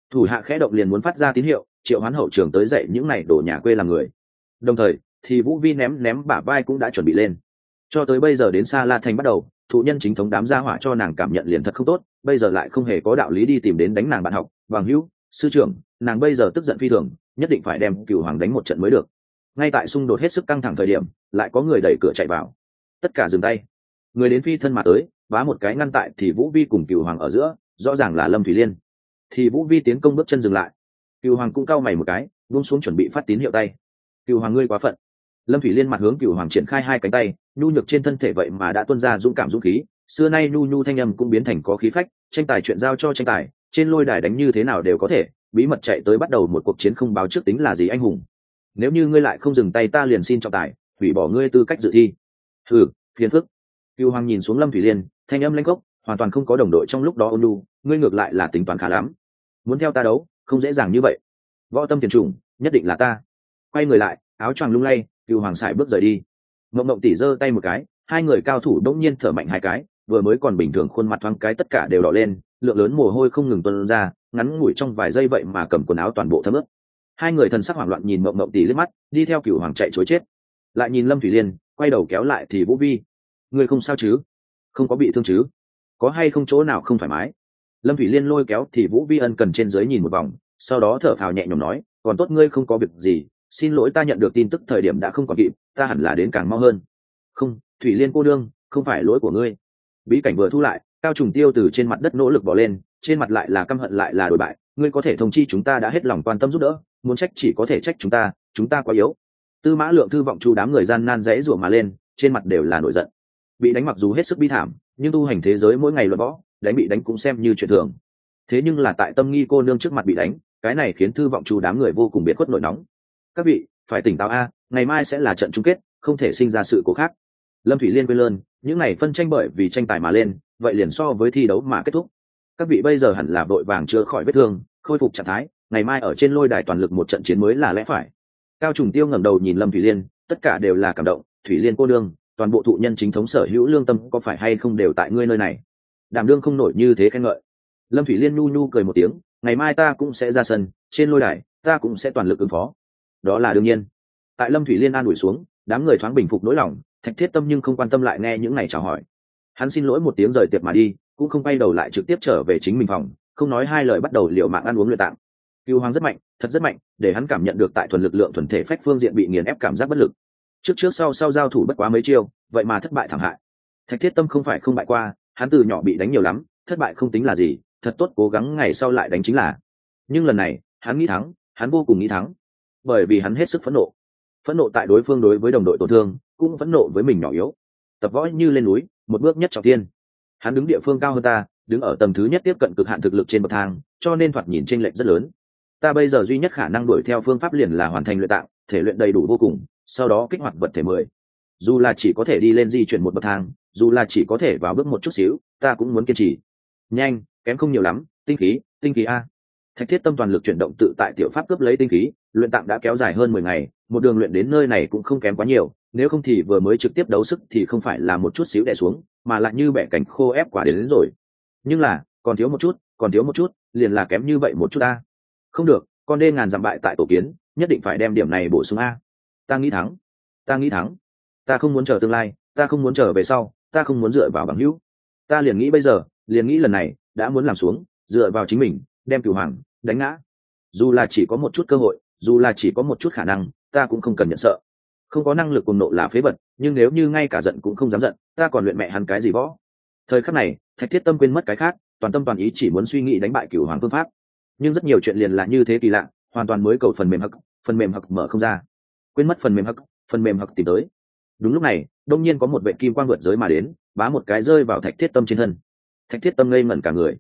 thủ hạ khẽ động liền muốn phát ra tín hiệu triệu hoán hậu trường tới dậy những này đổ nhà quê làm người. Đồng thời thì vũ vi ném ném bả vai cũng đã chuẩn bị lên. Cho tới bây giờ đến Sa La Thành bắt đầu, thụ nhân chính thống đám gia hỏa cho nàng cảm nhận liền thật không tốt, bây giờ lại không hề có đạo lý đi tìm đến đánh nàng bạn học bằng hữu sư trưởng, nàng bây giờ tức giận phi thường, nhất định phải đem Cửu Hoàng đánh một trận mới được. Ngay tại xung đột hết sức căng thẳng thời điểm, lại có người đẩy cửa chạy vào. Tất cả dừng tay, người đến phi thân mà tới, vá một cái ngăn tại thì vũ vi cùng Cửu Hoàng ở giữa, rõ ràng là Lâm Thủy Liên. Thì vũ vi tiến công bước chân dừng lại, Cửu Hoàng cũng cau mày một cái, buông xuống chuẩn bị phát tín hiệu tay. Cửu Hoàng ngươi quá phận. Lâm Thủy Liên mặt hướng Cửu Hoàng triển khai hai cánh tay, nhu nhược trên thân thể vậy mà đã tuôn ra dũng cảm dũng khí, xưa nay nhu nhu thanh âm cũng biến thành có khí phách, tranh tài chuyện giao cho tranh tài, trên lôi đài đánh như thế nào đều có thể, bí mật chạy tới bắt đầu một cuộc chiến không báo trước tính là gì anh hùng. Nếu như ngươi lại không dừng tay ta liền xin trọng tài, hủy bỏ ngươi tư cách dự thi. Hừ, phiền phức. Cửu Hoàng nhìn xuống Lâm Thủy Liên, thanh âm lãnh gốc, hoàn toàn không có đồng đội trong lúc đó ôn nhu, ngươi ngược lại là tính toán khá lắm. Muốn theo ta đấu, không dễ dàng như vậy. Võ tâm tiền trùng, nhất định là ta. Quay người lại, áo choàng lung lay, Cửu Hoàng sải bước rời đi. Mộng Mộng tỉ giơ tay một cái, hai người cao thủ đống nhiên thở mạnh hai cái, vừa mới còn bình thường khuôn mặt thoáng cái tất cả đều đỏ lên, lượng lớn mồ hôi không ngừng tuôn ra, ngắn ngủi trong vài giây vậy mà cầm quần áo toàn bộ thấm ướt. Hai người thần sắc hoảng loạn nhìn Mộng Mộng tỉ liếc mắt, đi theo Cửu Hoàng chạy trối chết. Lại nhìn Lâm Thủy Liên, quay đầu kéo lại thì Vũ Vi, ngươi không sao chứ? Không có bị thương chứ? Có hay không chỗ nào không thoải mái? Lâm Thủy Liên lôi kéo thì Vũ Vi ân cần trên dưới nhìn một vòng, sau đó thở phào nhẹ nhõm nói, còn tốt ngươi không có việc gì, xin lỗi ta nhận được tin tức thời điểm đã không còn kịp, ta hẳn là đến càng mau hơn. Không, Thủy Liên cô đương, không phải lỗi của ngươi. Bí cảnh vừa thu lại, Cao Trùng Tiêu từ trên mặt đất nỗ lực bò lên, trên mặt lại là căm hận lại là đổi bại, ngươi có thể thông chi chúng ta đã hết lòng quan tâm giúp đỡ, muốn trách chỉ có thể trách chúng ta quá yếu. Tư Mã Lượng Thư Vọng Chu đám người gian nan dãy rủa mà lên, trên mặt đều là nổi giận. Bị đánh mặc dù hết sức bi thảm, nhưng tu hành thế giới mỗi ngày luận võ, đánh bị đánh cũng xem như chuyện thường. Thế nhưng là tại Tâm Nghi cô nương trước mặt bị đánh, cái này khiến Thư Vọng Chu đám người vô cùng biệt khuất nổi nóng. Các vị phải tỉnh táo a, ngày mai sẽ là trận chung kết, không thể sinh ra sự cố khác. Lâm Thủy Liên quên lơn, những này phân tranh bởi vì tranh tài mà lên, vậy liền so với thi đấu mà kết thúc. Các vị bây giờ hẳn là vội vàng chữa khỏi vết thương, khôi phục trạng thái, ngày mai ở trên lôi đài toàn lực một trận chiến mới là lẽ phải. Cao Trùng Tiêu ngẩng đầu nhìn Lâm Thủy Liên, tất cả đều là cảm động, Thủy Liên cô đương, toàn bộ thụ nhân chính thống sở hữu lương tâm có phải hay không đều tại ngươi nơi này. Đảm đương không nổi như thế khen ngợi. Lâm Thủy Liên nhu nhu cười một tiếng, ngày mai ta cũng sẽ ra sân, trên lôi đài, ta cũng sẽ toàn lực ứng phó. Đó là đương nhiên. Tại Lâm Thủy Liên an ủi xuống, đám người thoáng bình phục nỗi lòng, Thạch Thiết Tâm nhưng không quan tâm lại nghe những này chào hỏi. Hắn xin lỗi một tiếng rời tiệc mà đi, cũng không quay đầu lại trực tiếp trở về chính mình phòng, không nói hai lời bắt đầu liều mạng ăn uống luyện tạng. Cửu Hoàng rất mạnh, thật rất mạnh, để hắn cảm nhận được tại thuần lực lượng thuần thể phách phương diện bị nghiền ép cảm giác bất lực. Trước sau giao thủ bất quá mấy chiêu, vậy mà thất bại thảm hại. Thạch Thiết Tâm không phải không bại qua, hắn từ nhỏ bị đánh nhiều lắm, thất bại không tính là gì, thật tốt cố gắng ngày sau lại đánh chính là. Nhưng lần này, hắn nghĩ thắng, hắn vô cùng nghĩ thắng, bởi vì hắn hết sức phẫn nộ tại đối phương đối với đồng đội tổn thương, cũng phẫn nộ với mình nhỏ yếu. Tập võ như lên núi, một bước nhất trọng thiên. Hắn đứng địa phương cao hơn ta, đứng ở tầng thứ nhất tiếp cận cực hạn thực lực trên bậc thang, cho nên thoạt nhìn chênh lệch rất lớn. Ta bây giờ duy nhất khả năng đuổi theo phương pháp liền là hoàn thành luyện tạng, thể luyện đầy đủ vô cùng, sau đó kích hoạt vật thể 10. Dù là chỉ có thể đi lên di chuyển một bậc thang, dù là chỉ có thể vào bước một chút xíu, ta cũng muốn kiên trì. Nhanh, kém không nhiều lắm, tinh khí a. Thạch Thiết Tâm toàn lực chuyển động tự tại tiểu pháp cướp lấy tinh khí, luyện tạng đã kéo dài hơn 10 ngày, một đường luyện đến nơi này cũng không kém quá nhiều, nếu không thì vừa mới trực tiếp đấu sức thì không phải là một chút xíu đè xuống, mà lại như bẻ cánh khô ép quả đến rồi. Nhưng là, còn thiếu một chút, liền là kém như vậy một chút a. Không được, con đê ngàn dặm bại tại tổ kiến, nhất định phải đem điểm này bổ sung a. Ta nghĩ thắng, ta không muốn chờ tương lai, ta không muốn chờ về sau, ta không muốn dựa vào bằng hữu, ta liền nghĩ bây giờ, liền nghĩ lần này, đã muốn làm xuống, dựa vào chính mình, đem Cửu Hoàng đánh ngã. Dù là chỉ có một chút cơ hội, dù là chỉ có một chút khả năng, ta cũng không cần nhận sợ. Không có năng lực cuồng nộ là phế vật, nhưng nếu như ngay cả giận cũng không dám giận, ta còn luyện mẹ hắn cái gì võ. Thời khắc này, Thạch Thiết Tâm quên mất cái khác, toàn tâm toàn ý chỉ muốn suy nghĩ đánh bại Cửu Hoàng phương pháp. Nhưng rất nhiều chuyện liền là như thế kỳ lạ, hoàn toàn mới cầu phần mềm hặc mở không ra. Quên mất phần mềm hặc tìm tới. Đúng lúc này, đông nhiên có một vệ kim quang vượt giới mà đến, bá một cái rơi vào Thạch Thiết Tâm trên thân. Thạch Thiết Tâm ngây ngẩn cả người.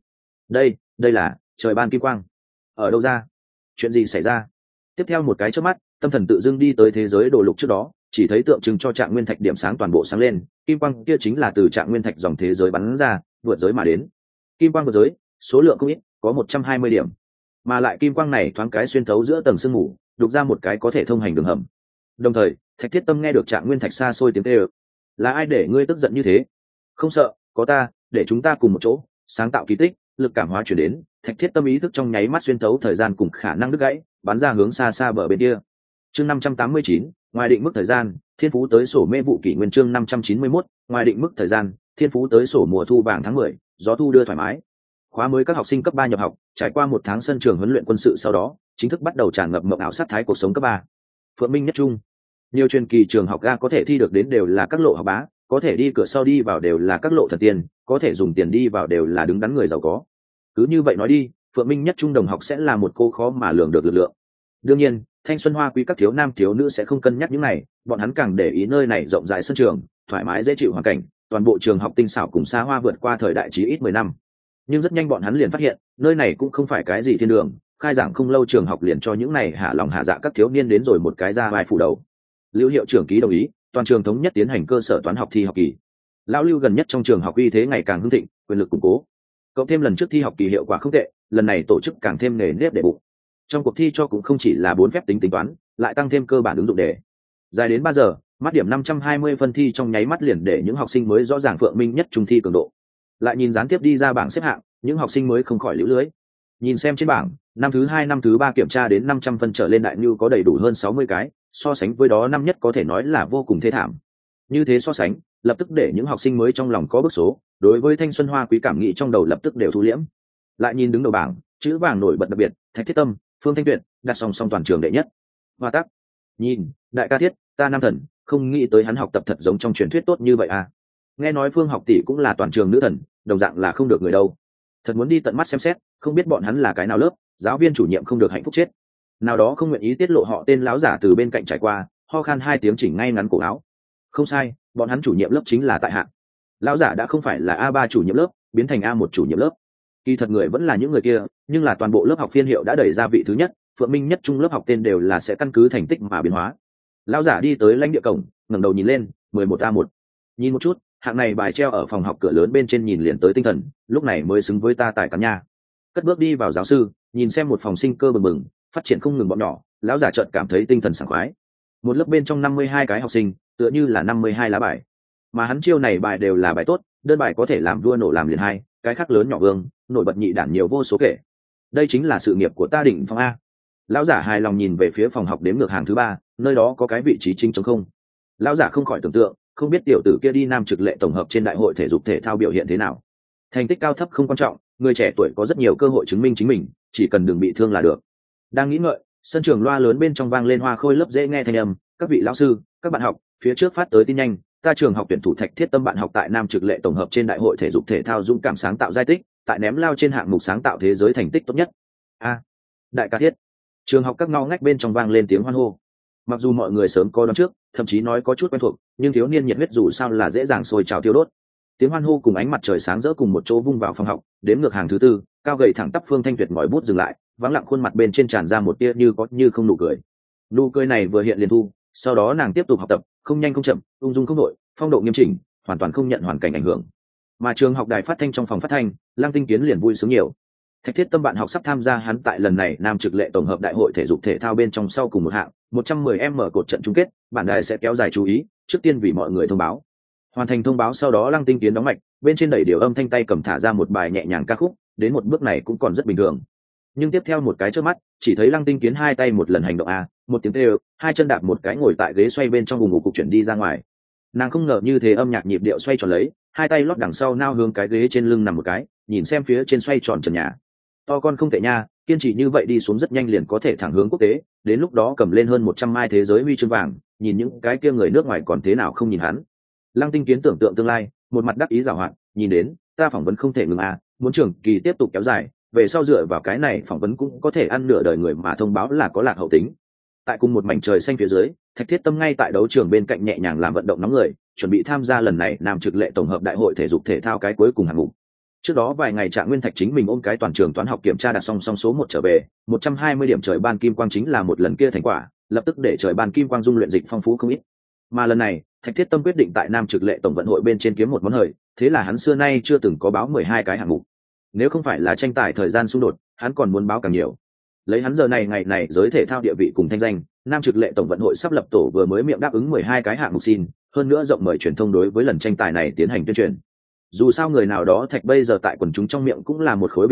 Đây là trời ban kim quang. Ở đâu ra? Chuyện gì xảy ra? Tiếp theo một cái chớp mắt, tâm thần tự dưng đi tới thế giới đồ lục trước đó, chỉ thấy tượng trưng cho Trạng Nguyên Thạch điểm sáng toàn bộ sáng lên, kim quang kia chính là từ Trạng Nguyên Thạch dòng thế giới bắn ra, vượt giới mà đến. Kim quang vượt giới, số lượng không ít, có 120 điểm. Mà lại kim quang này thoáng cái xuyên thấu giữa tầng sương mù, đục ra một cái có thể thông hành đường hầm. Đồng thời, Thạch Thiết Tâm nghe được Trạng Nguyên Thạch xa xôi tiếng kêu. Là ai để ngươi tức giận như thế? Không sợ, có ta, để chúng ta cùng một chỗ sáng tạo kỳ tích, lực cảm hóa chuyển đến, Thạch Thiết Tâm ý thức trong nháy mắt xuyên thấu thời gian cùng khả năng đứt gãy, bắn ra hướng xa xa bờ bên kia. Chương 589, ngoài định mức thời gian, thiên phú tới sổ mê vụ kỷ nguyên. Chương 591, ngoài định mức thời gian, thiên phú tới sổ mùa thu vàng tháng 10, gió thu đưa thoải mái. Khóa mới các học sinh cấp 3 nhập học, trải qua một tháng sân trường huấn luyện quân sự sau đó, chính thức bắt đầu tràn ngập mộng ảo sát thái cuộc sống cấp 3. Phượng Minh nhất trung, nhiều truyền kỳ trường học ga có thể thi được đến đều là các lộ học bá, có thể đi cửa sau đi vào đều là các lộ thần tiên, có thể dùng tiền đi vào đều là đứng đắn người giàu có. Cứ như vậy nói đi, Phượng Minh nhất trung đồng học sẽ là một cô khó mà lường được lực lượng. Đương nhiên, thanh xuân hoa quý các thiếu nam thiếu nữ sẽ không cân nhắc những này, bọn hắn càng để ý nơi này rộng rãi sân trường, thoải mái dễ chịu hoàn cảnh, toàn bộ trường học tinh xảo cùng xa hoa vượt qua thời đại chí ít 10 năm. Nhưng rất nhanh bọn hắn liền phát hiện, nơi này cũng không phải cái gì thiên đường, khai giảng không lâu trường học liền cho những này hạ lòng hạ dạ các thiếu niên đến rồi một cái ra vai phủ đầu. Lưu hiệu trưởng ký đồng ý, toàn trường thống nhất tiến hành cơ sở toán học thi học kỳ. Lão Lưu gần nhất trong trường học uy thế ngày càng hưng thịnh, quyền lực củng cố. Cộng thêm lần trước thi học kỳ hiệu quả không tệ, lần này tổ chức càng thêm nề nếp để bụng. Trong cuộc thi cho cũng không chỉ là 4 phép tính tính toán, lại tăng thêm cơ bản ứng dụng đề. Dài đến 3 giờ, mắt điểm 520 phân thi trong nháy mắt liền để những học sinh mới rõ ràng Phượng Minh nhất trung thi cường độ. Lại nhìn gián tiếp đi ra bảng xếp hạng, những học sinh mới không khỏi liễu lưới. Nhìn xem trên bảng, năm thứ 2 năm thứ 3 kiểm tra đến 500 phân trở lên đại nhu có đầy đủ hơn 60 cái, so sánh với đó năm nhất có thể nói là vô cùng thê thảm. Như thế so sánh, lập tức để những học sinh mới trong lòng có bức số, đối với thanh xuân hoa quý cảm nghĩ trong đầu lập tức đều thu liễm. Lại nhìn đứng đầu bảng, chữ vàng nổi bật đặc biệt, Thạch Thiết Tâm, Phương Thanh Tuyệt đặt song song toàn trường đệ nhất. Hoa tắc, nhìn, đại ca thiết, ta nam thần, không nghĩ tới hắn học tập thật giống trong truyền thuyết tốt như vậy à. Nghe nói Phương học tỷ cũng là toàn trường nữ thần, đồng dạng là không được người đâu. Thật muốn đi tận mắt xem xét, không biết bọn hắn là cái nào lớp, giáo viên chủ nhiệm không được hạnh phúc chết. Nào đó không nguyện ý tiết lộ họ tên láo giả từ bên cạnh trải qua, ho khan 2 tiếng chỉnh ngay ngắn cổ áo. Không sai, bọn hắn chủ nhiệm lớp chính là tại hạ. Lão giả đã không phải là A3 chủ nhiệm lớp, biến thành A1 chủ nhiệm lớp. Kỳ thật người vẫn là những người kia, nhưng là toàn bộ lớp học phiên hiệu đã đẩy ra vị thứ nhất, Phượng Minh nhất trung lớp học tên đều là sẽ căn cứ thành tích mà biến hóa. Lão giả đi tới lãnh địa cổng, ngẩng đầu nhìn lên, 11A1. Nhìn một chút, hạng này bài treo ở phòng học cửa lớn bên trên nhìn liền tới tinh thần, lúc này mới xứng với ta tài cán nha. Cất bước đi vào giáo sư, nhìn xem một phòng sinh cơ bừng bừng, phát triển không ngừng bọn nhỏ, lão giả chợt cảm thấy tinh thần sảng khoái. Một lớp bên trong 52 cái học sinh, tựa như là 52 lá bài. Mà hắn chiêu này bài đều là bài tốt, đơn bài có thể làm vua nổ làm liền hai, cái khác lớn nhỏ vương, nổi bật nhị đản nhiều vô số kể. Đây chính là sự nghiệp của ta đỉnh phong a. Lão giả hài lòng nhìn về phía phòng học đếm ngược hàng thứ 3, nơi đó có cái vị trí chính trống không. Lão giả không khỏi tưởng tượng, không biết tiểu tử kia đi nam trực lệ tổng hợp trên đại hội thể dục thể thao biểu hiện thế nào. Thành tích cao thấp không quan trọng, người trẻ tuổi có rất nhiều cơ hội chứng minh chính mình, chỉ cần đừng bị thương là được. Đang nghĩ ngợi, sân trường loa lớn bên trong vang lên hoa khôi lớp dễ nghe thanh âm, các vị lão sư, các bạn học, phía trước phát tới tin nhanh, ta trường học tuyển thủ Thạch Thiết Tâm bạn học tại nam trực lệ tổng hợp trên đại hội thể dục thể thao dũng cảm sáng tạo giai tích, tại ném lao trên hạng mục sáng tạo thế giới thành tích tốt nhất. A, đại ca thiết. Trường học các ngõ ngách bên trong vang lên tiếng hoan hô. Mặc dù mọi người sớm có đoán trước, thậm chí nói có chút quen thuộc, nhưng thiếu niên nhiệt huyết dù sao là dễ dàng sôi trào thiêu đốt. Tiếng hoan hô cùng ánh mặt trời sáng rỡ cùng một chỗ vung vào phòng học, đếm ngược hàng thứ 4, cao gầy thẳng tắp Phương Thanh Tuyệt mỏi bút dừng lại, vắng lặng khuôn mặt bên trên tràn ra một tia như có như không nụ cười. Nụ cười này vừa hiện liền thu, sau đó nàng tiếp tục học tập, không nhanh không chậm, ung dung không đội, phong độ nghiêm chỉnh, hoàn toàn không nhận hoàn cảnh ảnh hưởng. Mà trường học đài phát thanh trong phòng phát thanh, Lăng Tinh Kiến liền vui sướng nhiều. Thạch Thiết Tâm bạn học sắp tham gia hắn tại lần này nam trực lệ tổng hợp đại hội thể dục thể thao bên trong sau cùng một hạng 110m cột trận chung kết, bản đài sẽ kéo dài chú ý, trước tiên vì mọi người thông báo. Hoàn thành thông báo sau đó Lăng Tinh Kiến đóng mạch, bên trên đẩy điều âm thanh tay cầm thả ra một bài nhẹ nhàng ca khúc, đến một bước này cũng còn rất bình thường. Nhưng tiếp theo một cái chớp mắt, chỉ thấy Lăng Tinh Kiến hai tay một lần hành động a, một tiếng kêu, hai chân đạp một cái ngồi tại ghế xoay bên trong vùng ngủ cục chuyển đi ra ngoài. Nàng không ngờ như thế âm nhạc nhịp điệu xoay tròn lấy, hai tay lót đằng sau nao hướng cái ghế trên lưng nằm một cái, nhìn xem phía trên xoay tròn trần nhà. To con không tệ nha, kiên trì như vậy đi xuống rất nhanh liền có thể thẳng hướng quốc tế, đến lúc đó cầm lên hơn 100 mai thế giới huy chương vàng, nhìn những cái kia người nước ngoài còn thế nào không nhìn hắn. Lăng Tinh Kiến tưởng tượng tương lai, một mặt đắc ý giảo hoạt, nhìn đến, ta phỏng vấn không thể ngừng à, muốn trường kỳ tiếp tục kéo dài, về sau dựa vào cái này phỏng vấn cũng có thể ăn nửa đời người mà thông báo là có lạc hậu tính. Tại cùng một mảnh trời xanh phía dưới, Thạch Thiết Tâm ngay tại đấu trường bên cạnh nhẹ nhàng làm vận động nóng người, chuẩn bị tham gia lần này nam trực lệ tổng hợp đại hội thể dục thể thao cái cuối cùng hạng mục. Trước đó vài ngày Trạng Nguyên Thạch chính mình ôm cái toàn trường toán học kiểm tra đạt song số 1 trở về, 120 điểm trời ban kim quang chính là một lần kia thành quả, lập tức để trời ban kim quang dung luyện dịch phong phú không ít. Mà lần này, Thạch Thiết Tâm quyết định tại nam trực lệ tổng vận hội bên trên kiếm một món hời, thế là hắn xưa nay chưa từng có báo 12 cái hạng mục. Nếu không phải là tranh tài thời gian xung đột, hắn còn muốn báo càng nhiều. Lấy hắn giờ này ngày này giới thể thao địa vị cùng thanh danh, nam trực lệ tổng vận hội sắp lập tổ vừa mới miệng đáp ứng 12 cái hạng mục xin, hơn nữa rộng mời truyền thông đối với lần tranh tài này tiến hành tuyên truyền. Dù sao người nào đó Thạch bây giờ tại quần chúng trong miệng cũng là một khối biển hiệu,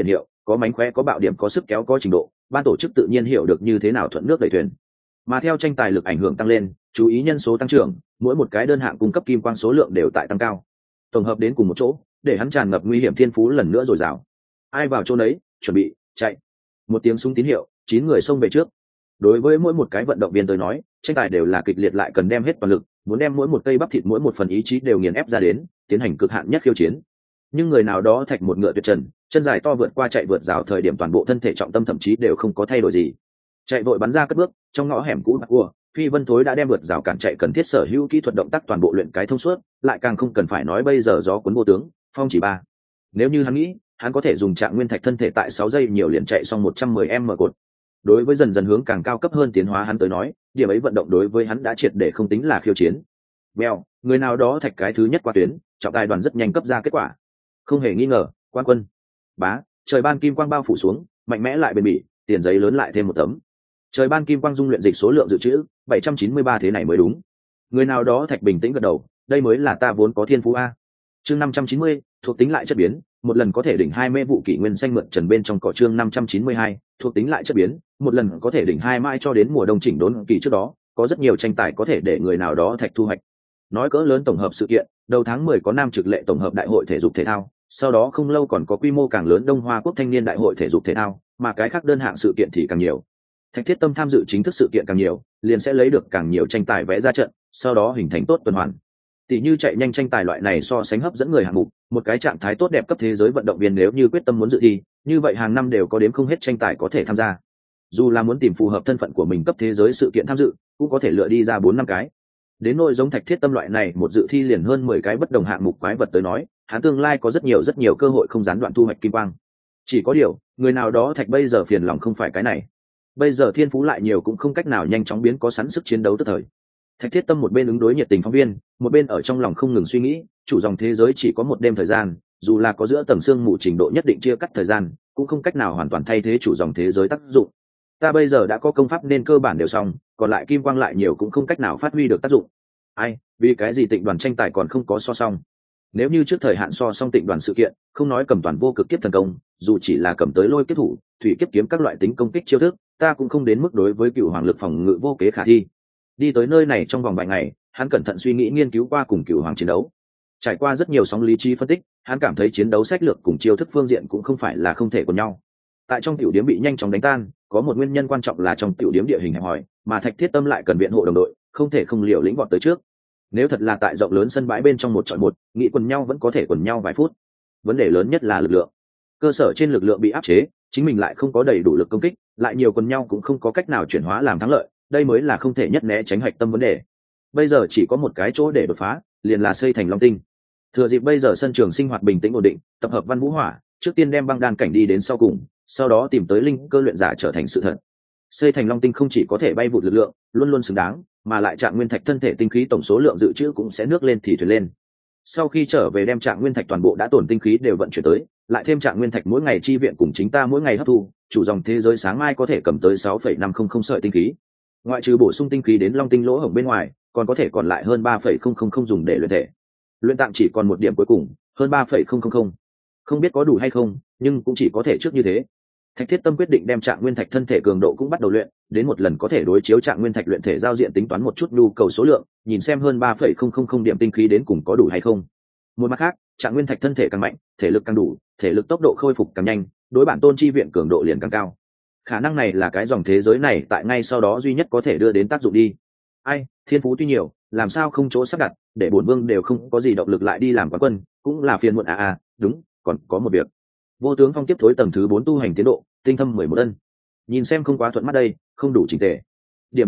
có mánh khóe, có bạo điểm, có sức kéo, có trình độ, ban tổ chức tự nhiên hiểu được như thế nào thuận nước đẩy thuyền. Mà theo tranh tài lực ảnh hưởng tăng lên, chú ý nhân số tăng trưởng, mỗi một cái đơn hạng cung cấp kim quang số lượng đều tại tăng cao, tổng hợp đến cùng một chỗ, để hắn tràn ngập nguy hiểm thiên phú lần nữa dồi dào. Ai vào chỗ nấy, chuẩn bị chạy. Một tiếng súng tín hiệu, 9 người xông về trước. Đối với mỗi một cái vận động viên tới nói, tranh tài đều là kịch liệt lại cần đem hết toàn lực, muốn đem mỗi một cây bắp thịt, mỗi một phần ý chí đều nghiền ép ra đến, tiến hành cực hạn nhất khiêu chiến. Nhưng người nào đó thạch một ngựa tuyệt trần, chân dài to vượt qua chạy vượt rào thời điểm toàn bộ thân thể trọng tâm thậm chí đều không có thay đổi gì. Chạy vội bắn ra cất bước, trong ngõ hẻm cũ bạc cua, Phi Vân Thối đã đem vượt rào cản chạy cần thiết sở hữu kỹ thuật động tác toàn bộ luyện cái thông suốt, lại càng không cần phải nói bây giờ gió cuốn vô tướng, phong chỉ ba. Nếu như hắn nghĩ, hắn có thể dùng Trạng Nguyên Thạch thân thể tại 6 giây nhiều liền chạy xong 110m cột. Đối với dần dần hướng càng cao cấp hơn tiến hóa hắn tới nói, điểm ấy vận động đối với hắn đã triệt để không tính là khiêu chiến. Bèo, người nào đó thạch cái thứ nhất qua tuyến, trọng tài đoàn rất nhanh cấp ra kết quả. Không hề nghi ngờ, Quan Quân. Bá, trời ban kim quang bao phủ xuống, mạnh mẽ lại bền bỉ, tiền giấy lớn lại thêm một tấm. Trời ban kim quang dung luyện dịch số lượng dự trữ 793 thế này mới đúng. Người nào đó thạch bình tĩnh gật đầu, đây mới là ta vốn có thiên phú a. Chương 590, thuộc tính lại chất biến, một lần có thể đỉnh 2 mê vụ kỷ nguyên xanh mượn trần bên trong cỏ. Chương 592, thuộc tính lại chất biến, một lần có thể đỉnh 2 mai cho đến mùa đông chỉnh đốn kỳ trước đó, có rất nhiều tranh tài có thể để người nào đó thạch thu hoạch. Nói cỡ lớn tổng hợp sự kiện, đầu tháng 10 có Nam Trực Lệ tổng hợp đại hội thể dục thể thao, sau đó không lâu còn có quy mô càng lớn Đông Hoa Quốc thanh niên đại hội thể dục thể thao, mà cái khác đơn hạng sự kiện thì càng nhiều. Thạch Thiết Tâm tham dự chính thức sự kiện càng nhiều, liền sẽ lấy được càng nhiều tranh tài vẽ ra trận, sau đó hình thành tốt tuần hoàn. Tỷ như chạy nhanh tranh tài loại này so sánh hấp dẫn người hạng mục, một cái trạng thái tốt đẹp cấp thế giới vận động viên nếu như quyết tâm muốn dự thi, như vậy hàng năm đều có đếm không hết tranh tài có thể tham gia. Dù là muốn tìm phù hợp thân phận của mình cấp thế giới sự kiện tham dự, cũng có thể lựa đi ra 4-5 cái. Đến nỗi giống Thạch Thiết Tâm loại này, một dự thi liền hơn 10 cái bất đồng hạng mục quái vật tới nói, hắn tương lai có rất nhiều cơ hội không gián đoạn thu hoạch kim quang. Chỉ có điều, người nào đó thạch bây giờ phiền lòng không phải cái này. Bây giờ thiên phú lại nhiều cũng không cách nào nhanh chóng biến có sẵn sức chiến đấu tức thời. Thạch Thiết Tâm một bên ứng đối nhiệt tình phóng viên, một bên ở trong lòng không ngừng suy nghĩ, chủ dòng thế giới chỉ có một đêm thời gian, dù là có giữa tầng xương mù trình độ nhất định chia cắt thời gian, cũng không cách nào hoàn toàn thay thế chủ dòng thế giới tác dụng. Ta bây giờ đã có công pháp nên cơ bản đều xong, còn lại kim quang lại nhiều cũng không cách nào phát huy được tác dụng. Ai, vì cái gì Tịnh đoàn tranh tài còn không có so xong? Nếu như trước thời hạn so xong Tịnh đoàn sự kiện, không nói cầm toàn vô cực kiếp thần công, dù chỉ là cầm tới lôi kiếp thủ, thủy kiếp kiếm các loại tính công kích chiêu thức, ta cũng không đến mức đối với cựu hoàng lực phòng ngự vô kế khả thi. Đi tới nơi này trong vòng vài ngày, hắn cẩn thận suy nghĩ nghiên cứu qua cùng cựu hoàng chiến đấu. Trải qua rất nhiều sóng lý trí phân tích, hắn cảm thấy chiến đấu sách lược cùng chiêu thức phương diện cũng không phải là không thể của nhau. Tại trong tiểu điếm bị nhanh chóng đánh tan, có một nguyên nhân quan trọng là trong tiểu điếm địa hình hẹp hòi, mà Thạch Thiết Tâm lại cần viện hộ đồng đội, không thể không liều lĩnh vọt tới trước. Nếu thật là tại rộng lớn sân bãi bên trong 1 chọi 1, nghĩ quần nhau vẫn có thể quần nhau vài phút. Vấn đề lớn nhất là lực lượng. Cơ sở trên lực lượng bị áp chế, chính mình lại không có đầy đủ lực công kích, lại nhiều quần nhau cũng không có cách nào chuyển hóa làm thắng lợi, đây mới là không thể nhất né tránh hạch tâm vấn đề. Bây giờ chỉ có một cái chỗ để đột phá, liền là xây thành Long Tinh. Thừa dịp bây giờ sân trường sinh hoạt bình tĩnh ổn định, tập hợp Văn Vũ Hỏa, trước tiên đem băng đan cảnh đi đến sau cùng, sau đó tìm tới linh cơ luyện giả trở thành sự thật. Xây thành Long Tinh không chỉ có thể bay vụt lực lượng, luôn luôn xứng đáng, mà lại Trạng Nguyên Thạch thân thể tinh khí tổng số lượng dự trữ cũng sẽ nước lên thì thuyền lên. Sau khi trở về đem Trạng Nguyên Thạch toàn bộ đã tổn tinh khí đều vận chuyển tới, lại thêm Trạng Nguyên Thạch mỗi ngày chi viện cùng chính ta mỗi ngày hấp thu, chủ dòng thế giới sáng mai có thể cầm tới 6,500 sợi tinh khí. Ngoại trừ bổ sung tinh khí đến Long Tinh lỗ hổng bên ngoài, còn có thể còn lại hơn 3,000 dùng để luyện thể. Luyện tạng chỉ còn một điểm cuối cùng, hơn 3,000. Không biết có đủ hay không, nhưng cũng chỉ có thể trước như thế. Thạch Thiết Tâm quyết định đem Trạng Nguyên Thạch thân thể cường độ cũng bắt đầu luyện, đến một lần có thể đối chiếu Trạng Nguyên Thạch luyện thể giao diện tính toán một chút nhu cầu số lượng, nhìn xem hơn 3,000 điểm tinh khí đến cùng có đủ hay không. Một mặt khác, Trạng Nguyên Thạch thân thể càng mạnh, thể lực càng đủ, thể lực tốc độ khôi phục càng nhanh, đối bản tôn chi viện cường độ liền càng cao. Khả năng này là cái dòng thế giới này tại ngay sau đó duy nhất có thể đưa đến tác dụng đi. Ai, thiên phú tuy nhiều, làm sao không chỗ sắp đặt, để bổn vương đều không có gì động lực lại đi làm quán quân, cũng là phiền muộn đúng, còn có một việc. Vô tướng phong tiếp thối tầng thứ 4 tu hành tiến độ, tinh thâm 11 ân. Nhìn xem không quá thuận mắt đây, không đủ chỉnh tề. Điểm.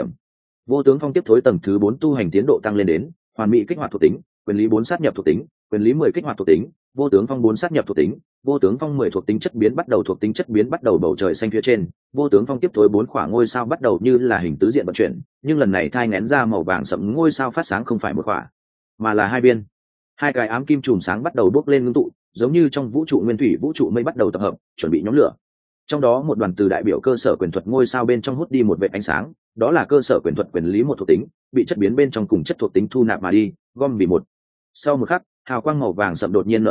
Vô tướng phong tiếp thối tầng thứ 4 tu hành tiến độ tăng lên đến hoàn mỹ kích hoạt thuộc tính, quyền lý 4 sát nhập thuộc tính, quyền lý 10 kích hoạt thuộc tính, vô tướng phong 4 sát nhập thuộc tính, vô tướng phong 10 thuộc tính chất biến bắt đầu thuộc tính chất biến bắt đầu bầu trời xanh phía trên, vô tướng phong tiếp thối 4 khỏa ngôi sao bắt đầu như là hình tứ diện vận chuyển, nhưng lần này thai nghén ra màu vàng sẫm ngôi sao phát sáng không phải một khỏa, mà là hai viên. Hai cái ám kim chùm sáng bắt đầu bốc lên ngưng tụ, giống như trong vũ trụ nguyên thủy vũ trụ mây bắt đầu tập hợp, chuẩn bị nhóm lửa. Trong đó một đoàn từ đại biểu cơ sở quyền thuật ngôi sao bên trong hút đi một vệt ánh sáng, đó là cơ sở quyền thuật quyền lý một thuộc tính, bị chất biến bên trong cùng chất thuộc tính thu nạp mà đi, gom vì một. Sau một khắc, hào quang màu vàng sậm đột nhiên nở rộ,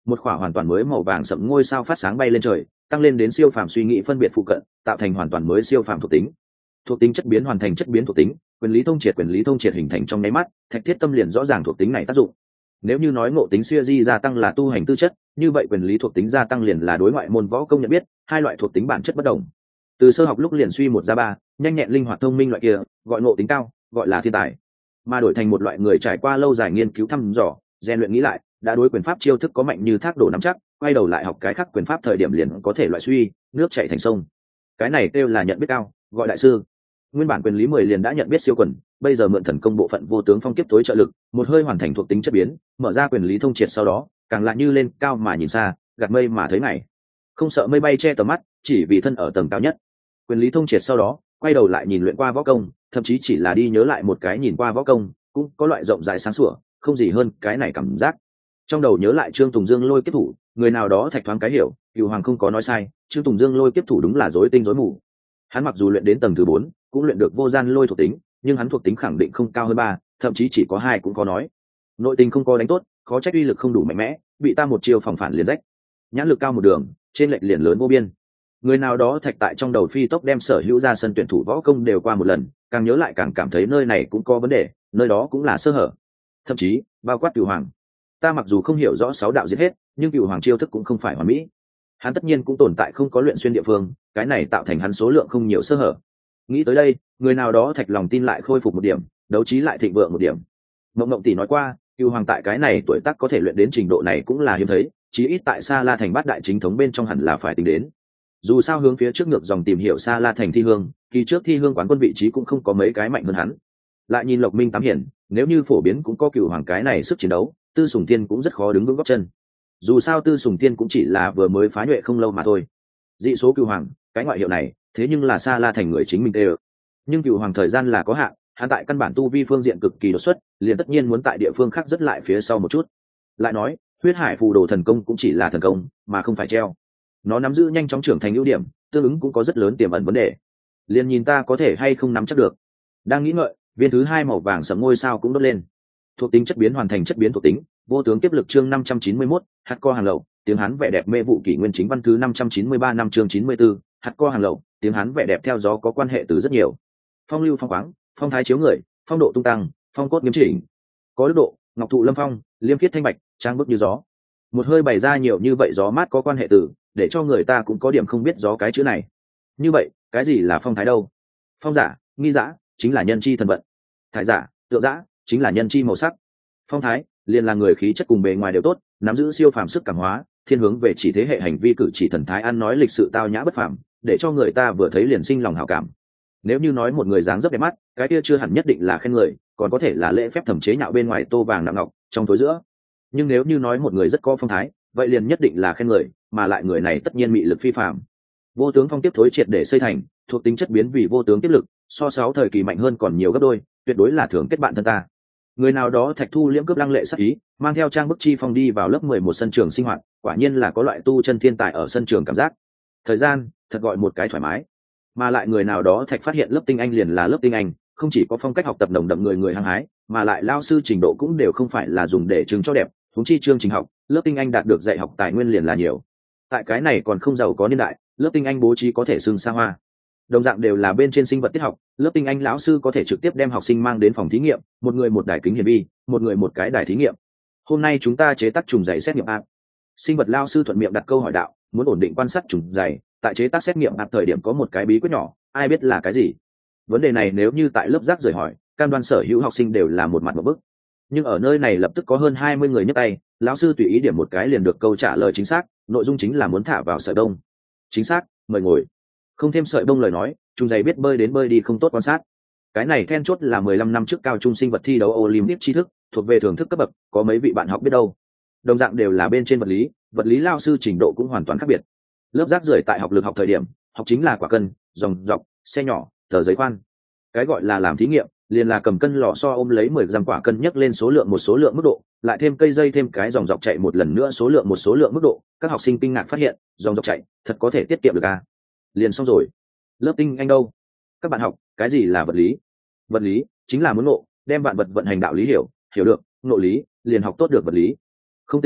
một khỏa hoàn toàn mới màu vàng sẫm ngôi sao phát sáng bay lên trời, tăng lên đến siêu phàm suy nghĩ phân biệt phụ cận, tạo thành hoàn toàn mới siêu phàm thuộc tính chất biến hoàn thành chất biến thuộc tính, quyền lý thông triệt hình thành trong nháy mắt, thạch thiết tâm liền rõ ràng thuộc tính này tác dụng. Nếu như nói ngộ tính siêu di gia tăng là tu hành tư chất, như vậy quyền lý thuộc tính gia tăng liền là đối ngoại môn võ công nhận biết, hai loại thuộc tính bản chất bất đồng. Từ sơ học lúc liền suy một ra ba, nhanh nhẹn linh hoạt thông minh loại kia gọi ngộ tính cao, gọi là thiên tài, mà đổi thành một loại người trải qua lâu dài nghiên cứu thăm dò rèn luyện nghĩ lại, đã đối quyền pháp chiêu thức có mạnh như thác đổ nắm chắc, quay đầu lại học cái khác quyền pháp thời điểm liền có thể loại suy nước chảy thành sông. Cái này kêu là nhận biết cao, gọi đại sư. Nguyên bản quyền lý 10 liền đã nhận biết siêu quần, bây giờ mượn thần công bộ phận vô tướng phong kiếp tối trợ lực, một hơi hoàn thành thuộc tính chất biến, mở ra quyền lý thông triệt sau đó, càng lại như lên cao mà nhìn xa, gạt mây mà thấy ngày, không sợ mây bay che tầm mắt, chỉ vì thân ở tầng cao nhất. Quyền lý thông triệt sau đó, quay đầu lại nhìn luyện qua võ công, thậm chí chỉ là đi nhớ lại một cái nhìn qua võ công, cũng có loại rộng rãi sáng sủa, không gì hơn cái này cảm giác. Trong đầu nhớ lại Trương Tùng Dương lôi kiếp thủ, người nào đó thạch thoáng cái hiểu, Cửu Hoàng không có nói sai, Trương Tùng Dương lôi kiếp thủ đúng là rối tinh rối mù. Hắn mặc dù luyện đến tầng thứ 4, cũng luyện được vô gian lôi thuộc tính, nhưng hắn thuộc tính khẳng định không cao hơn 3, thậm chí chỉ có 2 cũng có nói. Nội tình không có đánh tốt, khó trách uy lực không đủ mạnh mẽ, bị ta một chiêu phòng phản liền rách. Nhãn lực cao một đường, trên lệch liền lớn vô biên. Người nào đó thạch tại trong đầu phi tốc đem sở hữu ra sân tuyển thủ võ công đều qua một lần, càng nhớ lại càng cảm thấy nơi này cũng có vấn đề, nơi đó cũng là sơ hở. Thậm chí, bao quát Cửu Hoàng. Ta mặc dù không hiểu rõ 6 đạo giết hết, nhưng Cửu Hoàng chiêu thức cũng không phải hoàn mỹ. Hắn tất nhiên cũng tồn tại không có luyện xuyên địa phương, cái này tạo thành hắn số lượng không nhiều sơ hở. Nghĩ tới đây, người nào đó thạch lòng tin lại khôi phục một điểm, đấu trí lại thịnh vượng một điểm. Mộng Mộng tỷ nói qua, Cửu Hoàng tại cái này tuổi tác có thể luyện đến trình độ này cũng là hiếm thấy, chí ít tại Sa La thành bát đại chính thống bên trong hẳn là phải tính đến. Dù sao hướng phía trước ngược dòng tìm hiểu Sa La thành thi hương, kỳ trước thi hương quán quân vị trí cũng không có mấy cái mạnh hơn hắn. Lại nhìn Lộc Minh Tám Hiển, nếu như phổ biến cũng có Cửu Hoàng cái này sức chiến đấu, Tư Sùng Thiên cũng rất khó đứng vững gót chân. Dù sao Tư Sùng Thiên cũng chỉ là vừa mới phá nhuệ không lâu mà thôi. Dị số Cửu Hoàng, cái ngoại hiệu này, thế nhưng là Sa La thành người chính mình tê. Nhưng Cửu Hoàng thời gian là có hạn, hắn tại căn bản tu vi phương diện cực kỳ đột xuất, liền tất nhiên muốn tại địa phương khác rất lại phía sau một chút. Lại nói, huyết hải phù đồ thần công cũng chỉ là thần công, mà không phải treo. Nó nắm giữ nhanh chóng trưởng thành ưu điểm, tương ứng cũng có rất lớn tiềm ẩn vấn đề. Liền nhìn ta có thể hay không nắm chắc được. Đang nghĩ ngợi, viên thứ 2 màu vàng sẫm ngôi sao cũng đốt lên. Thuộc tính chất biến hoàn thành chất biến thuộc tính, vô tướng tiếp lực chương 591, hạt co hàng lậu, tiếng Hán vẻ đẹp mê vụ kỷ nguyên chính văn thứ 593 năm chương 94, hạt co hàng lậu, tiếng Hán vẻ đẹp theo gió có quan hệ từ rất nhiều. Phong lưu phong khoáng, phong thái chiếu người, phong độ tung tăng, phong cốt nghiêm chỉnh. Có đức độ, ngọc thụ lâm phong, liêm khiết thanh bạch, trang bức như gió. Một hơi bày ra nhiều như vậy gió mát có quan hệ từ, để cho người ta cũng có điểm không biết gió cái chữ này. Như vậy, cái gì là phong thái đâu? Phong giả, nghi dã, chính là nhân chi thần vận. Thái giả, tượng dã, chính là nhân chi màu sắc. Phong thái liền là người khí chất cùng bề ngoài đều tốt, nắm giữ siêu phàm sức cảm hóa, thiên hướng về chỉ thế hệ hành vi cử chỉ thần thái ăn nói lịch sự tao nhã bất phàm, để cho người ta vừa thấy liền sinh lòng hảo cảm. Nếu như nói một người dáng dấp đẹp mắt, cái kia chưa hẳn nhất định là khen người, còn có thể là lễ phép thẩm chế nhạo bên ngoài tô vàng nặng ngọc trong tối giữa. Nhưng nếu như nói một người rất có phong thái, vậy liền nhất định là khen người, mà lại người này tất nhiên mị lực phi phàm. Vô tướng phong tiếp thối triệt để xây thành, thuộc tính chất biến vì vô tướng tiếp lực, so 6 thời kỳ mạnh hơn còn nhiều gấp đôi, tuyệt đối là thường kết bạn thân ta. Người nào đó thạch thu liễm cướp lăng lệ sắc ý, mang theo trang bức chi phong đi vào lớp 11 sân trường sinh hoạt, quả nhiên là có loại tu chân thiên tài ở sân trường cảm giác. Thời gian thật gọi một cái thoải mái. Mà lại người nào đó thạch phát hiện lớp tinh anh liền là lớp tinh anh, không chỉ có phong cách học tập nồng đậm người hăng hái, mà lại lao sư trình độ cũng đều không phải là dùng để chứng cho đẹp, huống chi chương trình học, lớp tinh anh đạt được dạy học tài nguyên liền là nhiều. Tại cái này còn không giàu có niên đại, lớp tinh anh bố trí có thể xưng xa hoa. Đồng dạng đều là bên trên sinh vật tiết học, lớp tinh anh lão sư có thể trực tiếp đem học sinh mang đến phòng thí nghiệm, một người một đài kính hiển vi, một người một cái đài thí nghiệm. Hôm nay chúng ta chế tác trùng giày xét nghiệm ác. Sinh vật lao sư thuận miệng đặt câu hỏi đạo, muốn ổn định quan sát trùng giày, tại chế tác xét nghiệm ác thời điểm có một cái bí quyết nhỏ, ai biết là cái gì? Vấn đề này nếu như tại lớp rác rời hỏi, cam đoan sở hữu học sinh đều là một mặt một bức. Nhưng ở nơi này lập tức có hơn 20 người nhấc tay, lão sư tùy ý điểm một cái liền được câu trả lời chính xác, nội dung chính là muốn thả vào sợi đông. Chính xác, mời ngồi. Không thêm sợi đông lời nói, trùng giày biết bơi đến bơi đi không tốt quan sát. Cái này then chốt là 15 năm trước cao trung sinh vật thi đấu Olympic tri thức, thuộc về thưởng thức cấp bậc, có mấy vị bạn học biết đâu. Đồng dạng đều là bên trên vật lý lao sư trình độ cũng hoàn toàn khác biệt. Lớp rác rưởi tại học lực học thời điểm, học chính là quả cân, dòng dọc, xe nhỏ, tờ giấy khoan. Cái gọi là làm thí nghiệm, liền là cầm cân lò xo ôm lấy 10 gram quả cân nhấc lên số lượng một số lượng mức độ, lại thêm cây dây thêm cái dòng dọc chạy một lần nữa số lượng một số lượng mức độ, các học sinh kinh ngạc phát hiện, dòng dọc chạy, thật có thể tiết kiệm được à? Liền xong rồi. Lớp tinh anh đâu? Các bạn học, cái gì là vật lý? Vật lý chính là muốn ngộ, đem vạn vật vận hành đạo lý hiểu được, ngộ lý, liền học tốt được vật lý. Không tỉnh,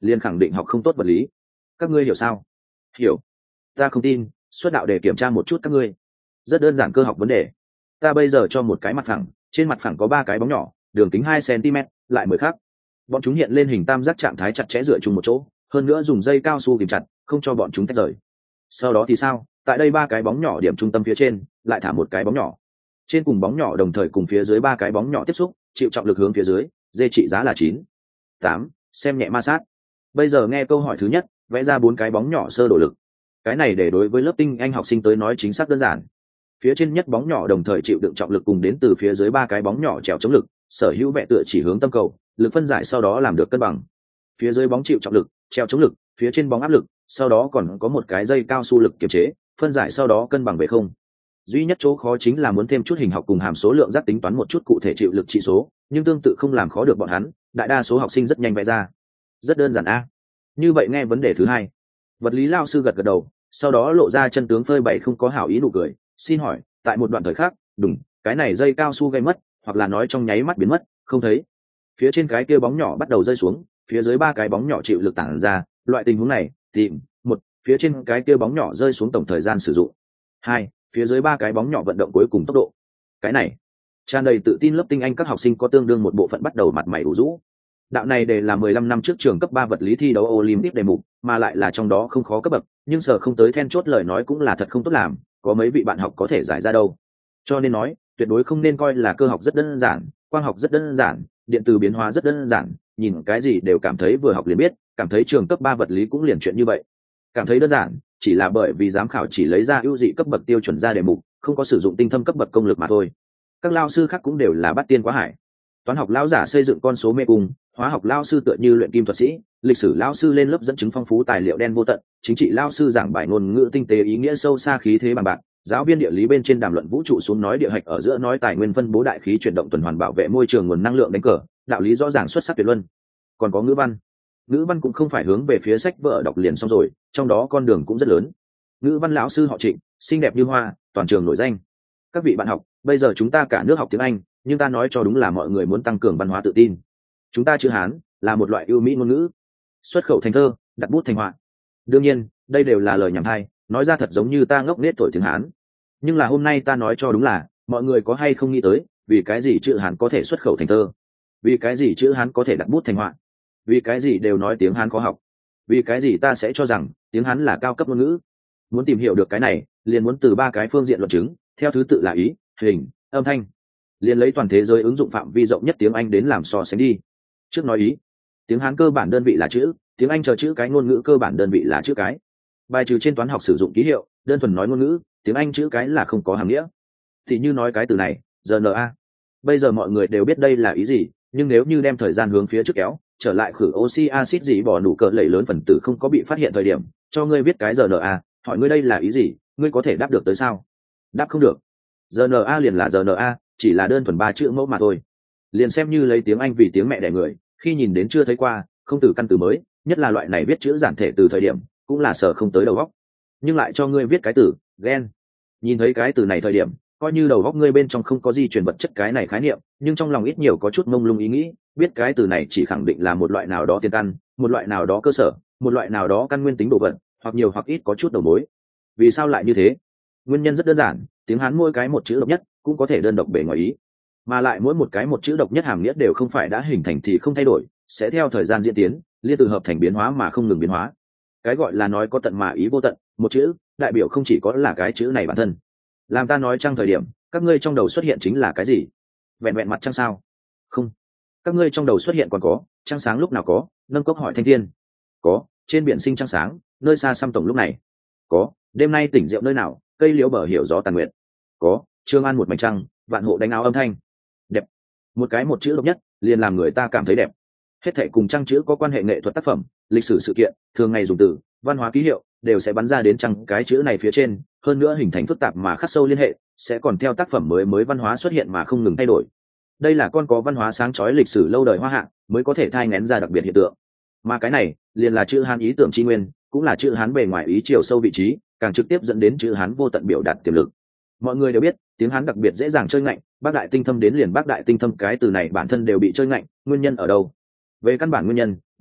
liền khẳng định học không tốt vật lý. Các ngươi hiểu sao? Hiểu. Ta không tin, xuất đạo để kiểm tra một chút các ngươi. Rất đơn giản cơ học vấn đề. Ta bây giờ cho một cái mặt phẳng, trên mặt phẳng có 3 cái bóng nhỏ, đường kính 2 cm, lại 10 khác. Bọn chúng hiện lên hình tam giác trạng thái chặt chẽ dựa chung một chỗ, hơn nữa dùng dây cao su kìm chặt, không cho bọn chúng tách rời. Sau đó thì sao? Tại đây 3 cái bóng nhỏ điểm trung tâm phía trên, lại thả một cái bóng nhỏ. Trên cùng bóng nhỏ đồng thời cùng phía dưới 3 cái bóng nhỏ tiếp xúc, chịu trọng lực hướng phía dưới, d trị giá là 9. 8. Xem nhẹ ma sát. Bây giờ nghe câu hỏi thứ nhất, vẽ ra 4 cái bóng nhỏ sơ độ lực. Cái này để đối với lớp tinh anh học sinh tới nói chính xác đơn giản. Phía trên nhất bóng nhỏ đồng thời chịu đựng trọng lực cùng đến từ phía dưới 3 cái bóng nhỏ trèo chống lực, sở hữu vẽ tựa chỉ hướng tâm cầu, lực phân giải sau đó làm được cân bằng. Phía dưới bóng chịu trọng lực, trèo chống lực, phía trên bóng áp lực, sau đó còn có một cái dây cao su lực kiềm chế, phân giải sau đó cân bằng về không. Duy nhất chỗ khó chính là muốn thêm chút hình học cùng hàm số lượng giác tính toán một chút cụ thể chịu lực trị số, nhưng tương tự không làm khó được bọn hắn, đại đa số học sinh rất nhanh vẽ ra. Rất đơn giản a. Như vậy nghe vấn đề thứ hai. Vật lý lao sư gật gật đầu, sau đó lộ ra chân tướng phơi bày không có hảo ý nụ cười, xin hỏi, tại một đoạn thời khác, đúng, cái này dây cao su gây mất, hoặc là nói trong nháy mắt biến mất, không thấy. Phía trên cái kia bóng nhỏ bắt đầu rơi xuống, phía dưới 3 cái bóng nhỏ chịu lực tản ra, loại tình huống này, tìm, 1, phía trên cái kia bóng nhỏ rơi xuống tổng thời gian sử dụng. 2, phía dưới 3 cái bóng nhỏ vận động cuối cùng tốc độ. Cái này, tràn đầy tự tin lớp tinh anh các học sinh có tương đương một bộ phận bắt đầu mặt mày ủ rũ. Đạo này đề là 15 năm trước trường cấp 3 vật lý thi đấu Olympic đề mục, mà lại là trong đó không khó cấp bậc, nhưng sở không tới then chốt lời nói cũng là thật không tốt làm, có mấy vị bạn học có thể giải ra đâu. Cho nên nói, tuyệt đối không nên coi là cơ học rất đơn giản, quang học rất đơn giản, điện từ biến hóa rất đơn giản, nhìn cái gì đều cảm thấy vừa học liền biết, cảm thấy trường cấp 3 vật lý cũng liền chuyện như vậy. Cảm thấy đơn giản, chỉ là bởi vì giám khảo chỉ lấy ra ưu dị cấp bậc tiêu chuẩn ra đề mục, không có sử dụng tinh thâm cấp bậc công lực mà thôi. Các lao sư khác cũng đều là bắt tiên quá hải. Toán học lão giả xây dựng con số mê cung, hóa học lao sư tựa như luyện kim thuật sĩ, lịch sử lao sư lên lớp dẫn chứng phong phú tài liệu đen vô tận, chính trị lao sư giảng bài ngôn ngữ tinh tế ý nghĩa sâu xa khí thế bằng bạc, giáo viên địa lý bên trên đàm luận vũ trụ xuống nói địa hạch ở giữa nói tài nguyên phân bố đại khí chuyển động tuần hoàn bảo vệ môi trường nguồn năng lượng đánh cờ, đạo lý rõ ràng xuất sắc tuyệt luân. Còn có ngữ văn cũng không phải hướng về phía sách vở đọc liền xong rồi, trong đó con đường cũng rất lớn. Ngữ văn lão sư họ Trịnh, xinh đẹp như hoa, toàn trường nổi danh. Các vị bạn học, bây giờ chúng ta cả nước học tiếng Anh, nhưng ta nói cho đúng là mọi người muốn tăng cường văn hóa tự tin. Chúng ta chữ Hán là một loại ưu mỹ ngôn ngữ, xuất khẩu thành thơ, đặt bút thành họa. Đương nhiên, đây đều là lời nhảm hay, nói ra thật giống như ta ngốc nghếch thổi tiếng Hán. Nhưng là hôm nay ta nói cho đúng là, mọi người có hay không nghĩ tới, vì cái gì chữ Hán có thể xuất khẩu thành thơ? Vì cái gì chữ Hán có thể đặt bút thành họa? Vì cái gì đều nói tiếng Hán khó học? Vì cái gì ta sẽ cho rằng tiếng Hán là cao cấp ngôn ngữ? Muốn tìm hiểu được cái này, liền muốn từ 3 cái phương diện luận chứng, theo thứ tự là ý, hình, âm thanh. Liền lấy toàn thế giới ứng dụng phạm vi rộng nhất tiếng Anh đến làm so sánh đi. Trước nói ý, tiếng Hán cơ bản đơn vị là chữ, tiếng Anh chờ chữ cái ngôn ngữ cơ bản đơn vị là chữ cái. Bài trừ trên toán học sử dụng ký hiệu, đơn thuần nói ngôn ngữ, tiếng Anh chữ cái là không có hàm nghĩa. Thì như nói cái từ này, RNA. Bây giờ mọi người đều biết đây là ý gì, nhưng nếu như đem thời gian hướng phía trước kéo, trở lại khử oxy axit gì bỏ nụ cỡ lẩy lớn phần tử không có bị phát hiện thời điểm, cho ngươi viết cái RNA, hỏi ngươi đây là ý gì, ngươi có thể đáp được tới sao? Đáp không được. RNA liền là RNA, chỉ là đơn thuần 3 chữ mẫu mà thôi. Liền xem như lấy tiếng Anh vì tiếng mẹ đẻ người, khi nhìn đến chưa thấy qua, không từ căn từ mới, nhất là loại này viết chữ giản thể từ thời điểm, cũng là sở không tới đầu óc. Nhưng lại cho ngươi viết cái từ gen, nhìn thấy cái từ này thời điểm, coi như đầu óc ngươi bên trong không có di truyền vật chất cái này khái niệm, nhưng trong lòng ít nhiều có chút mông lung ý nghĩ, biết cái từ này chỉ khẳng định là một loại nào đó tiền căn, một loại nào đó cơ sở, một loại nào đó căn nguyên tính đồ vật, hoặc nhiều hoặc ít có chút đầu mối. Vì sao lại như thế? Nguyên nhân rất đơn giản, tiếng Hán mỗi cái một chữ độc nhất cũng có thể đơn độc bề ngoài ý, mà lại mỗi một cái một chữ độc nhất hàm nghĩa đều không phải đã hình thành thì không thay đổi, sẽ theo thời gian diễn tiến liên từ hợp thành biến hóa mà không ngừng biến hóa. Cái gọi là nói có tận mà ý vô tận, một chữ đại biểu không chỉ có là cái chữ này bản thân. Làm ta nói trăng thời điểm, các ngươi trong đầu xuất hiện chính là cái gì? Vẹn vẹn mặt trăng sao? Không, các ngươi trong đầu xuất hiện còn có trăng sáng lúc nào có, nâng cốc hỏi thanh thiên. Có, trên biển sinh trăng sáng, nơi xa xăm tổng lúc này. Có, đêm nay tỉnh rượu nơi nào, cây liễu bờ hiểu gió tàn nguyện. Có, Trương An một mảnh trăng, vạn hộ đánh áo âm thanh. Đẹp. Một cái một chữ độc nhất, liền làm người ta cảm thấy đẹp. Hết thảy cùng trăng chữ có quan hệ nghệ thuật tác phẩm, lịch sử sự kiện, thường ngày dùng từ, văn hóa ký hiệu, đều sẽ bắn ra đến trăng cái chữ này phía trên, hơn nữa hình thành phức tạp mà khắc sâu liên hệ, sẽ còn theo tác phẩm mới văn hóa xuất hiện mà không ngừng thay đổi. Đây là con có văn hóa sáng chói lịch sử lâu đời hoa hạ mới có thể thai nghén ra đặc biệt hiện tượng. Mà cái này, liền là chữ Hán ý tưởng tri nguyên, cũng là chữ Hán bề ngoài ý chiều sâu vị trí, càng trực tiếp dẫn đến chữ Hán vô tận biểu đạt tiềm lực. Mọi người đều biết, tiếng Hán đặc biệt dễ dàng chơi ngạnh, bác đại tinh thâm đến liền bác đại tinh thâm cái từ này bản thân đều bị chơi ngạnh, nguyên nhân ở đâu? Về căn bản nguyên nhân,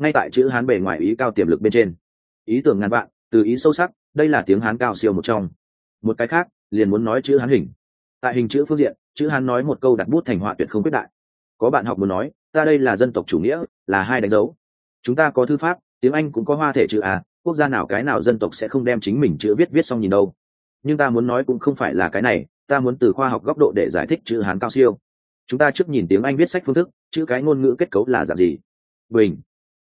ngay tại chữ hán bề ngoài ý cao tiềm lực bên trên. Ý tưởng ngàn vạn, từ ý sâu sắc, đây là tiếng hán cao siêu một trong. Một cái khác liền muốn nói chữ hán hình. Tại hình chữ phương diện, chữ hán nói một câu đặt bút thành họa tuyệt không quyết đại. Có bạn học muốn nói, ta đây là dân tộc chủ nghĩa, là hai đánh dấu. Chúng ta có thư pháp, tiếng Anh cũng có hoa thể chữ à, quốc gia nào cái nào dân tộc sẽ không đem chính mình chữ viết xong nhìn đâu. Nhưng ta muốn nói cũng không phải là cái này, ta muốn từ khoa học góc độ để giải thích chữ hán cao siêu. Chúng ta trước nhìn tiếng Anh viết sách phương thức, chữ cái ngôn ngữ kết cấu là dạng gì. Bình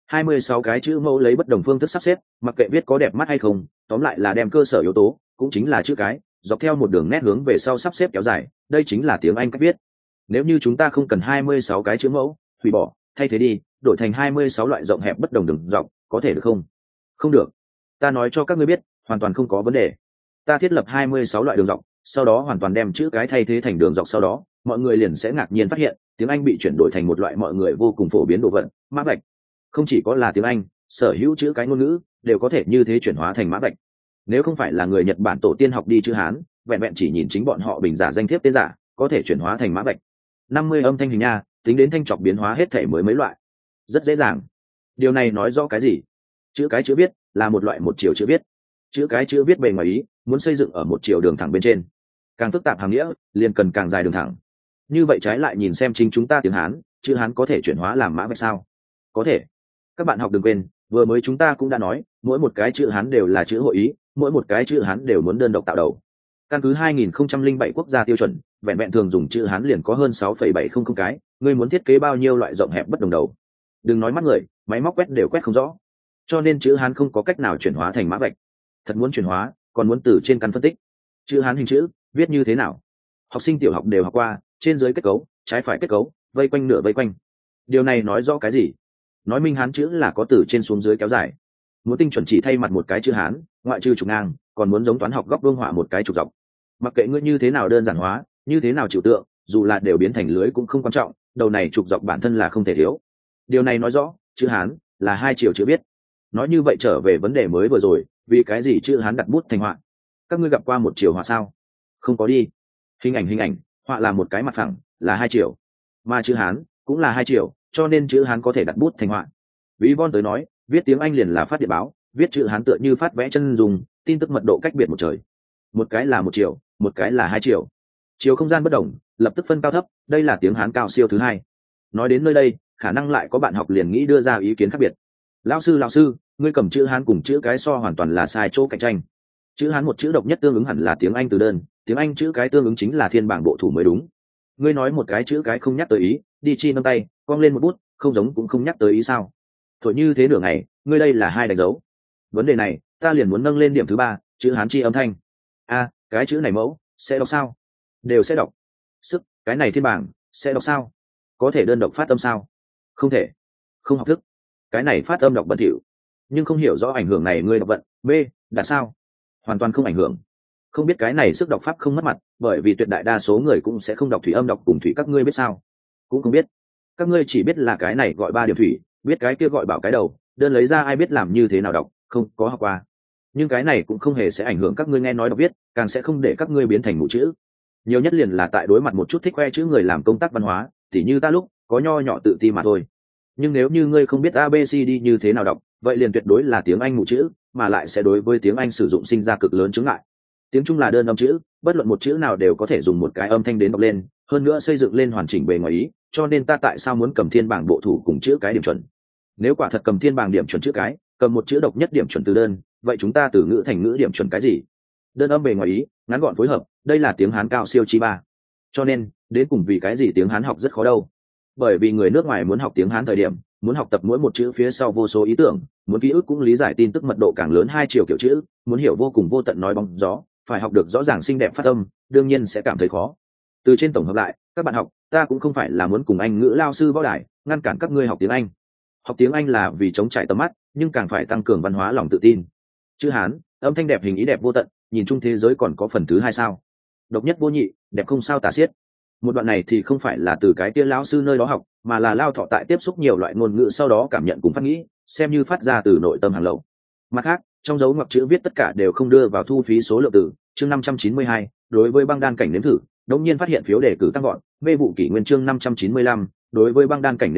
26 cái chữ mẫu lấy bất đồng phương thức sắp xếp, mặc kệ viết có đẹp mắt hay không, tóm lại là đem cơ sở yếu tố, cũng chính là chữ cái, dọc theo một đường nét hướng về sau sắp xếp kéo dài, đây chính là tiếng Anh cách viết. Nếu như chúng ta không cần 26 cái chữ mẫu, hủy bỏ, thay thế đi, đổi thành 26 loại rộng hẹp bất đồng đường dọc, có thể được không? Không được. Ta nói cho các ngươi biết, hoàn toàn không có vấn đề. Ta thiết lập 26 loại đường dọc, sau đó hoàn toàn đem chữ cái thay thế thành đường dọc, sau đó mọi người liền sẽ ngạc nhiên phát hiện tiếng Anh bị chuyển đổi thành một loại mọi người vô cùng phổ biến đồ vật, mã vạch. Không chỉ có là tiếng Anh, sở hữu chữ cái ngôn ngữ đều có thể như thế chuyển hóa thành mã vạch. Nếu không phải là người Nhật Bản tổ tiên học đi chữ Hán, vẹn vẹn chỉ nhìn chính bọn họ bình giả danh thiếp tên giả, có thể chuyển hóa thành mã vạch. 50 âm thanh hình nha, tính đến thanh trọc biến hóa hết thể mới mấy loại, rất dễ dàng. Điều này nói rõ cái gì? Chữ cái chữ viết là một loại một chiều chữ viết. Chữ cái chữ viết bề ngoài ý muốn xây dựng ở một chiều đường thẳng bên trên, càng phức tạp hàm nghĩa liền cần càng dài đường thẳng. Như vậy trái lại nhìn xem chính chúng ta tiếng Hán, chữ Hán có thể chuyển hóa làm mã vạch sao? Có thể. Các bạn học đừng quên, vừa mới chúng ta cũng đã nói, mỗi một cái chữ Hán đều là chữ hội ý, mỗi một cái chữ Hán đều muốn đơn độc tạo đầu. Căn cứ 2007 quốc gia tiêu chuẩn, vẹn vẹn thường dùng chữ Hán liền có hơn 6,700 cái, ngươi muốn thiết kế bao nhiêu loại rộng hẹp bất đồng đầu. Đừng nói mắt người, máy móc quét đều quét không rõ. Cho nên chữ Hán không có cách nào chuyển hóa thành mã vạch. Thật muốn chuyển hóa, còn muốn từ trên căn phân tích. Chữ Hán hình chữ, viết như thế nào? Học sinh tiểu học đều học qua, trên dưới kết cấu, trái phải kết cấu, vây quanh nửa vây quanh. Điều này nói rõ cái gì? Nói minh Hán chữ là có từ trên xuống dưới kéo dài. Muốn tinh chuẩn chỉ thay mặt một cái chữ Hán, ngoại trừ trục ngang, còn muốn giống toán học góc vuông họa một cái trục dọc. Mặc kệ ngươi như thế nào đơn giản hóa, như thế nào chịu tượng, dù là đều biến thành lưới cũng không quan trọng, đầu này trục dọc bản thân là không thể thiếu. Điều này nói rõ, chữ Hán là hai chiều chữ viết. Nói như vậy trở về vấn đề mới vừa rồi, vì cái gì chữ Hán đặt bút thành họa? Các ngươi gặp qua một chiều họa sao? Không có đi. Hình ảnh, họa là một cái mặt phẳng, là hai chiều. Mà chữ Hán cũng là hai chiều, cho nên chữ Hán có thể đặt bút thành họa. Ví von tới nói, viết tiếng Anh liền là phát điện báo, viết chữ Hán tựa như phát vẽ chân dùng, tin tức mật độ cách biệt một trời. Một cái là một chiều, một cái là hai chiều. Chiều không gian bất đồng, lập tức phân cao thấp, đây là tiếng Hán cao siêu thứ hai. Nói đến nơi đây, khả năng lại có bạn học liền nghĩ đưa ra ý kiến khác biệt. Lão sư, ngươi cầm chữ Hán cùng chữ cái so hoàn toàn là sai chỗ cạnh tranh. Chữ Hán một chữ độc nhất tương ứng hẳn là tiếng Anh từ đơn, tiếng Anh chữ cái tương ứng chính là thiên bảng bộ thủ mới đúng. Ngươi nói một cái chữ cái không nhắc tới ý, đi chi nâng tay, quăng lên một bút, không giống cũng không nhắc tới ý sao? Thổi như thế nửa ngày, ngươi đây là hai đánh dấu. Vấn đề này, ta liền muốn nâng lên điểm thứ ba, chữ Hán chi âm thanh. Cái chữ này mẫu sẽ đọc sao? Đều sẽ đọc. Sức, cái này thiên bảng sẽ đọc sao? Có thể đơn độc phát âm sao? Không thể. Không học thức. Cái này phát âm đọc bẩn thỉu, nhưng không hiểu rõ ảnh hưởng này ngươi đọc vận b đặt sao? Hoàn toàn không ảnh hưởng. Không biết cái này sức đọc pháp không mất mặt, bởi vì tuyệt đại đa số người cũng sẽ không đọc thủy âm đọc cùng thủy, các ngươi biết sao? Cũng không biết. Các ngươi chỉ biết là cái này gọi ba điểm thủy, biết cái kia gọi bảo cái đầu, đơn lấy ra ai biết làm như thế nào đọc, không có học qua. Nhưng cái này cũng không hề sẽ ảnh hưởng các ngươi nghe nói đọc viết, càng sẽ không để các ngươi biến thành mù chữ. Nhiều nhất liền là tại đối mặt một chút thích khoe chữ người làm công tác văn hóa, tỉ như ta lúc có nho nhỏ tự ti mà thôi. Nhưng nếu như ngươi không biết ABCD như thế nào đọc, vậy liền tuyệt đối là tiếng Anh mù chữ, mà lại sẽ đối với tiếng Anh sử dụng sinh ra cực lớn chướng ngại. Tiếng Trung là đơn âm chữ, bất luận một chữ nào đều có thể dùng một cái âm thanh đến đọc lên, hơn nữa xây dựng lên hoàn chỉnh bề ngoài ý, cho nên ta tại sao muốn cầm thiên bảng bộ thủ cùng chữ cái điểm chuẩn. Nếu quả thật cầm thiên bảng điểm chuẩn chữ cái, cầm một chữ độc nhất điểm chuẩn từ đơn, vậy chúng ta từ ngữ thành ngữ điểm chuẩn cái gì? Đơn âm bề ngoài ý, ngắn gọn phối hợp, đây là tiếng Hán cao siêu chi ba. Cho nên, đến cùng vì cái gì tiếng Hán học rất khó đâu? Bởi vì người nước ngoài muốn học tiếng Hán thời điểm, muốn học tập mỗi một chữ phía sau vô số ý tưởng, muốn ký ức cũng lý giải tin tức mật độ càng lớn hai chiều kiểu chữ, muốn hiểu vô cùng vô tận nói bóng gió, phải học được rõ ràng xinh đẹp phát âm, đương nhiên sẽ cảm thấy khó. Từ trên tổng hợp lại, các bạn học, ta cũng không phải là muốn cùng Anh ngữ lao sư võ đài, ngăn cản các ngươi học tiếng Anh. Học tiếng Anh là vì chống trải tầm mắt, nhưng càng phải tăng cường văn hóa lòng tự tin. Chữ Hán, âm thanh đẹp hình ý đẹp vô tận, nhìn chung thế giới còn có phần thứ hai sao? Độc nhất vô nhị, đẹp không sao tả xiết. Một đoạn này thì không phải là từ cái kia lão sư nơi đó học, mà là Lao Thọ tại tiếp xúc nhiều loại ngôn ngữ sau đó cảm nhận cùng phát nghĩ, xem như phát ra từ nội tâm hàng lậu. Mặt khác, trong dấu ngoặc chữ viết tất cả đều không đưa vào thu phí số lượng từ. Chương 592, đối với băng đan cảnh nếm thử, đột nhiên phát hiện phiếu đề cử tăng vọt. Mê vụ kỷ nguyên chương 595, đối với băng đan cảnh nếm thử,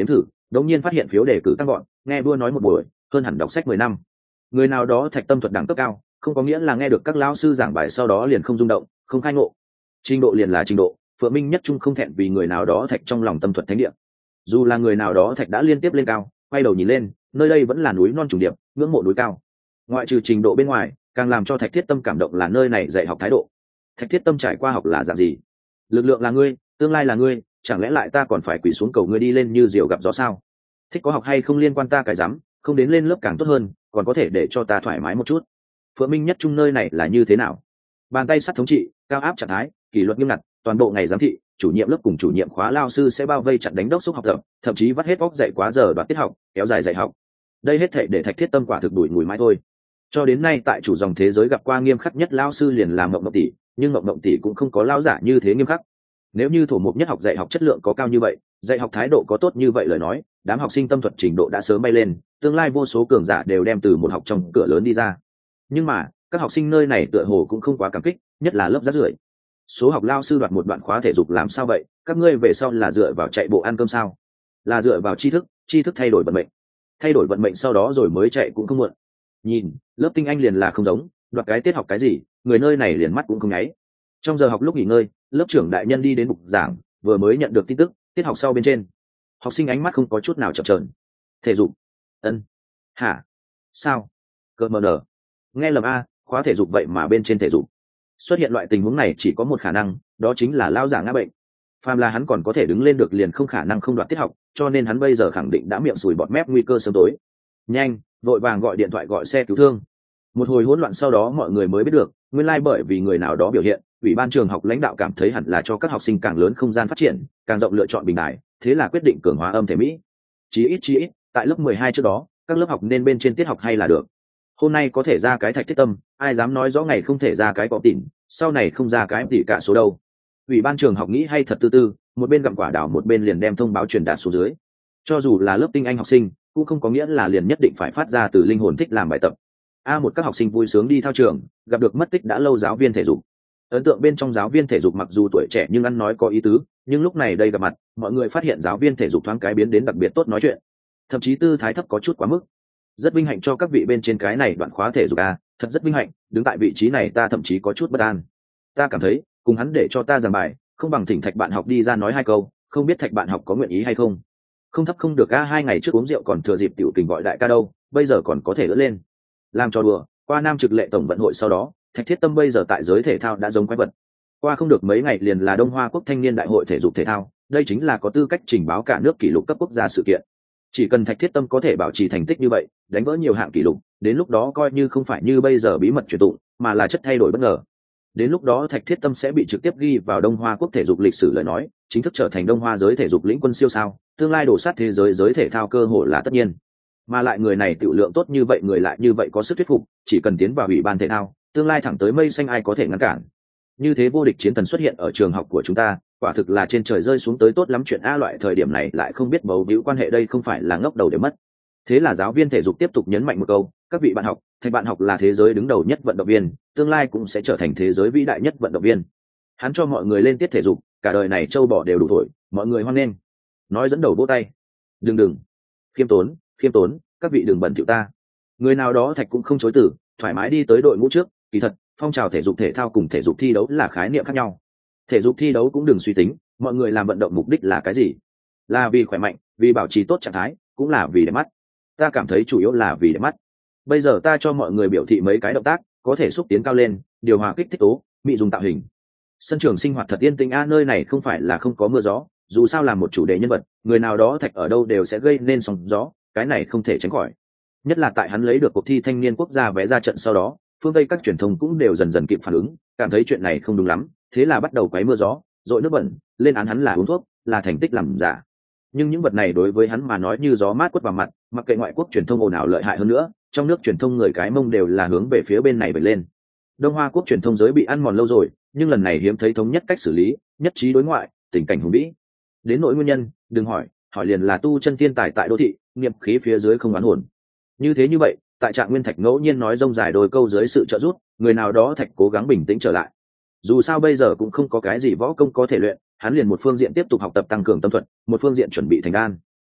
đống nhiên phát hiện phiếu đề cử tăng gọn, nghe vua nói một buổi hơn hẳn đọc sách 10 năm. Người nào đó thạch tâm thuật đẳng cấp cao không có nghĩa là nghe được các lão sư giảng bài sau đó liền không rung động, không khai ngộ. Trình độ liền là trình độ, Phượng Minh Nhất Trung không thẹn vì người nào đó thạch trong lòng tâm thuật thánh địa. Dù là người nào đó thạch đã liên tiếp lên cao, quay đầu nhìn lên, nơi đây vẫn là núi non trùng điệp, ngưỡng mộ núi cao. Ngoại trừ trình độ bên ngoài, càng làm cho Thạch Thiết Tâm cảm động là nơi này dạy học thái độ. Thạch Thiết Tâm trải qua học là dạng gì? Lực lượng là ngươi, tương lai là ngươi, chẳng lẽ lại ta còn phải quỳ xuống cầu ngươi đi lên như diều gặp gió sao? Thích có học hay không liên quan ta cái dám, không đến lên lớp càng tốt hơn, còn có thể để cho ta thoải mái một chút. Phượng Minh Nhất Trung nơi này là như thế nào? Bàn tay sắt thống trị, cao áp trạng thái, kỷ luật nghiêm ngặt, toàn bộ ngày giám thị, chủ nhiệm lớp cùng chủ nhiệm khóa lao sư sẽ bao vây chặn đánh đốc xúc học tập, thậm chí vắt hết óc dạy quá giờ đoạt tiết học, kéo dài dạy học. Đây hết thảy để Thạch Thiết Tâm quả thực đuổi mùi mãi thôi. Cho đến nay tại chủ dòng thế giới gặp qua nghiêm khắc nhất lao sư liền là Mộng Mộng tỷ, nhưng Mộng Mộng tỷ cũng không có lao giả như thế nghiêm khắc. Nếu như thổ mục nhất học dạy học chất lượng có cao như vậy, dạy học thái độ có tốt như vậy lời nói, đám học sinh tâm thuật trình độ đã sớm bay lên, tương lai vô số cường giả đều đem từ một học trong cửa lớn đi ra. Nhưng mà các học sinh nơi này tựa hồ cũng không quá cảm kích, nhất là lớp rác rưởi. Số học lao sư đoạt một đoạn khóa thể dục làm sao vậy? Các ngươi về sau là dựa vào chạy bộ ăn cơm sao? Là dựa vào tri thức thay đổi vận mệnh. Thay đổi vận mệnh sau đó rồi mới chạy cũng không muộn. Nhìn, lớp tinh anh liền là không giống, đoạt cái tiết học cái gì, người nơi này liền mắt cũng không nháy. Trong giờ học lúc nghỉ ngơi, lớp trưởng đại nhân đi đến bục giảng, vừa mới nhận được tin tức, tiết học sau bên trên. Học sinh ánh mắt không có chút nào chập chờn. Thể dục? Ân. Hả? Sao? Cơ mờ nở. Nghe lầm a, khóa thể dục vậy mà bên trên thể dục. Xuất hiện loại tình huống này chỉ có một khả năng, đó chính là lao giả ngã bệnh. Phàm là hắn còn có thể đứng lên được liền không khả năng không đoạt tiết học, cho nên hắn bây giờ khẳng định đã miệng sùi bọt mép nguy cơ sớm tối. Nhanh, vội vàng gọi điện thoại gọi xe cứu thương. Một hồi hỗn loạn sau đó mọi người mới biết được, nguyên lai bởi vì người nào đó biểu hiện, ủy ban trường học lãnh đạo cảm thấy hẳn là cho các học sinh càng lớn không gian phát triển, càng rộng lựa chọn bình đại, thế là quyết định cường hóa âm thể mỹ. Chí ít, tại lớp 12 trước đó, các lớp học nên bên trên tiết học hay là được. Hôm nay có thể ra cái Thạch Thiết Tâm, ai dám nói rõ ngày không thể ra cái Cọ Tỉn, sau này không ra cái tỉ cả số đâu. Ủy ban trường học nghĩ hay thật tư tư, một bên gặm quả đảo một bên liền đem thông báo truyền đạt xuống dưới. Cho dù là lớp tinh anh học sinh, cũng không có nghĩa là liền nhất định phải phát ra từ linh hồn thích làm bài tập. Một các học sinh vui sướng đi thao trường, gặp được mất tích đã lâu giáo viên thể dục. Ấn tượng bên trong giáo viên thể dục mặc dù tuổi trẻ nhưng ăn nói có ý tứ, nhưng lúc này đây gặp mặt, mọi người phát hiện giáo viên thể dục thoáng cái biến đến đặc biệt tốt nói chuyện, thậm chí tư thái thấp có chút quá mức. Rất vinh hạnh cho các vị bên trên cái này đoạn khóa thể dục thật rất vinh hạnh, đứng tại vị trí này ta thậm chí có chút bất an. Ta cảm thấy cùng hắn để cho ta giảng bài không bằng thỉnh Thạch bạn học đi ra nói hai câu, không biết Thạch bạn học có nguyện ý hay không. Không thấp không được 2 ngày trước uống rượu còn thừa dịp tiểu tình gọi đại ca đâu, bây giờ còn có thể đỡ lên. Làm trò đùa, qua Nam Trực Lệ tổng vận hội sau đó, Thạch Thiết Tâm bây giờ tại giới thể thao đã giống quái vật. Qua không được mấy ngày liền là Đông Hoa Quốc Thanh niên Đại hội thể dục thể thao, đây chính là có tư cách trình báo cả nước kỷ lục cấp quốc gia sự kiện. Chỉ cần Thạch Thiết Tâm có thể bảo trì thành tích như vậy, đánh vỡ nhiều hạng kỷ lục, đến lúc đó coi như không phải như bây giờ bí mật truyền tụng, mà là chất thay đổi bất ngờ. Đến lúc đó Thạch Thiết Tâm sẽ bị trực tiếp ghi vào Đông Hoa Quốc thể dục lịch sử lời nói, chính thức trở thành Đông Hoa giới thể dục lĩnh quân siêu sao, tương lai đổ sát thế giới giới thể thao cơ hội là tất nhiên. Mà lại người này tiểu lượng tốt như vậy, người lại như vậy có sức thuyết phục, chỉ cần tiến vào ủy ban thể thao, tương lai thẳng tới mây xanh ai có thể ngăn cản. Như thế vô địch chiến thần xuất hiện ở trường học của chúng ta, quả thực là trên trời rơi xuống tới tốt lắm chuyện loại thời điểm này lại không biết bầu víu quan hệ, đây không phải là ngốc đầu để mất. Thế là giáo viên thể dục tiếp tục nhấn mạnh một câu, các vị bạn học, thầy bạn học là thế giới đứng đầu nhất vận động viên, tương lai cũng sẽ trở thành thế giới vĩ đại nhất vận động viên. Hắn cho mọi người lên tiết thể dục, cả đời này trâu bò đều đủ thổi, mọi người hoan nghênh. Nói dẫn đầu vỗ tay. Đừng, khiêm tốn, các vị đừng bẩn thỉu ta. Người nào đó Thạch cũng không chối từ, thoải mái đi tới đội ngũ trước. Kỳ thật, phong trào thể dục thể thao cùng thể dục thi đấu là khái niệm khác nhau. Thể dục thi đấu cũng đừng suy tính, mọi người làm vận động mục đích là cái gì? Là vì khỏe mạnh, vì bảo trì tốt trạng thái, cũng là vì đẹp mắt. Ta cảm thấy chủ yếu là vì đẹp mắt. Bây giờ ta cho mọi người biểu thị mấy cái động tác, có thể xúc tiến cao lên, điều hòa kích thích tố, mỹ dùng tạo hình. Sân trường sinh hoạt thật yên tĩnh nơi này không phải là không có mưa gió, dù sao là một chủ đề nhân vật, người nào đó Thạch ở đâu đều sẽ gây nên sóng gió, cái này không thể tránh khỏi. Nhất là tại hắn lấy được cuộc thi thanh niên quốc gia vé ra trận sau đó, phương Tây các truyền thông cũng đều dần dần kịp phản ứng, cảm thấy chuyện này không đúng lắm, thế là bắt đầu quấy mưa gió, dội nước bẩn, lên án hắn là uống thuốc, là thành tích làm giả. Nhưng những vật này đối với hắn mà nói như gió mát quất vào mặt, mặc kệ ngoại quốc truyền thông ồn ào lợi hại hơn nữa, trong nước truyền thông người cái mông đều là hướng về phía bên này về lên. Đông Hoa Quốc truyền thông giới bị ăn mòn lâu rồi, nhưng lần này hiếm thấy thống nhất cách xử lý, nhất trí đối ngoại, tình cảnh hùng vĩ. Đến nỗi nguyên nhân, đừng hỏi liền là tu chân thiên tài tại đô thị, nghiệp khí phía dưới không oán hồn. Như vậy, tại Trạng Nguyên Thạch ngẫu nhiên nói rông dài đôi câu dưới sự trợ giúp, người nào đó Thạch cố gắng bình tĩnh trở lại. Dù sao bây giờ cũng không có cái gì võ công có thể luyện, hắn liền một phương diện tiếp tục học tập tăng cường tâm thuật, một phương diện chuẩn bị thành đan.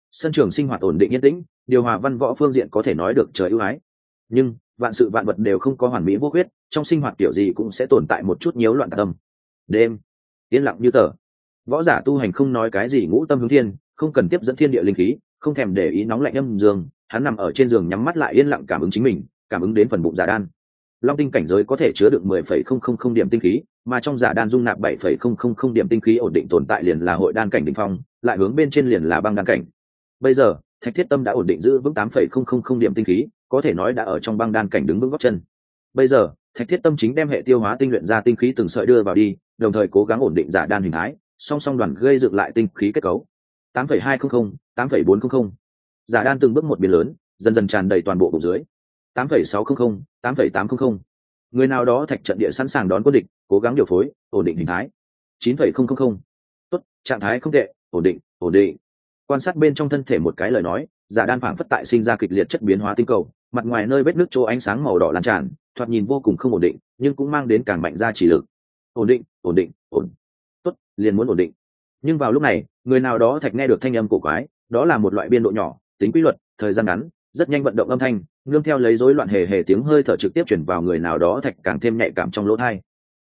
sân trường sinh hoạt ổn định yên tĩnh, điều hòa văn võ phương diện có thể nói được trời ưu ái. Nhưng vạn sự vạn vật đều không có hoàn mỹ vô khuyết, trong sinh hoạt kiểu gì cũng sẽ tồn tại một chút nhiễu loạn tâm. Đêm yên lặng như tờ, võ giả tu hành không nói cái gì ngũ tâm hướng thiên, không cần tiếp dẫn thiên địa linh khí, không thèm để ý nóng lạnh âm dương, hắn nằm ở trên giường nhắm mắt lại yên lặng cảm ứng chính mình, cảm ứng đến phần bụng giả đan. Long tinh cảnh giới có thể chứa được 10,000 điểm tinh khí, mà trong giả đan dung nạp 7,000 điểm tinh khí ổn định tồn tại liền là hội đan cảnh đỉnh phong, lại hướng bên trên liền là băng đan cảnh. Bây giờ, Thạch Thiết Tâm đã ổn định giữ vững 8,000 điểm tinh khí, có thể nói đã ở trong băng đan cảnh đứng vững gót chân. Bây giờ, Thạch Thiết Tâm chính đem hệ tiêu hóa tinh luyện ra tinh khí từng sợi đưa vào đi, đồng thời cố gắng ổn định giả đan hình thái, song song đoàn gây dựng lại tinh khí kết cấu. 8,200, 8,400. Giả đan từng bước một biến lớn, dần dần tràn đầy toàn bộ bụng dưới. 8,600, 8,800. Người nào đó thạch trận địa sẵn sàng đón quân địch, cố gắng điều phối, ổn định hình thái. 9,000. Tốt, trạng thái không tệ, ổn định, ổn định. Quan sát bên trong thân thể một cái lời nói, giả đan phảng phất tại sinh ra kịch liệt chất biến hóa tinh cầu, mặt ngoài nơi vết nước chỗ ánh sáng màu đỏ lan tràn, thoạt nhìn vô cùng không ổn định, nhưng cũng mang đến càng mạnh ra chỉ lực. Ổn định, ổn định, ổn. Tốt, liền muốn ổn định. Nhưng vào lúc này, người nào đó thạch nghe được thanh âm cổ quái, đó là một loại biên độ nhỏ, tính quy luật, thời gian ngắn, rất nhanh vận động âm thanh, nương theo lấy rối loạn hề hề tiếng hơi thở trực tiếp chuyển vào người nào đó thạch càng thêm nhạy cảm trong lỗ tai.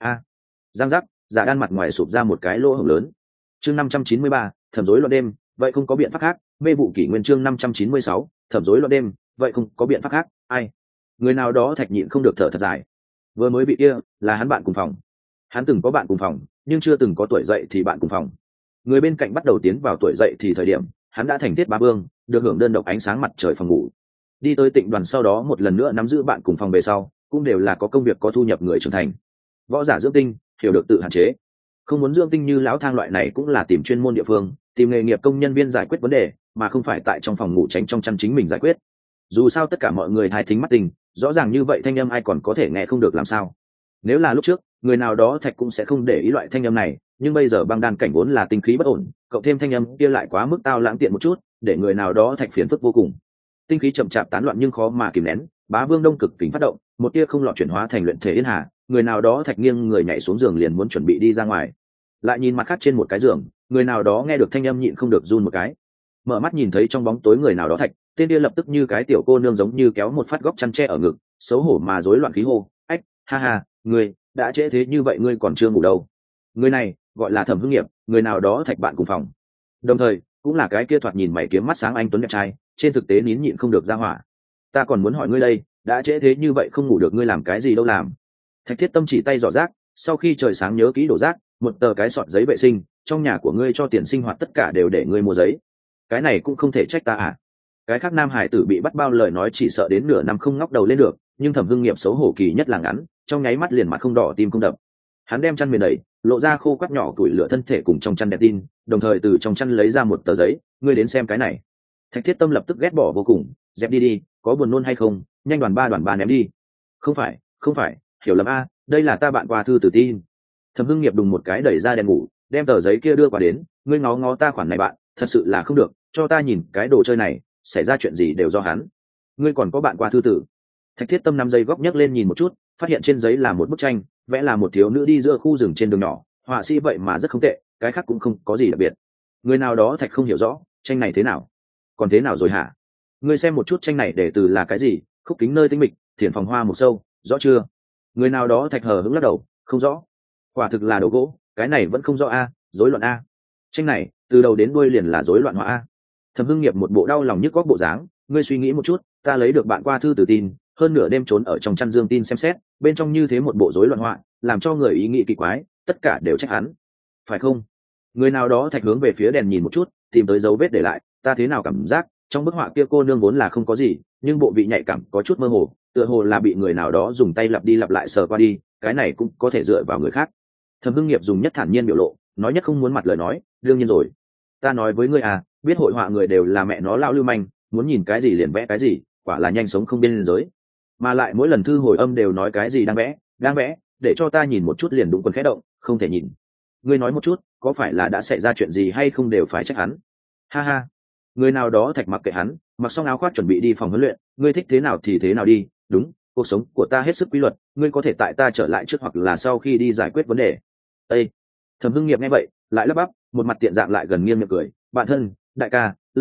Giang giác, giả đan mặt ngoài sụp ra một cái lỗ hổng lớn. Chương 593, thẩm rối loạn đêm, vậy không có biện pháp khác. Mê vụ kỷ nguyên chương 596, thẩm rối loạn đêm, vậy không có biện pháp khác. Ai? Người nào đó thạch nhịn không được thở thật dài. Vừa mới bị kia, là hắn bạn cùng phòng. Hắn từng có bạn cùng phòng, nhưng chưa từng có tuổi dậy thì bạn cùng phòng. Người bên cạnh bắt đầu tiến vào tuổi dậy thì thời điểm, hắn đã thành Thiết Bá Vương, được hưởng đơn độc ánh sáng mặt trời phòng ngủ. Đi tới Tịnh Đoàn sau đó một lần nữa nắm giữ bạn cùng phòng về sau, cũng đều là có công việc có thu nhập người trưởng thành. Võ giả dưỡng tinh, hiểu được tự hạn chế. Không muốn dưỡng tinh như lão thang loại này cũng là tìm chuyên môn địa phương, tìm nghề nghiệp công nhân viên giải quyết vấn đề, mà không phải tại trong phòng ngủ tránh trong chăn chính mình giải quyết. Dù sao tất cả mọi người hai thính mắt tình, rõ ràng như vậy thanh âm ai còn có thể nghe không được làm sao? Nếu là lúc trước, người nào đó thạch cũng sẽ không để ý loại thanh âm này, nhưng bây giờ băng đan cảnh vốn là tinh khí bất ổn, cộng thêm thanh âm kia lại quá mức tao lãng tiện một chút, để người nào đó thạch phiền phức vô cùng. Tinh khí chậm chạp tán loạn nhưng khó mà kìm nén, Bá Vương Đông cực kính phát động, một tia không lọt chuyển hóa thành luyện thể yên hà, người nào đó thạch nghiêng người nhảy xuống giường liền muốn chuẩn bị đi ra ngoài. Lại nhìn mặt khác trên một cái giường, người nào đó nghe được thanh âm nhịn không được run một cái. Mở mắt nhìn thấy trong bóng tối người nào đó thạch, tên kia lập tức như cái tiểu cô nương giống như kéo một phát góc chăn tre ở ngực, xấu hổ mà rối loạn khí hô, "Ách, ha ha, ngươi đã trễ thế như vậy ngươi còn chưa ngủ đâu." Người này gọi là Thẩm Hưng Nghiệp, người nào đó thạch bạn cùng phòng. Đồng thời, cũng là cái kia thoạt nhìn mày kiếm mắt sáng anh tuấn đẹp trai, trên thực tế nín nhịn không được ra hỏa. "Ta còn muốn hỏi ngươi đây, đã trễ thế như vậy không ngủ được ngươi làm cái gì đâu làm?" Thạch Thiết Tâm chỉ tay dò rác, sau khi trời sáng nhớ kỹ đổ rác, một tờ cái sọt giấy vệ sinh, trong nhà của ngươi cho tiền sinh hoạt tất cả đều để ngươi mua giấy. Cái này cũng không thể trách ta à? Cái khác nam hải tử bị bắt bao lời nói chỉ sợ đến nửa năm không ngóc đầu lên được, nhưng Thẩm Hưng Nghiệp xấu hổ kỳ nhất là ngắn, trong nháy mắt liền mặt không đỏ tim không đập. Hắn đem chăn mền đẩy, lộ ra khô quắt nhỏ tuổi lửa thân thể cùng trong chăn đẹp tin, đồng thời từ trong chăn lấy ra một tờ giấy, ngươi đến xem cái này. Thạch Thiết Tâm lập tức ghét bỏ vô cùng, dẹp đi đi, có buồn nôn hay không, nhanh đoàn ba ném đi. Không phải, hiểu lầm a, đây là ta bạn qua thư từ tin. Thẩm Hưng Nghiệp đùng một cái đẩy ra đèn ngủ, đem tờ giấy kia đưa qua đến, ngươi ngó ngó ta khoản này bạn, thật sự là không được, cho ta nhìn cái đồ chơi này, xảy ra chuyện gì đều do hắn. Ngươi còn có bạn qua thư tử. Thạch Thiết Tâm nắm giấy góc nhấc lên nhìn một chút, phát hiện trên giấy là một bức tranh, vẽ là một thiếu nữ đi giữa khu rừng trên đường nhỏ, họa sĩ vậy mà rất không tệ, cái khác cũng không có gì đặc biệt. Người nào đó Thạch không hiểu rõ, tranh này thế nào? Còn thế nào rồi hả? Ngươi xem một chút tranh này để từ là cái gì? Khúc kính nơi tinh mịch, thiền phòng hoa một sâu, rõ chưa? Người nào đó Thạch hờ hững lắc đầu, không rõ. Quả thực là đồ gỗ, cái này vẫn không rõ a, rối loạn a. Tranh này từ đầu đến đuôi liền là rối loạn họa a. Thẩm Hưng Nghiệp một bộ đau lòng nhức góc bộ dáng, ngươi suy nghĩ một chút, ta lấy được bạn qua thư từ tin, hơn nửa đêm trốn ở trong chăn dương tin xem xét, bên trong như thế một bộ rối loạn họa, làm cho người ý nghĩ kỳ quái, tất cả đều trách hắn, phải không? Người nào đó Thạch hướng về phía đèn nhìn một chút, tìm tới dấu vết để lại, ta thế nào cảm giác trong bức họa kia cô nương vốn là không có gì, nhưng bộ vị nhạy cảm có chút mơ hồ, tựa hồ là bị người nào đó dùng tay lặp đi lặp lại sờ qua đi, cái này cũng có thể dựa vào người khác. Thẩm Hưng Nghiệp dùng nhất thản nhiên biểu lộ, nói nhất không muốn mặt lời nói, đương nhiên rồi, ta nói với ngươi à, biết hội họa người đều là mẹ nó lão lưu manh, muốn nhìn cái gì liền vẽ cái gì, quả là nhanh sống không biên giới. Mà lại mỗi lần thư hồi âm đều nói cái gì đang vẽ, để cho ta nhìn một chút liền đúng quần khẽ động, không thể nhìn. Ngươi nói một chút, có phải là đã xảy ra chuyện gì hay không đều phải trách hắn? Ha ha. Người nào đó Thạch mặc kệ hắn, mặc xong áo khoác chuẩn bị đi phòng huấn luyện, ngươi thích thế nào thì thế nào đi, đúng, cuộc sống của ta hết sức quy luật, ngươi có thể tại ta trở lại trước hoặc là sau khi đi giải quyết vấn đề. Ê! Thẩm Hưng Nghiệp nghe vậy, lại lắp bắp, một mặt tiện dạng lại gần nghiêng miệng cười, bạn thân, đại ca, lão đại,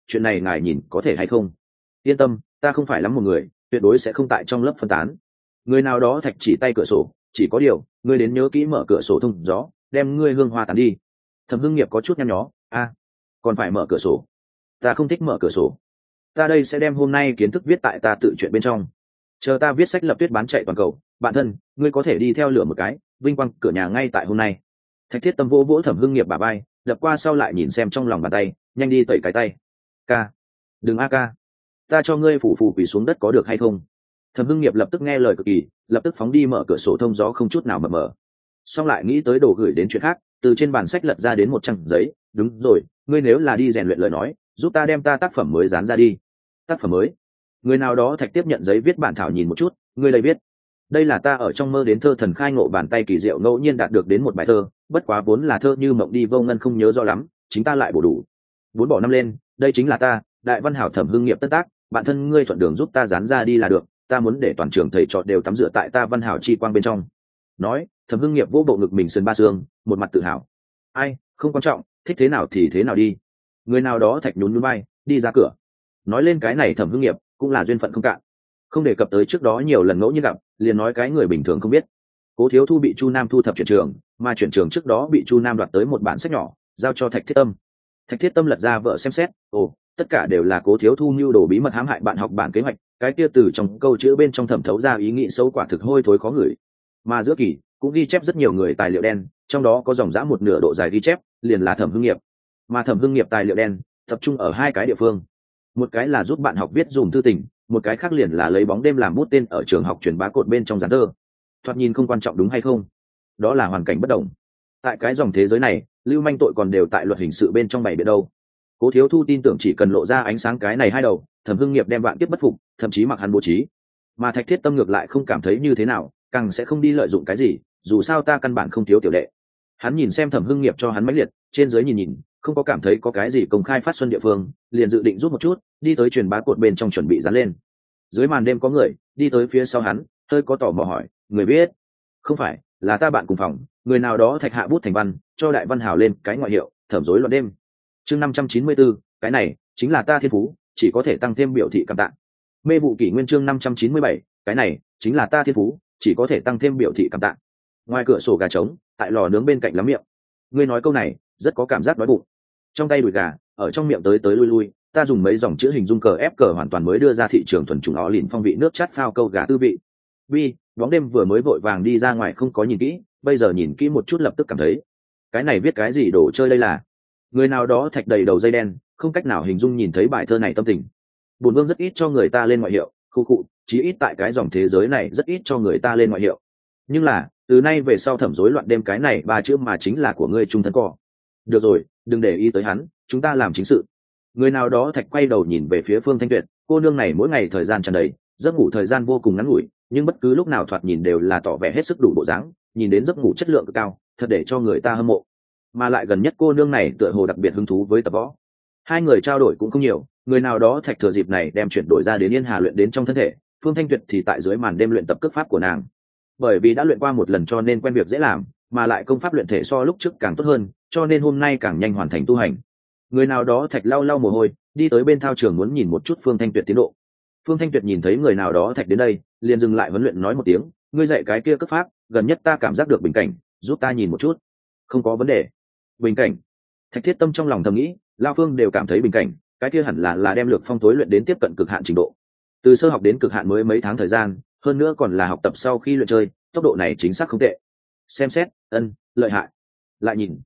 chuyện này ngài nhìn có thể hay không? Yên tâm, ta không phải lắm một người, tuyệt đối sẽ không tại trong lớp phân tán. Người nào đó thạch chỉ tay cửa sổ, chỉ có điều ngươi đến nhớ kỹ mở cửa sổ thông gió, đem ngươi hương hoa tán đi. Thẩm Hưng Nghiệp có chút nhăn nhó, còn phải mở cửa sổ? Ta không thích mở cửa sổ. Ta đây sẽ đem hôm nay kiến thức viết tại ta tự truyện bên trong, chờ ta viết sách lập tuyết bán chạy toàn cầu. Bạn thân, ngươi có thể đi theo lửa một cái, vinh quang cửa nhà ngay tại hôm nay. Thạch Thiết Tâm vỗ vỗ Thẩm Hưng Nghiệp bả vai, lập qua sau lại nhìn xem trong lòng bàn tay, nhanh đi tẩy cái tay. Ca, đừng ca, ta cho ngươi phủ quỳ xuống đất có được hay không? Thẩm Hưng Nghiệp lập tức nghe lời cực kỳ, lập tức phóng đi mở cửa sổ thông gió không chút nào mập mờ. Xong lại nghĩ tới đồ gửi đến chuyện khác, từ trên bàn sách lật ra đến một trang giấy. Đúng rồi, ngươi nếu là đi rèn luyện lời nói, giúp ta đem ta tác phẩm mới dán ra đi. Tác phẩm mới? Người nào đó thạch tiếp nhận giấy viết bản thảo nhìn một chút, ngươi đây viết. Đây là ta ở trong mơ đến thơ thần khai ngộ bàn tay kỳ diệu ngẫu nhiên đạt được đến một bài thơ, bất quá vốn là thơ như mộng đi vô ngân không nhớ rõ lắm, chính ta lại bổ đủ. 4 bỏ 5 lên, đây chính là ta, đại văn hảo Thẩm Hưng Nghiệp tất tác, bạn thân ngươi thuận đường giúp ta dán ra đi là được, ta muốn để toàn trường thầy trò đều tắm rửa tại ta văn hảo chi quang bên trong. Nói, Thẩm Hưng Nghiệp vỗ bộ ngực mình sườn ba xương, một mặt tự hào. Ai, không quan trọng, thích thế nào thì thế nào đi. Người nào đó thạch nhún nhún vai, đi ra cửa. Nói lên cái này Thẩm Hưng Nghiệp cũng là duyên phận không cạn, không đề cập tới trước đó nhiều lần ngẫu nhiên gặp, liền nói cái người bình thường không biết. Cố Thiếu Thu bị Chu Nam thu thập chuyển trường, mà chuyển trường trước đó bị Chu Nam đoạt tới một bản sách nhỏ, giao cho Thạch Thiết Tâm. Thạch Thiết Tâm lật ra vợ xem xét, tất cả đều là Cố Thiếu Thu mưu đồ bí mật hãm hại bạn học bản kế hoạch, cái kia từ trong câu chữ bên trong thẩm thấu ra ý nghĩ xấu quả thực hôi thối khó ngửi. Mà giữa kỳ cũng ghi chép rất nhiều người tài liệu đen, trong đó có dòng dã một nửa độ dài ghi chép, liền là Thẩm Hưng Nghiệp. Mà Thẩm Hưng Nghiệp tài liệu đen tập trung ở 2 cái địa phương, một cái là giúp bạn học viết dùm thư tình, một cái khác liền là lấy bóng đêm làm bút tên ở trường học truyền bá cột bên trong dán thơ. Thoạt nhìn không quan trọng đúng hay không? Đó là hoàn cảnh bất đồng. Tại cái dòng thế giới này, lưu manh tội còn đều tại luật hình sự bên trong bày biện đâu. Cố Thiếu Thu tin tưởng chỉ cần lộ ra ánh sáng cái này 2 đầu, Thẩm Hưng Nghiệp đem vạn kiếp bất phục, thậm chí mặc hắn bố trí. Mà Thạch Thiết Tâm ngược lại không cảm thấy như thế nào, càng sẽ không đi lợi dụng cái gì, dù sao ta căn bản không thiếu tiểu đệ. Hắn nhìn xem Thẩm Hưng Nghiệp cho hắn mãnh liệt, trên dưới nhìn, không có cảm thấy có cái gì công khai phát xuân địa phương, liền dự định rút một chút, đi tới truyền bá cột bên trong chuẩn bị dán lên. Dưới màn đêm có người đi tới phía sau hắn, hơi có tò mò hỏi, người biết? Không phải, là ta bạn cùng phòng, người nào đó thạch hạ bút thành văn, cho đại văn hào lên cái ngoại hiệu, thẩm rối loạn đêm. Chương 594, cái này chính là ta thiên phú, chỉ có thể tăng thêm biểu thị cảm tạ. Mê vụ kỷ nguyên chương 597, cái này chính là ta thiên phú, chỉ có thể tăng thêm biểu thị cảm tạ. Ngoài cửa sổ gà trống, tại lò nướng bên cạnh lắm miệng. Ngươi nói câu này, rất có cảm giác đói bụng. Trong tay đùi gà, ở trong miệng tới tới lui lui, ta dùng mấy dòng chữ hình dung cờ ép cờ hoàn toàn mới đưa ra thị trường thuần chủng ó lìn phong vị nước chát phao câu gà tư vị. Bóng đêm vừa mới vội vàng đi ra ngoài không có nhìn kỹ, bây giờ nhìn kỹ một chút lập tức cảm thấy, cái này viết cái gì đồ chơi đây là? Người nào đó thạch đầy đầu dây đen, không cách nào hình dung nhìn thấy bài thơ này tâm tình. Bổn vương rất ít cho người ta lên ngoại hiệu, khu cụ, chí ít tại cái dòng thế giới này rất ít cho người ta lên ngoại hiệu. Nhưng là, từ nay về sau thẩm rối loạn đêm cái này 3 chữ mà chính là của ngươi trung thân cỏ. Được rồi, đừng để ý tới hắn, chúng ta làm chính sự. Người nào đó thạch quay đầu nhìn về phía Phương Thanh Tuyệt, cô nương này mỗi ngày thời gian tràn đầy, giấc ngủ thời gian vô cùng ngắn ngủi, nhưng bất cứ lúc nào thoạt nhìn đều là tỏ vẻ hết sức đủ bộ dáng, nhìn đến giấc ngủ chất lượng cực cao, thật để cho người ta hâm mộ. Mà lại gần nhất cô nương này tựa hồ đặc biệt hứng thú với tập võ. 2 người trao đổi cũng không nhiều, người nào đó thạch thừa dịp này đem chuyển đổi ra đến Yên Hà luyện đến trong thân thể, Phương Thanh Tuyệt thì tại dưới màn đêm luyện tập cước pháp của nàng. Bởi vì đã luyện qua một lần cho nên quen việc dễ làm, mà lại công pháp luyện thể so lúc trước càng tốt hơn, cho nên hôm nay càng nhanh hoàn thành tu hành. Người nào đó thạch lau lau mồ hôi, đi tới bên thao trường muốn nhìn một chút Phương Thanh Tuyệt tiến độ. Phương Thanh Tuyệt nhìn thấy người nào đó thạch đến đây, liền dừng lại huấn luyện nói một tiếng, ngươi dạy cái kia cước pháp, gần nhất ta cảm giác được bình cảnh, giúp ta nhìn một chút. Không có vấn đề. Bình cảnh? Thạch Thiết Tâm trong lòng thầm nghĩ, Lao Phương đều cảm thấy bình cảnh, cái kia hẳn là đem lược phong tối luyện đến tiếp cận cực hạn trình độ. Từ sơ học đến cực hạn mới mấy tháng thời gian, hơn nữa còn là học tập sau khi luyện chơi, tốc độ này chính xác không tệ. Xem xét, lợi hại. Lại nhìn,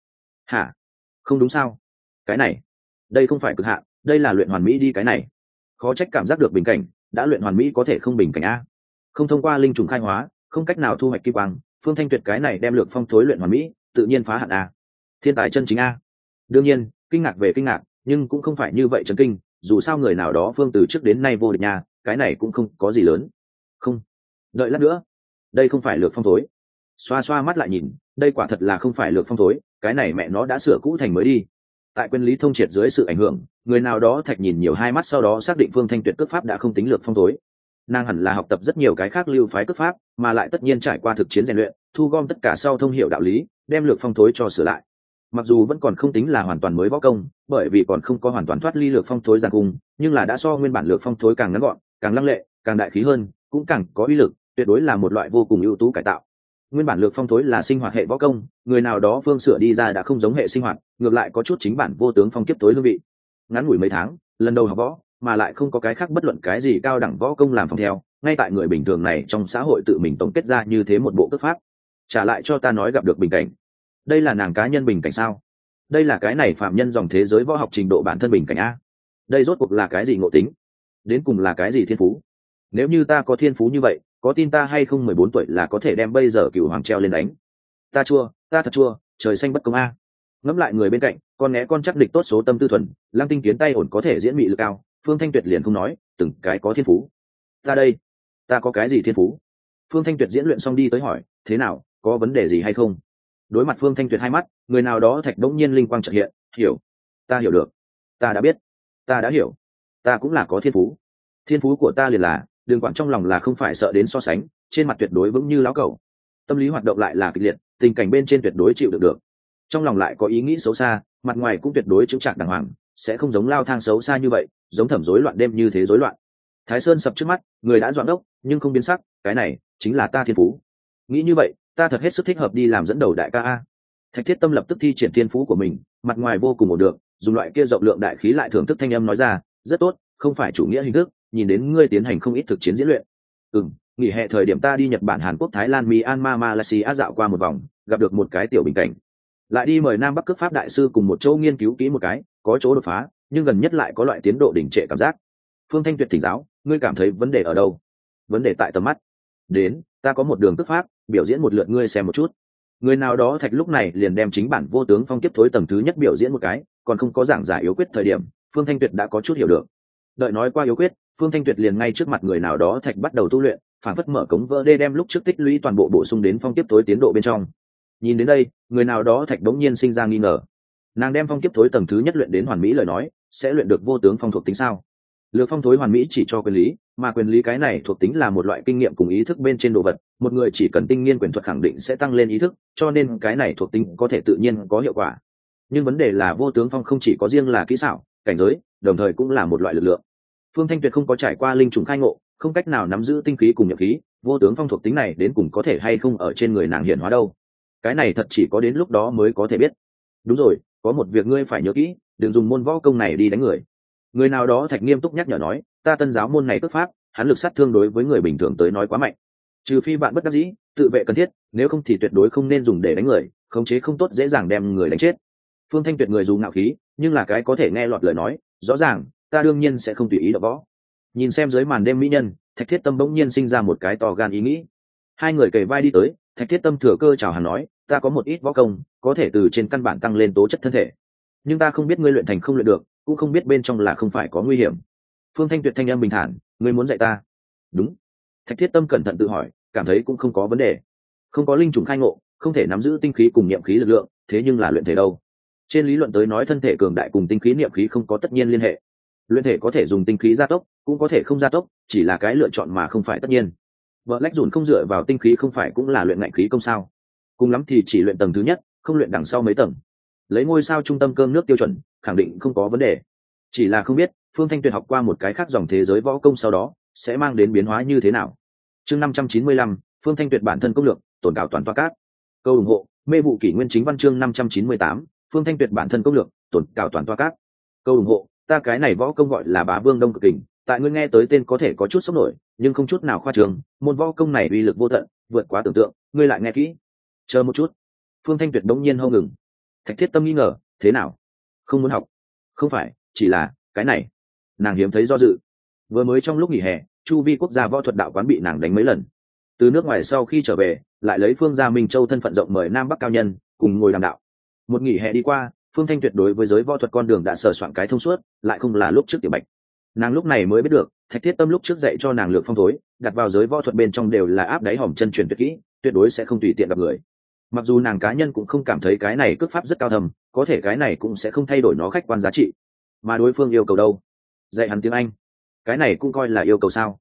hả? Không đúng sao? Cái này, đây không phải cực hạn, đây là luyện hoàn mỹ đi cái này. Khó trách cảm giác được bình cảnh, đã luyện hoàn mỹ có thể không bình cảnh a. Không thông qua linh trùng khai hóa, không cách nào thu hoạch kim quang, Phương Thanh Tuyệt cái này đem lược phong thối luyện hoàn mỹ, tự nhiên phá hạn a. Thiên tài chân chính a. Đương nhiên, kinh ngạc về kinh ngạc, nhưng cũng không phải như vậy chấn kinh, dù sao người nào đó Phương từ trước đến nay vô địch nha, cái này cũng không có gì lớn. Không, đợi lát nữa, đây không phải lược phong thối. Xoa xoa mắt lại nhìn, đây quả thật là không phải lược phong thối, cái này mẹ nó đã sửa cũ thành mới đi. Tại quyền lý thông triệt dưới sự ảnh hưởng, người nào đó thạch nhìn nhiều 2 mắt sau đó xác định Phương Thanh Tuyệt cước pháp đã không tính lược phong thối. Nàng hẳn là học tập rất nhiều cái khác lưu phái cước pháp, mà lại tất nhiên trải qua thực chiến rèn luyện, thu gom tất cả sau thông hiểu đạo lý, đem lược phong thối cho sửa lại. mặc dù vẫn còn không tính là hoàn toàn mới võ công, bởi vì còn không có hoàn toàn thoát ly lược phong thối giàn cung, nhưng là đã so nguyên bản lược phong thối càng ngắn gọn, càng lăng lệ, càng đại khí hơn, cũng càng có uy lực, tuyệt đối là một loại vô cùng ưu tú cải tạo. Nguyên bản lược phong thối là sinh hoạt hệ võ công, người nào đó phương sửa đi ra đã không giống hệ sinh hoạt, ngược lại có chút chính bản vô tướng phong kiếp tối hương vị. Ngắn ngủi mấy tháng, lần đầu học võ, mà lại không có cái khác bất luận cái gì cao đẳng võ công làm phòng theo, ngay tại người bình thường này trong xã hội tự mình tổng kết ra như thế một bộ cước pháp. Trả lại cho ta nói gặp được bình cảnh. Đây là nàng cá nhân bình cảnh sao? Đây là cái này phạm nhân dòng thế giới võ học trình độ bản thân bình cảnh a? Đây rốt cuộc là cái gì ngộ tính? Đến cùng là cái gì thiên phú? Nếu như ta có thiên phú như vậy, có tin ta hay không 14 tuổi là có thể đem bây giờ Cửu Hoàng treo lên đánh? Ta chua, ta thật chua, trời xanh bất công a. Ngẫm lại người bên cạnh, con né con chắc địch tốt số tâm tư thuần, Lăng Tinh Kiến tay ổn có thể diễn mị lực cao, Phương Thanh Tuyệt liền không nói, từng cái có thiên phú. Ta đây, ta có cái gì thiên phú? Phương Thanh Tuyệt diễn luyện xong đi tới hỏi, thế nào, có vấn đề gì hay không? Đối mặt Phương Thanh Tuyệt hai mắt, người nào đó thạch đống nhiên linh quang chợt hiện, hiểu, ta hiểu được, ta đã biết, ta đã hiểu, ta cũng là có thiên phú. Thiên phú của ta liền là, đừng quản trong lòng là không phải sợ đến so sánh, trên mặt tuyệt đối vững như lão cẩu. Tâm lý hoạt động lại là kịch liệt, tình cảnh bên trên tuyệt đối chịu được được. Trong lòng lại có ý nghĩ xấu xa, mặt ngoài cũng tuyệt đối chững chạc đàng hoàng, sẽ không giống lao thang xấu xa như vậy, giống thẩm rối loạn đêm như thế rối loạn. Thái Sơn sập trước mắt, người đã dọn đốc, nhưng không biến sắc, cái này chính là ta thiên phú. Nghĩ như vậy, ta thật hết sức thích hợp đi làm dẫn đầu đại ca a. Thạch Thiết Tâm lập tức thi triển thiên phú của mình, mặt ngoài vô cùng ổn được, dùng loại kia rộng lượng đại khí lại thưởng thức thanh âm nói ra, rất tốt, không phải chủ nghĩa hình thức, nhìn đến ngươi tiến hành không ít thực chiến diễn luyện. Nghỉ hè thời điểm ta đi Nhật Bản, Hàn Quốc, Thái Lan, Myanmar, Malaysia dạo qua một vòng, gặp được một cái tiểu bình cảnh. Lại đi mời Nam Bắc cước pháp đại sư cùng một chỗ nghiên cứu kỹ một cái, có chỗ đột phá, nhưng gần nhất lại có loại tiến độ đỉnh trệ cảm giác. Phương Thanh Tuyệt thỉnh giáo, ngươi cảm thấy vấn đề ở đâu? Vấn đề tại tầm mắt. Đến, ta có một đường cước pháp, biểu diễn một lượt ngươi xem một chút. Người nào đó thạch lúc này liền đem chính bản vô tướng phong kiếp thối tầng thứ nhất biểu diễn một cái, còn không có giảng giải yếu quyết thời điểm, Phương Thanh Tuyệt đã có chút hiểu được. Đợi nói qua yếu quyết, Phương Thanh Tuyệt liền ngay trước mặt người nào đó thạch bắt đầu tu luyện, phản phất mở cống vỡ đê đem lúc trước tích lũy toàn bộ bổ sung đến phong kiếp thối tiến độ bên trong. Nhìn đến đây, người nào đó thạch đống nhiên sinh ra nghi ngờ. Nàng đem phong kiếp thối tầng thứ nhất luyện đến hoàn mỹ lời nói, sẽ luyện được vô tướng phong thuộc tính sao? Lược phong thối hoàn mỹ chỉ cho quyền lý, mà quyền lý cái này thuộc tính là một loại kinh nghiệm cùng ý thức bên trên đồ vật, một người chỉ cần tinh nghiên quyền thuật khẳng định sẽ tăng lên ý thức, cho nên cái này thuộc tính có thể tự nhiên có hiệu quả. Nhưng vấn đề là vô tướng phong không chỉ có riêng là kỹ xảo, cảnh giới, đồng thời cũng là một loại lực lượng. Phương Thanh Tuyệt không có trải qua linh trùng khai ngộ, không cách nào nắm giữ tinh khí cùng nhập khí, vô tướng phong thuộc tính này đến cùng có thể hay không ở trên người nàng hiện hóa đâu. Cái này thật chỉ có đến lúc đó mới có thể biết. Đúng rồi, có một việc ngươi phải nhớ kỹ, đừng dùng môn võ công này đi đánh người. Người nào đó thạch nghiêm túc nhắc nhở nói, ta tân giáo môn này cước pháp, hắn lực sát thương đối với người bình thường tới nói quá mạnh. Trừ phi bạn bất đắc dĩ, tự vệ cần thiết, nếu không thì tuyệt đối không nên dùng để đánh người, khống chế không tốt dễ dàng đem người đánh chết. Phương Thanh Tuyệt người dù ngạo khí, nhưng là cái có thể nghe lọt lời nói, rõ ràng, ta đương nhiên sẽ không tùy ý đọ võ. Nhìn xem dưới màn đêm mỹ nhân, Thạch Thiết Tâm bỗng nhiên sinh ra một cái to gan ý nghĩ. Hai người kề vai đi tới, Thạch Thiết Tâm thừa cơ chào hàng nói, ta có một ít võ công, có thể từ trên căn bản tăng lên tố chất thân thể. Nhưng ta không biết ngươi luyện thành không luyện được, cũng không biết bên trong là không phải có nguy hiểm. Phương Thanh Tuyệt thanh âm bình thản, ngươi muốn dạy ta? Đúng. Thạch Thiết Tâm cẩn thận tự hỏi, cảm thấy cũng không có vấn đề. Không có linh trùng khai ngộ, không thể nắm giữ tinh khí cùng niệm khí lực lượng, thế nhưng là luyện thể đâu? Trên lý luận tới nói thân thể cường đại cùng tinh khí niệm khí không có tất nhiên liên hệ. Luyện thể có thể dùng tinh khí gia tốc, cũng có thể không gia tốc, chỉ là cái lựa chọn mà không phải tất nhiên. Vợ lách dùn không dựa vào tinh khí không phải cũng là luyện ngạnh khí công sao? Cùng lắm thì chỉ luyện tầng thứ nhất, không luyện đằng sau mấy tầng. Lấy ngôi sao trung tâm cơm nước tiêu chuẩn, khẳng định không có vấn đề. Chỉ là không biết, Phương Thanh Tuyệt học qua một cái khác dòng thế giới võ công sau đó, sẽ mang đến biến hóa như thế nào. Chương 595, Phương Thanh Tuyệt bản thân công lược, tổn cảo toàn toa cát. Câu ủng hộ, mê vụ kỷ nguyên chính văn chương 598, Phương Thanh Tuyệt bản thân công lược, tổn cảo toàn toa cát. Câu ủng hộ, ta cái này võ công gọi là Bá Vương Đông Cực Kình, tại ngươi nghe tới tên có thể có chút sốc nổi, nhưng không chút nào khoa trương, môn võ công này uy lực vô tận, vượt quá tưởng tượng, ngươi lại nghe kỹ. Chờ một chút. Phương Thanh Tuyệt đống nhiên hô ngừng. Thạch Thiết Tâm nghi ngờ, thế nào? Không muốn học? Không phải, chỉ là cái này. Nàng hiếm thấy do dự. Vừa mới trong lúc nghỉ hè, chu vi quốc gia võ thuật đạo quán bị nàng đánh mấy lần. Từ nước ngoài sau khi trở về, lại lấy Phương gia Minh Châu thân phận rộng mời Nam Bắc cao nhân cùng ngồi đàm đạo. Một nghỉ hè đi qua, Phương Thanh Tuyệt đối với giới võ thuật con đường đã sờ soạn cái thông suốt, lại không là lúc trước tiểu bạch. Nàng lúc này mới biết được, Thạch Thiết Tâm lúc trước dạy cho nàng lược phong thối, đặt vào giới võ thuật bên trong đều là áp đáy hòm chân truyền tuyệt kỹ, tuyệt đối sẽ không tùy tiện gặp người. Mặc dù nàng cá nhân cũng không cảm thấy cái này cước pháp rất cao thầm, có thể cái này cũng sẽ không thay đổi nó khách quan giá trị. Mà đối phương yêu cầu đâu? Dạy hắn tiếng Anh. Cái này cũng coi là yêu cầu sao?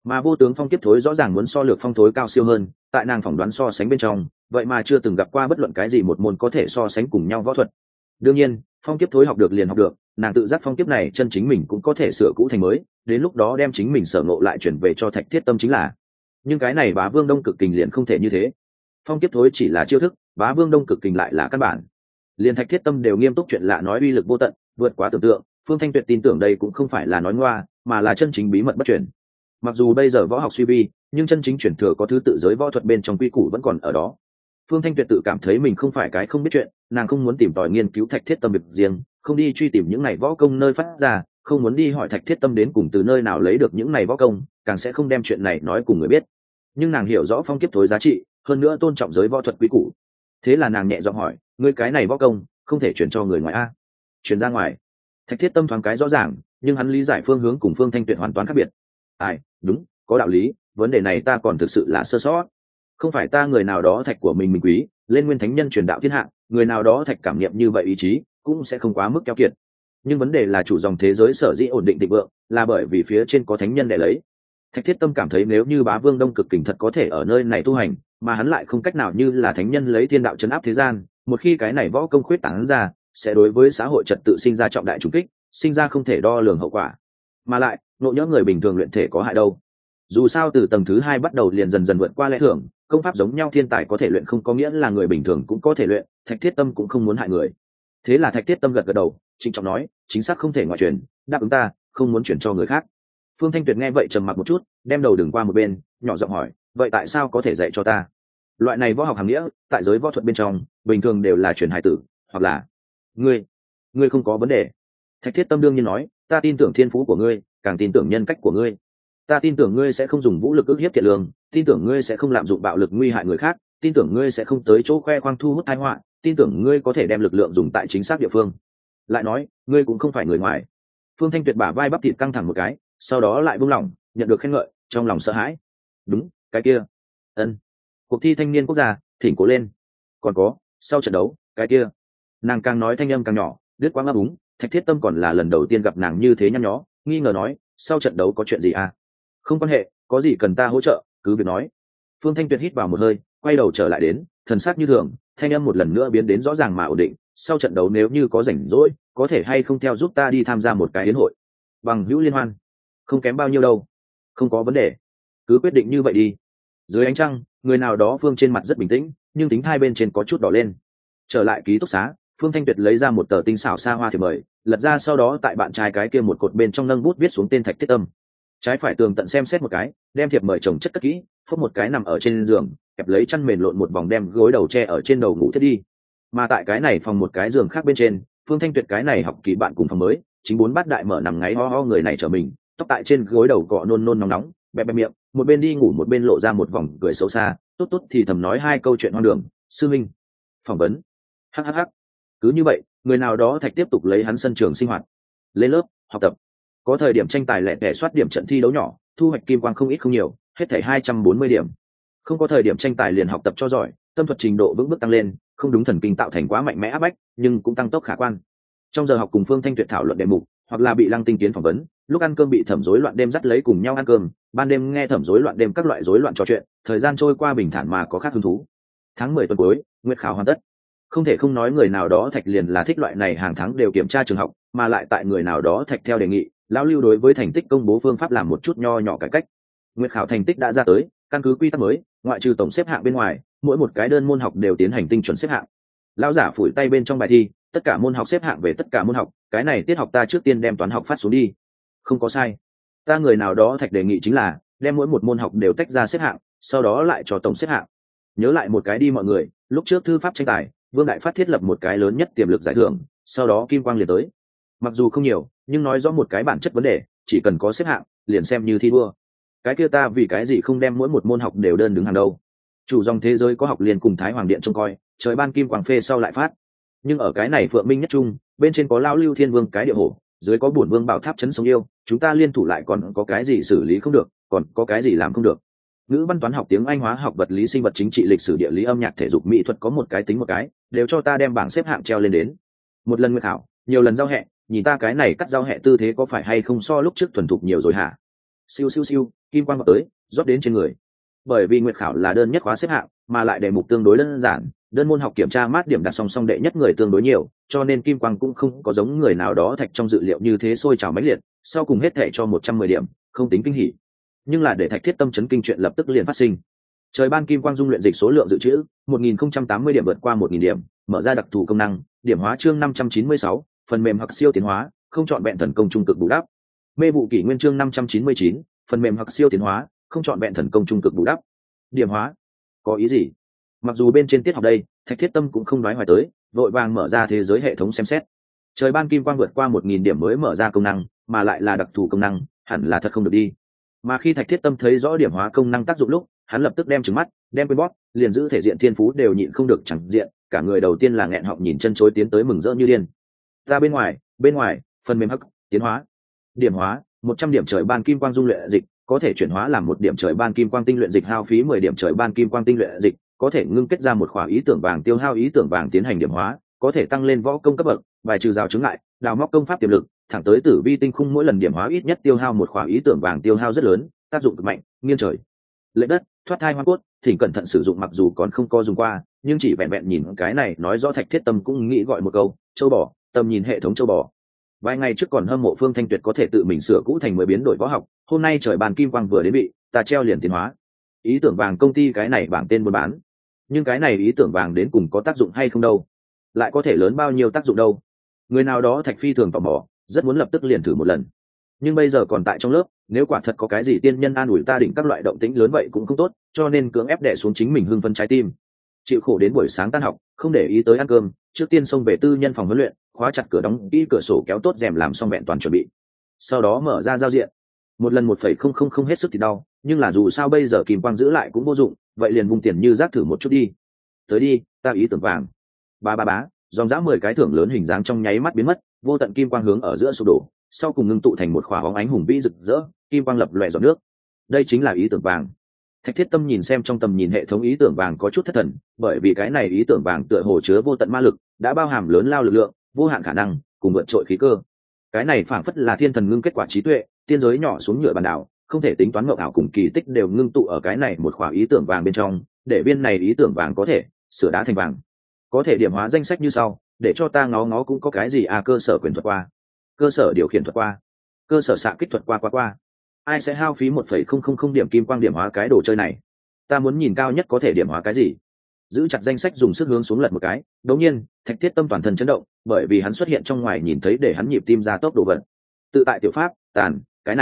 mà vô tướng phong kiếp thối rõ ràng muốn so lược phong thối cao siêu hơn, tại nàng phỏng đoán so sánh bên trong, vậy mà chưa từng gặp qua bất luận cái gì một môn có thể so sánh cùng nhau võ thuật. Đương nhiên phong kiếp thối học được liền học được, nàng tự giác phong kiếp này chân chính mình cũng có thể sửa cũ thành mới, đến lúc đó đem chính mình sở ngộ lại chuyển về cho Thạch Thiết Tâm chính là. Nhưng cái này Bá Vương Đông Cực Kình liền không thể như thế. Phong kiếp thối chỉ là chiêu thức, Bá Vương Đông Cực Kình lại là căn bản. Liền Thạch Thiết Tâm đều nghiêm túc chuyện lạ nói uy lực vô tận, vượt quá tưởng tượng, Phương Thanh Tuyệt tin tưởng đây cũng không phải là nói ngoa, mà là chân chính bí mật bất truyền. Mặc dù bây giờ võ học suy vi, nhưng chân chính truyền thừa có thứ tự giới võ thuật bên trong quy củ vẫn còn ở đó. Phương Thanh Tuyệt tự cảm thấy mình không phải cái không biết chuyện, nàng không muốn tìm tòi nghiên cứu Thạch Thiết Tâm việc riêng, không đi truy tìm những này võ công nơi phát ra, không muốn đi hỏi Thạch Thiết Tâm đến cùng từ nơi nào lấy được những này võ công, càng sẽ không đem chuyện này nói cùng người biết. Nhưng nàng hiểu rõ phong kiếp thối giá trị, hơn nữa tôn trọng giới võ thuật quý củ. Thế là nàng nhẹ giọng hỏi, ngươi cái này võ công không thể chuyển cho người ngoài a? Chuyển ra ngoài? Thạch Thiết Tâm thoáng cái rõ ràng, nhưng hắn lý giải phương hướng cùng Phương Thanh Tuyệt hoàn toàn khác biệt. Ai, đúng, có đạo lý, vấn đề này ta còn thực sự là sơ sót. Không phải ta người nào đó thạch của mình quý, lên nguyên thánh nhân truyền đạo thiên hạ, người nào đó thạch cảm nghiệm như vậy ý chí cũng sẽ không quá mức keo kiệt. Nhưng vấn đề là chủ dòng thế giới sở dĩ ổn định thịnh vượng, là bởi vì phía trên có thánh nhân để lấy. Thạch Thiết Tâm cảm thấy nếu như Bá Vương Đông Cực Kình thật có thể ở nơi này tu hành, mà hắn lại không cách nào như là thánh nhân lấy thiên đạo trấn áp thế gian, một khi cái này võ công khuyết tán ra, sẽ đối với xã hội trật tự sinh ra trọng đại trùng kích, sinh ra không thể đo lường hậu quả. Mà lại, nộ nhỡ người bình thường luyện thể có hại đâu. Dù sao từ tầng thứ 2 bắt đầu liền dần dần vượt qua lẽ thường, công pháp giống nhau thiên tài có thể luyện không có nghĩa là người bình thường cũng có thể luyện, Thạch Thiết Tâm cũng không muốn hại người. Thế là Thạch Thiết Tâm gật gật đầu, trịnh trọng nói, chính xác không thể ngoại truyền, đáp ứng ta, không muốn chuyển cho người khác. Phương Thanh Tuyệt nghe vậy trầm mặc một chút, đem đầu đừng qua một bên, nhỏ giọng hỏi, vậy tại sao có thể dạy cho ta? Loại này võ học hàm nghĩa, tại giới võ thuật bên trong, bình thường đều là truyền hài tử, hoặc là ngươi không có vấn đề. Thạch Thiết Tâm đương nhiên nói, ta tin tưởng thiên phú của ngươi, càng tin tưởng nhân cách của ngươi. Ta tin tưởng ngươi sẽ không dùng vũ lực ức hiếp thiện lương, tin tưởng ngươi sẽ không lạm dụng bạo lực nguy hại người khác, tin tưởng ngươi sẽ không tới chỗ khoe khoang thu hút tai họa, tin tưởng ngươi có thể đem lực lượng dùng tại chính xác địa phương. Lại nói, ngươi cũng không phải người ngoài. Phương Thanh Tuyệt bả vai bắp thịt căng thẳng một cái, sau đó lại buông lỏng, nhận được khen ngợi, trong lòng sợ hãi. Đúng, cái kia. Ân. Cuộc thi thanh niên quốc gia, thỉnh cố lên. Còn có, sau trận đấu, cái kia. Nàng càng nói thanh âm càng nhỏ, đứt quãng ấp úng. Thạch Thiết Tâm còn là lần đầu tiên gặp nàng như thế nhăn nhó, nghi ngờ nói, sau trận đấu có chuyện gì à? Không quan hệ, có gì cần ta hỗ trợ cứ việc nói. Phương Thanh Tuyệt hít vào một hơi, quay đầu trở lại đến, thần sắc như thường, thanh âm một lần nữa biến đến rõ ràng mà ổn định. Sau trận đấu nếu như có rảnh rỗi, có thể hay không theo giúp ta đi tham gia một cái yến hội bằng hữu liên hoan? Không kém bao nhiêu đâu. Không có vấn đề, cứ quyết định như vậy đi. Dưới ánh trăng, người nào đó Phương trên mặt rất bình tĩnh, nhưng tính hai bên trên có chút đỏ lên. Trở lại ký túc xá, Phương Thanh Tuyệt lấy ra một tờ tinh xảo xa hoa thiệp mời, lật ra sau đó tại bạn trai cái kia một cột bên trong nâng bút viết xuống tên Thạch Thiết Tâm. Trái phải tường tận xem xét một cái, đem thiệp mời chồng chất cất kỹ, phốc một cái nằm ở trên giường, kẹp lấy chăn mền lộn một vòng đem gối đầu che ở trên đầu ngủ thiết đi. Mà tại cái này phòng một cái giường khác bên trên, Phương Thanh Tuyệt cái này học kỳ bạn cùng phòng mới, chính bốn bát đại mở nằm ngáy ho ho người này trở mình, tóc tại trên gối đầu cọ nôn nôn nóng nóng, bẹp bẹp miệng, một bên đi ngủ một bên lộ ra một vòng cười xấu xa, tốt tốt thì thầm nói hai câu chuyện hoang đường, sư minh, phỏng vấn, hhh. Cứ như vậy, người nào đó Thạch tiếp tục lấy hắn sân trường sinh hoạt, lên lớp, học tập. Có thời điểm tranh tài lẻ tẻ soát điểm trận thi đấu nhỏ, thu hoạch kim quang không ít không nhiều, hết thảy 240 điểm. Không có thời điểm tranh tài liền học tập cho giỏi, tâm thuật trình độ vững bước tăng lên, không đúng thần kinh tạo thành quá mạnh mẽ áp bách, nhưng cũng tăng tốc khả quan. Trong giờ học cùng Phương Thanh Tuyệt thảo luận đề mục, hoặc là bị Lăng Tinh Kiến phỏng vấn, lúc ăn cơm bị Thẩm Rối Loạn đêm dắt lấy cùng nhau ăn cơm, ban đêm nghe Thẩm Rối Loạn đêm các loại rối loạn trò chuyện, thời gian trôi qua bình thản mà có khác hứng thú. Tháng 10 tuần cuối, nguyệt khảo hoàn tất. Không thể không nói người nào đó Thạch liền là thích loại này hàng tháng đều kiểm tra trường học, mà lại tại người nào đó Thạch theo đề nghị, lão lưu đối với thành tích công bố phương pháp làm một chút nho nhỏ cải cách. Nguyệt khảo thành tích đã ra tới, căn cứ quy tắc mới, ngoại trừ tổng xếp hạng bên ngoài, mỗi một cái đơn môn học đều tiến hành tinh chuẩn xếp hạng. Lão giả phủi tay bên trong bài thi, tất cả môn học xếp hạng về tất cả môn học, cái này tiết học ta trước tiên đem toán học phát xuống đi. Không có sai. Ta người nào đó Thạch đề nghị chính là đem mỗi một môn học đều tách ra xếp hạng, sau đó lại cho tổng xếp hạng. Nhớ lại một cái đi mọi người, lúc trước thư pháp tranh tài, Vương Đại Phát thiết lập một cái lớn nhất tiềm lực giải thưởng, sau đó kim quang liền tới. Mặc dù không nhiều, nhưng nói rõ một cái bản chất vấn đề, chỉ cần có xếp hạng, liền xem như thi đua. Cái kia ta vì cái gì không đem mỗi một môn học đều đơn đứng hàng đầu? Chủ dòng thế giới có học liền cùng Thái Hoàng Điện trông coi, trời ban kim quang phê sau lại phát. Nhưng ở cái này Phượng Minh nhất trung, bên trên có Lão Lưu Thiên Vương cái địa hổ, dưới có Bổn Vương Bảo Tháp trấn sống yêu, chúng ta liên thủ lại còn có cái gì xử lý không được, còn có cái gì làm không được? Ngữ văn toán học tiếng Anh hóa học vật lý sinh vật chính trị lịch sử địa lý âm nhạc thể dục mỹ thuật có một cái tính một cái, đều cho ta đem bảng xếp hạng treo lên đến. Một lần nguyệt khảo, nhiều lần giao hẹ, nhìn ta cái này cắt giao hẹ tư thế có phải hay không so lúc trước thuần thục nhiều rồi hả? Siêu siêu siêu, kim quang vào tới, rót đến trên người. Bởi vì nguyệt khảo là đơn nhất khóa xếp hạng, mà lại đề mục tương đối đơn giản, đơn môn học kiểm tra mát điểm đặt song song đệ nhất người tương đối nhiều, cho nên kim quang cũng không có giống người nào đó thạch trong dự liệu như thế sôi trào mãnh liệt, sau cùng hết thảy cho 110 điểm, không tính kinh hỉ. Nhưng là để Thạch Thiết Tâm chấn kinh chuyện lập tức liền phát sinh. Trời ban kim quang dung luyện dịch số lượng dự trữ 1080 điểm vượt qua 1000 điểm, mở ra đặc thù công năng, điểm hóa chương 596, phần mềm hoặc siêu tiến hóa, không chọn vẹn thần công trung cực bù đắp. Mê vụ kỷ nguyên chương 599, phần mềm hoặc siêu tiến hóa, không chọn vẹn thần công trung cực bù đắp. Điểm hóa? Có ý gì? Mặc dù bên trên tiết học đây, Thạch Thiết Tâm cũng không nói hoài tới, vội vàng mở ra thế giới hệ thống xem xét. Trời ban kim quang vượt qua 1000 điểm mới mở ra công năng, mà lại là đặc thù công năng, hẳn là thật không được đi. Mà khi Thạch Thiết Tâm thấy rõ điểm hóa công năng tác dụng lúc, hắn lập tức đem trừng mắt, đem quên bóp, liền giữ thể diện thiên phú đều nhịn không được chẳng diện, cả người đầu tiên là nghẹn họng nhìn chân chối tiến tới mừng rỡ như điên. Ra bên ngoài, phần mềm hắc, tiến hóa. Điểm hóa, 100 điểm trời ban kim quang dung luyện dịch, có thể chuyển hóa làm 1 điểm trời ban kim quang tinh luyện dịch hao phí 10 điểm trời ban kim quang tinh luyện dịch, có thể ngưng kết ra một khỏa ý tưởng vàng tiêu hao ý tưởng vàng tiến hành điểm hóa, có thể tăng lên võ công cấp bậc, bài trừ rào chướng ngại, đào móc công pháp tiềm lực, thẳng tới tử vi tinh khung mỗi lần điểm hóa ít nhất tiêu hao một khỏa ý tưởng vàng tiêu hao rất lớn, tác dụng cực mạnh, nghiêng trời lệch đất, thoát thai hoa cốt. Thỉnh cẩn thận sử dụng, mặc dù còn không có dùng qua, nhưng chỉ vẹn vẹn nhìn cái này nói rõ Thạch Thiết Tâm cũng nghĩ gọi một câu châu bò. Tầm nhìn hệ thống châu bò. Vài ngày trước còn hâm mộ Phương Thanh Tuyệt có thể tự mình sửa cũ thành mới biến đổi võ học, hôm nay trời bàn kim quang vừa đến bị ta treo liền tiến hóa. Ý tưởng vàng công ty cái này bảng tên buôn bán, nhưng cái này ý tưởng vàng đến cùng có tác dụng hay không đâu, lại có thể lớn bao nhiêu tác dụng đâu. Người nào đó Thạch Phi thường tò mò, rất muốn lập tức liền thử một lần, nhưng bây giờ còn tại trong lớp, nếu quả thật có cái gì tiên nhân an ủi ta đỉnh các loại động tĩnh lớn vậy cũng không tốt, cho nên cưỡng ép đè xuống chính mình hưng phấn trái tim, chịu khổ đến buổi sáng tan học, không để ý tới ăn cơm, trước tiên xông về tư nhân phòng huấn luyện, khóa chặt cửa, đóng kỹ cửa sổ, kéo tốt rèm, làm xong vẹn toàn chuẩn bị, sau đó mở ra giao diện. Một lần 1,000 hết sức thì đau, nhưng là dù sao bây giờ kìm quang giữ lại cũng vô dụng, vậy liền vung tiền như rác thử một chút đi. Tới đi, ta ý tưởng vàng. Bá, dòng dã 10 cái thưởng lớn hình dáng trong nháy mắt biến mất, vô tận kim quang hướng ở giữa sụp đổ, sau cùng ngưng tụ thành một khỏa bóng ánh hùng vĩ rực rỡ, kim quang lập lòe giọt nước. Đây chính là ý tưởng vàng. Thạch Thiết Tâm nhìn xem trong tầm nhìn hệ thống ý tưởng vàng có chút thất thần, bởi vì cái này ý tưởng vàng tựa hồ chứa vô tận ma lực, đã bao hàm lớn lao lực lượng, vô hạn khả năng, cùng vượt trội khí cơ. Cái này phảng phất là thiên thần ngưng kết quả trí tuệ, tiên giới nhỏ xuống nhựa bàn đảo, không thể tính toán ngộ ảo cùng kỳ tích đều ngưng tụ ở cái này một khỏa ý tưởng vàng bên trong, để viên này ý tưởng vàng có thể sửa đá thành vàng. Có thể điểm hóa danh sách như sau, để cho ta ngó ngó cũng có cái gì à: cơ sở quyền thuật qua, cơ sở điều khiển thuật qua, cơ sở xạ kích thuật qua. Ai sẽ hao phí 1,000 điểm kim quang điểm hóa cái đồ chơi này? Ta muốn nhìn cao nhất có thể điểm hóa cái gì? Giữ chặt danh sách dùng sức hướng xuống lật một cái, đột nhiên Thạch Thiết Tâm toàn thân chấn động, bởi vì hắn xuất hiện trong ngoài nhìn thấy để hắn nhịp tim ra tốc độ vận. Tự tại tiểu pháp tàn,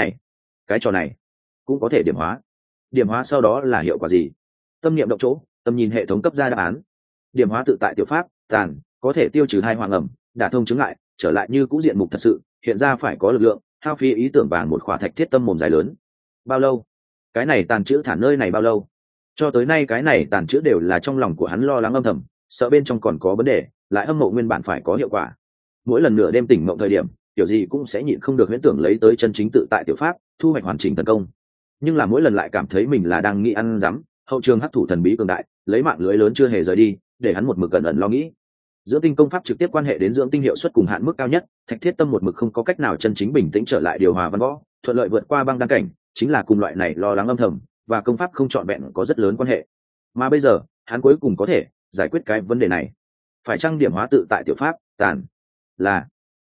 cái trò này cũng có thể điểm hóa. Điểm hóa sau đó là hiệu quả gì? Tâm niệm động chỗ, tâm nhìn hệ thống cấp ra đáp án. Điểm hóa tự tại tiểu pháp tàn, có thể tiêu trừ hai hoàng ẩm, đả thông chứng ngại, trở lại như cũ diện mục thật sự, hiện ra phải có lực lượng, hao phí ý tưởng vàng một khỏa. Thạch Thiết Tâm mồm dài lớn. Bao lâu? Cái này tàn chữ thả nơi này bao lâu? Cho tới nay cái này tàn chữ đều là trong lòng của hắn lo lắng âm thầm, sợ bên trong còn có vấn đề, lại hâm mộ nguyên bản phải có hiệu quả. Mỗi lần nửa đêm tỉnh mộng thời điểm, kiểu gì cũng sẽ nhịn không được huyễn tưởng lấy tới chân chính tự tại tiểu pháp, thu hoạch hoàn chỉnh tấn công. Nhưng là mỗi lần lại cảm thấy mình là đang nghĩ ăn rắm, hậu trường hấp thụ thần bí cường đại, lấy mạng lưới lớn chưa hề rời đi, để hắn một mực cẩn ẩn lo nghĩ. Dưỡng tinh công pháp trực tiếp quan hệ đến dưỡng tinh hiệu suất cùng hạn mức cao nhất, Thạch Thiết Tâm một mực không có cách nào chân chính bình tĩnh trở lại điều hòa văn võ, thuận lợi vượt qua băng đăng cảnh, chính là cùng loại này lo lắng âm thầm và công pháp không trọn vẹn có rất lớn quan hệ. Mà bây giờ, hắn cuối cùng có thể giải quyết cái vấn đề này. Phải chăng điểm hóa tự tại tiểu pháp tàn? Là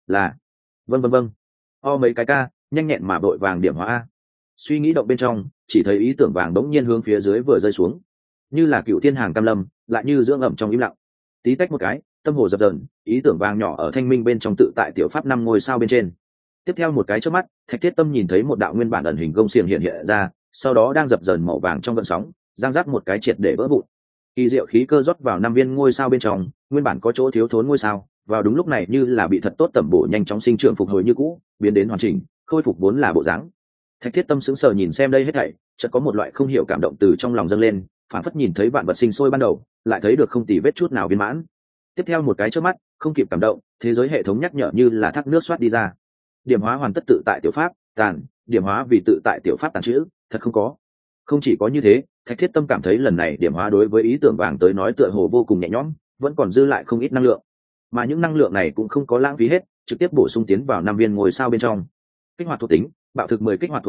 vâng. Mấy cái ca, nhanh nhẹn mà vội vàng điểm hóa a. Suy nghĩ động bên trong, chỉ thấy ý tưởng vàng bỗng nhiên hướng phía dưới vừa rơi xuống, như là cựu thiên hàng cam lâm, lại như dưỡng ẩm trong im lặng. Tí tách một cái, tâm hồ dập dờn, ý tưởng vàng nhỏ ở thanh minh bên trong tự tại tiểu pháp 5 ngôi sao bên trên. Tiếp theo một cái chớp mắt, Thạch Thiết Tâm nhìn thấy một đạo nguyên bản ẩn hình gông xiềng hiện ra, sau đó đang dập dờn màu vàng trong gợn sóng, giang rác một cái triệt để vỡ vụn. Kỳ diệu khí cơ rót vào 5 viên ngôi sao bên trong, nguyên bản có chỗ thiếu thốn ngôi sao, vào đúng lúc này như là bị thật tốt tẩm bổ, nhanh chóng sinh trưởng phục hồi như cũ, biến đến hoàn chỉnh, khôi phục vốn là bộ dáng. Thạch Thiết Tâm sững sờ nhìn xem đây hết thảy, chợt có một loại không hiểu cảm động từ trong lòng dâng lên, phản phất nhìn thấy vạn vật sinh sôi ban đầu, lại thấy được không tì vết chút nào viên mãn. Tiếp theo một cái chớp mắt, không kịp cảm động, thế giới hệ thống nhắc nhở như là thác nước xoát đi ra. Điểm hóa hoàn tất tự tại tiểu pháp tàn, điểm hóa vì tự tại tiểu pháp tàn chữ, thật không có. Không chỉ có như thế, Thạch Thiết Tâm cảm thấy lần này điểm hóa đối với ý tưởng vàng tới nói tựa hồ vô cùng nhẹ nhõm, vẫn còn dư lại không ít năng lượng, mà những năng lượng này cũng không có lãng phí hết, trực tiếp bổ sung tiến vào 5 viên ngôi sao bên trong. Kích hoạt thuộc tính, bạo thực 10 kích hoạt thuộc tính,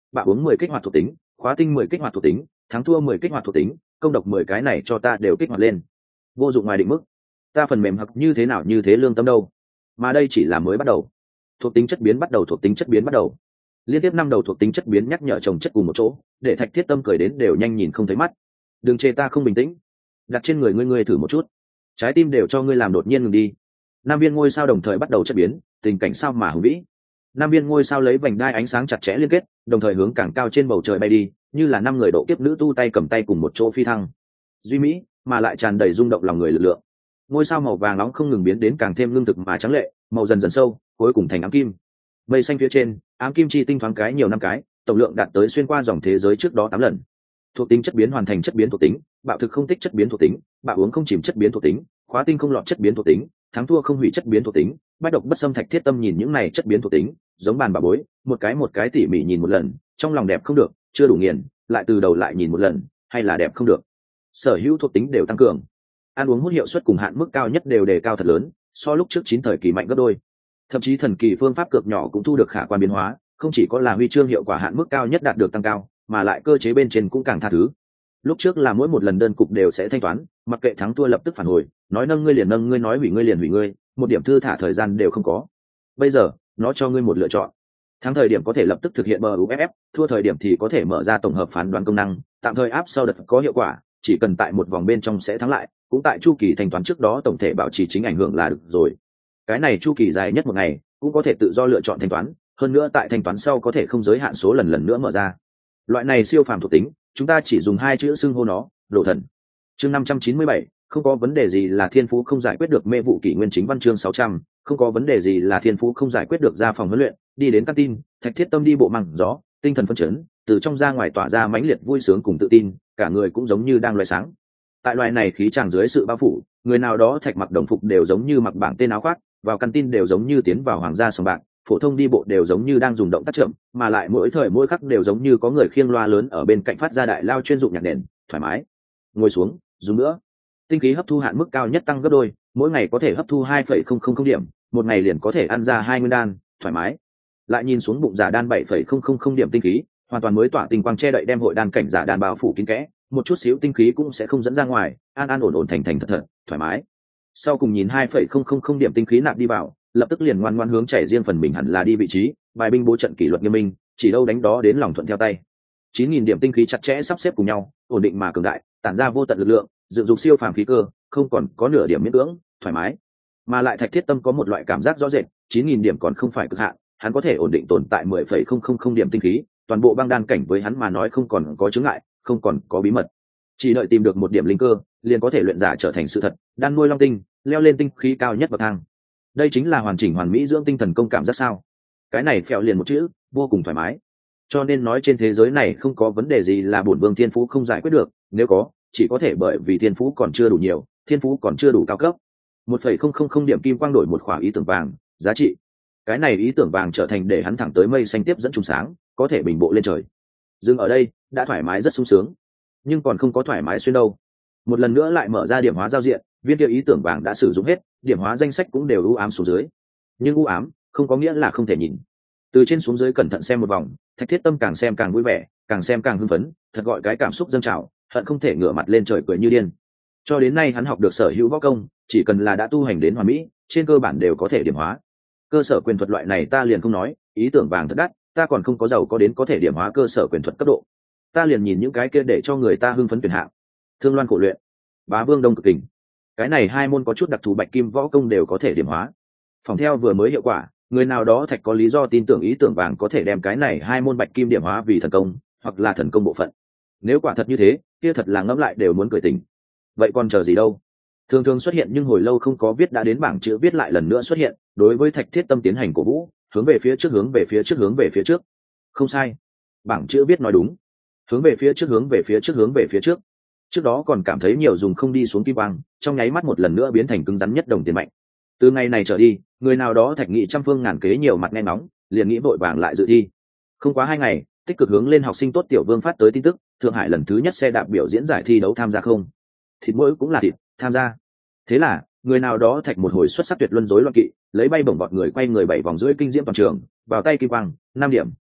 bạo uống 10 kích hoạt thuộc tính, khóa tinh 10 kích hoạt thuộc tính, thắng thua 10 kích hoạt thuộc tính, công độc 10 cái này cho ta đều kích hoạt lên. Vô dụng ngoài định mức. Ta phần mềm hặc như thế nào như thế lương tâm đâu. Mà đây chỉ là mới bắt đầu. Thuộc tính chất biến bắt đầu, thuộc tính chất biến bắt đầu. Liên tiếp 5 đầu thuộc tính chất biến nhắc nhở chồng chất cùng một chỗ, để Thạch Thiết Tâm cười đến đều nhanh nhìn không thấy mắt. Đừng chê ta không bình tĩnh. Đặt trên người ngươi thử một chút. Trái tim đều cho ngươi làm đột nhiên ngừng đi. Năm viên ngôi sao đồng thời bắt đầu chất biến, tình cảnh sao mà hùng vĩ. Năm viên ngôi sao lấy vành đai ánh sáng chặt chẽ liên kết, đồng thời hướng càng cao trên bầu trời bay đi, như là 5 người độ kiếp nữ tu tay cầm tay cùng một chỗ phi thăng. Duy mỹ, mà lại tràn đầy rung động lòng người lực lượng. Ngôi sao màu vàng nóng không ngừng biến đến càng thêm lương thực mà trắng lệ, màu dần dần sâu, cuối cùng thành ám kim. Mây xanh phía trên, ám kim chi tinh thoáng cái nhiều năm cái, tổng lượng đạt tới xuyên qua dòng thế giới trước đó 8 lần. Thuộc tính chất biến hoàn thành chất biến thuộc tính, bạo thực không tích chất biến thuộc tính, bạo uống không chìm chất biến thuộc tính, khóa tinh không lọt chất biến thuộc tính, thắng thua không hủy chất biến thuộc tính, bách độc bất xâm. Thạch Thiết Tâm nhìn những này chất biến thuộc tính, giống bàn bà bối, một cái tỉ mỉ nhìn một lần, trong lòng đẹp không được, chưa đủ nghiền, lại từ đầu lại nhìn một lần, hay là đẹp không được. Sở hữu thuộc tính đều tăng cường, ăn uống hút hiệu suất cùng hạn mức cao nhất đều đề cao thật lớn, so lúc trước 9 thời kỳ mạnh gấp đôi. Thậm chí thần kỳ phương pháp cực nhỏ cũng thu được khả quan biến hóa, không chỉ có là huy chương hiệu quả hạn mức cao nhất đạt được tăng cao, mà lại cơ chế bên trên cũng càng tha thứ. Lúc trước là mỗi một lần đơn cục đều sẽ thanh toán, mặc kệ thắng thua lập tức phản hồi, nói nâng ngươi liền nâng ngươi, nói hủy ngươi liền hủy ngươi, một điểm thư thả thời gian đều không có. Bây giờ nó cho ngươi một lựa chọn, thắng thời điểm có thể lập tức thực hiện buff, thua thời điểm thì có thể mở ra tổng hợp phán đoán công năng, tạm thời áp sau đợt có hiệu quả, chỉ cần tại một vòng bên trong sẽ thắng lại, cũng tại chu kỳ thanh toán trước đó tổng thể bảo trì chính ảnh hưởng là được rồi. Cái này chu kỳ dài nhất một ngày, cũng có thể tự do lựa chọn thanh toán, hơn nữa tại thanh toán sau có thể không giới hạn số lần nữa mở ra. Loại này siêu phàm thuộc tính, chúng ta chỉ dùng 2 chữ xưng hô nó, đồ thần. Chương 597, không có vấn đề gì là thiên phú không giải quyết được. Mê vụ kỷ nguyên chính văn chương 600, không có vấn đề gì là thiên phú không giải quyết được. Ra phòng huấn luyện, đi đến căng tin, Thạch Thiết Tâm đi bộ măng gió, tinh thần phấn chấn, từ trong ra ngoài tỏa ra mãnh liệt vui sướng cùng tự tin, cả người cũng giống như đang loại sáng. Tại loại này khí tràng dưới sự bao phủ, người nào đó thạch mặc đồng phục đều giống như mặc bảng tên áo khoác, vào căn tin đều giống như tiến vào hoàng gia sòng bạc, phổ thông đi bộ đều giống như đang dùng động tác chậm, mà lại mỗi thời mỗi khắc đều giống như có người khiêng loa lớn ở bên cạnh phát ra đại lao chuyên dụng nhạc nền, thoải mái. Ngồi xuống, dùng nữa. Tinh khí hấp thu hạn mức cao nhất tăng gấp đôi, mỗi ngày có thể hấp thu 2,000 điểm, một ngày liền có thể ăn ra 2 nguyên đan, thoải mái. Lại nhìn xuống bụng giả đan 7,000 điểm tinh khí, hoàn toàn mới tỏa tinh quang che đậy đem hội đan cảnh giả đan bao phủ kín kẽ, một chút xíu tinh khí cũng sẽ không dẫn ra ngoài, an ổn thành thật, thoải mái. Sau cùng nhìn 2,000 điểm tinh khí nạp đi vào, lập tức liền ngoan ngoãn hướng chảy riêng phần mình hẳn là đi vị trí, bài binh bố trận kỷ luật nghiêm minh, chỉ đâu đánh đó đến lòng thuận theo tay. 9.000 điểm tinh khí chặt chẽ sắp xếp cùng nhau, ổn định mà cường đại, tản ra vô tận lực lượng, dựng dục siêu phàm khí cơ, không còn có nửa điểm miễn cưỡng, thoải mái. Mà lại Thạch Thiết Tâm có một loại cảm giác rõ rệt, 9.000 điểm còn không phải cực hạn, hắn có thể ổn định tồn tại 10,000 điểm tinh khí, toàn bộ băng đan cảnh với hắn mà nói không còn có chướng ngại, không còn có bí mật. Chỉ đợi tìm được một điểm linh cơ, liền có thể luyện giả trở thành sự thật, đan nuôi long tinh, leo lên tinh khí cao nhất bậc thang. Đây chính là hoàn chỉnh hoàn mỹ dưỡng tinh thần công cảm giác sao? Cái này phèo liền một chữ, vô cùng thoải mái. Cho nên nói trên thế giới này không có vấn đề gì là bổn vương thiên phú không giải quyết được, nếu có, chỉ có thể bởi vì thiên phú còn chưa đủ nhiều, thiên phú còn chưa đủ cao cấp. 1,000 điểm kim quang đổi một khỏa ý tưởng vàng, giá trị. Cái này ý tưởng vàng trở thành để hắn thẳng tới mây xanh tiếp dẫn trùng sáng, có thể bình bộ lên trời. Dừng ở đây, đã thoải mái rất sung sướng, nhưng còn không có thoải mái xuyên đâu. Một lần nữa lại mở ra điểm hóa giao diện, viên kia ý tưởng vàng đã sử dụng hết, điểm hóa danh sách cũng đều u ám xuống dưới. Nhưng u ám không có nghĩa là không thể nhìn. Từ trên xuống dưới cẩn thận xem một vòng, Thạch Thiết Tâm càng xem càng vui vẻ, càng xem càng hưng phấn, thật gọi cái cảm xúc dâng trào, hận không thể ngửa mặt lên trời cười như điên. Cho đến nay hắn học được sở hữu võ công, chỉ cần là đã tu hành đến hoàn mỹ, trên cơ bản đều có thể điểm hóa. Cơ sở quyền thuật loại này ta liền không nói, ý tưởng vàng thật đắt, ta còn không có giàu có đến có thể điểm hóa cơ sở quyền thuật cấp độ. Ta liền nhìn những cái kia để cho người ta hưng phấn tuyển hạng. Thương Loan cổ luyện, Bá Vương Đông cực kình. Cái này hai môn có chút đặc thù bạch kim võ công đều có thể điểm hóa. Phòng theo vừa mới hiệu quả, người nào đó Thạch có lý do tin tưởng ý tưởng vàng có thể đem cái này hai môn bạch kim điểm hóa vì thần công, hoặc là thần công bộ phận. Nếu quả thật như thế, kia thật là ngẫm lại đều muốn cười tỉnh. Vậy còn chờ gì đâu? Thường thường xuất hiện nhưng hồi lâu không có viết đã đến bảng chữ viết lại lần nữa xuất hiện, đối với Thạch Thiết Tâm tiến hành cổ vũ, hướng về phía trước, hướng về phía trước, hướng về phía trước. Không sai. Bảng chữ viết nói đúng. Hướng về phía trước, hướng về phía trước, hướng về phía trước. Trước đó còn cảm thấy nhiều dùng không đi xuống kim quang, trong nháy mắt một lần nữa biến thành cứng rắn nhất đồng tiền mạnh. Từ ngày này trở đi, người nào đó Thạch nghị trăm phương ngàn kế nhiều mặt nghe nóng, liền nghĩ vội vàng lại dự thi. Không quá 2 ngày, tích cực hướng lên học sinh tốt Tiểu Vương phát tới tin tức, Thượng Hải lần thứ nhất xe đạp biểu diễn giải thi đấu tham gia không? Thịt mỗi cũng là thịt, tham gia. Thế là, người nào đó Thạch một hồi xuất sắc tuyệt luân rối loạn kỵ, lấy bay bổng bọt người quay người 7 vòng rưỡi kinh diễm toàn trường, vào tay kim quang, 5 điểm.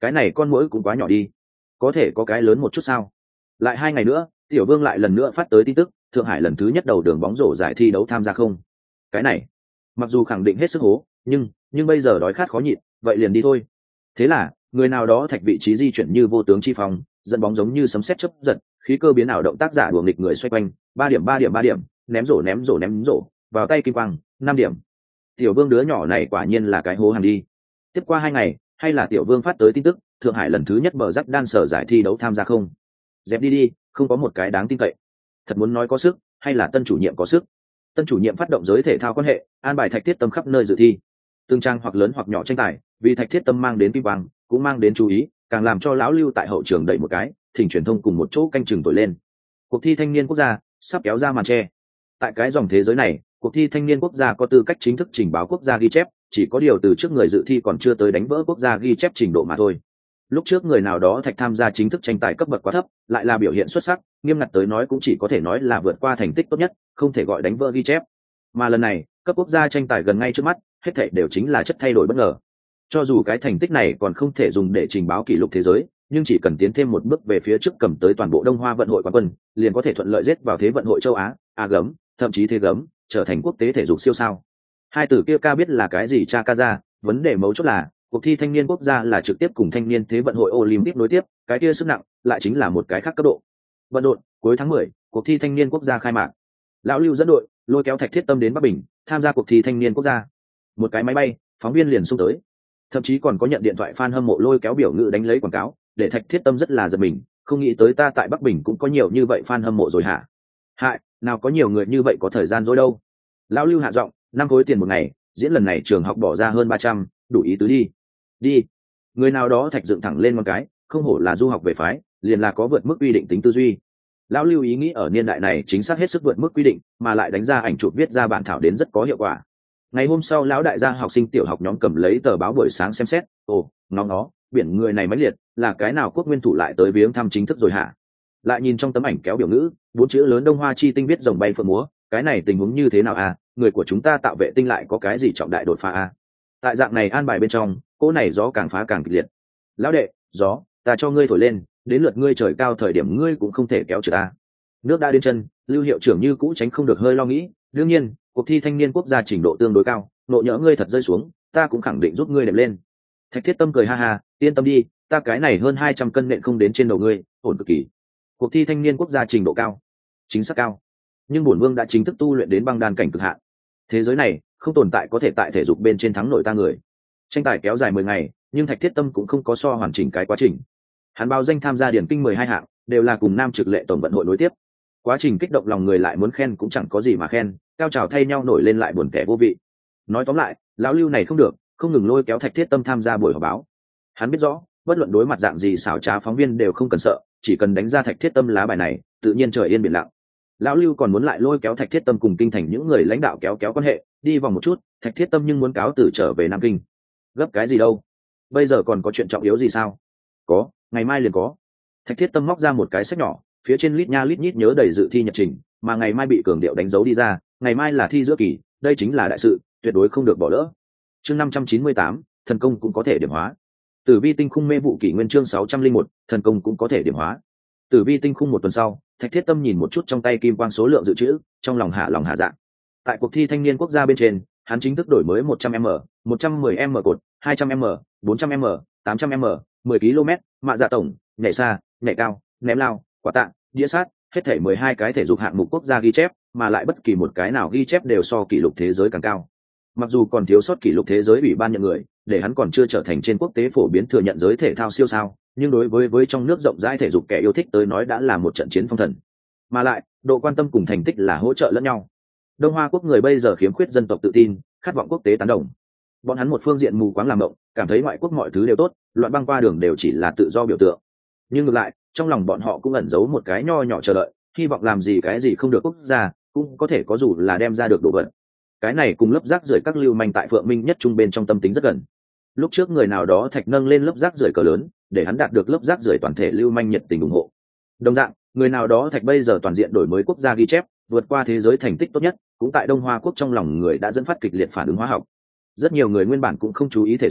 cái này con muỗi cũng quá nhỏ đi, có thể có cái lớn một chút sao? Lại 2 ngày nữa, Tiểu Vương lại lần nữa phát tới tin tức, Thượng Hải lần thứ nhất đầu đường bóng rổ giải thi đấu tham gia không? Cái này, mặc dù khẳng định hết sức hố, nhưng bây giờ đói khát khó nhịn, vậy liền đi thôi. Thế là, người nào đó thạch vị trí di chuyển như vô tướng chi phong, dẫn bóng giống như sấm sét chớp giật, khí cơ biến ảo động tác giả đùa nghịch người xoay quanh, 3 điểm, ném rổ, vào tay kim quang, 5 điểm. Tiểu Vương đứa nhỏ này quả nhiên là cái hố hàng đi. Tiếp qua 2 ngày, hay là Tiểu Vương phát tới tin tức, Thượng Hải lần thứ nhất bờ rắc đan sở giải thi đấu tham gia không? Dẹp đi, không có một cái đáng tin cậy. Thật muốn nói có sức, hay là tân chủ nhiệm có sức? Tân chủ nhiệm phát động giới thể thao quan hệ, an bài Thạch Thiết Tâm khắp nơi dự thi. Từng trang hoặc lớn hoặc nhỏ tranh tài, vì Thạch Thiết Tâm mang đến kim quang, cũng mang đến chú ý, càng làm cho lão Lưu tại hậu trường đẩy một cái, thỉnh truyền thông cùng một chỗ canh chừng tội lên. Cuộc thi thanh niên quốc gia sắp kéo ra màn che. Tại cái dòng thế giới này, cuộc thi thanh niên quốc gia có tư cách chính thức trình báo quốc gia ghi chép, chỉ có điều từ trước người dự thi còn chưa tới đánh vỡ quốc gia ghi chép trình độ mà thôi. Lúc trước người nào đó Thạch tham gia chính thức tranh tài cấp bậc quá thấp, lại là biểu hiện xuất sắc, nghiêm ngặt tới nói cũng chỉ có thể nói là vượt qua thành tích tốt nhất, không thể gọi đánh vỡ ghi chép. Mà lần này, cấp quốc gia tranh tài gần ngay trước mắt, hết thảy đều chính là chất thay đổi bất ngờ. Cho dù cái thành tích này còn không thể dùng để trình báo kỷ lục thế giới, nhưng chỉ cần tiến thêm một bước về phía trước cầm tới toàn bộ Đông Hoa vận hội quán quân, liền có thể thuận lợi giết vào thế vận hội châu Á, A gấm, thậm chí thế gấm, trở thành quốc tế thể dục siêu sao. Hai từ kia ca biết là cái gì cha ca ra, vấn đề mấu chốt là cuộc thi thanh niên quốc gia là trực tiếp cùng thanh niên thế vận hội Olympic nối tiếp, cái kia sức nặng lại chính là một cái khác cấp độ. Vận độn, cuối tháng 10, cuộc thi thanh niên quốc gia khai mạc. Lão Lưu dẫn đội, lôi kéo Thạch Thiết Tâm đến Bắc Bình, tham gia cuộc thi thanh niên quốc gia. Một cái máy bay, phóng viên liền xung tới. Thậm chí còn có nhận điện thoại fan hâm mộ lôi kéo biểu ngữ đánh lấy quảng cáo, để Thạch Thiết Tâm rất là giật mình, không nghĩ tới ta tại Bắc Bình cũng có nhiều như vậy fan hâm mộ rồi hả? Hại, nào có nhiều người như vậy có thời gian rồi đâu. Lão Lưu hạ giọng, 5 khối tiền một ngày, diễn lần này trường học bỏ ra hơn 300, đủ ý tứ đi. Đi. Người nào đó Thạch dựng thẳng lên một cái, không hổ là du học về phái, liền là có vượt mức quy định tính tư duy. Lão Lưu ý nghĩ ở niên đại này chính xác hết sức vượt mức quy định, mà lại đánh ra ảnh chụp viết ra bản thảo đến rất có hiệu quả. Ngày hôm sau lão đại gia học sinh tiểu học nhóm cầm lấy tờ báo buổi sáng xem xét, ồ, nó, biển người này mãnh liệt, là cái nào quốc nguyên thủ lại tới viếng thăm chính thức rồi hả? Lại nhìn trong tấm ảnh kéo biểu ngữ, 4 chữ lớn Đông Hoa chi tinh viết rồng bay phượng múa, cái này tình huống như thế nào à? Người của chúng ta tạo vệ tinh lại có cái gì trọng đại đột phá à? Tại dạng này an bài bên trong, cỗ này gió càng phá càng kịch liệt. Lão đệ, gió, ta cho ngươi thổi lên, đến lượt ngươi trời cao thời điểm ngươi cũng không thể kéo trượt ta. Nước đã đến chân, Lưu hiệu trưởng như cũ tránh không được hơi lo nghĩ, đương nhiên, cuộc thi thanh niên quốc gia trình độ tương đối cao, nộ nhỡ ngươi thật rơi xuống, ta cũng khẳng định giúp ngươi đệm lên. Thạch Thiết Tâm cười ha ha, yên tâm đi, ta cái này hơn 200 cân nện không đến trên đầu ngươi, ổn cực kỳ. Cuộc thi thanh niên quốc gia trình độ cao, chính xác cao, nhưng bổn vương đã chính thức tu luyện đến băng đan cảnh cực hạn. Thế giới này không tồn tại có thể tại thể dục bên trên thắng nổi ta người. Tranh tài kéo dài 10 ngày, nhưng Thạch Thiết Tâm cũng không có so hoàn chỉnh cái quá trình. Hắn báo danh tham gia điển kinh 12 hạng, đều là cùng nam trực lệ tổng vận hội nối tiếp. Quá trình kích động lòng người lại muốn khen cũng chẳng có gì mà khen, cao trào thay nhau nổi lên lại buồn kẻ vô vị. Nói tóm lại, lão Lưu này không được, không ngừng lôi kéo Thạch Thiết Tâm tham gia buổi họp báo. Hắn biết rõ, bất luận đối mặt dạng gì xảo trá phóng viên đều không cần sợ, chỉ cần đánh ra Thạch Thiết Tâm lá bài này, tự nhiên trời yên biển lặng. Lão Lưu còn muốn lại lôi kéo Thạch Thiết Tâm cùng kinh thành những người lãnh đạo kéo quan hệ, đi vòng một chút, Thạch Thiết Tâm nhưng muốn cáo từ trở về Nam Kinh. Gấp cái gì đâu? Bây giờ còn có chuyện trọng yếu gì sao? Có, ngày mai liền có. Thạch Thiết Tâm móc ra một cái sách nhỏ, phía trên lít nha lít nhít nhớ đầy dự thi nhật trình, mà ngày mai bị cường điệu đánh dấu đi ra, ngày mai là thi giữa kỳ, đây chính là đại sự, tuyệt đối không được bỏ lỡ. Chương 598, thần công cũng có thể điểm hóa. Tử vi tinh khung mê vụ kỷ nguyên chương 601, thần công cũng có thể điểm hóa. Tử vi tinh khung một tuần sau, Thạch Thiết Tâm nhìn một chút trong tay kim quang số lượng dự trữ, trong lòng hạ dạ. Tại cuộc thi thanh niên quốc gia bên trên, hắn chính thức đổi mới 100m, 110m cột, 200m, 400m, 800m, 10 km, mạ dạ tổng, nhảy xa, nhảy cao, ném lao, quả tạ, đĩa sát, hết thảy 12 cái thể dục hạng mục quốc gia ghi chép, mà lại bất kỳ một cái nào ghi chép đều so kỷ lục thế giới càng cao. Mặc dù còn thiếu sót kỷ lục thế giới ủy ban nhận người, để hắn còn chưa trở thành trên quốc tế phổ biến thừa nhận giới thể thao siêu sao, nhưng đối với trong nước rộng rãi thể dục kẻ yêu thích tới nói đã là một trận chiến phong thần. Mà lại, độ quan tâm cùng thành tích là hỗ trợ lẫn nhau. Đông Hoa quốc người bây giờ khiếm khuyết dân tộc tự tin, khát vọng quốc tế tán đồng. Bọn hắn một phương diện mù quáng làm động, cảm thấy ngoại quốc mọi thứ đều tốt, loạn băng qua đường đều chỉ là tự do biểu tượng. Nhưng ngược lại, trong lòng bọn họ cũng ẩn giấu một cái nho nhỏ chờ đợi, hy vọng làm gì cái gì không được quốc gia, cũng có thể có dù là đem ra được đồ vật. Cái này cùng lớp rác rưởi các lưu manh tại Phượng Minh nhất trung bên trong tâm tính rất gần. Lúc trước người nào đó Thạch nâng lên lớp rác rưởi cờ lớn, để hắn đạt được lớp rác rưởi toàn thể lưu manh nhiệt tình ủng hộ. Đồng dạng, người nào đó Thạch bây giờ toàn diện đổi mới quốc gia ghi chép, vượt qua thế giới thành tích tốt nhất, cũng tại Đông Hoa quốc trong lòng người đã dẫn phát kịch liệt phản ứng hóa học. Rất nhiều người nguyên bản cũng không chú ý thể dục,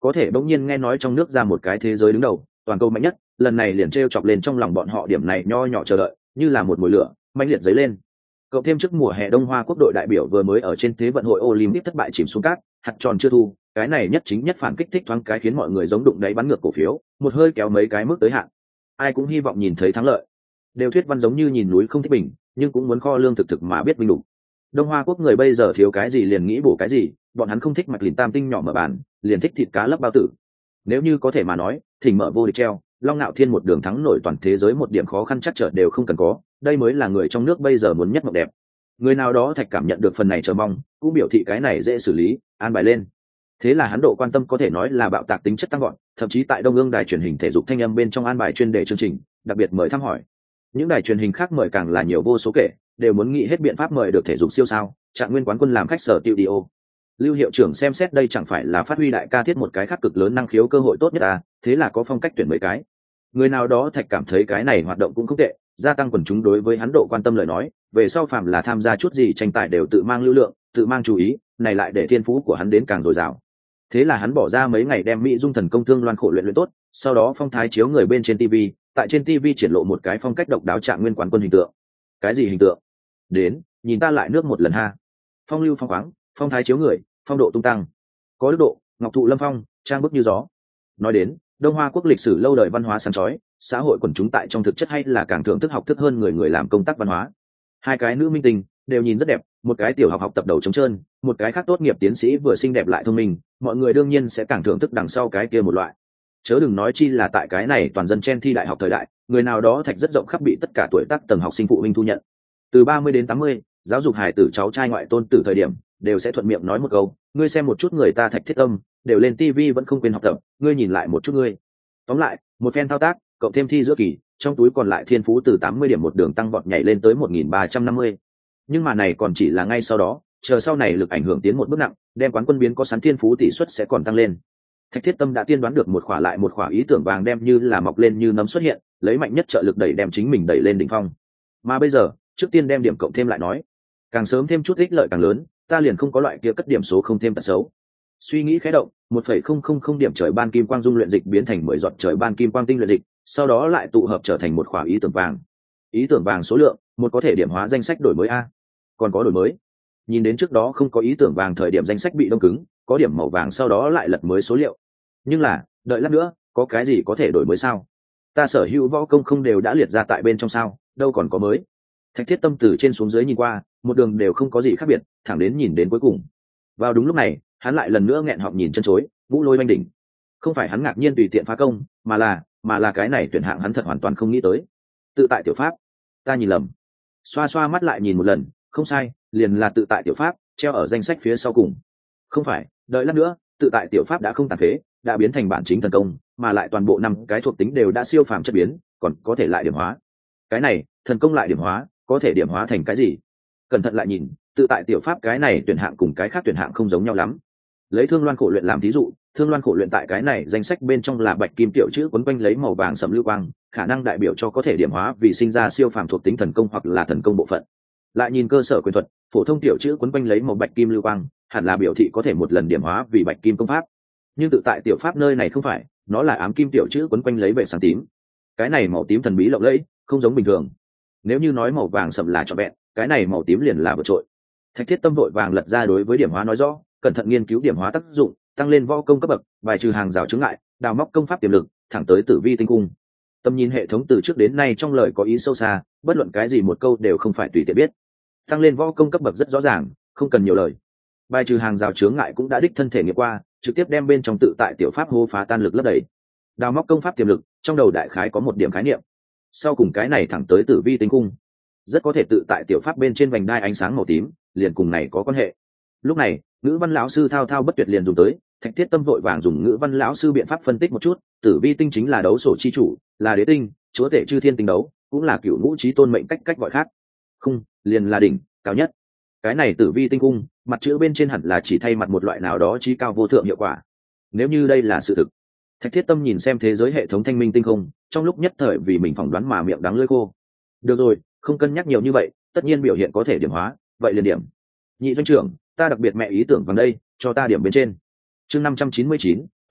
có thể bỗng nhiên nghe nói trong nước ra một cái thế giới đứng đầu, toàn cầu mạnh nhất, lần này liền trêu chọc lên trong lòng bọn họ điểm này nho nhỏ chờ đợi, như là một mùi lửa mãnh liệt dấy lên. Cậu thêm trước mùa hè Đông Hoa quốc đội đại biểu vừa mới ở trên thế vận hội Olympic thất bại chìm xuống cát, hạt tròn chưa thu, cái này nhất chính nhất phản kích thích thoáng cái khiến mọi người giống đụng đáy bắn ngược cổ phiếu, một hơi kéo mấy cái mức tới hạn. Ai cũng hy vọng nhìn thấy thắng lợi. Đều thuyết văn giống như nhìn núi không thích bình, nhưng cũng muốn kho lương thực mà biết bình đủ. Đông Hoa quốc người bây giờ thiếu cái gì liền nghĩ bổ cái gì, bọn hắn không thích mạch lìn tam tinh nhỏ mở bàn, liền thích thịt cá lấp bao tử. Nếu như có thể mà nói, thỉnh mở vô địch treo, Long Nạo Thiên một đường thắng nổi toàn thế giới một điểm khó khăn chắc trở đều không cần có, đây mới là người trong nước bây giờ muốn nhất mộng đẹp. Người nào đó Thạch cảm nhận được phần này chờ mong, cũng biểu thị cái này dễ xử lý, an bài lên. Thế là hắn độ quan tâm có thể nói là bạo tạc tính chất tăng gọn, thậm chí tại Đông Ương đài truyền hình thể dục thanh âm bên trong an bài chuyên đề chương trình, đặc biệt mời thăm hỏi. Những đài truyền hình khác mời càng là nhiều vô số kể, đều muốn nghĩ hết biện pháp mời được thể dục siêu sao, Trạng Nguyên quán quân làm khách sở studio. Lưu hiệu trưởng xem xét đây chẳng phải là phát huy đại ca thiết một cái khác cực lớn năng khiếu cơ hội tốt nhất à, thế là có phong cách tuyển mấy cái. Người nào đó Thạch cảm thấy cái này hoạt động cũng không tệ, gia tăng quần chúng đối với hắn độ quan tâm lời nói, về sau phàm là tham gia chút gì tranh tài đều tự mang lưu lượng, tự mang chú ý, này lại để thiên phú của hắn đến càng dồi dào. Thế là hắn bỏ ra mấy ngày đem Mỹ Dung Thần Công Thương Loan khổ luyện tốt, sau đó phong thái chiếu người bên trên TV, tại trên TV triển lộ một cái phong cách độc đáo Trạng Nguyên quán quân hình tượng. Cái gì hình tượng? Đến, nhìn ta lại nước một lần ha. Phong lưu phong khoáng, phong thái chiếu người, phong độ tung tăng, có đức độ, ngọc thụ lâm phong, trang bức như gió. Nói đến Đông Hoa quốc lịch sử lâu đời văn hóa sáng chói, xã hội quần chúng tại trong thực chất hay là càng thưởng thức học thức hơn người làm công tác văn hóa. Hai cái nữ minh tinh đều nhìn rất đẹp, một cái tiểu học tập đầu trống trơn, một cái khác tốt nghiệp tiến sĩ vừa xinh đẹp lại thông minh, mọi người đương nhiên sẽ càng thưởng thức đằng sau cái kia một loại. Chớ đừng nói chi là tại cái này toàn dân chen thi đại học thời đại, người nào đó Thạch rất rộng khắp bị tất cả tuổi tác tầng học sinh phụ huynh thu nhận. Từ 30 đến 80, giáo dục hài tử cháu trai ngoại tôn từ thời điểm đều sẽ thuận miệng nói một câu, ngươi xem một chút người ta Thạch Thiết Tâm, đều lên TV vẫn không quên học tập, ngươi nhìn lại một chút ngươi. Tóm lại, một phen thao tác, cộng thêm thi giữa kỳ, trong túi còn lại thiên phú từ 80 điểm một đường tăng vọt nhảy lên tới 1350. Nhưng mà này còn chỉ là ngay sau đó, chờ sau này lực ảnh hưởng tiến một bước nặng, đem quán quân biến có sẵn thiên phú tỷ suất sẽ còn tăng lên. Thạch Thiết Tâm đã tiên đoán được một khỏa lại một khỏa ý tưởng vàng đem như là mọc lên như nấm xuất hiện, lấy mạnh nhất trợ lực đẩy đem chính mình đẩy lên đỉnh phong. Mà bây giờ, trước tiên đem điểm cộng thêm lại nói, càng sớm thêm chút ích lợi càng lớn, ta liền không có loại kia cất điểm số không thêm tật xấu. Suy nghĩ khẽ động, 1,000 điểm trời ban kim quang dung luyện dịch biến thành 10 giọt trời ban kim quang tinh luyện dịch, sau đó lại tụ hợp trở thành một khỏa ý tưởng vàng. Ý tưởng vàng số lượng, một có thể điểm hóa danh sách đổi mới a. Còn có đổi mới. Nhìn đến trước đó không có ý tưởng vàng thời điểm danh sách bị đông cứng, có điểm màu vàng sau đó lại lật mới số liệu. Nhưng là, đợi lát nữa, có cái gì có thể đổi mới sao? Ta sở hữu võ công không đều đã liệt ra tại bên trong sao, đâu còn có mới. Thạch Thiết Tâm từ trên xuống dưới nhìn qua, một đường đều không có gì khác biệt, thẳng đến nhìn đến cuối cùng. Vào đúng lúc này, hắn lại lần nữa nghẹn họng nhìn chân chối, ngũ lôi oanh đỉnh. Không phải hắn ngạc nhiên tùy tiện phá công, mà là cái này tuyển hạng hắn thật hoàn toàn không nghĩ tới. Tự tại tiểu pháp, ta nhìn lầm. Xoa xoa mắt lại nhìn một lần, không sai, liền là tự tại tiểu pháp, treo ở danh sách phía sau cùng. Không phải, đợi lát nữa, tự tại tiểu pháp đã không tàn phế, đã biến thành bản chính thần công, mà lại toàn bộ 5 cái thuộc tính đều đã siêu phàm chất biến, còn có thể lại điểm hóa. Cái này, thần công lại điểm hóa, có thể điểm hóa thành cái gì? Cẩn thận lại nhìn, tự tại tiểu pháp cái này tuyển hạng cùng cái khác tuyển hạng không giống nhau lắm. Lấy Thương Loan khổ luyện làm thí dụ, Thương Loan khổ luyện tại cái này danh sách bên trong là bạch kim tiểu chữ quấn quanh lấy màu vàng sẫm lưu quang, khả năng đại biểu cho có thể điểm hóa vì sinh ra siêu phàm thuộc tính thần công hoặc là thần công bộ phận. Lại nhìn cơ sở quyền thuật, phổ thông tiểu chữ quấn quanh lấy màu bạch kim lưu quang, hẳn là biểu thị có thể một lần điểm hóa vì bạch kim công pháp. Nhưng tự tại tiểu pháp nơi này không phải, nó là ám kim tiểu chữ quấn quanh lấy vệ sáng tím. Cái này màu tím thần bí lộng lẫy, không giống bình thường. Nếu như nói màu vàng sẫm là trọn vẹn, cái này màu tím liền là vượt trội. Thạch Thiết Tâm vội vàng lật ra đối với điểm hóa nói rõ, cẩn thận nghiên cứu điểm hóa tác dụng, tăng lên võ công cấp bậc, bài trừ hàng rào chướng ngại, đào móc công pháp tiềm lực, thẳng tới tử vi tinh cung. Tầm nhìn hệ thống từ trước đến nay trong lời có ý sâu xa, bất luận cái gì một câu đều không phải tùy tiện biết. Tăng lên võ công cấp bậc rất rõ ràng, không cần nhiều lời. Bài trừ hàng rào chướng ngại cũng đã đích thân thể nghiệm qua, trực tiếp đem bên trong tự tại tiểu pháp hô phá tan lực lấp đầy. Đào móc công pháp tiềm lực, trong đầu đại khái có một điểm khái niệm. Sau cùng cái này thẳng tới tử vi tinh cung, rất có thể tự tại tiểu pháp bên trên vành đai ánh sáng màu tím, liền cùng này có quan hệ. Lúc này, ngữ văn lão sư thao thao bất tuyệt liền dùng tới, Thạch Thiết Tâm vội vàng dùng ngữ văn lão sư biện pháp phân tích một chút, tử vi tinh chính là đấu sổ chi chủ, là đế tinh, chúa tể chư thiên tinh đấu, cũng là cựu ngũ chí tôn mệnh cách gọi khác. Không, liền là đỉnh cao nhất. Cái này tử vi tinh cung, mặt chữ bên trên hẳn là chỉ thay mặt một loại nào đó chí cao vô thượng hiệu quả. Nếu như đây là sự thực, Thạch Thiết Tâm nhìn xem thế giới hệ thống thanh minh tinh không, trong lúc nhất thời vì mình phỏng đoán mà miệng đắng lưỡi khô. Được rồi, không cân nhắc nhiều như vậy, tất nhiên biểu hiện có thể điểm hóa, vậy liền điểm. Nhị doanh trưởng, ta đặc biệt mẹ ý tưởng vào đây, cho ta điểm bên trên. Chương 599,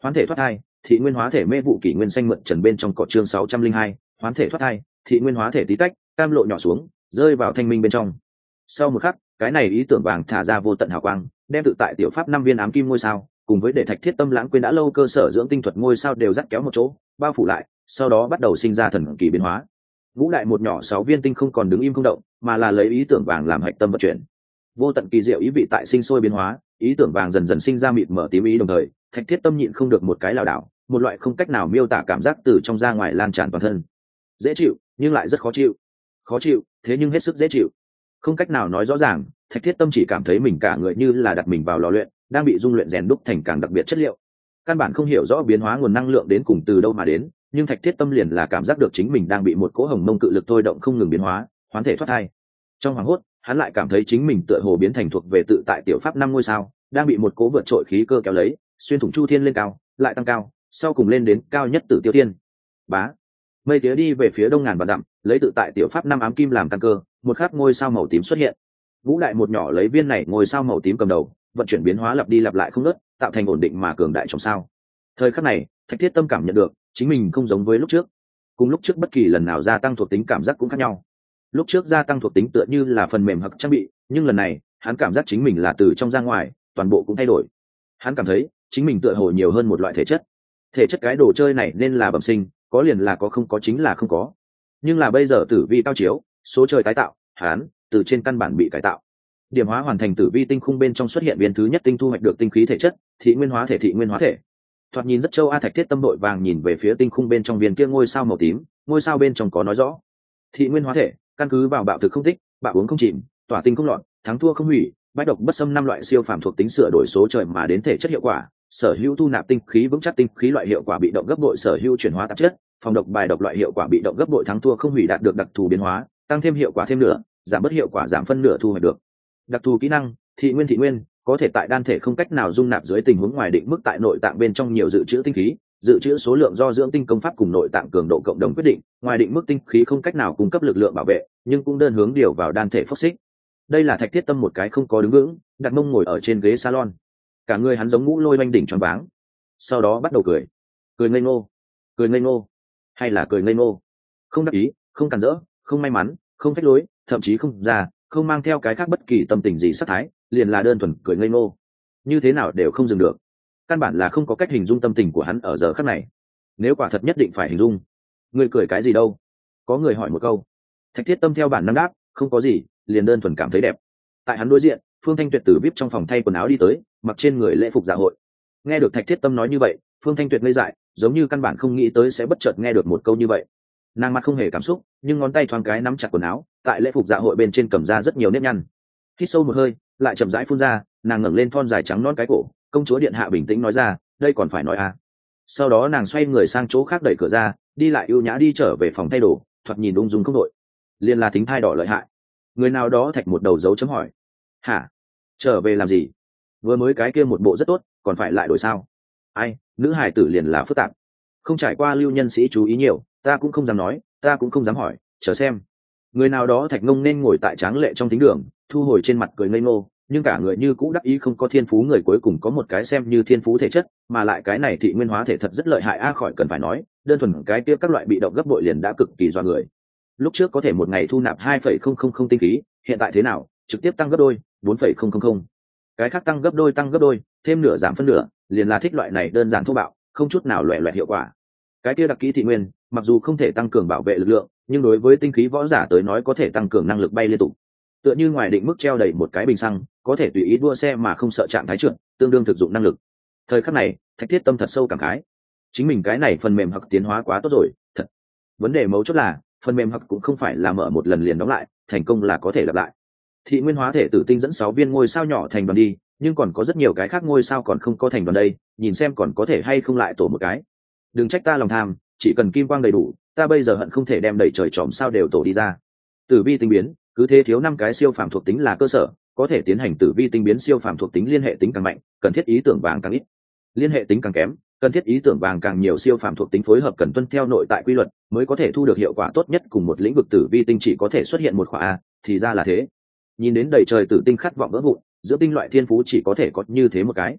hoán thể thoát thai, thị nguyên hóa thể mê vụ kỷ nguyên xanh mượn trần bên trong cọ chương 602, hoán thể thoát thai, thị nguyên hóa thể tí tách, cam lộ nhỏ xuống, rơi vào thanh minh bên trong. Sau một khắc, cái này ý tưởng vàng thả ra vô tận hào quang, đem tự tại tiểu pháp 5 viên ám kim ngôi sao, cùng với để Thạch Thiết Tâm lãng quên đã lâu cơ sở dưỡng tinh thuật ngôi sao đều dắt kéo một chỗ, bao phủ lại, sau đó bắt đầu sinh ra thần kỳ biến hóa. Ngũ đại một nhỏ 6 viên tinh không còn đứng im không động, mà là lấy ý tưởng vàng làm hạch tâm vận chuyển. Vô tận kỳ diệu ý vị tại sinh sôi biến hóa, ý tưởng vàng dần dần sinh ra mịt mở tím ý, đồng thời Thạch Thiết Tâm nhịn không được một cái lảo đảo, một loại không cách nào miêu tả cảm giác từ trong ra ngoài lan tràn toàn thân. Dễ chịu, nhưng lại rất khó chịu. Khó chịu, thế nhưng hết sức dễ chịu. Không cách nào nói rõ ràng, Thạch Thiết Tâm chỉ cảm thấy mình cả người như là đặt mình vào lò luyện, đang bị dung luyện rèn đúc thành càng đặc biệt chất liệu. Căn bản không hiểu rõ biến hóa nguồn năng lượng đến cùng từ đâu mà đến, nhưng Thạch Thiết Tâm liền là cảm giác được chính mình đang bị một cỗ hồng mông cự lực thôi động không ngừng biến hóa, hoán thể thoát thai. Trong hoảng hốt, hắn lại cảm thấy chính mình tựa hồ biến thành thuộc về tự tại tiểu pháp 5 ngôi sao, đang bị một cỗ vượt trội khí cơ kéo lấy, xuyên thủng chu thiên lên cao, lại tăng cao, sau cùng lên đến cao nhất Tử Tiêu Thiên. Bá, mây tía đi về phía đông ngàn vạn dặm, lấy tự tại tiểu pháp 5 ám kim làm căn cơ, một khắc ngôi sao màu tím xuất hiện. Vũ đại một nhỏ lấy viên này ngôi sao màu tím cầm đầu, vận chuyển biến hóa lặp đi lặp lại không ngớt, tạo thành ổn định mà cường đại trong sao. Thời khắc này, Thạch Thiết Tâm cảm nhận được chính mình không giống với lúc trước. Cùng lúc trước bất kỳ lần nào gia tăng thuộc tính cảm giác cũng khác nhau. Lúc trước gia tăng thuộc tính tựa như là phần mềm hoặc trang bị, nhưng lần này hắn cảm giác chính mình là từ trong ra ngoài, toàn bộ cũng thay đổi. Hắn cảm thấy chính mình tựa hồ nhiều hơn một loại thể chất. Thể chất cái đồ chơi này nên là bẩm sinh, có liền là có, không có chính là không có. Nhưng là bây giờ tử vi cao chiếu, số trời tái tạo, hắn từ trên căn bản bị cải tạo. Điểm hóa hoàn thành tử vi tinh khung bên trong xuất hiện viên thứ nhất tinh thu hoạch được tinh khí thể chất, thị nguyên hóa thể, thị nguyên hóa thể. Thoạt nhìn rất châu a. Thạch Thiết Tâm đội vàng nhìn về phía tinh khung bên trong viên kia ngôi sao màu tím, ngôi sao bên trong có nói rõ: thị nguyên hóa thể, căn cứ vào bạo thực không tích, bạo uống không chìm, tỏa tinh không loạn, thắng thua không hủy, bách độc bất xâm, 5 loại siêu phàm thuộc tính sửa đổi số trời mà đến thể chất hiệu quả. Sở hữu thu nạp tinh khí vững chắc tinh khí loại hiệu quả bị động gấp bội, sở hữu chuyển hóa tạp chất, phòng độc bài độc loại hiệu quả bị động gấp bội, thắng thua không hủy đạt được đặc thù biến hóa, tăng thêm hiệu quả thêm nửa, giảm bớt hiệu quả giảm phân nửa thu hoạch được. Đặc thù kỹ năng, thị nguyên, có thể tại đan thể không cách nào dung nạp dưới tình huống ngoài định mức tại nội tạng bên trong nhiều dự trữ tinh khí, dự trữ số lượng do dưỡng tinh công pháp cùng nội tạng cường độ cộng đồng quyết định, ngoài định mức tinh khí không cách nào cung cấp lực lượng bảo vệ, nhưng cũng đơn hướng điều vào đan thể phốc xích. Đây là Thạch Thiết Tâm một cái không có đứng vững, đặt mông ngồi ở trên ghế salon, cả người hắn giống ngũ lôi oanh đỉnh choáng váng, sau đó bắt đầu cười ngây ngô, hay là cười ngây ngô, không đắc ý, không cản rỡ, không may mắn, không phách lối, thậm chí không già, không mang theo cái khác bất kỳ tâm tình gì sắc thái, liền là đơn thuần cười ngây ngô, như thế nào đều không dừng được. Căn bản là không có cách hình dung tâm tình của hắn ở giờ khắc này. Nếu quả thật nhất định phải hình dung, người cười cái gì đâu? Có người hỏi một câu. Thạch Thiết Tâm theo bản năng đáp, không có gì, liền đơn thuần cảm thấy đẹp. Tại hắn đối diện, Phương Thanh Tuyệt từ VIP trong phòng thay quần áo đi tới, mặc trên người lễ phục dạ hội. Nghe được Thạch Thiết Tâm nói như vậy, Phương Thanh Tuyệt ngây dại, giống như căn bản không nghĩ tới sẽ bất chợt nghe được một câu như vậy. Nàng mặt không hề cảm xúc, nhưng ngón tay thoáng cái nắm chặt quần áo, tại lễ phục dạ hội bên trên cầm ra rất nhiều nếp nhăn. Hít sâu một hơi, lại chậm rãi phun ra, nàng ngẩng lên thon dài trắng nõn cái cổ, công chúa điện hạ bình tĩnh nói ra, đây còn phải nói à. Sau đó nàng xoay người sang chỗ khác, đẩy cửa ra, đi lại ưu nhã đi trở về phòng thay đồ, thoạt nhìn ung dung không đội. Liên là thính thai đỏ lợi hại. Người nào đó thạch một đầu dấu chấm hỏi. Hả? Trở về làm gì? Vừa mới cái kia một bộ rất tốt, còn phải lại đổi sao? Ai, nữ hải tử liền là phức tạp. Không trải qua lưu nhân sĩ chú ý nhiều, ta cũng không dám nói, ta cũng không dám hỏi, chờ xem. Người nào đó thạch ngông nên ngồi tại tráng lệ trong thính đường, thu hồi trên mặt cười ngây ngô, nhưng cả người như cũ đắc ý không có thiên phú người cuối cùng có một cái xem như thiên phú thể chất, mà lại cái này thị nguyên hóa thể thật rất lợi hại a, khỏi cần phải nói, đơn thuần cái kia các loại bị động gấp bội liền đã cực kỳ doa người. Lúc trước có thể một ngày thu nạp 2,000 tinh khí, hiện tại thế nào, trực tiếp tăng gấp đôi, 4,000. Cái khác tăng gấp đôi, thêm nửa giảm phân nửa, liền là thích loại này đơn giản thô bạo, không chút nào loẻ loẹt hiệu quả. Cái kia đặc kỹ thị nguyên, mặc dù không thể tăng cường bảo vệ lực lượng, nhưng đối với tinh khí võ giả tới nói có thể tăng cường năng lực bay liên tục. Tựa như ngoài định mức treo đầy một cái bình xăng, có thể tùy ý đua xe mà không sợ trạng thái trượt, tương đương thực dụng năng lực. Thời khắc này, Thạch Thiết Tâm thật sâu cảm khái, chính mình cái này phần mềm hoặc tiến hóa quá tốt rồi, thật. Vấn đề mấu chốt là, phần mềm hoặc cũng không phải là mở một lần liền đóng lại, thành công là có thể lặp lại. Thị nguyên hóa thể tử tinh dẫn 6 viên ngôi sao nhỏ thành đoàn đi, nhưng còn có rất nhiều cái khác ngôi sao còn không có thành đoàn đây, nhìn xem còn có thể hay không lại tổ một cái. Đừng trách ta lòng tham, chỉ cần kim quang đầy đủ, ta bây giờ hận không thể đem đầy trời tròm sao đều tổ đi ra. Tử vi tinh biến, cứ thế thiếu 5 cái siêu phàm thuộc tính là cơ sở, có thể tiến hành tử vi tinh biến siêu phàm thuộc tính liên hệ tính càng mạnh, cần thiết ý tưởng vàng càng ít. Liên hệ tính càng kém, cần thiết ý tưởng vàng càng nhiều, siêu phàm thuộc tính phối hợp cần tuân theo nội tại quy luật, mới có thể thu được hiệu quả tốt nhất. Cùng một lĩnh vực tử vi tinh chỉ có thể xuất hiện một khóa a, thì ra là thế. Nhìn đến đầy trời tử tinh khát vọng vỡ vụn, giữa tinh loại thiên phú chỉ có thể có như thế một cái.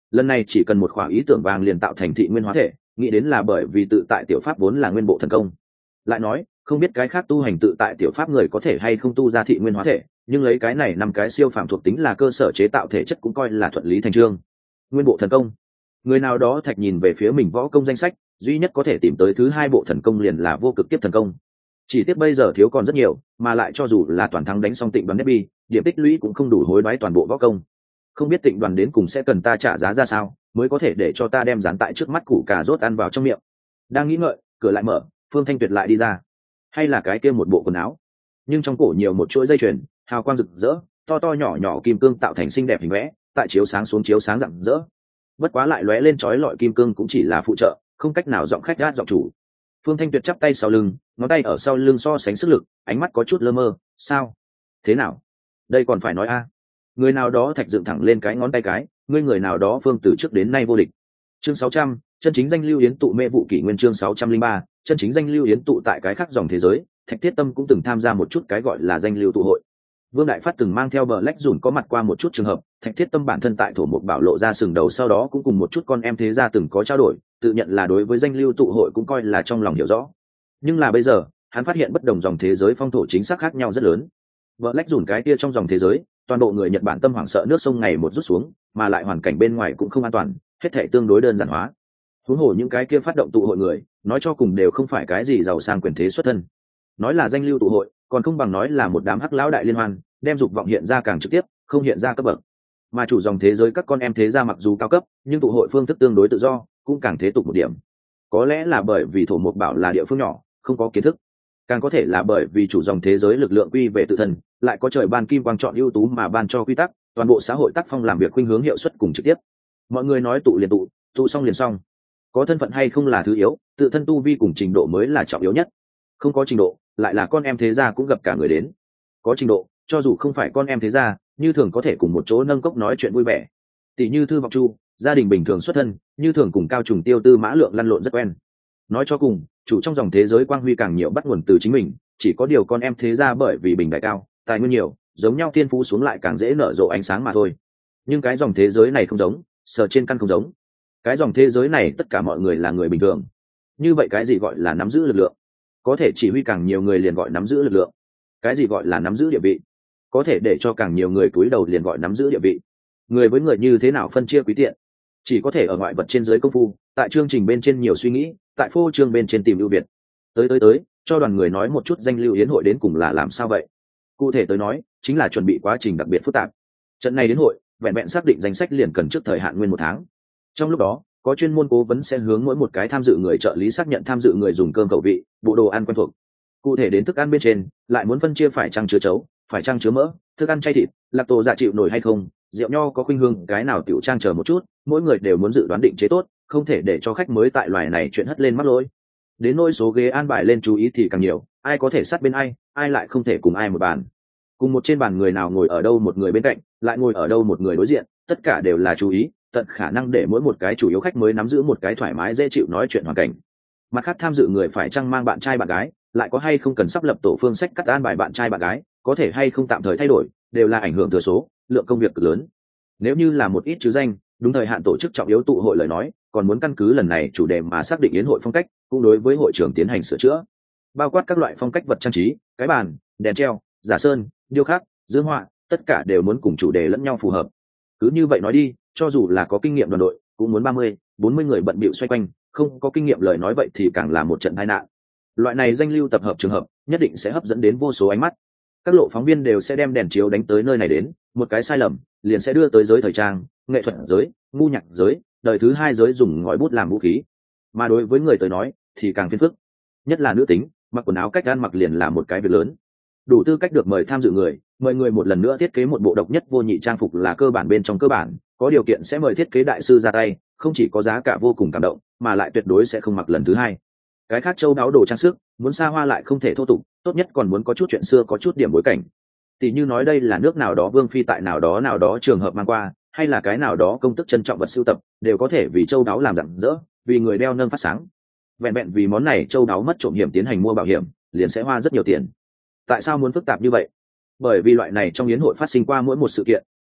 lần này chỉ cần một khỏa ý tưởng vàng liền tạo thành thị nguyên hóa thể, nghĩ đến là bởi vì tự tại tiểu pháp vốn là nguyên bộ thần công. Lại nói không biết cái khác tu hành tự tại tiểu pháp người có thể hay không tu ra thị nguyên hóa thể, nhưng lấy cái này 5 cái siêu phàm thuộc tính là cơ sở chế tạo thể chất cũng coi là thuận lý thành trương. Nguyên bộ thần công, người nào đó thạch nhìn về phía mình võ công danh sách, duy nhất có thể tìm tới thứ 2 bộ thần công liền là vô cực kiếp thần công. Chỉ tiếc bây giờ thiếu còn rất nhiều, mà lại cho dù là toàn thắng đánh xong Tịnh Đoàn nếp bi, điểm tích lũy cũng không đủ hối đoái toàn bộ võ công. Không biết Tịnh Đoàn đến cùng sẽ cần ta trả giá ra sao mới có thể để cho ta đem dán tại trước mắt củ cà rốt ăn vào trong miệng. Đang nghĩ ngợi, cửa lại mở, Phương Thanh Tuyệt lại đi ra. Hay là cái kia một bộ quần áo, nhưng trong cổ nhiều một chuỗi dây chuyền, hào quang rực rỡ, to to nhỏ nhỏ kim cương tạo thành xinh đẹp hình vẽ, tại chiếu sáng xuống chiếu sáng rạng rỡ. Bất quá lại lóe lên chói lọi kim cương cũng chỉ là phụ trợ, không cách nào giọng khách gát giọng chủ. Phương Thanh Tuyệt chắp tay sau lưng, ngón tay ở sau lưng so sánh sức lực, ánh mắt có chút lơ mơ. Sao? Thế nào? Đây còn phải nói a? Người nào đó thạch dựng thẳng lên cái ngón tay cái, ngươi người nào đó Phương từ trước đến nay vô địch. Chương 600, chân chính danh lưu yến tụ mê vụ kỷ nguyên. Chương 603, chân chính danh lưu yến tụ tại cái khác dòng thế giới. Thạch Thiết Tâm cũng từng tham gia một chút cái gọi là danh lưu tụ hội. Vương Đại Phát từng mang theo bờ lách dùn có mặt qua một chút trường hợp, Thạch Thiết Tâm bản thân tại thổ mục bảo lộ ra sừng đầu, sau đó cũng cùng một chút con em thế gia từng có trao đổi, tự nhận là đối với danh lưu tụ hội cũng coi là trong lòng hiểu rõ. Nhưng là bây giờ, hắn phát hiện bất đồng dòng thế giới phong thổ chính xác khác nhau rất lớn. Bờ lách dùn cái kia trong dòng thế giới, toàn bộ người Nhật Bản tâm hoảng sợ nước sông ngày một rút xuống, mà lại hoàn cảnh bên ngoài cũng không an toàn, hết thảy tương đối đơn giản hóa. Huống hồ những cái kia phát động tụ hội người, nói cho cùng đều không phải cái gì giàu sang quyền thế xuất thân. Nói là danh lưu tụ hội, còn không bằng nói là một đám hắc lão đại liên hoan, đem dục vọng hiện ra càng trực tiếp, không hiện ra cấp bậc. Mà chủ dòng thế giới các con em thế gia mặc dù cao cấp, nhưng tụ hội phương thức tương đối tự do, cũng càng thế tục một điểm. Có lẽ là bởi vì thổ mục bảo là địa phương nhỏ, không có kiến thức, càng có thể là bởi vì chủ dòng thế giới lực lượng quy về tự thân, lại có trời ban kim quang chọn ưu tú mà ban cho quy tắc, toàn bộ xã hội tác phong làm việc khuynh hướng hiệu suất cùng trực tiếp. Mọi người nói tụ liền tụ xong liền xong. Có thân phận hay không là thứ yếu, tự thân tu vi cùng trình độ mới là trọng yếu nhất. Không có trình độ, lại là con em thế gia cũng gặp cả người đến. Có trình độ, cho dù không phải con em thế gia, như thường có thể cùng một chỗ nâng cốc nói chuyện vui vẻ. Tỷ như Thư Vọng Chu, gia đình bình thường xuất thân, như thường cùng Cao Trùng Tiêu Tư Mã Lượng lăn lộn rất quen. Nói cho cùng, chủ trong dòng thế giới quang huy càng nhiều bắt nguồn từ chính mình, chỉ có điều con em thế gia bởi vì bình đại cao, tài nguyên nhiều, giống nhau thiên phú xuống lại càng dễ nở rộ ánh sáng mà thôi. Nhưng cái dòng thế giới này không giống, sờ trên căn không giống. Cái dòng thế giới này tất cả mọi người là người bình thường. Như vậy cái gì gọi là nắm giữ lực lượng? Có thể chỉ huy càng nhiều người liền gọi nắm giữ lực lượng. Cái gì gọi là nắm giữ địa vị? Có thể để cho càng nhiều người cúi đầu liền gọi nắm giữ địa vị. Người với người như thế nào phân chia quý tiện? Chỉ có thể ở ngoại vật trên dưới công phu, tại chương trình bên trên nhiều suy nghĩ, tại phô trương bên trên tìm ưu việt. Tới, cho đoàn người nói một chút danh lưu yến hội đến cùng là làm sao vậy. Cụ thể tới nói, chính là chuẩn bị quá trình đặc biệt phức tạp. Trận này đến hội, vẹn vẹn xác định danh sách liền cần trước thời hạn nguyên 1 tháng. Trong lúc đó, có chuyên môn cố vấn sẽ hướng mỗi một cái tham dự người trợ lý xác nhận tham dự người dùng cơm khẩu vị, bộ đồ ăn quen thuộc. Cụ thể đến thức ăn bên trên, lại muốn phân chia phải chăng chứa chấu, phải chăng chứa mỡ, thức ăn chay thịt, lacto dạ chịu nổi hay không, rượu nho có khuynh hương, cái nào tiểu trang chờ một chút, mỗi người đều muốn dự đoán định chế tốt, không thể để cho khách mới tại loài này chuyện hất lên mắc lỗi. Đến nỗi số ghế an bài lên chú ý thì càng nhiều, ai có thể sát bên ai lại không thể cùng ai một bàn. Cùng một trên bàn người nào ngồi ở đâu một người bên cạnh, lại ngồi ở đâu một người đối diện, tất cả đều là chú ý, tận khả năng để mỗi một cái chủ yếu khách mới nắm giữ một cái thoải mái dễ chịu nói chuyện hoàn cảnh. Mặt khác tham dự người phải chăng mang bạn trai bạn gái, lại có hay không cần sắp lập tổ phương sách cắt an bài bạn trai bạn gái, có thể hay không tạm thời thay đổi, đều là ảnh hưởng thừa số, lượng công việc cực lớn. Nếu như là một ít chứ danh, đúng thời hạn tổ chức trọng yếu tụ hội lời nói, còn muốn căn cứ lần này chủ đề mà xác định yến hội phong cách, cũng đối với hội trưởng tiến hành sửa chữa, bao quát các loại phong cách vật trang trí, cái bàn, đèn treo, giả sơn, điêu khắc, dương họa, tất cả đều muốn cùng chủ đề lẫn nhau phù hợp. Cứ như vậy nói đi, cho dù là có kinh nghiệm đoàn đội, cũng muốn 30-40 người bận bịu xoay quanh, không có kinh nghiệm lời nói vậy thì càng là một trận tai nạn. Loại này danh lưu tập hợp trường hợp, nhất định sẽ hấp dẫn đến vô số ánh mắt. Các lộ phóng viên đều sẽ đem đèn chiếu đánh tới nơi này đến, một cái sai lầm liền sẽ đưa tới giới thời trang, nghệ thuật giới, ngu nhạc giới, đời thứ 2 giới dùng ngòi bút làm vũ khí. Mà đối với người tới nói thì càng phiền phức, nhất là nữ tính, mặc quần áo cách ăn mặc liền là một cái việc lớn. Đủ tư cách được mời tham dự người, mời người một lần nữa thiết kế một bộ độc nhất vô nhị trang phục là cơ bản bên trong cơ bản, có điều kiện sẽ mời thiết kế đại sư ra tay, không chỉ có giá cả vô cùng cảm động, mà lại tuyệt đối sẽ không mặc lần thứ 2. Cái khác châu đáo đồ trang sức, muốn xa hoa lại không thể thô tục, tốt nhất còn muốn có chút chuyện xưa, có chút điểm bối cảnh. Tỷ như nói đây là nước nào đó vương phi tại nào đó trường hợp mang qua, hay là cái nào đó công tức trân trọng vật sưu tập, đều có thể vì châu đáo làm rạng rỡ, vì người đeo nâng phát sáng. Vẹn vẹn vì món này châu đáo mất trộm hiểm tiến hành mua bảo hiểm, liền sẽ hoa rất nhiều tiền. Tại sao muốn phức tạp như vậy? Bởi vì loại này trong yến hội phát sinh qua mỗi một sự kiện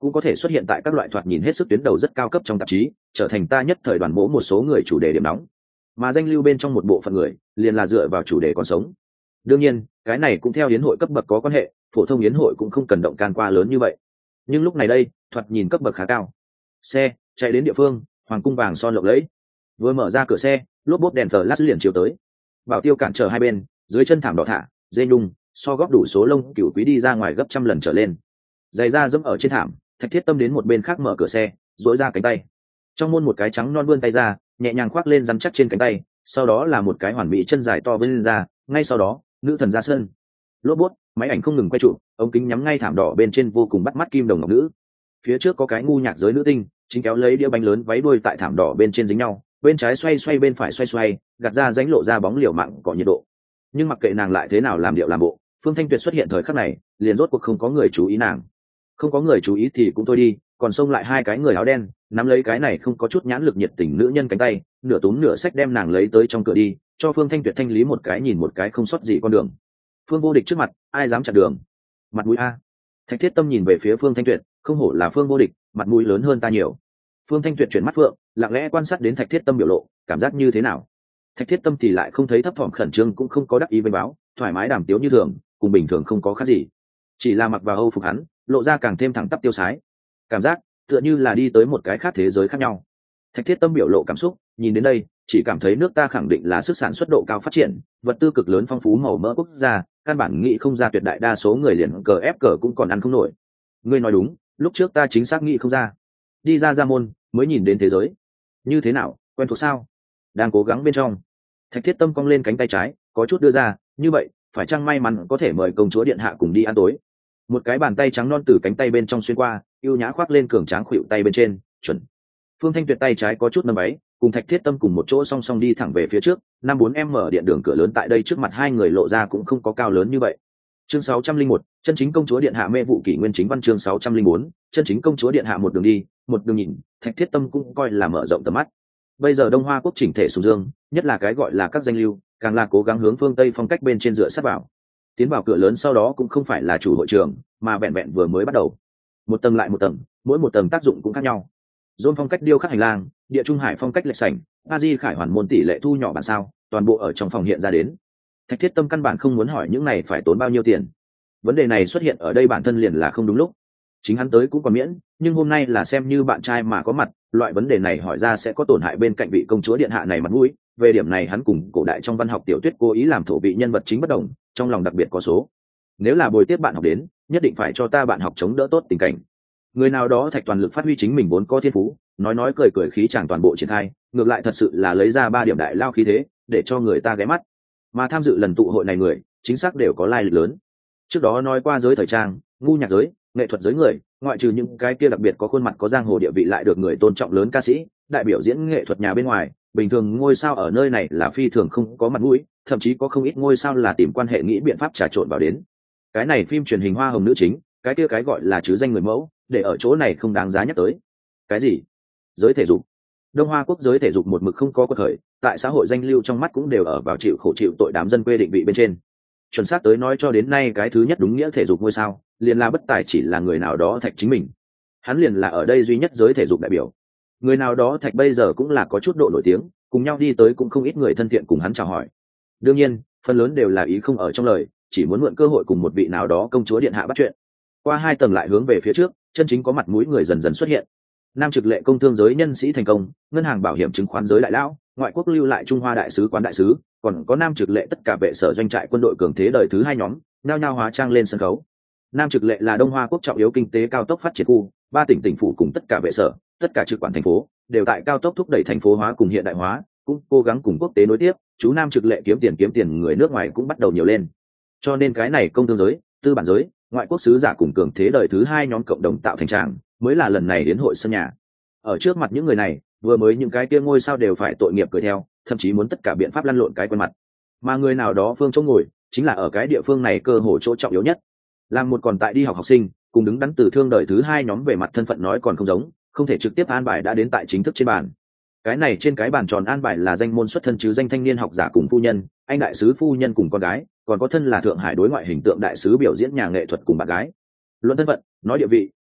cũng có thể xuất hiện tại các loại thoạt nhìn hết sức tuyến đầu rất cao cấp trong tạp chí, trở thành ta nhất thời đoàn mỗ một số người chủ đề điểm nóng. Mà danh lưu bên trong một bộ phận người liền là dựa vào chủ đề còn sống. Đương nhiên cái này cũng theo yến hội cấp bậc có quan hệ, phổ thông yến hội cũng không cần động can qua lớn như vậy. Nhưng lúc này đây thoạt nhìn cấp bậc khá cao. Xe chạy đến địa phương, hoàng cung vàng son lộng lẫy, vừa mở ra cửa xe, lốp bốp đèn flash liền chiếu tới. Bảo tiêu cản trở hai bên, dưới chân thảm đỏ thả dê nhung so góp đủ số lông cửu quý đi ra ngoài gấp trăm lần trở lên, giày da dẫm ở trên thảm. Thạch Thiết Tâm đến một bên khác mở cửa xe, duỗi ra cánh tay, trong môn một cái trắng non vươn tay ra, nhẹ nhàng khoác lên rắn chắc trên cánh tay, sau đó là một cái hoàn mỹ chân dài to vươn ra, ngay sau đó nữ thần ra sân. Lốp bút máy ảnh không ngừng quay chụp, ống kính nhắm ngay thảm đỏ bên trên vô cùng bắt mắt kim đồng ngọc nữ. Phía trước có cái ngu nhạc giới nữ tinh chính kéo lấy đĩa bánh lớn váy đuôi tại thảm đỏ bên trên dính nhau, bên trái xoay xoay bên phải xoay xoay, gạt ra rãnh lộ ra bóng liều mạng cọ nhiệt độ. Nhưng mặc kệ nàng lại thế nào làm điệu làm bộ, Phương Thanh Tuyệt xuất hiện thời khắc này liền rốt cuộc không có người chú ý nàng. Không có người chú ý thì cũng thôi đi, còn xông lại hai cái người áo đen nắm lấy cái này không có chút nhãn lực nhiệt tình nữ nhân cánh tay, nửa túm nửa xách đem nàng lấy tới trong cửa đi, cho Phương Thanh Tuyệt thanh lý một cái nhìn một cái không sót gì con đường. Phương Vô Địch trước mặt ai dám chặn đường, mặt mũi a. Thạch Thiết Tâm nhìn về phía Phương Thanh Tuyệt, không hổ là Phương Vô Địch, mặt mũi lớn hơn ta nhiều. Phương Thanh Tuyệt chuyển mắt phượng, lặng lẽ quan sát đến Thạch Thiết Tâm biểu lộ, cảm giác như thế nào. Thạch Thiết Tâm thì lại không thấy thấp thỏm khẩn trương, cũng không có đắc ý vênh báo, thoải mái đàm tiếu như thường, cùng bình thường không có khác gì, chỉ là mặc vào Âu phục hắn lộ ra càng thêm thẳng tắp tiêu sái, cảm giác tựa như là đi tới một cái khác thế giới khác nhau. Thạch Thiết Tâm biểu lộ cảm xúc, nhìn đến đây chỉ cảm thấy nước ta khẳng định là sức sản xuất độ cao phát triển, vật tư cực lớn phong phú màu mỡ quốc gia, căn bản nghĩ không ra tuyệt đại đa số người liền cờ ép cờ cũng còn ăn không nổi. Ngươi nói đúng, lúc trước ta chính xác nghĩ không ra, đi ra môn mới nhìn đến thế giới. Như thế nào, quen thuộc sao? Đang cố gắng bên trong. Thạch Thiết Tâm cong lên cánh tay trái, có chút đưa ra, như vậy phải chăng may mắn có thể mời công chúa điện hạ cùng đi ăn tối. Một cái bàn tay trắng non từ cánh tay bên trong xuyên qua, ưu nhã khoác lên cường tráng khuỵu tay bên trên, chuẩn. Phương Thanh Tuyệt tay trái có chút nâng váy, cùng Thạch Thiết Tâm cùng một chỗ song song đi thẳng về phía trước, 5-4m điện đường cửa lớn tại đây trước mặt hai người lộ ra cũng không có cao lớn như vậy. Chương 601, chân chính công chúa điện hạ mê vụ kỷ nguyên chính văn. Chương 604, chân chính công chúa điện hạ, một đường đi, một đường nhìn, Thạch Thiết Tâm cũng coi là mở rộng tầm mắt. Bây giờ Đông Hoa quốc chỉnh thể sùng dương, nhất là cái gọi là các danh lưu, càng là cố gắng hướng phương Tây phong cách bên trên dựa sát vào. Tiến vào cửa lớn sau đó cũng không phải là chủ hội trường, mà vẹn vẹn vừa mới bắt đầu. Một tầng lại một tầng, mỗi một tầng tác dụng cũng khác nhau. Dôn phong cách điêu khắc hành lang, Địa Trung Hải phong cách lệch sảnh, Di Khải Hoàn môn tỷ lệ thu nhỏ bản sao, toàn bộ ở trong phòng hiện ra đến. Thạch Thiết Tâm căn bản không muốn hỏi những này phải tốn bao nhiêu tiền. Vấn đề này xuất hiện ở đây bản thân liền là không đúng lúc. Chính hắn tới cũng còn miễn, nhưng hôm nay là xem như bạn trai mà có mặt, loại vấn đề này hỏi ra sẽ có tổn hại bên cạnh vị công chúa điện hạ này mặt mũi. Về điểm này hắn cùng cổ đại trong văn học tiểu thuyết cố ý làm thổ vị nhân vật chính bất đồng, trong lòng đặc biệt có số. Nếu là bồi tiếp bạn học đến, nhất định phải cho ta bạn học chống đỡ tốt tình cảnh. Người nào đó Thạch toàn lực phát huy chính mình vốn có thiên phú, nói cười cười khí chàng toàn bộ triển khai, ngược lại thật sự là lấy ra 3 điểm đại lao khí thế, để cho người ta ghé mắt. Mà tham dự lần tụ hội này người, chính xác đều có lai lịch lớn. Trước đó nói qua giới thời trang, ngu nhạc giới, nghệ thuật giới người, ngoại trừ những cái kia đặc biệt có khuôn mặt có giang hồ địa vị lại được người tôn trọng lớn ca sĩ, đại biểu diễn nghệ thuật nhà bên ngoài, bình thường ngôi sao ở nơi này là phi thường không có mặt mũi, thậm chí có không ít ngôi sao là tìm quan hệ nghĩ biện pháp trà trộn vào đến. Cái này phim truyền hình hoa hồng nữ chính, cái kia cái gọi là chứ danh người mẫu, để ở chỗ này không đáng giá nhắc tới. Cái gì? Giới thể dục? Đông Hoa quốc giới thể dục một mực không có cơ thời, tại xã hội danh lưu trong mắt cũng đều ở vào chịu khổ chịu tội đám dân quê định vị bên trên. Chuẩn xác tới nói cho đến nay cái thứ nhất đúng nghĩa thể dục ngôi sao, liền là bất tài chỉ là người nào đó Thạch chính mình. Hắn liền là ở đây duy nhất giới thể dục đại biểu. Người nào đó Thạch bây giờ cũng là có chút độ nổi tiếng, cùng nhau đi tới cũng không ít người thân thiện cùng hắn chào hỏi. Đương nhiên, phần lớn đều là ý không ở trong lời, chỉ muốn mượn cơ hội cùng một vị nào đó công chúa điện hạ bắt chuyện. Qua 2 tầng lại hướng về phía trước, chân chính có mặt mũi người dần dần xuất hiện. Nam trực lệ công thương giới nhân sĩ thành công, ngân hàng bảo hiểm chứng khoán giới đại lão, ngoại quốc lưu lại Trung Hoa đại sứ quán đại sứ, còn có nam trực lệ tất cả vệ sở doanh trại quân đội cường thế đời thứ 2 nhóm, nhao nhao hóa trang lên sân khấu. Nam trực lệ là Đông Hoa quốc trọng yếu kinh tế cao tốc phát triển khu, 3 tỉnh phủ cùng tất cả vệ sở, tất cả trực quản thành phố đều tại cao tốc thúc đẩy thành phố hóa cùng hiện đại hóa, cũng cố gắng cùng quốc tế nối tiếp. Chú Nam trực lệ kiếm tiền người nước ngoài cũng bắt đầu nhiều lên, cho nên cái này công thương giới, tư bản giới, ngoại quốc sứ giả cùng cường thế đời thứ 2 nhóm cộng đồng tạo thành tràng, mới là lần này đến hội sân nhà. Ở trước mặt những người này, vừa mới những cái kia ngôi sao đều phải tội nghiệp cười theo, thậm chí muốn tất cả biện pháp lăn lộn cái quen mặt. Mà người nào đó phương chỗ ngồi, chính là ở cái địa phương này cơ hội chỗ trọng yếu nhất. Làm một còn tại đi học học sinh, cùng đứng đắn từ thương đời thứ 2 nhóm về mặt thân phận nói còn không giống, không thể trực tiếp an bài đã đến tại chính thức trên bàn. Cái này trên cái bàn tròn an bài là danh môn xuất thân chứ danh thanh niên học giả cùng phu nhân, anh đại sứ phu nhân cùng con gái, còn có thân là Thượng Hải đối ngoại hình tượng đại sứ biểu diễn nhà nghệ thuật cùng bạn gái. Luận thân phận, nói địa vị,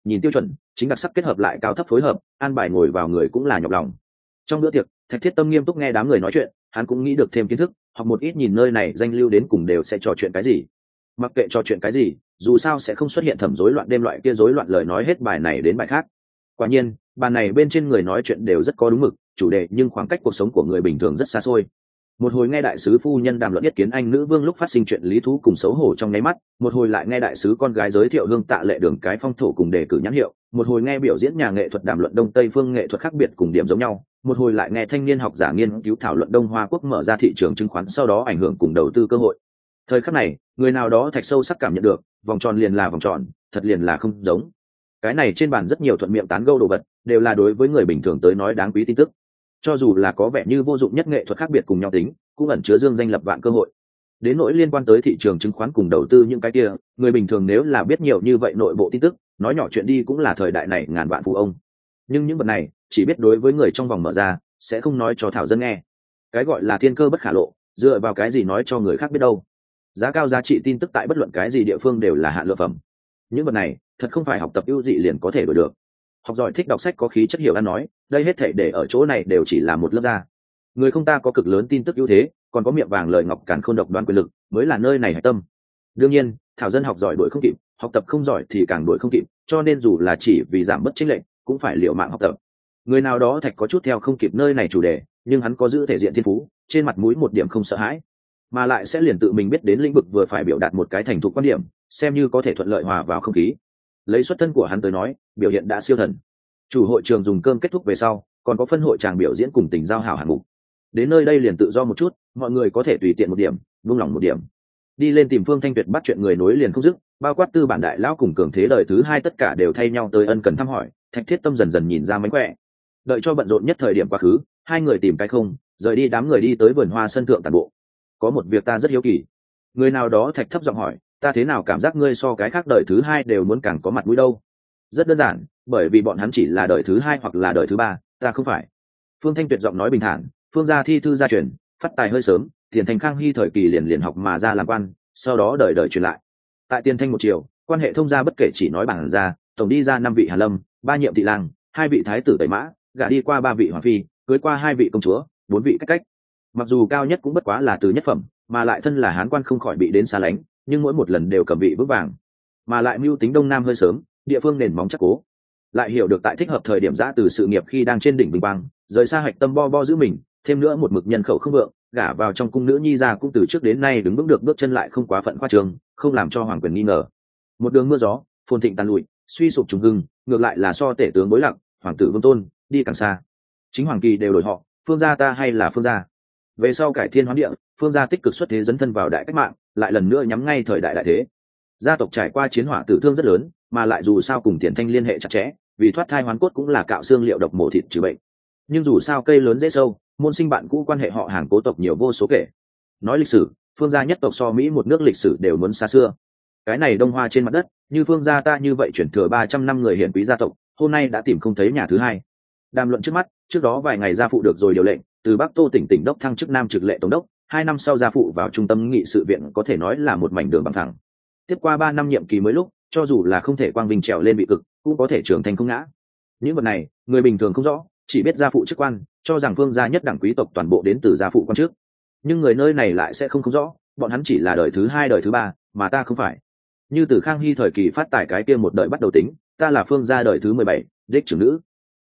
nhìn tiêu chuẩn chính đặc sắc kết hợp lại cao thấp phối hợp, an bài ngồi vào người cũng là nhọc lòng. Trong bữa tiệc, Thạch Thiết Tâm nghiêm túc nghe đám người nói chuyện, hắn cũng nghĩ được thêm kiến thức, học một ít nhìn nơi này danh lưu đến cùng đều sẽ trò chuyện cái gì. Mặc kệ trò chuyện cái gì, dù sao sẽ không xuất hiện thẩm rối loạn đêm loại kia rối loạn lời nói hết bài này đến bài khác. Quả nhiên, bàn này bên trên người nói chuyện đều rất có đúng mực, chủ đề nhưng khoảng cách cuộc sống của người bình thường rất xa xôi. Một hồi nghe đại sứ phu nhân đàm luận ý kiến anh nữ vương lúc phát sinh chuyện lý thú cùng xấu hổ trong nháy mắt, một hồi lại nghe đại sứ con gái giới thiệu hương tạ lệ đường cái phong thổ cùng đề cử nhãn hiệu, một hồi nghe biểu diễn nhà nghệ thuật đàm luận đông tây phương nghệ thuật khác biệt cùng điểm giống nhau, một hồi lại nghe thanh niên học giả nghiên cứu thảo luận Đông Hoa quốc mở ra thị trường chứng khoán sau đó ảnh hưởng cùng đầu tư cơ hội. Thời khắc này, người nào đó Thạch sâu sắc cảm nhận được, vòng tròn liền là vòng tròn, thật liền là không giống. Cái này trên bàn rất nhiều thuận miệng tán gẫu đồ vật, đều là đối với người bình thường tới nói đáng quý tin tức. Cho dù là có vẻ như vô dụng nhất nghệ thuật khác biệt cùng nhau tính, cũng ẩn chứa dương danh lập vạn cơ hội. Đến nỗi liên quan tới thị trường chứng khoán cùng đầu tư những cái kia, người bình thường nếu là biết nhiều như vậy nội bộ tin tức, nói nhỏ chuyện đi cũng là thời đại này ngàn vạn phụ ông. Nhưng những vật này chỉ biết đối với người trong vòng mở ra, sẽ không nói cho thảo dân nghe. Cái gọi là thiên cơ bất khả lộ, dựa vào cái gì nói cho người khác biết đâu. Giá cao giá trị tin tức tại bất luận cái gì địa phương đều là hạn lượng phẩm. Những vật này thật không phải học tập ưu dị liền có thể đổi được. Học giỏi thích đọc sách có khí chất hiểu ăn nói, đây hết thảy để ở chỗ này đều chỉ là một lớp da. Người không ta có cực lớn tin tức ưu thế, còn có miệng vàng lời ngọc càn khôn độc đoán quyền lực, mới là nơi này hạch tâm. Đương nhiên, thảo dân học giỏi đuổi không kịp, học tập không giỏi thì càng đuổi không kịp, cho nên dù là chỉ vì giảm bớt chênh lệch, cũng phải liều mạng học tập. Người nào đó Thạch có chút theo không kịp nơi này chủ đề, nhưng hắn có giữ thể diện thiên phú, trên mặt mũi một điểm không sợ hãi, mà lại sẽ liền tự mình biết đến lĩnh vực vừa phải biểu đạt một cái thành thục quan điểm, xem như có thể thuận lợi hòa vào không khí. Lấy xuất thân của hắn tới nói, biểu hiện đã siêu thần. Chủ hội trường dùng cơm kết thúc về sau, còn có phân hội tràng biểu diễn cùng tình giao hảo hạng mục. Đến nơi đây liền tự do một chút, mọi người có thể tùy tiện một điểm, buông lỏng một điểm. Đi lên tìm Phương Thanh Tuyệt bắt chuyện người nối liền không dứt, bao quát Tư Bản đại lão cùng cường thế đời thứ hai tất cả đều thay nhau tới ân cần thăm hỏi. Thạch Thiết Tâm dần dần nhìn ra mánh khỏe. Đợi cho bận rộn nhất thời điểm quá khứ, hai người tìm cái không, rời đi đám người đi tới vườn hoa sân thượng tản bộ. Có một việc ta rất hiếu kỳ. Người nào đó Thạch thấp giọng hỏi, ta thế nào cảm giác ngươi so cái khác đời thứ hai đều muốn càng có mặt mũi đâu? Rất đơn giản, bởi vì bọn hắn chỉ là đời thứ hai hoặc là đời thứ ba, ta không phải. Phương Thanh Tuyệt giọng nói bình thản, Phương gia thi thư gia truyền, phát tài hơi sớm, Tiền Thành Khang Hy thời kỳ liền học mà ra làm quan, sau đó đời đời truyền lại. Tại Tiền Thanh một triều, quan hệ thông gia bất kể chỉ nói bản ra, tổng đi ra 5 vị Hàn Lâm, 3 nhiệm thị lang, 2 vị thái tử Tây Mã, gả đi qua 3 vị hoàng phi, cưới qua 2 vị công chúa, 4 vị cách. Mặc dù cao nhất cũng bất quá là từ nhất phẩm, mà lại thân là hán quan không khỏi bị đến xa lánh, nhưng mỗi một lần đều cầm vị vững vàng, mà lại mưu tính đông nam hơi sớm, địa phương nền móng chắc cố, lại hiểu được tại thích hợp thời điểm giã từ sự nghiệp khi đang trên đỉnh bình băng, rời xa hạch tâm bo bo giữ mình, thêm nữa một mực nhân khẩu không vượng, gả vào trong cung nữ nhi ra cũng từ trước đến nay đứng vững được bước chân lại không quá phận khoa trường, không làm cho hoàng quyền nghi ngờ. Một đường mưa gió, phồn thịnh tàn lụi, suy sụp trùng hưng, ngược lại là so tể tướng bối lặng, hoàng tử vương tôn đi càng xa. Chính hoàng kỳ đều đổi họ, Phương gia ta hay là Phương gia. Về sau cải thiên hoán địa, Phương gia tích cực xuất thế dấn thân vào đại cách mạng, lại lần nữa nhắm ngay thời đại đại thế. Gia tộc trải qua chiến hỏa tử thương rất lớn, mà lại dù sao cùng Tiền Thanh liên hệ chặt chẽ, vì thoát thai hoán cốt cũng là cạo xương liệu độc mổ thịt trừ bệnh. Nhưng dù sao cây lớn dễ sâu, môn sinh bạn cũ quan hệ họ hàng cố tộc nhiều vô số kể. Nói lịch sử, Phương gia nhất tộc so Mỹ một nước lịch sử đều muốn xa xưa. Cái này Đông Hoa trên mặt đất, như Phương gia ta như vậy chuyển thừa 300 năm người hiển quý gia tộc, hôm nay đã tìm không thấy nhà thứ hai. Đàm luận trước mắt, trước đó vài ngày gia phụ được rồi điều lệnh, từ Bắc Tô tỉnh đốc thăng chức Nam trực lệ tổng đốc, 2 năm sau gia phụ vào trung tâm nghị sự viện có thể nói là một mảnh đường bằng thẳng. Tiếp qua 3 năm nhiệm kỳ mới lúc, cho dù là không thể quang vinh trèo lên vị cực, cũng có thể trưởng thành không ngã. Những vật này, người bình thường không rõ, chỉ biết gia phụ chức quan, cho rằng Phương gia nhất đẳng quý tộc toàn bộ đến từ gia phụ quan trước. Nhưng người nơi này lại sẽ không rõ, bọn hắn chỉ là đời thứ hai đời thứ ba, mà ta không phải. Như từ Khang Hy thời kỳ phát tài cái kia một đời bắt đầu tính, ta là Phương gia đời thứ 17, đích trưởng nữ.